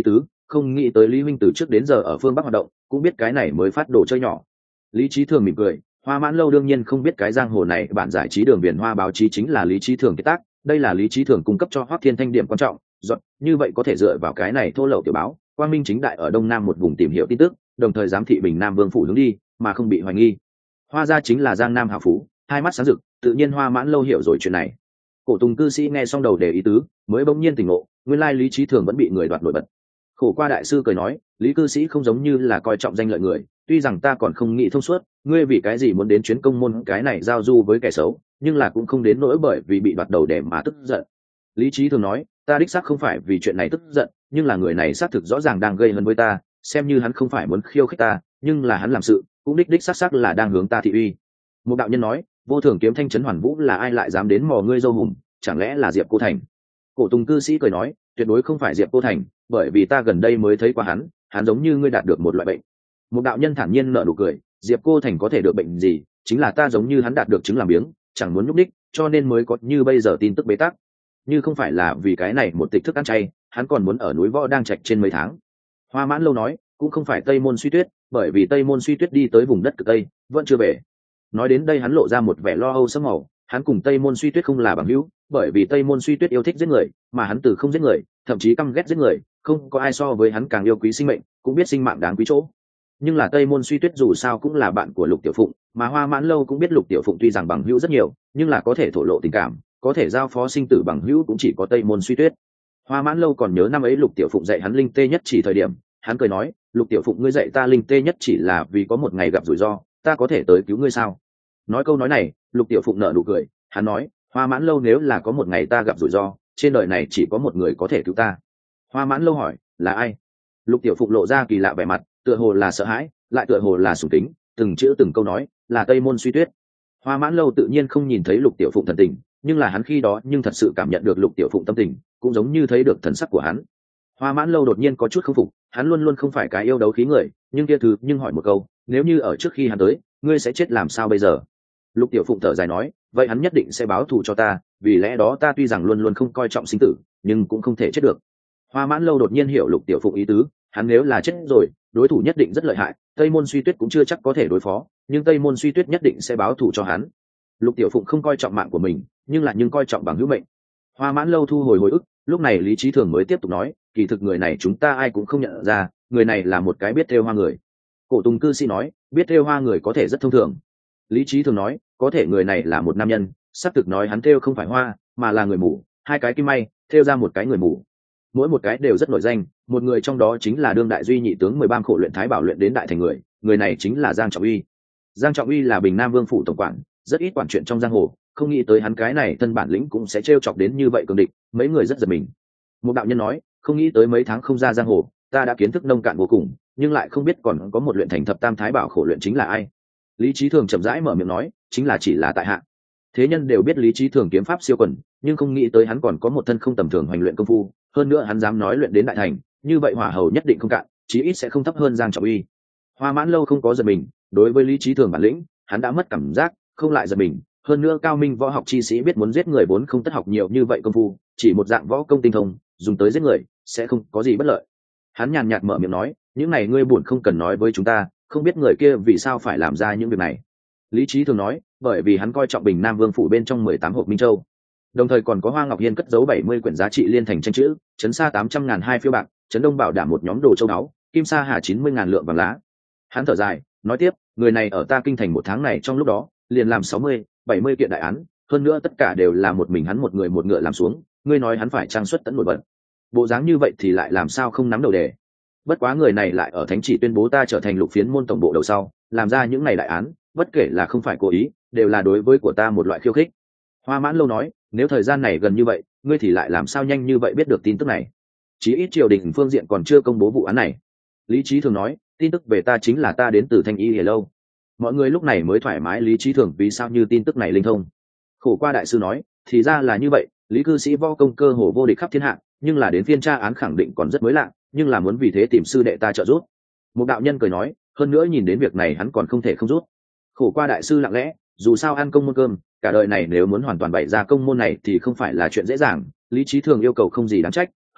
Speaker 1: không nghĩ tới Lý huynh từ trước đến giờ ở phương Bắc hoạt động, cũng biết cái này mới phát đồ chơi nhỏ. Lý Chí Thường mỉm cười, Hoa Mãn Lâu đương nhiên không biết cái giang hồ này bản giải trí đường viền hoa báo chí chính là Lý Chí Thường kết tác, đây là Lý Chí Thường cung cấp cho Hoắc Thiên Thanh điểm quan trọng, dọn, như vậy có thể dựa vào cái này thô lậu tiểu báo, quang minh chính đại ở đông nam một vùng tìm hiểu tin tức, đồng thời giám thị Bình Nam Vương phủ hướng đi, mà không bị hoài nghi. Hoa gia chính là Giang Nam hào phú, hai mắt sáng rực, tự nhiên Hoa Mãn Lâu hiểu rồi chuyện này. Cổ Tùng cư sĩ nghe xong đầu đề ý tứ, mới bỗng nhiên tỉnh ngộ, nguyên lai Lý Chí Thường vẫn bị người đoạt nổi bật. Khổ qua đại sư cười nói, Lý cư sĩ không giống như là coi trọng danh lợi người, tuy rằng ta còn không nghĩ thông suốt, ngươi vì cái gì muốn đến chuyến công môn cái này giao du với kẻ xấu, nhưng là cũng không đến nỗi bởi vì bị đoạt đầu để mà tức giận. Lý Chí Thường nói, ta đích xác không phải vì chuyện này tức giận, nhưng là người này xác thực rõ ràng đang gây hấn với ta, xem như hắn không phải muốn khiêu khích ta, nhưng là hắn làm sự cũng đích xác là đang hướng ta thị uy. Một đạo nhân nói, vô thường kiếm thanh trấn hoàn vũ là ai lại dám đến mò ngươi dâu hùm, chẳng lẽ là Diệp Cô Thành? Cổ Tùng cư sĩ cười nói, tuyệt đối không phải Diệp Cô Thành, bởi vì ta gần đây mới thấy qua hắn giống như ngươi đạt được một loại bệnh. Một đạo nhân thản nhiên nở nụ cười, Diệp Cô Thành có thể được bệnh gì, chính là ta giống như hắn đạt được chứng làm biếng, chẳng muốn nhúc đích, cho nên mới có như bây giờ tin tức bế tắc. Như không phải là vì cái này một tịch thức ăn chay, hắn còn muốn ở núi Võ đang trạch trên mấy tháng. Hoa Mãn Lâu nói, cũng không phải Tây Môn Suy Tuyết, bởi vì Tây Môn Suy Tuyết đi tới vùng đất cực Tây, vẫn chưa về. Nói đến đây hắn lộ ra một vẻ lo âu sẫm màu, hắn cùng Tây Môn Suy Tuyết không là bằng hữu, bởi vì Tây Môn Suy Tuyết yêu thích giết người, mà hắn từ không giết người, thậm chí căm ghét giết người, không có ai so với hắn càng yêu quý sinh mệnh, cũng biết sinh mạng đáng quý chỗ. Nhưng là Tây Môn Suy Tuyết dù sao cũng là bạn của Lục Tiểu Phụng, mà Hoa Mãn Lâu cũng biết Lục Tiểu Phụng tuy rằng bằng hữu rất nhiều, nhưng là có thể thổ lộ tình cảm, có thể giao phó sinh tử bằng hữu cũng chỉ có Tây Môn Suy Tuyết. Hoa Mãn Lâu còn nhớ năm ấy Lục Tiểu Phụng dạy hắn linh tê nhất chỉ thời điểm, hắn cười nói, Lục Tiểu Phụng ngươi dạy ta linh tê nhất chỉ là vì có một ngày gặp rủi ro, ta có thể tới cứu ngươi sao? Nói câu nói này, Lục Tiểu Phụng nở nụ cười, hắn nói, Hoa Mãn Lâu nếu là có một ngày ta gặp rủi ro, trên đời này chỉ có một người có thể cứu ta. Hoa Mãn Lâu hỏi, là ai? Lục Tiểu Phụng lộ ra kỳ lạ vẻ mặt, tựa hồ là sợ hãi, lại tựa hồ là sùng kính, từng chữ từng câu nói, là Tây Môn Suy Tuyết. Hoa Mãn Lâu tự nhiên không nhìn thấy Lục Tiểu Phụng thần tình, nhưng là hắn khi đó nhưng thật sự cảm nhận được Lục Tiểu Phụng tâm tình, cũng giống như thấy được thần sắc của hắn. Hoa Mãn Lâu đột nhiên có chút không phục, hắn luôn luôn không phải cái yêu đấu khí người, nhưng kia thứ nhưng hỏi một câu, nếu như ở trước khi hắn tới, ngươi sẽ chết làm sao bây giờ? Lục Tiểu Phụng thở dài nói, vậy hắn nhất định sẽ báo thù cho ta, vì lẽ đó ta tuy rằng luôn luôn không coi trọng sinh tử, nhưng cũng không thể chết được. Hoa Mãn Lâu đột nhiên hiểu Lục Tiểu Phụng ý tứ, hắn nếu là chết rồi, đối thủ nhất định rất lợi hại, Tây Môn Suy Tuyết cũng chưa chắc có thể đối phó, nhưng Tây Môn Suy Tuyết nhất định sẽ báo thù cho hắn. Lục Tiểu Phụng không coi trọng mạng của mình, nhưng coi trọng bằng hữu mệnh. Hoa Mãn Lâu thu hồi ức, lúc này Lý Chí Thường mới tiếp tục nói, kỳ thực người này chúng ta ai cũng không nhận ra, người này là một cái biết thêu hoa người. Cổ Tùng cư sĩ nói, biết thêu hoa người có thể rất thông thường. Lý Chí Thường nói, có thể người này là một nam nhân, sắp thực nói hắn thêu không phải hoa, mà là người mù, hai cái kim may, thêu ra một cái người mù. Mỗi một cái đều rất nổi danh, một người trong đó chính là đương đại duy nhị tướng 13 khổ luyện thái bảo luyện đến đại thành người này chính là Giang Trọng Uy. Giang Trọng Uy là Bình Nam Vương phủ tổng quản, rất ít quản chuyện trong giang hồ, không nghĩ tới hắn cái này thân bản lĩnh cũng sẽ trêu chọc đến như vậy cường địch, mấy người rất giật mình. Một đạo nhân nói, không nghĩ tới mấy tháng không ra giang hồ, ta đã kiến thức nông cạn vô cùng, nhưng lại không biết còn có một luyện thành thập tam thái bảo khổ luyện chính là ai. Lý Chí Thường chậm rãi mở miệng nói, chính là chỉ là tại hạ. Thế nhân đều biết Lý Chí Thường kiếm pháp siêu quần, nhưng không nghĩ tới hắn còn có một thân không tầm thường hoành luyện công phu, hơn nữa hắn dám nói luyện đến đại thành, như vậy hỏa hầu nhất định không cạn, chí ít sẽ không thấp hơn Giang Trọng Uy. Hoa Mãn Lâu không có giật mình, đối với Lý Chí Thường bản lĩnh, hắn đã mất cảm giác, không lại giật mình, hơn nữa cao minh võ học chi sĩ biết muốn giết người vốn không tất học nhiều như vậy công phu, chỉ một dạng võ công tinh thông, dùng tới giết người sẽ không có gì bất lợi. Hắn nhàn nhạt mở miệng nói, những này ngươi buồn không cần nói với chúng ta, không biết người kia vì sao phải làm ra những việc này. Lý Chí Thường nói, bởi vì hắn coi trọng Bình Nam Vương phủ bên trong 18 hộp minh châu, đồng thời còn có Hoa Ngọc Hiên cất giấu 70 quyển giá trị liên thành tranh chữ, trấn Sa 800.000 hai phiếu bạc, trấn Đông bảo đảm một nhóm đồ châu báu, kim sa hà 90.000 lượng vàng lá. Hắn thở dài, nói tiếp, người này ở ta kinh thành một tháng này trong lúc đó, liền làm 60-70 kiện đại án, hơn nữa tất cả đều là một mình hắn một người một ngựa làm xuống, ngươi nói hắn phải trang xuất tận nổi bật. Bộ dáng như vậy thì lại làm sao không nắm đầu đề. Bất quá người này lại ở thánh chỉ tuyên bố ta trở thành Lục Phiến môn tổng bộ đầu sau, làm ra những này đại án, bất kể là không phải cố ý, đều là đối với của ta một loại khiêu khích. Hoa Mãn Lâu nói, nếu thời gian này gần như vậy, ngươi thì lại làm sao nhanh như vậy biết được tin tức này? Chí ít triều đình phương diện còn chưa công bố vụ án này. Lý Chí Thường nói, tin tức về ta chính là ta đến từ Thanh Y Hề lâu. Mọi người lúc này mới thoải mái Lý Chí Thường vì sao như tin tức này linh thông. Khổ qua đại sư nói, thì ra là như vậy, Lý cư sĩ võ công cơ hồ vô địch khắp thiên hạ, nhưng là đến phiên tra án khẳng định còn rất mới lạ, nhưng là muốn vì thế tìm sư đệ ta trợ giúp. Một đạo nhân cười nói, hơn nữa nhìn đến việc này hắn còn không thể không rút. Khổ qua đại sư lặng lẽ, dù sao ăn công môn cơm, cả đời này nếu muốn hoàn toàn bày ra công môn này thì không phải là chuyện dễ dàng. Lý Chí Thường yêu cầu không gì đáng trách,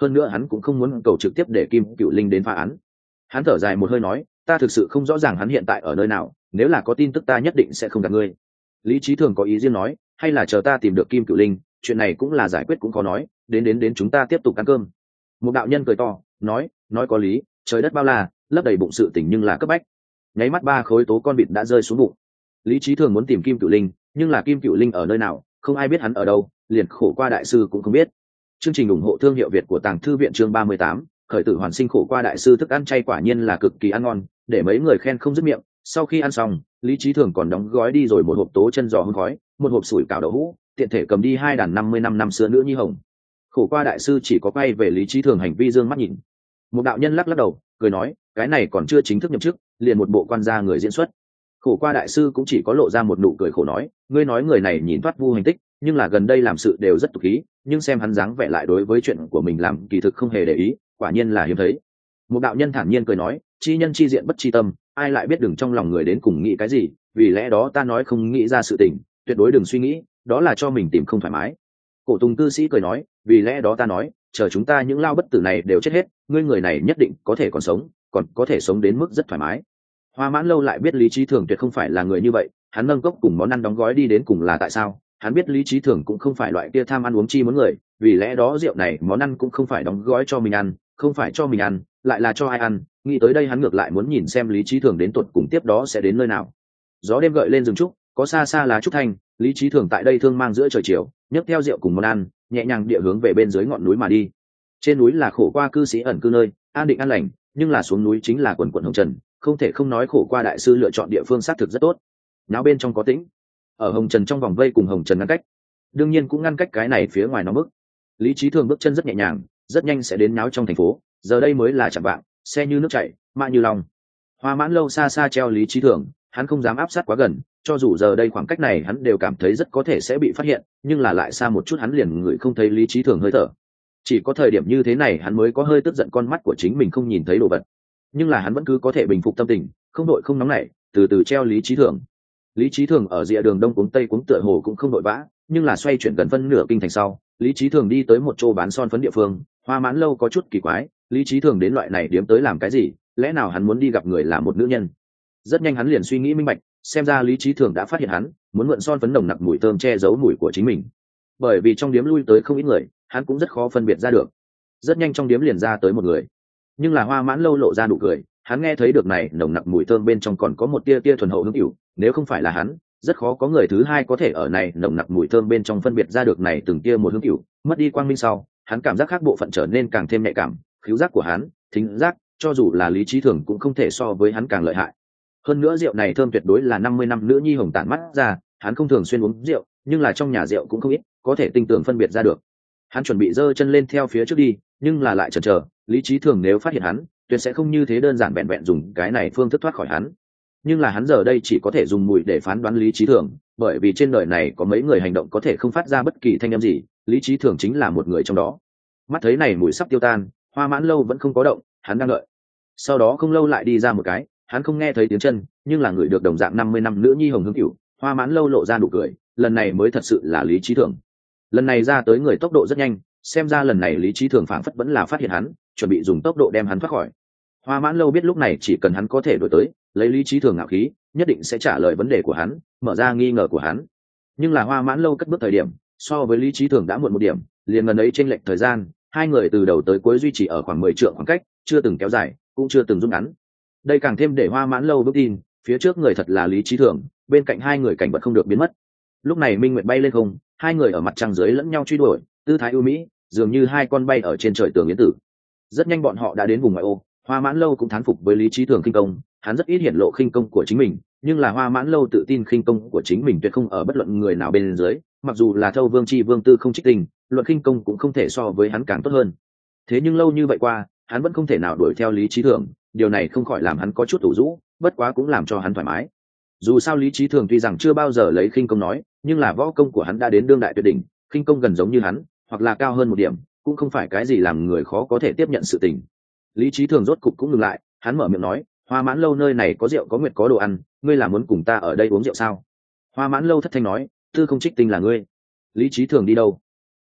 Speaker 1: hơn nữa hắn cũng không muốn cầu trực tiếp để Kim Cựu Linh đến phá án. Hắn thở dài một hơi nói, ta thực sự không rõ ràng hắn hiện tại ở nơi nào, nếu là có tin tức ta nhất định sẽ không gạt ngươi. Lý Chí Thường có ý riêng nói, hay là chờ ta tìm được Kim Cựu Linh, chuyện này cũng là giải quyết cũng có nói, đến chúng ta tiếp tục ăn cơm. Một đạo nhân cười to, nói có lý, trời đất bao la, lấp đầy bụng sự tình nhưng là cấp bách. Nháy mắt 3 khối tố con vịt đã rơi xuống bụng. Lý Chí Thường muốn tìm Kim Cựu Linh, nhưng là Kim Cựu Linh ở nơi nào, không ai biết hắn ở đâu, liền Khổ Qua đại sư cũng không biết. Chương trình ủng hộ thương hiệu Việt của Tàng Thư viện chương 38, khởi tử hoàn sinh Khổ Qua đại sư thức ăn chay quả nhiên là cực kỳ ăn ngon, để mấy người khen không dứt miệng. Sau khi ăn xong, Lý Chí Thường còn đóng gói đi rồi một hộp tố chân giò hun khói, một hộp sủi cảo đậu hũ, tiện thể cầm đi 2 đàn 50 năm sữa nữa nhi hồng. Khổ Qua đại sư chỉ có quay về Lý Chí Thường hành vi dương mắt nhìn. Một đạo nhân lắc đầu, cười nói, cái này còn chưa chính thức nhậm chức, liền một bộ quan gia người diễn xuất. Khổ Qua đại sư cũng chỉ có lộ ra một nụ cười khổ nói, ngươi nói người này nhìn thoát vu hành tích, nhưng là gần đây làm sự đều rất tục khí, nhưng xem hắn dáng vẻ lại đối với chuyện của mình làm kỳ thực không hề để ý, quả nhiên là hiếm thấy. Một đạo nhân thản nhiên cười nói, chi nhân chi diện bất chi tâm, ai lại biết đừng trong lòng người đến cùng nghĩ cái gì, vì lẽ đó ta nói không nghĩ ra sự tình, tuyệt đối đừng suy nghĩ, đó là cho mình tìm không thoải mái. Cổ Tùng cư sĩ cười nói, vì lẽ đó ta nói, chờ chúng ta những lao bất tử này đều chết hết, ngươi người này nhất định có thể còn sống, còn có thể sống đến mức rất thoải mái. Hoa Mãn Lâu lại biết Lý Chí Thường tuyệt không phải là người như vậy, hắn nâng cốc cùng món ăn đóng gói đi đến cùng là tại sao? Hắn biết Lý Chí Thường cũng không phải loại kia tham ăn uống chi muốn người, vì lẽ đó rượu này món ăn cũng không phải đóng gói cho mình ăn, không phải cho mình ăn, lại là cho ai ăn. Nghĩ tới đây hắn ngược lại muốn nhìn xem Lý Chí Thường đến tuột cùng tiếp đó sẽ đến nơi nào. Gió đêm gợi lên rừng trúc, có xa xa lá trúc thanh, Lý Chí Thường tại đây thương mang giữa trời chiều, nhấc theo rượu cùng món ăn, nhẹ nhàng địa hướng về bên dưới ngọn núi mà đi. Trên núi là Khổ Qua cư sĩ ẩn cư nơi, an định an lành, nhưng là xuống núi chính là quần quần hồng trần, không thể không nói Khổ Qua đại sư lựa chọn địa phương xác thực rất tốt. Náo bên trong có tĩnh, ở hồng trần trong vòng vây cùng hồng trần ngăn cách, đương nhiên cũng ngăn cách cái này phía ngoài nó mức. Lý Chí Thường bước chân rất nhẹ nhàng, rất nhanh sẽ đến náo trong thành phố, giờ đây mới là chạm vạng, xe như nước chảy, mã như lòng. Hoa Mãn Lâu xa xa treo Lý Chí Thường, hắn không dám áp sát quá gần, cho dù giờ đây khoảng cách này hắn đều cảm thấy rất có thể sẽ bị phát hiện, nhưng là lại xa một chút hắn liền ngửi không thấy Lý Chí Thường hơi thở. Chỉ có thời điểm như thế này hắn mới có hơi tức giận con mắt của chính mình không nhìn thấy đồ vật, nhưng là hắn vẫn cứ có thể bình phục tâm tình, không đội không nóng nảy, từ từ treo Lý Chí Thường. Lý Chí Thường ở rìa đường đông cuống tây cuống tựa hồ cũng không đội vã, nhưng là xoay chuyển gần phân nửa kinh thành sau, Lý Chí Thường đi tới một chỗ bán son phấn địa phương. Hoa Mãn Lâu có chút kỳ quái, Lý Chí Thường đến loại này điếm tới làm cái gì, lẽ nào hắn muốn đi gặp người là một nữ nhân? Rất nhanh hắn liền suy nghĩ minh bạch, xem ra Lý Chí Thường đã phát hiện hắn, muốn mượn son phấn nồng nặc mùi thơm che giấu mùi của chính mình. Bởi vì trong điếm lui tới không ít người, hắn cũng rất khó phân biệt ra được. Rất nhanh trong điếm liền ra tới một người, nhưng là Hoa Mãn Lâu lộ ra nụ cười, hắn nghe thấy được này nồng nặc mùi thơm bên trong còn có một tia tia thuần hậu hương cửu, nếu không phải là hắn, rất khó có người thứ hai có thể ở này nồng nặc mùi thơm bên trong phân biệt ra được này từng tia một hương cửu. Mất đi quang minh sau, hắn cảm giác khác bộ phận trở nên càng thêm nhạy cảm, khứu giác của hắn, thính giác, cho dù là Lý Chí Thường cũng không thể so với hắn càng lợi hại. Hơn nữa rượu này thơm tuyệt đối là 50 năm nữ nhi hồng tản mắt ra, hắn không thường xuyên uống rượu, nhưng là trong nhà rượu cũng không ít, có thể tinh tường phân biệt ra được. Hắn chuẩn bị giơ chân lên theo phía trước đi, nhưng là lại chần chờ, Lý Chí Thường nếu phát hiện hắn, tuyệt sẽ không như thế đơn giản vẹn vẹn dùng cái này phương thức thoát khỏi hắn. Nhưng là hắn giờ đây chỉ có thể dùng mùi để phán đoán Lý Chí Thường, bởi vì trên đời này có mấy người hành động có thể không phát ra bất kỳ thanh âm gì, Lý Chí Thường chính là một người trong đó. Mắt thấy này mùi sắp tiêu tan, Hoa Mãn Lâu vẫn không có động, hắn đang đợi. Sau đó không lâu lại đi ra một cái, hắn không nghe thấy tiếng chân, nhưng là người được đồng dạng 50 năm nữ nhi hồng hương cửu. Hoa Mãn Lâu lộ ra nụ cười, lần này mới thật sự là Lý Chí Thường. Lần này ra tới người tốc độ rất nhanh, xem ra lần này Lý Chí Thường phảng phất vẫn là phát hiện hắn, chuẩn bị dùng tốc độ đem hắn thoát khỏi. Hoa Mãn Lâu biết lúc này chỉ cần hắn có thể đuổi tới, lấy Lý Chí Thường ngạo khí, nhất định sẽ trả lời vấn đề của hắn, mở ra nghi ngờ của hắn. Nhưng là Hoa Mãn Lâu cất bước thời điểm, so với Lý Chí Thường đã muộn một điểm, liền gần ấy chênh lệch thời gian, hai người từ đầu tới cuối duy trì ở khoảng 10 trượng khoảng cách, chưa từng kéo dài, cũng chưa từng rút ngắn. Đây càng thêm để Hoa Mãn Lâu vững tin, phía trước người thật là Lý Chí Thường, bên cạnh hai người cảnh vật không được biến mất. Lúc này minh nguyệt bay lên không, hai người ở mặt trăng dưới lẫn nhau truy đuổi, tư thái ưu mỹ, dường như hai con bay ở trên trời tường yến tử. Rất nhanh bọn họ đã đến vùng ngoại ô. Hoa Mãn Lâu cũng thán phục với Lý Chí Thường khinh công, hắn rất ít hiển lộ khinh công của chính mình, nhưng là Hoa Mãn Lâu tự tin khinh công của chính mình tuyệt không ở bất luận người nào bên dưới, mặc dù là Thâu Vương Chi Vương Tư không trích tình, luận khinh công cũng không thể so với hắn càng tốt hơn. Thế nhưng lâu như vậy qua, hắn vẫn không thể nào đuổi theo Lý Chí Thường, điều này không khỏi làm hắn có chút ủ rũ, bất quá cũng làm cho hắn thoải mái. Dù sao Lý Chí Thường tuy rằng chưa bao giờ lấy khinh công nói, nhưng là võ công của hắn đã đến đương đại tuyệt đỉnh, khinh công gần giống như hắn, hoặc là cao hơn một điểm, cũng không phải cái gì làm người khó có thể tiếp nhận sự tình. Lý Chí Thường rốt cục cũng ngừng lại, hắn mở miệng nói, Hoa Mãn Lâu nơi này có rượu có nguyệt có đồ ăn, ngươi là muốn cùng ta ở đây uống rượu sao? Hoa Mãn Lâu thất thanh nói, Tư không trích tinh là ngươi. Lý Chí Thường đi đâu?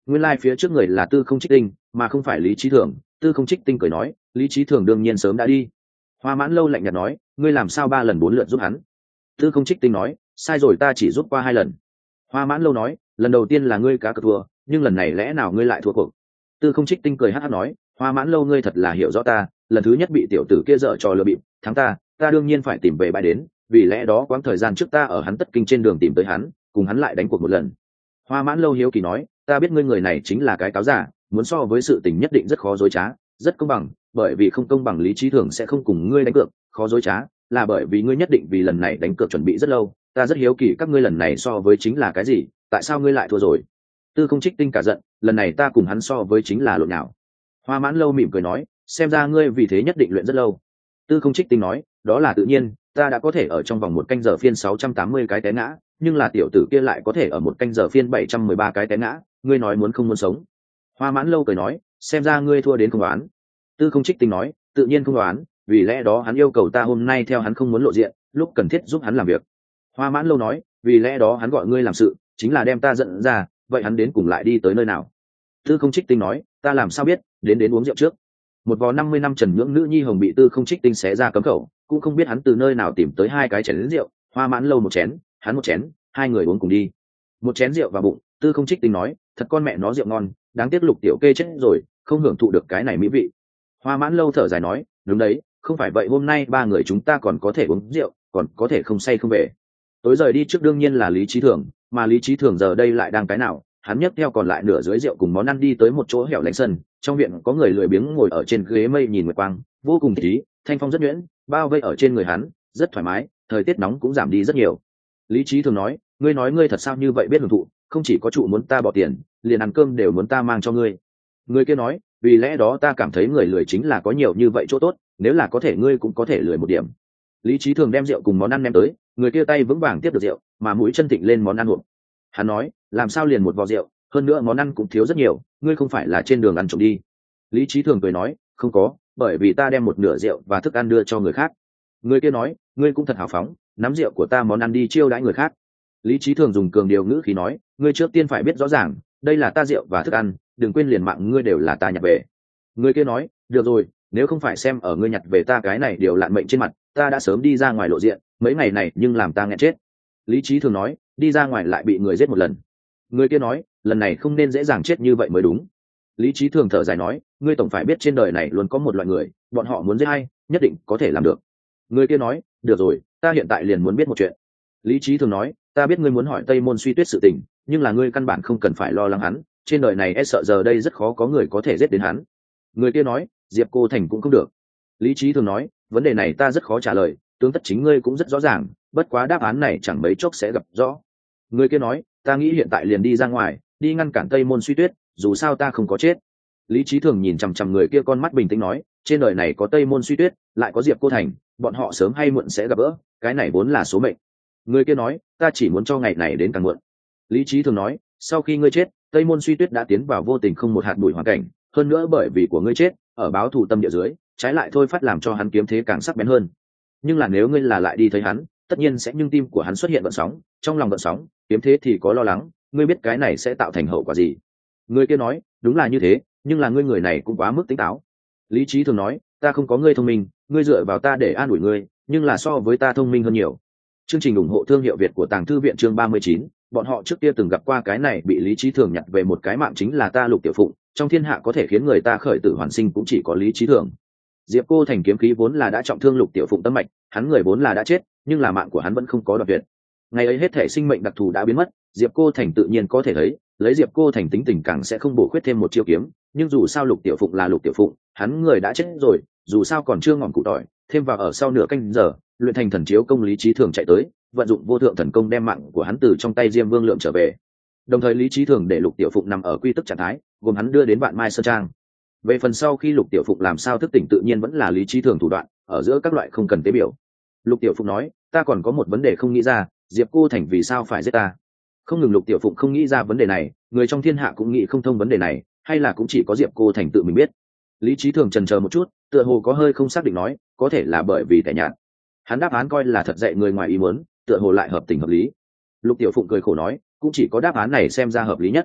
Speaker 1: nguyên lai、phía trước người là Tư Không Trích Tinh mà không phải Lý Chí Thường. Tư Không Trích Tinh cười nói, Lý Chí Thường đương nhiên sớm đã đi. Hoa Mãn Lâu lạnh nhạt nói, ngươi làm sao 3 lần 4 lượt giúp hắn? Tư Không Trích Tinh nói, sai rồi, ta chỉ giúp qua 2 lần. Hoa Mãn Lâu nói, lần đầu tiên là ngươi cá cược thua, nhưng lần này lẽ nào ngươi lại thua cuộc? Tư Không Trích Tinh cười hắc hắc nói, Hoa Mãn Lâu ngươi thật là hiểu rõ ta, lần thứ nhất bị tiểu tử kia dở trò lừa bịp, thắng ta đương nhiên phải tìm về bãi đến, vì lẽ đó quãng thời gian trước ta ở hắn Tất Kinh trên đường tìm tới hắn, cùng hắn lại đánh cuộc một lần. Hoa Mãn Lâu hiếu kỳ nói, ta biết ngươi người này chính là cái cáo giả, muốn so với sự tình nhất định rất khó dối trá, rất công bằng, bởi vì không công bằng Lý Chí Thường sẽ không cùng ngươi đánh cược, khó dối trá là bởi vì ngươi nhất định vì lần này đánh cược chuẩn bị rất lâu, ta rất hiếu kỳ các ngươi lần này so với chính là cái gì, tại sao ngươi lại thua rồi? Tư Không Trích Tinh cả giận, lần này ta cùng hắn so với chính là lộn nào? Hoa Mãn Lâu mỉm cười nói, xem ra ngươi vì thế nhất định luyện rất lâu. Tư Không Trích Tinh nói, đó là tự nhiên, ta đã có thể ở trong vòng 1 canh giờ phiên 680 cái té ngã, nhưng là tiểu tử kia lại có thể ở 1 canh giờ phiên 713 cái té ngã, ngươi nói muốn không muốn sống? Hoa Mãn Lâu cười nói, xem ra ngươi thua đến không đoán. Tư Không Trích Tinh nói, tự nhiên không đoán, vì lẽ đó hắn yêu cầu ta hôm nay theo hắn không muốn lộ diện, lúc cần thiết giúp hắn làm việc. Hoa Mãn Lâu nói, vì lẽ đó hắn gọi ngươi làm sự, chính là đem ta dẫn ra, vậy hắn đến cùng lại đi tới nơi nào? Tư Không Trích Tinh nói, ta làm sao biết, đến uống rượu trước. Một vò 50 năm Trần Nhưỡng nữ nhi hồng bị Tư Không Trích Tinh xé ra cấm khẩu, cũng không biết hắn từ nơi nào tìm tới 2 cái chén rượu, Hoa Mãn Lâu 1 chén, hắn 1 chén, 2 người uống cùng đi. 1 chén rượu vào bụng, Tư Không Trích Tinh nói, thật con mẹ nó rượu ngon, đáng tiếc Lục tiểu kê chết rồi, không hưởng thụ được cái này mỹ vị. Hoa Mãn Lâu thở dài nói, đúng đấy, không phải vậy hôm nay 3 người chúng ta còn có thể uống rượu, còn có thể không say không về. Tối rời đi trước đương nhiên là Lý Chí Thường, mà Lý Chí Thường giờ đây lại đang cái nào? Hắn nhấc theo còn lại nửa dưới rượu cùng món ăn đi tới một chỗ hẻo lánh sân, trong viện có người lười biếng ngồi ở trên ghế mây nhìn nguyệt quang, vô cùng thích ý, thanh phong rất nhuyễn, bao vây ở trên người hắn, rất thoải mái, thời tiết nóng cũng giảm đi rất nhiều. Lý Chí Thường nói, ngươi nói ngươi thật sao như vậy biết hưởng thụ, không chỉ có chủ muốn ta bỏ tiền, liền ăn cơm đều muốn ta mang cho ngươi. Người kia nói, vì lẽ đó ta cảm thấy người lười chính là có nhiều như vậy chỗ tốt, nếu là có thể ngươi cũng có thể lười một điểm. Lý Chí Thường đem rượu cùng món ăn ném tới, người kia tay vững vàng tiếp được rượu, mà mũi chân thịnh lên món ăn hộp. Hắn nói, làm sao liền một vò rượu, hơn nữa món ăn cũng thiếu rất nhiều, ngươi không phải là trên đường ăn trộm đi? Lý Chí Thường cười nói, không có, bởi vì ta đem một nửa rượu và thức ăn đưa cho người khác. Người kia nói, ngươi cũng thật hào phóng, nắm rượu của ta món ăn đi chiêu đãi người khác. Lý Chí Thường dùng cường điều ngữ khí nói, ngươi trước tiên phải biết rõ ràng, đây là ta rượu và thức ăn, đừng quên liền mạng ngươi đều là ta nhặt về. Người kia nói, được rồi, nếu không phải xem ở ngươi nhặt về ta cái này điều lạn mệnh trên mặt, ta đã sớm đi ra ngoài lộ diện, mấy ngày này nhưng làm ta nghẹn chết. Lý Chí Thường nói, đi ra ngoài lại bị người giết một lần. Người kia nói, lần này không nên dễ dàng chết như vậy mới đúng. Lý Chí Thường thở dài nói, ngươi tổng phải biết trên đời này luôn có một loại người, bọn họ muốn giết ai, nhất định có thể làm được. Người kia nói, được rồi, ta hiện tại liền muốn biết một chuyện. Lý Chí Thường nói, ta biết ngươi muốn hỏi Tây Môn Suy Tuyết sự tình, nhưng là ngươi căn bản không cần phải lo lắng hắn, trên đời này e sợ giờ đây rất khó có người có thể giết đến hắn. Người kia nói, Diệp Cô Thành cũng không được. Lý Chí Thường nói, vấn đề này ta rất khó trả lời, tướng tất chính ngươi cũng rất rõ ràng, bất quá đáp án này chẳng mấy chốc sẽ gặp rõ. Người kia nói, ta nghĩ hiện tại liền đi ra ngoài, đi ngăn cản Tây Môn Suy Tuyết, dù sao ta không có chết. Lý Chí Thường nhìn chằm chằm người kia con mắt bình tĩnh nói, trên đời này có Tây Môn Suy Tuyết, lại có Diệp Cô Thành, bọn họ sớm hay muộn sẽ gặp gỡ, cái này vốn là số mệnh. Người kia nói, ta chỉ muốn cho ngày này đến càng muộn. Lý Chí Thường nói, sau khi ngươi chết, Tây Môn Suy Tuyết đã tiến vào vô tình không một hạt bụi hoàn cảnh, hơn nữa bởi vì của ngươi chết, ở báo thù tâm địa dưới, trái lại thôi phát làm cho hắn kiếm thế càng sắc bén hơn. Nhưng là nếu ngươi là lại đi thấy hắn, tất nhiên sẽ nhưng tim của hắn xuất hiện gợn sóng, trong lòng gợn sóng, kiếm thế thì có lo lắng, ngươi biết cái này sẽ tạo thành hậu quả gì? Người kia nói, đúng là như thế, nhưng là ngươi người này cũng quá mức tỉnh táo. Lý Chí Thường nói, ta không có ngươi thông minh, ngươi dựa vào ta để an ủi ngươi, nhưng là so với ta thông minh hơn nhiều. Chương trình ủng hộ thương hiệu Việt của Tàng Thư viện chương 39, bọn họ trước kia từng gặp qua cái này bị Lý Chí Thường nhặt về một cái mạng chính là ta Lục Tiểu Phụng, trong thiên hạ có thể khiến người ta khởi tử hoàn sinh cũng chỉ có Lý Chí Thường. Diệp Cô Thành kiếm khí vốn là đã trọng thương Lục Tiểu Phụng tâm mạch, hắn người vốn là đã chết, nhưng là mạng của hắn vẫn không có đoạt tuyệt. Ngày ấy hết thể sinh mệnh đặc thù đã biến mất, Diệp Cô Thành tự nhiên có thể thấy, lấy Diệp Cô Thành tính tình càng sẽ không bổ khuyết thêm một chiêu kiếm, nhưng dù sao Lục Tiểu Phụng là Lục Tiểu Phụng, hắn người đã chết rồi, dù sao còn chưa ngọn cụ tỏi, thêm vào ở sau nửa canh giờ, luyện thành thần chiếu công Lý Chí Thường chạy tới, vận dụng vô thượng thần công đem mạng của hắn từ trong tay Diêm Vương Lượng trở về. Đồng thời Lý Chí Thường để Lục Tiểu Phụng nằm ở quy tức trạng thái, gồm hắn đưa đến Vạn Mai Sơn Trang. Về phần sau khi Lục Tiểu Phụng làm sao thức tỉnh tự nhiên vẫn là Lý Chí Thường thủ đoạn, ở giữa các loại không cần tế biểu. Lục Tiểu Phụng nói, ta còn có một vấn đề không nghĩ ra, Diệp Cô Thành vì sao phải giết ta? Không ngừng Lục Tiểu Phụng không nghĩ ra vấn đề này, người trong thiên hạ cũng nghĩ không thông vấn đề này, hay là cũng chỉ có Diệp Cô Thành tự mình biết. Lý Chí Thường chần chờ một chút, tựa hồ có hơi không xác định nói, có thể là bởi vì tẻ nhạt. Hắn đáp án coi là thật dạy người ngoài ý muốn, tựa hồ lại hợp tình hợp lý. Lục Tiểu Phụng cười khổ nói, cũng chỉ có đáp án này xem ra hợp lý nhất.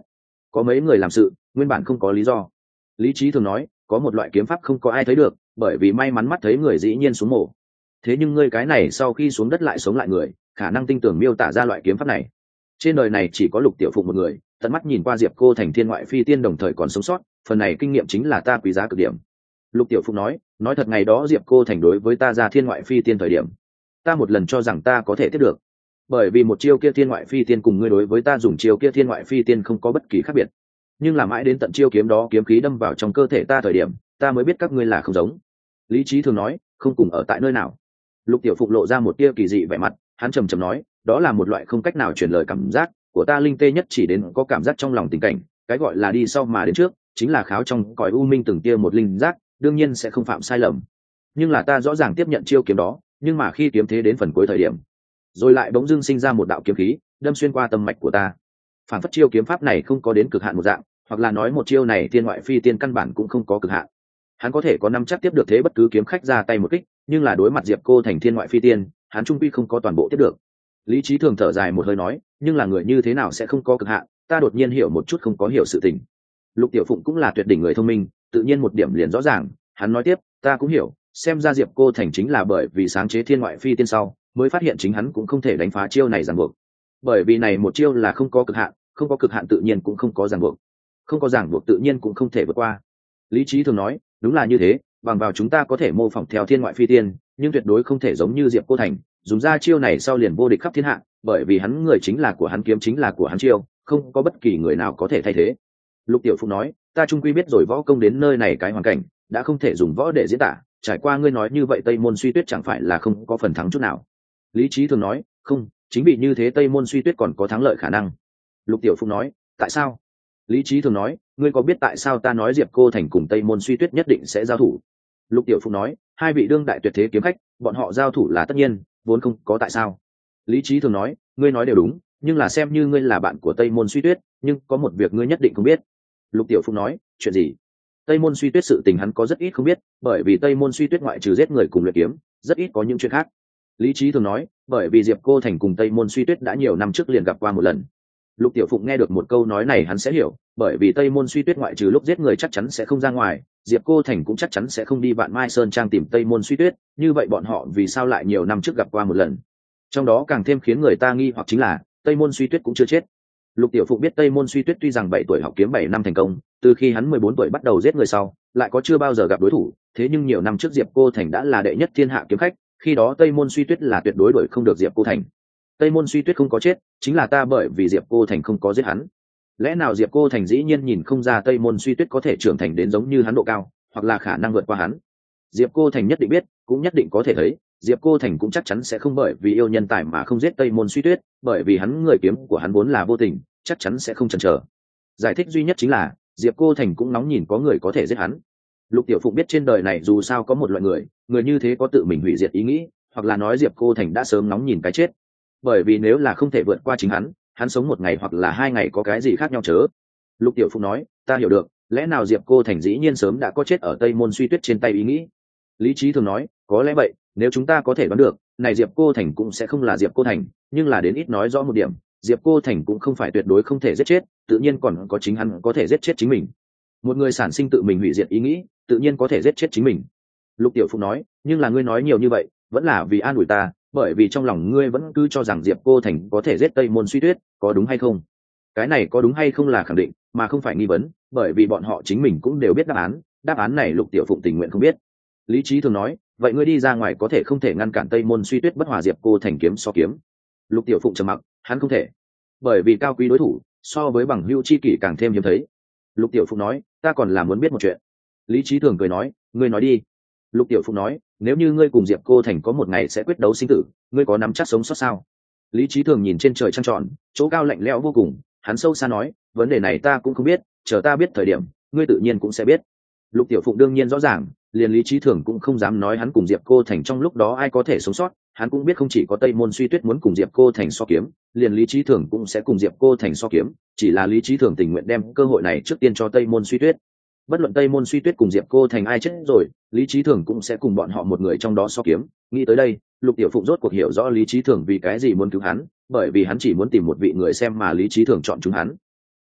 Speaker 1: có mấy người làm sự nguyên bản không có lý do. Lý trí thường nói, có một loại kiếm pháp không có ai thấy được, bởi vì may mắn mắt thấy người dĩ nhiên xuống mổ. Thế nhưng ngươi cái này sau khi xuống đất lại sống lại người, khả năng tinh tưởng miêu tả ra loại kiếm pháp này. Trên đời này chỉ có Lục Tiểu Phụng một người tận mắt nhìn qua Diệp Cô Thành thiên ngoại phi tiên đồng thời còn sống sót, phần này kinh nghiệm chính là ta quý giá cực điểm. Lục Tiểu Phụng nói thật, ngày đó Diệp Cô Thành đối với ta ra thiên ngoại phi tiên thời điểm, ta một lần cho rằng ta có thể tiếp được, bởi vì một chiêu kia thiên ngoại phi tiên cùng ngươi đối với ta dùng chiêu kia thiên ngoại phi tiên không có bất kỳ khác biệt. Nhưng là mãi đến tận chiêu kiếm đó kiếm khí đâm vào trong cơ thể ta thời điểm, ta mới biết các ngươi là không giống. Lý trí thường nói, không cùng ở tại nơi nào. Lục Tiểu Phụng lộ ra một tia kỳ dị vẻ mặt, hắn trầm trầm nói, đó là một loại không cách nào truyền lời cảm giác của ta, linh tê nhất chỉ đến có cảm giác trong lòng tình cảnh, cái gọi là đi sau mà đến trước, chính là kháo trong cõi u minh từng tia một linh giác, đương nhiên sẽ không phạm sai lầm. Nhưng là ta rõ ràng tiếp nhận chiêu kiếm đó, nhưng mà khi kiếm thế đến phần cuối thời điểm, rồi lại bỗng dưng sinh ra một đạo kiếm khí đâm xuyên qua tâm mạch của ta, phản phất chiêu kiếm pháp này không có đến cực hạn một dạng, hoặc là nói một chiêu này thiên ngoại phi tiên căn bản cũng không có cực hạn. Hắn có thể có nắm chắc tiếp được thế bất cứ kiếm khách ra tay một kích, nhưng là đối mặt Diệp Cô Thành thiên ngoại phi tiên, hắn trung quy không có toàn bộ tiếp được. Lý trí thường thở dài một hơi nói, nhưng là người như thế nào sẽ không có cực hạn, ta đột nhiên hiểu một chút không có hiểu sự tình. Lục Tiểu Phụng cũng là tuyệt đỉnh người thông minh, tự nhiên một điểm liền rõ ràng. Hắn nói tiếp, ta cũng hiểu, xem ra Diệp Cô Thành chính là bởi vì sáng chế thiên ngoại phi tiên sau mới phát hiện chính hắn cũng không thể đánh phá chiêu này ràng buộc, bởi vì này một chiêu là không có cực hạn, không có cực hạn tự nhiên cũng không có ràng buộc, không có ràng buộc tự nhiên cũng không thể vượt qua. Lý trí thường nói, đúng là như thế, bằng vào chúng ta có thể mô phỏng theo thiên ngoại phi tiên, nhưng tuyệt đối không thể giống như Diệp Cô Thành dùng ra chiêu này sau liền vô địch khắp thiên hạ, bởi vì hắn người chính là của hắn, kiếm chính là của hắn, chiêu không có bất kỳ người nào có thể thay thế. Lục Tiểu Phụng nói, ta trung quy biết rồi, võ công đến nơi này cái hoàn cảnh đã không thể dùng võ để diễn tả, trải qua ngươi nói như vậy Tây Môn Suy Tuyết chẳng phải là không có phần thắng chút nào. Lý trí thường nói, không, chính vì như thế Tây Môn Suy Tuyết còn có thắng lợi khả năng. Lục Tiểu Phụng nói, tại sao? Lý trí thường nói, ngươi có biết tại sao ta nói Diệp Cô Thành cùng Tây Môn Suy Tuyết nhất định sẽ giao thủ? Lục Tiểu Phụng nói, hai vị đương đại tuyệt thế kiếm khách, bọn họ giao thủ là tất nhiên, vốn không có tại sao. Lý trí thường nói, ngươi nói đều đúng, nhưng là xem như ngươi là bạn của Tây Môn Suy Tuyết, nhưng có một việc ngươi nhất định không biết. Lục Tiểu Phụng nói, chuyện gì? Tây Môn Suy Tuyết sự tình hắn có rất ít không biết, bởi vì Tây Môn Suy Tuyết ngoại trừ giết người cùng luyện kiếm, rất ít có những chuyện khác. Lý trí thường nói, bởi vì Diệp Cô Thành cùng Tây Môn Suy Tuyết đã nhiều năm trước liền gặp qua một lần. Lục Tiểu Phụng nghe được một câu nói này hắn sẽ hiểu, bởi vì Tây Môn Suy Tuyết ngoại trừ lúc giết người chắc chắn sẽ không ra ngoài, Diệp Cô Thành cũng chắc chắn sẽ không đi Vạn Mai Sơn trang tìm Tây Môn Suy Tuyết, như vậy bọn họ vì sao lại nhiều năm trước gặp qua một lần? Trong đó càng thêm khiến người ta nghi hoặc chính là Tây Môn Suy Tuyết cũng chưa chết. Lục Tiểu Phụng biết Tây Môn Suy Tuyết tuy rằng 7 tuổi học kiếm 7 năm thành công, từ khi hắn 14 tuổi bắt đầu giết người sau, lại có chưa bao giờ gặp đối thủ, thế nhưng nhiều năm trước Diệp Cô Thành đã là đệ nhất thiên hạ kiếm khách, khi đó Tây Môn Suy Tuyết là tuyệt đối đuổi không được Diệp Cô Thành. Tây Môn Suy Tuyết không có chết, chính là ta bởi vì Diệp Cô Thành không có giết hắn. Lẽ nào Diệp Cô Thành dĩ nhiên nhìn không ra Tây Môn Suy Tuyết có thể trưởng thành đến giống như hắn độ cao, hoặc là khả năng vượt qua hắn? Diệp Cô Thành nhất định biết, cũng nhất định có thể thấy, Diệp Cô Thành cũng chắc chắn sẽ không bởi vì yêu nhân tài mà không giết Tây Môn Suy Tuyết, bởi vì hắn người kiếm của hắn vốn là vô tình, chắc chắn sẽ không chần chờ. Giải thích duy nhất chính là Diệp Cô Thành cũng nóng nhìn có người có thể giết hắn. Lục Tiểu Phụng biết trên đời này dù sao có một loại người, người như thế có tự mình hủy diệt ý nghĩ, hoặc là nói Diệp Cô Thành đã sớm nóng nhìn cái chết, bởi vì nếu là không thể vượt qua chính hắn sống một ngày hoặc là 2 ngày có cái gì khác nhau chớ. Lục Tiểu Phụng nói, ta hiểu được, lẽ nào Diệp Cô Thành dĩ nhiên sớm đã có chết ở Tây Môn Suy Tuyết trên tay ý nghĩ. Lý trí thường nói, có lẽ vậy, nếu chúng ta có thể đoán được, này Diệp Cô Thành cũng sẽ không là Diệp Cô Thành, nhưng là đến ít nói rõ một điểm, Diệp Cô Thành cũng không phải tuyệt đối không thể giết chết, tự nhiên còn có chính hắn có thể giết chết chính mình. Một người sản sinh tự mình hủy diệt ý nghĩ, tự nhiên có thể giết chết chính mình. Lục Tiểu Phụng nói, nhưng là ngươi nói nhiều như vậy, vẫn là vì an ủi ta, bởi vì trong lòng ngươi vẫn cứ cho rằng Diệp Cô Thành có thể giết Tây Môn Suy Tuyết, có đúng hay không? Cái này có đúng hay không là khẳng định, mà không phải nghi vấn, bởi vì bọn họ chính mình cũng đều biết đáp án này Lục Tiểu Phụng tình nguyện không biết. Lý trí thường nói, vậy ngươi đi ra ngoài có thể không thể ngăn cản Tây Môn Suy Tuyết bất hòa Diệp Cô Thành kiếm so kiếm? Lục Tiểu Phụng trầm mặc, hắn không thể, bởi vì cao quý đối thủ so với bằng hữu chi kỷ càng thêm hiếm thấy. Lục Tiểu Phụng nói, ta còn là muốn biết một chuyện. Lý trí thường cười nói, ngươi nói đi. Lục Tiểu Phụng nói, nếu như ngươi cùng Diệp Cô Thành có một ngày sẽ quyết đấu sinh tử, ngươi có nắm chắc sống sót sao? Lý trí thường nhìn trên trời trăng tròn, chỗ cao lạnh lẽo vô cùng, hắn sâu xa nói, vấn đề này ta cũng không biết, chờ ta biết thời điểm, ngươi tự nhiên cũng sẽ biết. Lục Tiểu Phụng đương nhiên rõ ràng, liền Lý trí thường cũng không dám nói hắn cùng Diệp Cô Thành trong lúc đó ai có thể sống sót, hắn cũng biết không chỉ có Tây Môn Suy Tuyết muốn cùng Diệp Cô Thành so kiếm, liền Lý trí thường cũng sẽ cùng Diệp Cô Thành so kiếm, chỉ là Lý trí thường tình nguyện đem cơ hội này trước tiên cho Tây Môn Suy Tuyết. Bất luận Tây Môn Suy Tuyết cùng Diệp Cô Thành ai chết rồi, Lý trí thường cũng sẽ cùng bọn họ một người trong đó so kiếm. Nghĩ tới đây, Lục Tiểu Phụng rốt cuộc hiểu rõ Lý trí thường vì cái gì muốn cứu hắn, bởi vì hắn chỉ muốn tìm một vị người xem mà Lý trí thường chọn chúng hắn.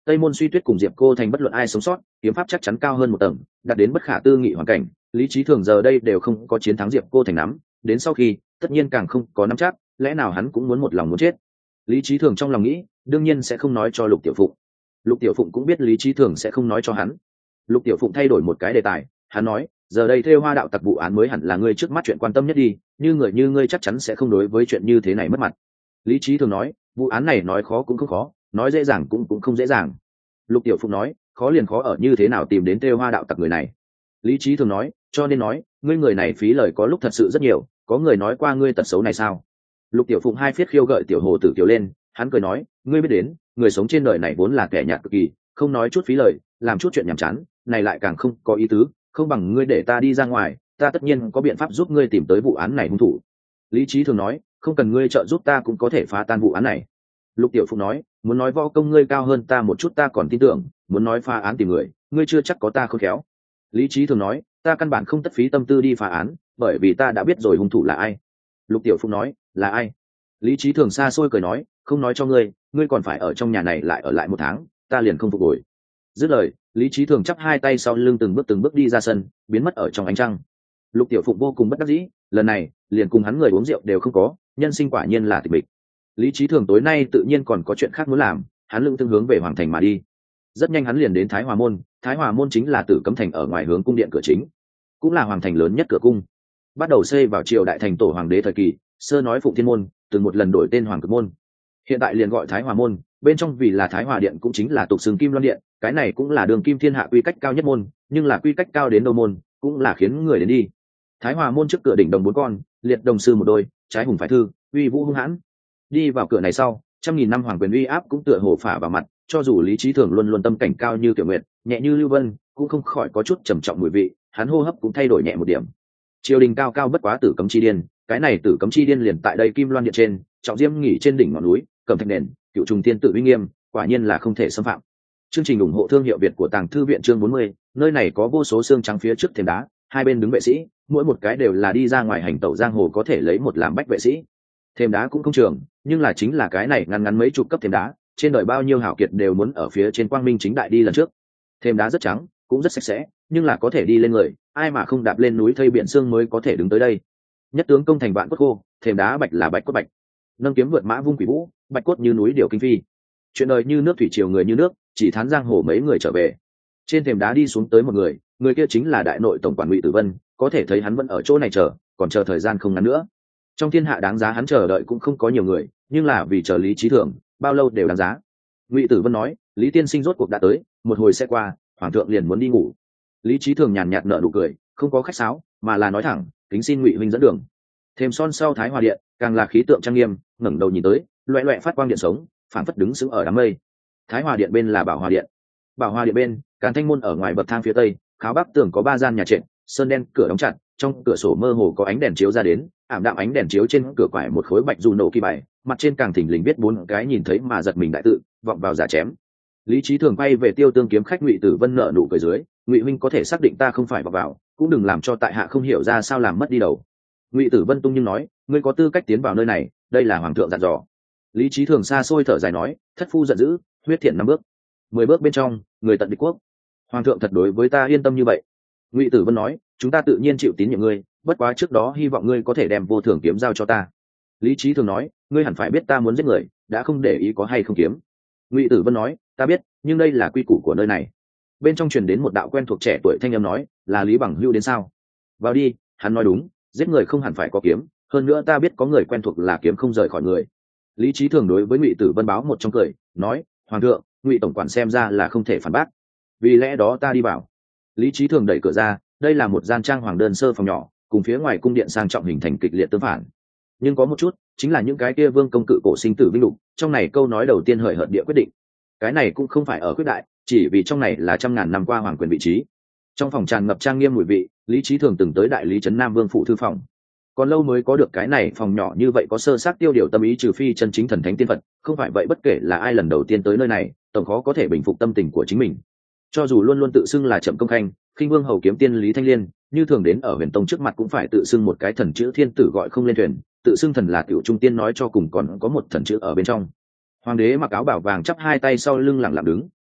Speaker 1: Tây Môn Suy Tuyết cùng Diệp Cô Thành bất luận ai sống sót, kiếm pháp chắc chắn cao hơn một tầng, đạt đến bất khả tư nghị hoàn cảnh. Lý trí thường giờ đây đều không có chiến thắng Diệp Cô Thành nắm, đến sau khi tất nhiên càng không có nắm chắc, lẽ nào hắn cũng muốn một lòng muốn chết. Lý trí thường trong lòng nghĩ, đương nhiên sẽ không nói cho Lục Tiểu Phụng. Lục Tiểu Phụng cũng biết Lý trí thường sẽ không nói cho hắn. Lục Tiểu Phụng thay đổi một cái đề tài, hắn nói, giờ đây Thêu Hoa đạo tặc vụ án mới hẳn là ngươi trước mắt chuyện quan tâm nhất đi, như người như ngươi chắc chắn sẽ không đối với chuyện như thế này mất mặt. Lý trí thường nói, vụ án này nói khó cũng không khó, nói dễ dàng cũng không dễ dàng. Lục Tiểu Phụng nói, khó liền khó ở như thế nào tìm đến Thêu Hoa đạo tặc người này. Lý trí thường nói, cho nên nói, ngươi người này phí lời có lúc thật sự rất nhiều, có người nói qua ngươi tật xấu này sao? Lục Tiểu Phụng hai phiết khiêu gợi Tiểu Hồ Tử Kiều lên, hắn cười nói, ngươi biết đến, người sống trên đời này vốn là kẻ nhạt cực kỳ, không nói chút phí lời, làm chút chuyện nhảm chán, này lại càng không có ý tứ, không bằng ngươi để ta đi ra ngoài, ta tất nhiên có biện pháp giúp ngươi tìm tới vụ án này hung thủ. Lý trí thường nói, không cần ngươi trợ giúp ta cũng có thể phá tan vụ án này. Lục Tiểu Phụng nói, muốn nói võ công ngươi cao hơn ta một chút ta còn tin tưởng, muốn nói phá án tìm người, ngươi chưa chắc có ta khôn khéo. Lý trí thường nói, ta căn bản không tất phí tâm tư đi phá án, bởi vì ta đã biết rồi hung thủ là ai. Lục Tiểu Phụng nói, là ai? Lý trí thường xa xôi cười nói, không nói cho ngươi, ngươi còn phải ở trong nhà này lại ở lại 1 tháng, ta liền không phục hồi. Dứt lời, Lý trí thường chắp hai tay sau lưng từng bước đi ra sân, biến mất ở trong ánh trăng. Lục Tiểu Phụng vô cùng bất đắc dĩ, lần này liền cùng hắn người uống rượu đều không có, nhân sinh quả nhiên là tịch mịch. Lý trí thường tối nay tự nhiên còn có chuyện khác muốn làm, hắn lưng tương hướng về hoàng thành mà đi. Rất nhanh hắn liền đến Thái Hòa môn. Thái Hòa môn chính là Tử Cấm thành ở ngoài hướng cung điện cửa chính, cũng là hoàng thành lớn nhất cửa cung. Bắt đầu xây vào triều đại thành tổ hoàng đế thời kỳ, sơ nói Phụng Thiên môn, từng một lần đổi tên Hoàng Cực môn, hiện tại liền gọi Thái Hòa môn, bên trong vì là Thái Hòa điện cũng chính là tục xưng Kim Loan điện, cái này cũng là đường kim thiên hạ quy cách cao nhất môn, nhưng là quy cách cao đến đâu môn, cũng là khiến người đến đi. Thái Hòa môn trước cửa đỉnh đồng 4 con, liệt đồng sư một đôi, trái hùng phải thư, uy vũ hung hãn. Đi vào cửa này sau, 100.000 năm hoàng quyền uy áp cũng tựa hồ phả vào mặt, cho dù Lý trí thường luôn luôn tâm cảnh cao như Tiểu Nguyệt, nhẹ như Lưu Vân, cũng không khỏi có chút trầm trọng mùi vị, hắn hô hấp cũng thay đổi nhẹ một điểm. Triều đình cao cao bất quá Tử Cấm chi điên, cái này Tử Cấm chi điên liền tại đây Kim Loan điện trên, trọng diêm nghỉ trên đỉnh ngọn núi, cầm thạch nền, cựu trùng tiên tự uy nghiêm, quả nhiên là không thể xâm phạm. Chương trình ủng hộ thương hiệu Việt của Tàng Thư viện chương 40, nơi này có vô số xương trắng phía trước thềm đá, hai bên đứng vệ sĩ, mỗi một cái đều là đi ra ngoài hành tẩu giang hồ có thể lấy một làm bách vệ sĩ. Thềm đá cũng không trường, nhưng là chính là cái này ngắn ngắn mấy chục cấp thềm đá, trên đời bao nhiêu hảo kiệt đều muốn ở phía trên quang minh chính đại đi lần trước. Thềm đá rất trắng, cũng rất sạch sẽ, nhưng là có thể đi lên người, ai mà không đạp lên núi thây biển xương mới có thể đứng tới đây. Nhất tướng công thành vạn cốt khô, thềm đá bạch là bạch cốt bạch. Nâng kiếm vượt mã vung quỷ vũ, bạch cốt như núi điều kinh phi. Chuyện đời như nước thủy triều người như nước, chỉ thán giang hồ mấy người trở về. Trên thềm đá đi xuống tới một người, người kia chính là đại nội tổng quản Ngụy Tử Vân, có thể thấy hắn vẫn ở chỗ này chờ, còn chờ thời gian không ngắn nữa. Trong thiên hạ đáng giá hắn chờ đợi cũng không có nhiều người, nhưng là vì chờ Lý trí thường, bao lâu đều đáng giá. Ngụy Tử Vân nói, Lý tiên sinh rốt cuộc đã tới, một hồi sẽ qua, hoàng thượng liền muốn đi ngủ. Lý trí thường nhàn nhạt nở nụ cười, không có khách sáo, mà là nói thẳng, kính xin Ngụy huynh dẫn đường. Thềm son sau Thái Hòa điện, càng là khí tượng trang nghiêm, ngẩng đầu nhìn tới, loẹt loẹt phát quang điện sống, phảng phất đứng sững ở đám mây. Thái Hòa điện bên là Bảo Hòa điện, Bảo Hòa điện bên, Càn Thanh môn ở ngoài bậc thang phía tây, kháo bắc tường có 3 gian nhà trệt, sơn đen, cửa đóng chặt, trong cửa sổ mơ hồ có ánh đèn chiếu ra đến, ảm đạm ánh đèn chiếu trên cửa quải một khối bạch dù nổ kỳ bài, mặt trên càng thình lình viết 4 cái nhìn thấy mà giật mình đại tự, vọng vào giả chém. Lý trí thường quay về Tiêu Tương kiếm khách Ngụy Tử Vân nở nụ cười dưới, Ngụy huynh có thể xác định ta không phải vọng vào, cũng đừng làm cho tại hạ không hiểu ra sao làm mất đi đầu. Ngụy Tử Vân tung nhưng nói, ngươi có tư cách tiến vào nơi này, đây là hoàng thượng dặn dò. Lý trí thường xa xôi thở dài nói, thất phu giận dữ, huyết thiện 5 bước, 10 bước bên trong, người tận địch quốc. Hoàng thượng thật đối với ta yên tâm như vậy. Ngụy Tử Vân nói, chúng ta tự nhiên chịu tín nhiệm ngươi, bất quá trước đó hy vọng ngươi có thể đem vô thường kiếm giao cho ta. Lý trí thường nói, ngươi hẳn phải biết ta muốn giết người, đã không để ý có hay không kiếm. Ngụy Tử Vân nói, ta biết, nhưng đây là quy củ của nơi này. Bên trong truyền đến một đạo quen thuộc trẻ tuổi thanh âm nói, là Lý Bằng Hưu đến sao? Vào đi. Hắn nói đúng, giết người không hẳn phải có kiếm, hơn nữa ta biết có người quen thuộc là kiếm không rời khỏi người. Lý trí thường đối với Ngụy Tử Vân báo một trong cười, nói, hoàng thượng, Ngụy tổng quản xem ra là không thể phản bác, vì lẽ đó ta đi vào. Lý trí thường đẩy cửa ra, đây là một gian trang hoàng đơn sơ phòng nhỏ, cùng phía ngoài cung điện sang trọng hình thành kịch liệt tương phản. Nhưng có một chút, chính là những cái kia vương công cự cổ sinh tử vinh lục, trong này câu nói đầu tiên hời hợt địa quyết định. Cái này cũng không phải ở quyết đại, chỉ vì trong này là 100.000 năm qua hoàng quyền vị trí. Trong phòng tràn ngập trang nghiêm mùi vị, Lý trí thường từng tới đại lý trấn Nam Vương phụ thư phòng, còn lâu mới có được cái này phòng nhỏ như vậy có sơ sát tiêu điều tâm ý, trừ phi chân chính thần thánh tiên phật, không phải vậy bất kể là ai lần đầu tiên tới nơi này, tổng khó có thể bình phục tâm tình của chính mình. Cho dù luôn luôn tự xưng là Trầm Công Khanh, Khinh Vương hầu kiếm tiên Lý Thanh Liên, như thường đến ở Huyền Tông trước mặt cũng phải tự xưng một cái thần chữ thiên tử gọi không lên thuyền, tự xưng thần là tiểu trung tiên nói cho cùng còn có một thần chữ ở bên trong. Hoàng đế mặc áo bảo vàng chắp hai tay sau lưng lặng lặng đứng,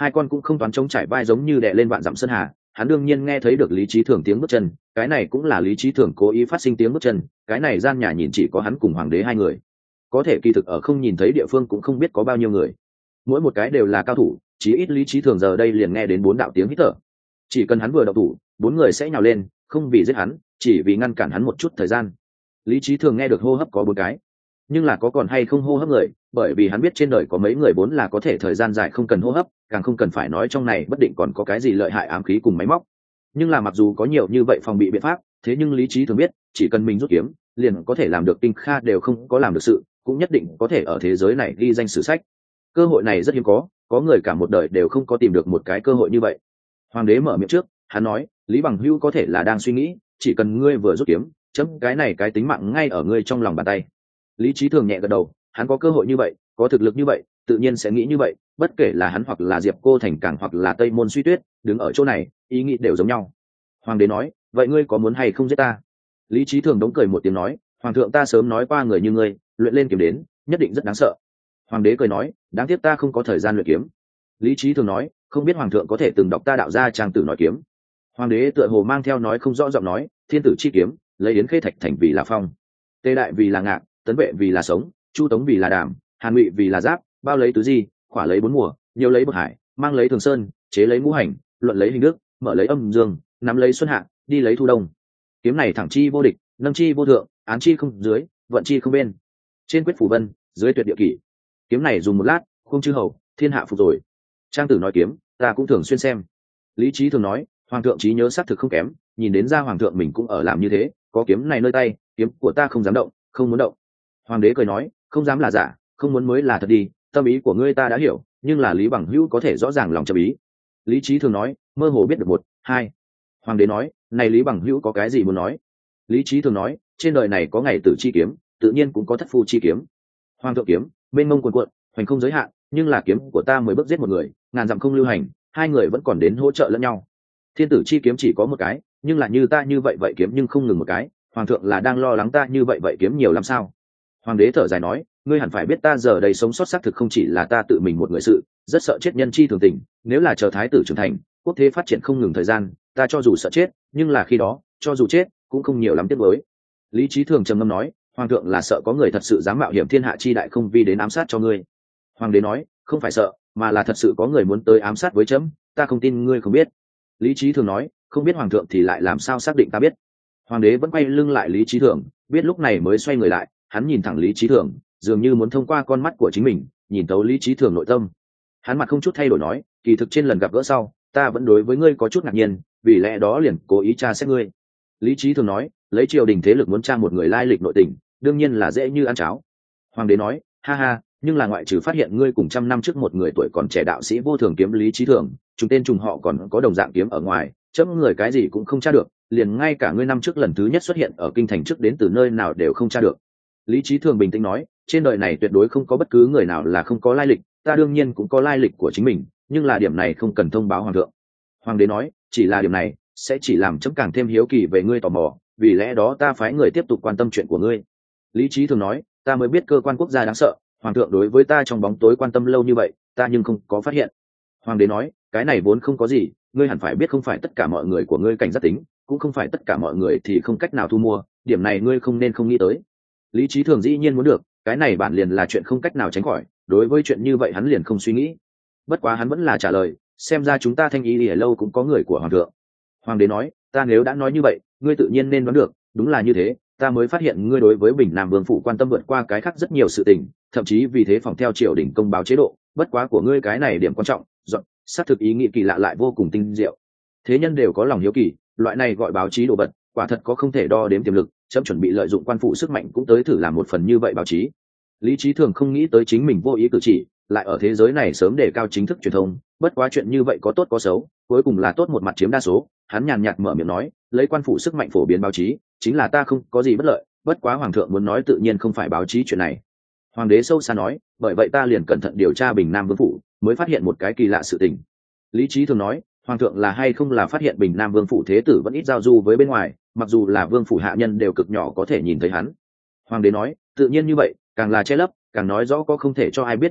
Speaker 1: hai con cũng không toán trống trải vai giống như đè lên vạn dặm sơn hà. Hắn đương nhiên nghe thấy được Lý Chí Thường tiếng bước chân, cái này cũng là Lý Chí Thường cố ý phát sinh tiếng bước chân. Cái này gian nhà nhìn chỉ có hắn cùng hoàng đế hai người, có thể kỳ thực ở không nhìn thấy địa phương cũng không biết có bao nhiêu người, mỗi một cái đều là cao thủ. Chí ít Lý Chí Thường giờ đây liền nghe đến 4 đạo tiếng hít thở. Chỉ cần hắn vừa động thủ, 4 người sẽ nhào lên, không vì giết hắn, chỉ vì ngăn cản hắn một chút thời gian. Lý Chí Thường nghe được hô hấp có 4 cái, nhưng là có còn hay không hô hấp người, bởi vì hắn biết trên đời có mấy người vốn là có thể thời gian dài không cần hô hấp, càng không cần phải nói trong này bất định còn có cái gì lợi hại ám khí cùng máy móc. Nhưng là mặc dù có nhiều như vậy phòng bị biện pháp, thế nhưng Lý Chí Thường biết, chỉ cần mình rút kiếm, liền có thể làm được Kinh Kha đều không có làm được sự, cũng nhất định có thể ở thế giới này ghi danh sử sách. Cơ hội này rất hiếm có người cả một đời đều không có tìm được một cái cơ hội như vậy. Hoàng đế mở miệng trước, hắn nói, Lý Bằng Hữu có thể là đang suy nghĩ, chỉ cần ngươi vừa rút kiếm, chấm cái này cái tính mạng ngay ở ngươi trong lòng bàn tay. Lý Chí Thường nhẹ gật đầu, hắn có cơ hội như vậy, có thực lực như vậy, tự nhiên sẽ nghĩ như vậy, bất kể là hắn hoặc là Diệp Cô Thành Cảng hoặc là Tây Môn Suy Tuyết, đứng ở chỗ này, ý nghĩ đều giống nhau. Hoàng đế nói, vậy ngươi có muốn hay không giết ta? Lý Chí Thường đống cười một tiếng nói, hoàng thượng ta sớm nói qua người như ngươi, luyện lên kiếm đến, nhất định rất đáng sợ. Hoàng đế cười nói, đáng tiếc ta không có thời gian luyện kiếm. Lý Chí Thường nói, không biết hoàng thượng có thể từng đọc ta đạo gia trang tử nói kiếm. Hoàng đế tựa hồ mang theo nói không rõ giọng nói, thiên tử chi kiếm, lấy yến khê thạch thành vì là phong, tê đại vì là ngạc, tấn vệ vì là sống, chu tống vì là đàm, hàn ngụy vì là giáp, bao lấy tứ di, khỏa lấy 4 mùa, nhiều lấy bậc hải, mang lấy thường sơn, chế lấy ngũ hành, luận lấy hình đức, mở lấy âm dương, nắm lấy xuân hạ, đi lấy thu đông. Kiếm này thẳng chi vô địch, nâng chi vô thượng, án chi không dưới, vận chi không bên. Trên quyết phủ vân, dưới tuyệt địa kỷ. Kiếm này dùng một lát, không chư hầu, thiên hạ phục rồi. Trang tử nói kiếm, ta cũng thường xuyên xem. Lý Chí Thường nói, hoàng thượng trí nhớ xác thực không kém, nhìn đến ra hoàng thượng mình cũng ở làm như thế, có kiếm này nơi tay, kiếm của ta không dám động, không muốn động. Hoàng đế cười nói, không dám là giả, không muốn mới là thật đi, tâm ý của ngươi ta đã hiểu, nhưng là Lý Bằng Hữu có thể rõ ràng lòng chậm ý. Lý Chí Thường nói, mơ hồ biết được 1, 2. Hoàng đế nói, này Lý Bằng Hữu có cái gì muốn nói? Lý Chí Thường nói, trên đời này có ngày tử chi kiếm, tự nhiên cũng có thất phu chi kiếm. Hoàng thượng kiếm, mênh mông cuồn cuộn, hoành không giới hạn, nhưng là kiếm của ta 10 bước giết một người, ngàn dặm không lưu hành, hai người vẫn còn đến hỗ trợ lẫn nhau. Thiên tử chi kiếm chỉ có một cái, nhưng là như ta như vậy vậy kiếm nhưng không ngừng một cái, hoàng thượng là đang lo lắng ta như vậy vậy kiếm nhiều lắm sao? Hoàng đế thở dài nói, ngươi hẳn phải biết ta giờ đây sống sót xác thực không chỉ là ta tự mình một người sự, rất sợ chết nhân chi thường tình, nếu là chờ thái tử trưởng thành, quốc thế phát triển không ngừng thời gian, ta cho dù sợ chết, nhưng là khi đó, cho dù chết, cũng không nhiều lắm tiếc nuối. Lý Chí Thường trầm ngâm nói, hoàng thượng là sợ có người thật sự dám mạo hiểm thiên hạ chi đại không vi đến ám sát cho ngươi. Hoàng đế nói, không phải sợ, mà là thật sự có người muốn tới ám sát với chấm, ta không tin ngươi không biết. Lý Chí Thường nói, không biết hoàng thượng thì lại làm sao xác định ta biết. Hoàng đế vẫn quay lưng lại Lý Chí Thường, biết lúc này mới xoay người lại, hắn nhìn thẳng Lý Chí Thường, dường như muốn thông qua con mắt của chính mình nhìn thấu Lý Chí Thường nội tâm. Hắn mặt không chút thay đổi nói, kỳ thực trên lần gặp gỡ sau, ta vẫn đối với ngươi có chút ngạc nhiên, vì lẽ đó liền cố ý tra xét ngươi. Lý Chí Thường nói, lấy triều đình thế lực muốn tra một người lai lịch nội tình, đương nhiên là dễ như ăn cháo. Hoàng đế nói, ha ha, nhưng là ngoại trừ phát hiện ngươi cùng 100 năm trước một người tuổi còn trẻ đạo sĩ vô thường kiếm Lý Chí Thường, chúng tên trùng họ còn có đồng dạng kiếm ở ngoài, chấm người cái gì cũng không tra được, liền ngay cả ngươi năm trước lần thứ nhất xuất hiện ở kinh thành trước đến từ nơi nào đều không tra được. Lý Chí Thường bình tĩnh nói, trên đời này tuyệt đối không có bất cứ người nào là không có lai lịch, ta đương nhiên cũng có lai lịch của chính mình, nhưng là điểm này không cần thông báo hoàng thượng. Hoàng đế nói, chỉ là điểm này sẽ chỉ làm chấm càng thêm hiếu kỳ về ngươi tò mò, vì lẽ đó ta phái người tiếp tục quan tâm chuyện của ngươi. Lý Chí Thường nói, ta mới biết cơ quan quốc gia đáng sợ, hoàng thượng đối với ta trong bóng tối quan tâm lâu như vậy, ta nhưng không có phát hiện. Hoàng đế nói, cái này vốn không có gì, ngươi hẳn phải biết không phải tất cả mọi người của ngươi cảnh giác tính, cũng không phải tất cả mọi người thì không cách nào thu mua, điểm này ngươi không nên không nghĩ tới. Lý Chí Thường dĩ nhiên muốn được, cái này bản liền là chuyện không cách nào tránh khỏi, đối với chuyện như vậy hắn liền không suy nghĩ. Bất quá hắn vẫn là trả lời, xem ra chúng ta Thanh Y Lìa lâu cũng có người của hoàng thượng. Hoàng đế nói, ta nếu đã nói như vậy, ngươi tự nhiên nên đoán được, đúng là như thế, ta mới phát hiện ngươi đối với Bình Nam Vương phủ quan tâm vượt qua cái khác rất nhiều sự tình, thậm chí vì thế phòng theo triều đình công báo chế độ, bất quá của ngươi cái này điểm quan trọng, dọn, xác thực ý nghĩ kỳ lạ lại vô cùng tinh diệu. Thế nhân đều có lòng hiếu kỳ, loại này gọi báo chí đồ vật, quả thật có không thể đo đếm tiềm lực, chấm chuẩn bị lợi dụng quan phủ sức mạnh cũng tới thử làm một phần như vậy báo chí. Lý Chí Thường không nghĩ tới chính mình vô ý cử chỉ, lại ở thế giới này sớm đề cao chính thức truyền thông, bất quá chuyện như vậy có tốt có xấu, cuối cùng là tốt một mặt chiếm đa số. Hắn nhàn nhạt mở miệng nói, lấy quan phủ sức mạnh phổ biến báo chí, chính là ta không có gì bất lợi, bất quá hoàng thượng muốn nói tự nhiên không phải báo chí chuyện này. Hoàng đế sâu xa nói, bởi vậy ta liền cẩn thận điều tra Bình Nam Vương phủ, mới phát hiện một cái kỳ lạ sự tình. Lý Chí Thường nói, hoàng thượng là hay không là phát hiện Bình Nam Vương phủ thế tử vẫn ít giao du với bên ngoài, mặc dù là vương phủ hạ nhân đều cực nhỏ có thể nhìn thấy hắn. Hoàng đế nói, tự nhiên như vậy, càng là che lấp, càng nói rõ có không thể cho ai biết mục đích,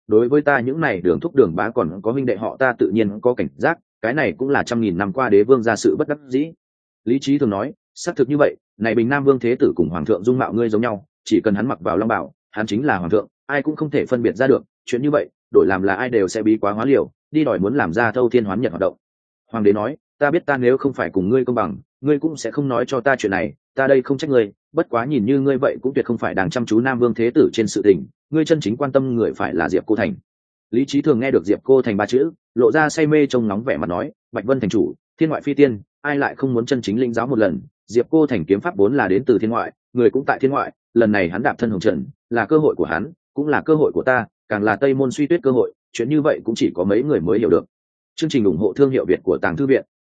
Speaker 1: đối với ta những này đường thúc đường bá còn có huynh đệ họ ta tự nhiên có cảnh giác, cái này cũng là trăm nghìn năm qua đế vương ra sự bất đắc dĩ. Lý trí thường nói, xác thực như vậy, này Bình Nam Vương thế tử cùng hoàng thượng dung mạo ngươi giống nhau, chỉ cần hắn mặc vào long bào, hắn chính là hoàng thượng, ai cũng không thể phân biệt ra được. Chuyện như vậy, đổi làm là ai đều sẽ bí quá hóa liều, đi đòi muốn làm ra thâu thiên hoán nhật hoạt động. Hoàng đế nói, ta biết ta nếu không phải cùng ngươi công bằng, ngươi cũng sẽ không nói cho ta chuyện này, ta đây không trách ngươi, bất quá nhìn như ngươi vậy cũng tuyệt không phải đang chăm chú Nam Vương thế tử trên sự tình, ngươi chân chính quan tâm người phải là Diệp Cô Thành. Lý trí thường nghe được Diệp Cô Thành ba chữ, lộ ra say mê trông nóng vẻ mặt nói, Bạch Vân thành chủ, thiên ngoại phi tiên, ai lại không muốn chân chính linh giáo một lần. Diệp Cô Thành kiếm pháp vốn là đến từ thiên ngoại, người cũng tại thiên ngoại, lần này hắn đạp thân hồng trần, là cơ hội của hắn, cũng là cơ hội của ta, càng là Tây môn suy tuyết cơ hội, chuyện như vậy cũng chỉ có mấy người mới hiểu được. Chương trình ủng hộ thương hiệu Việt của Tàng Thư viện.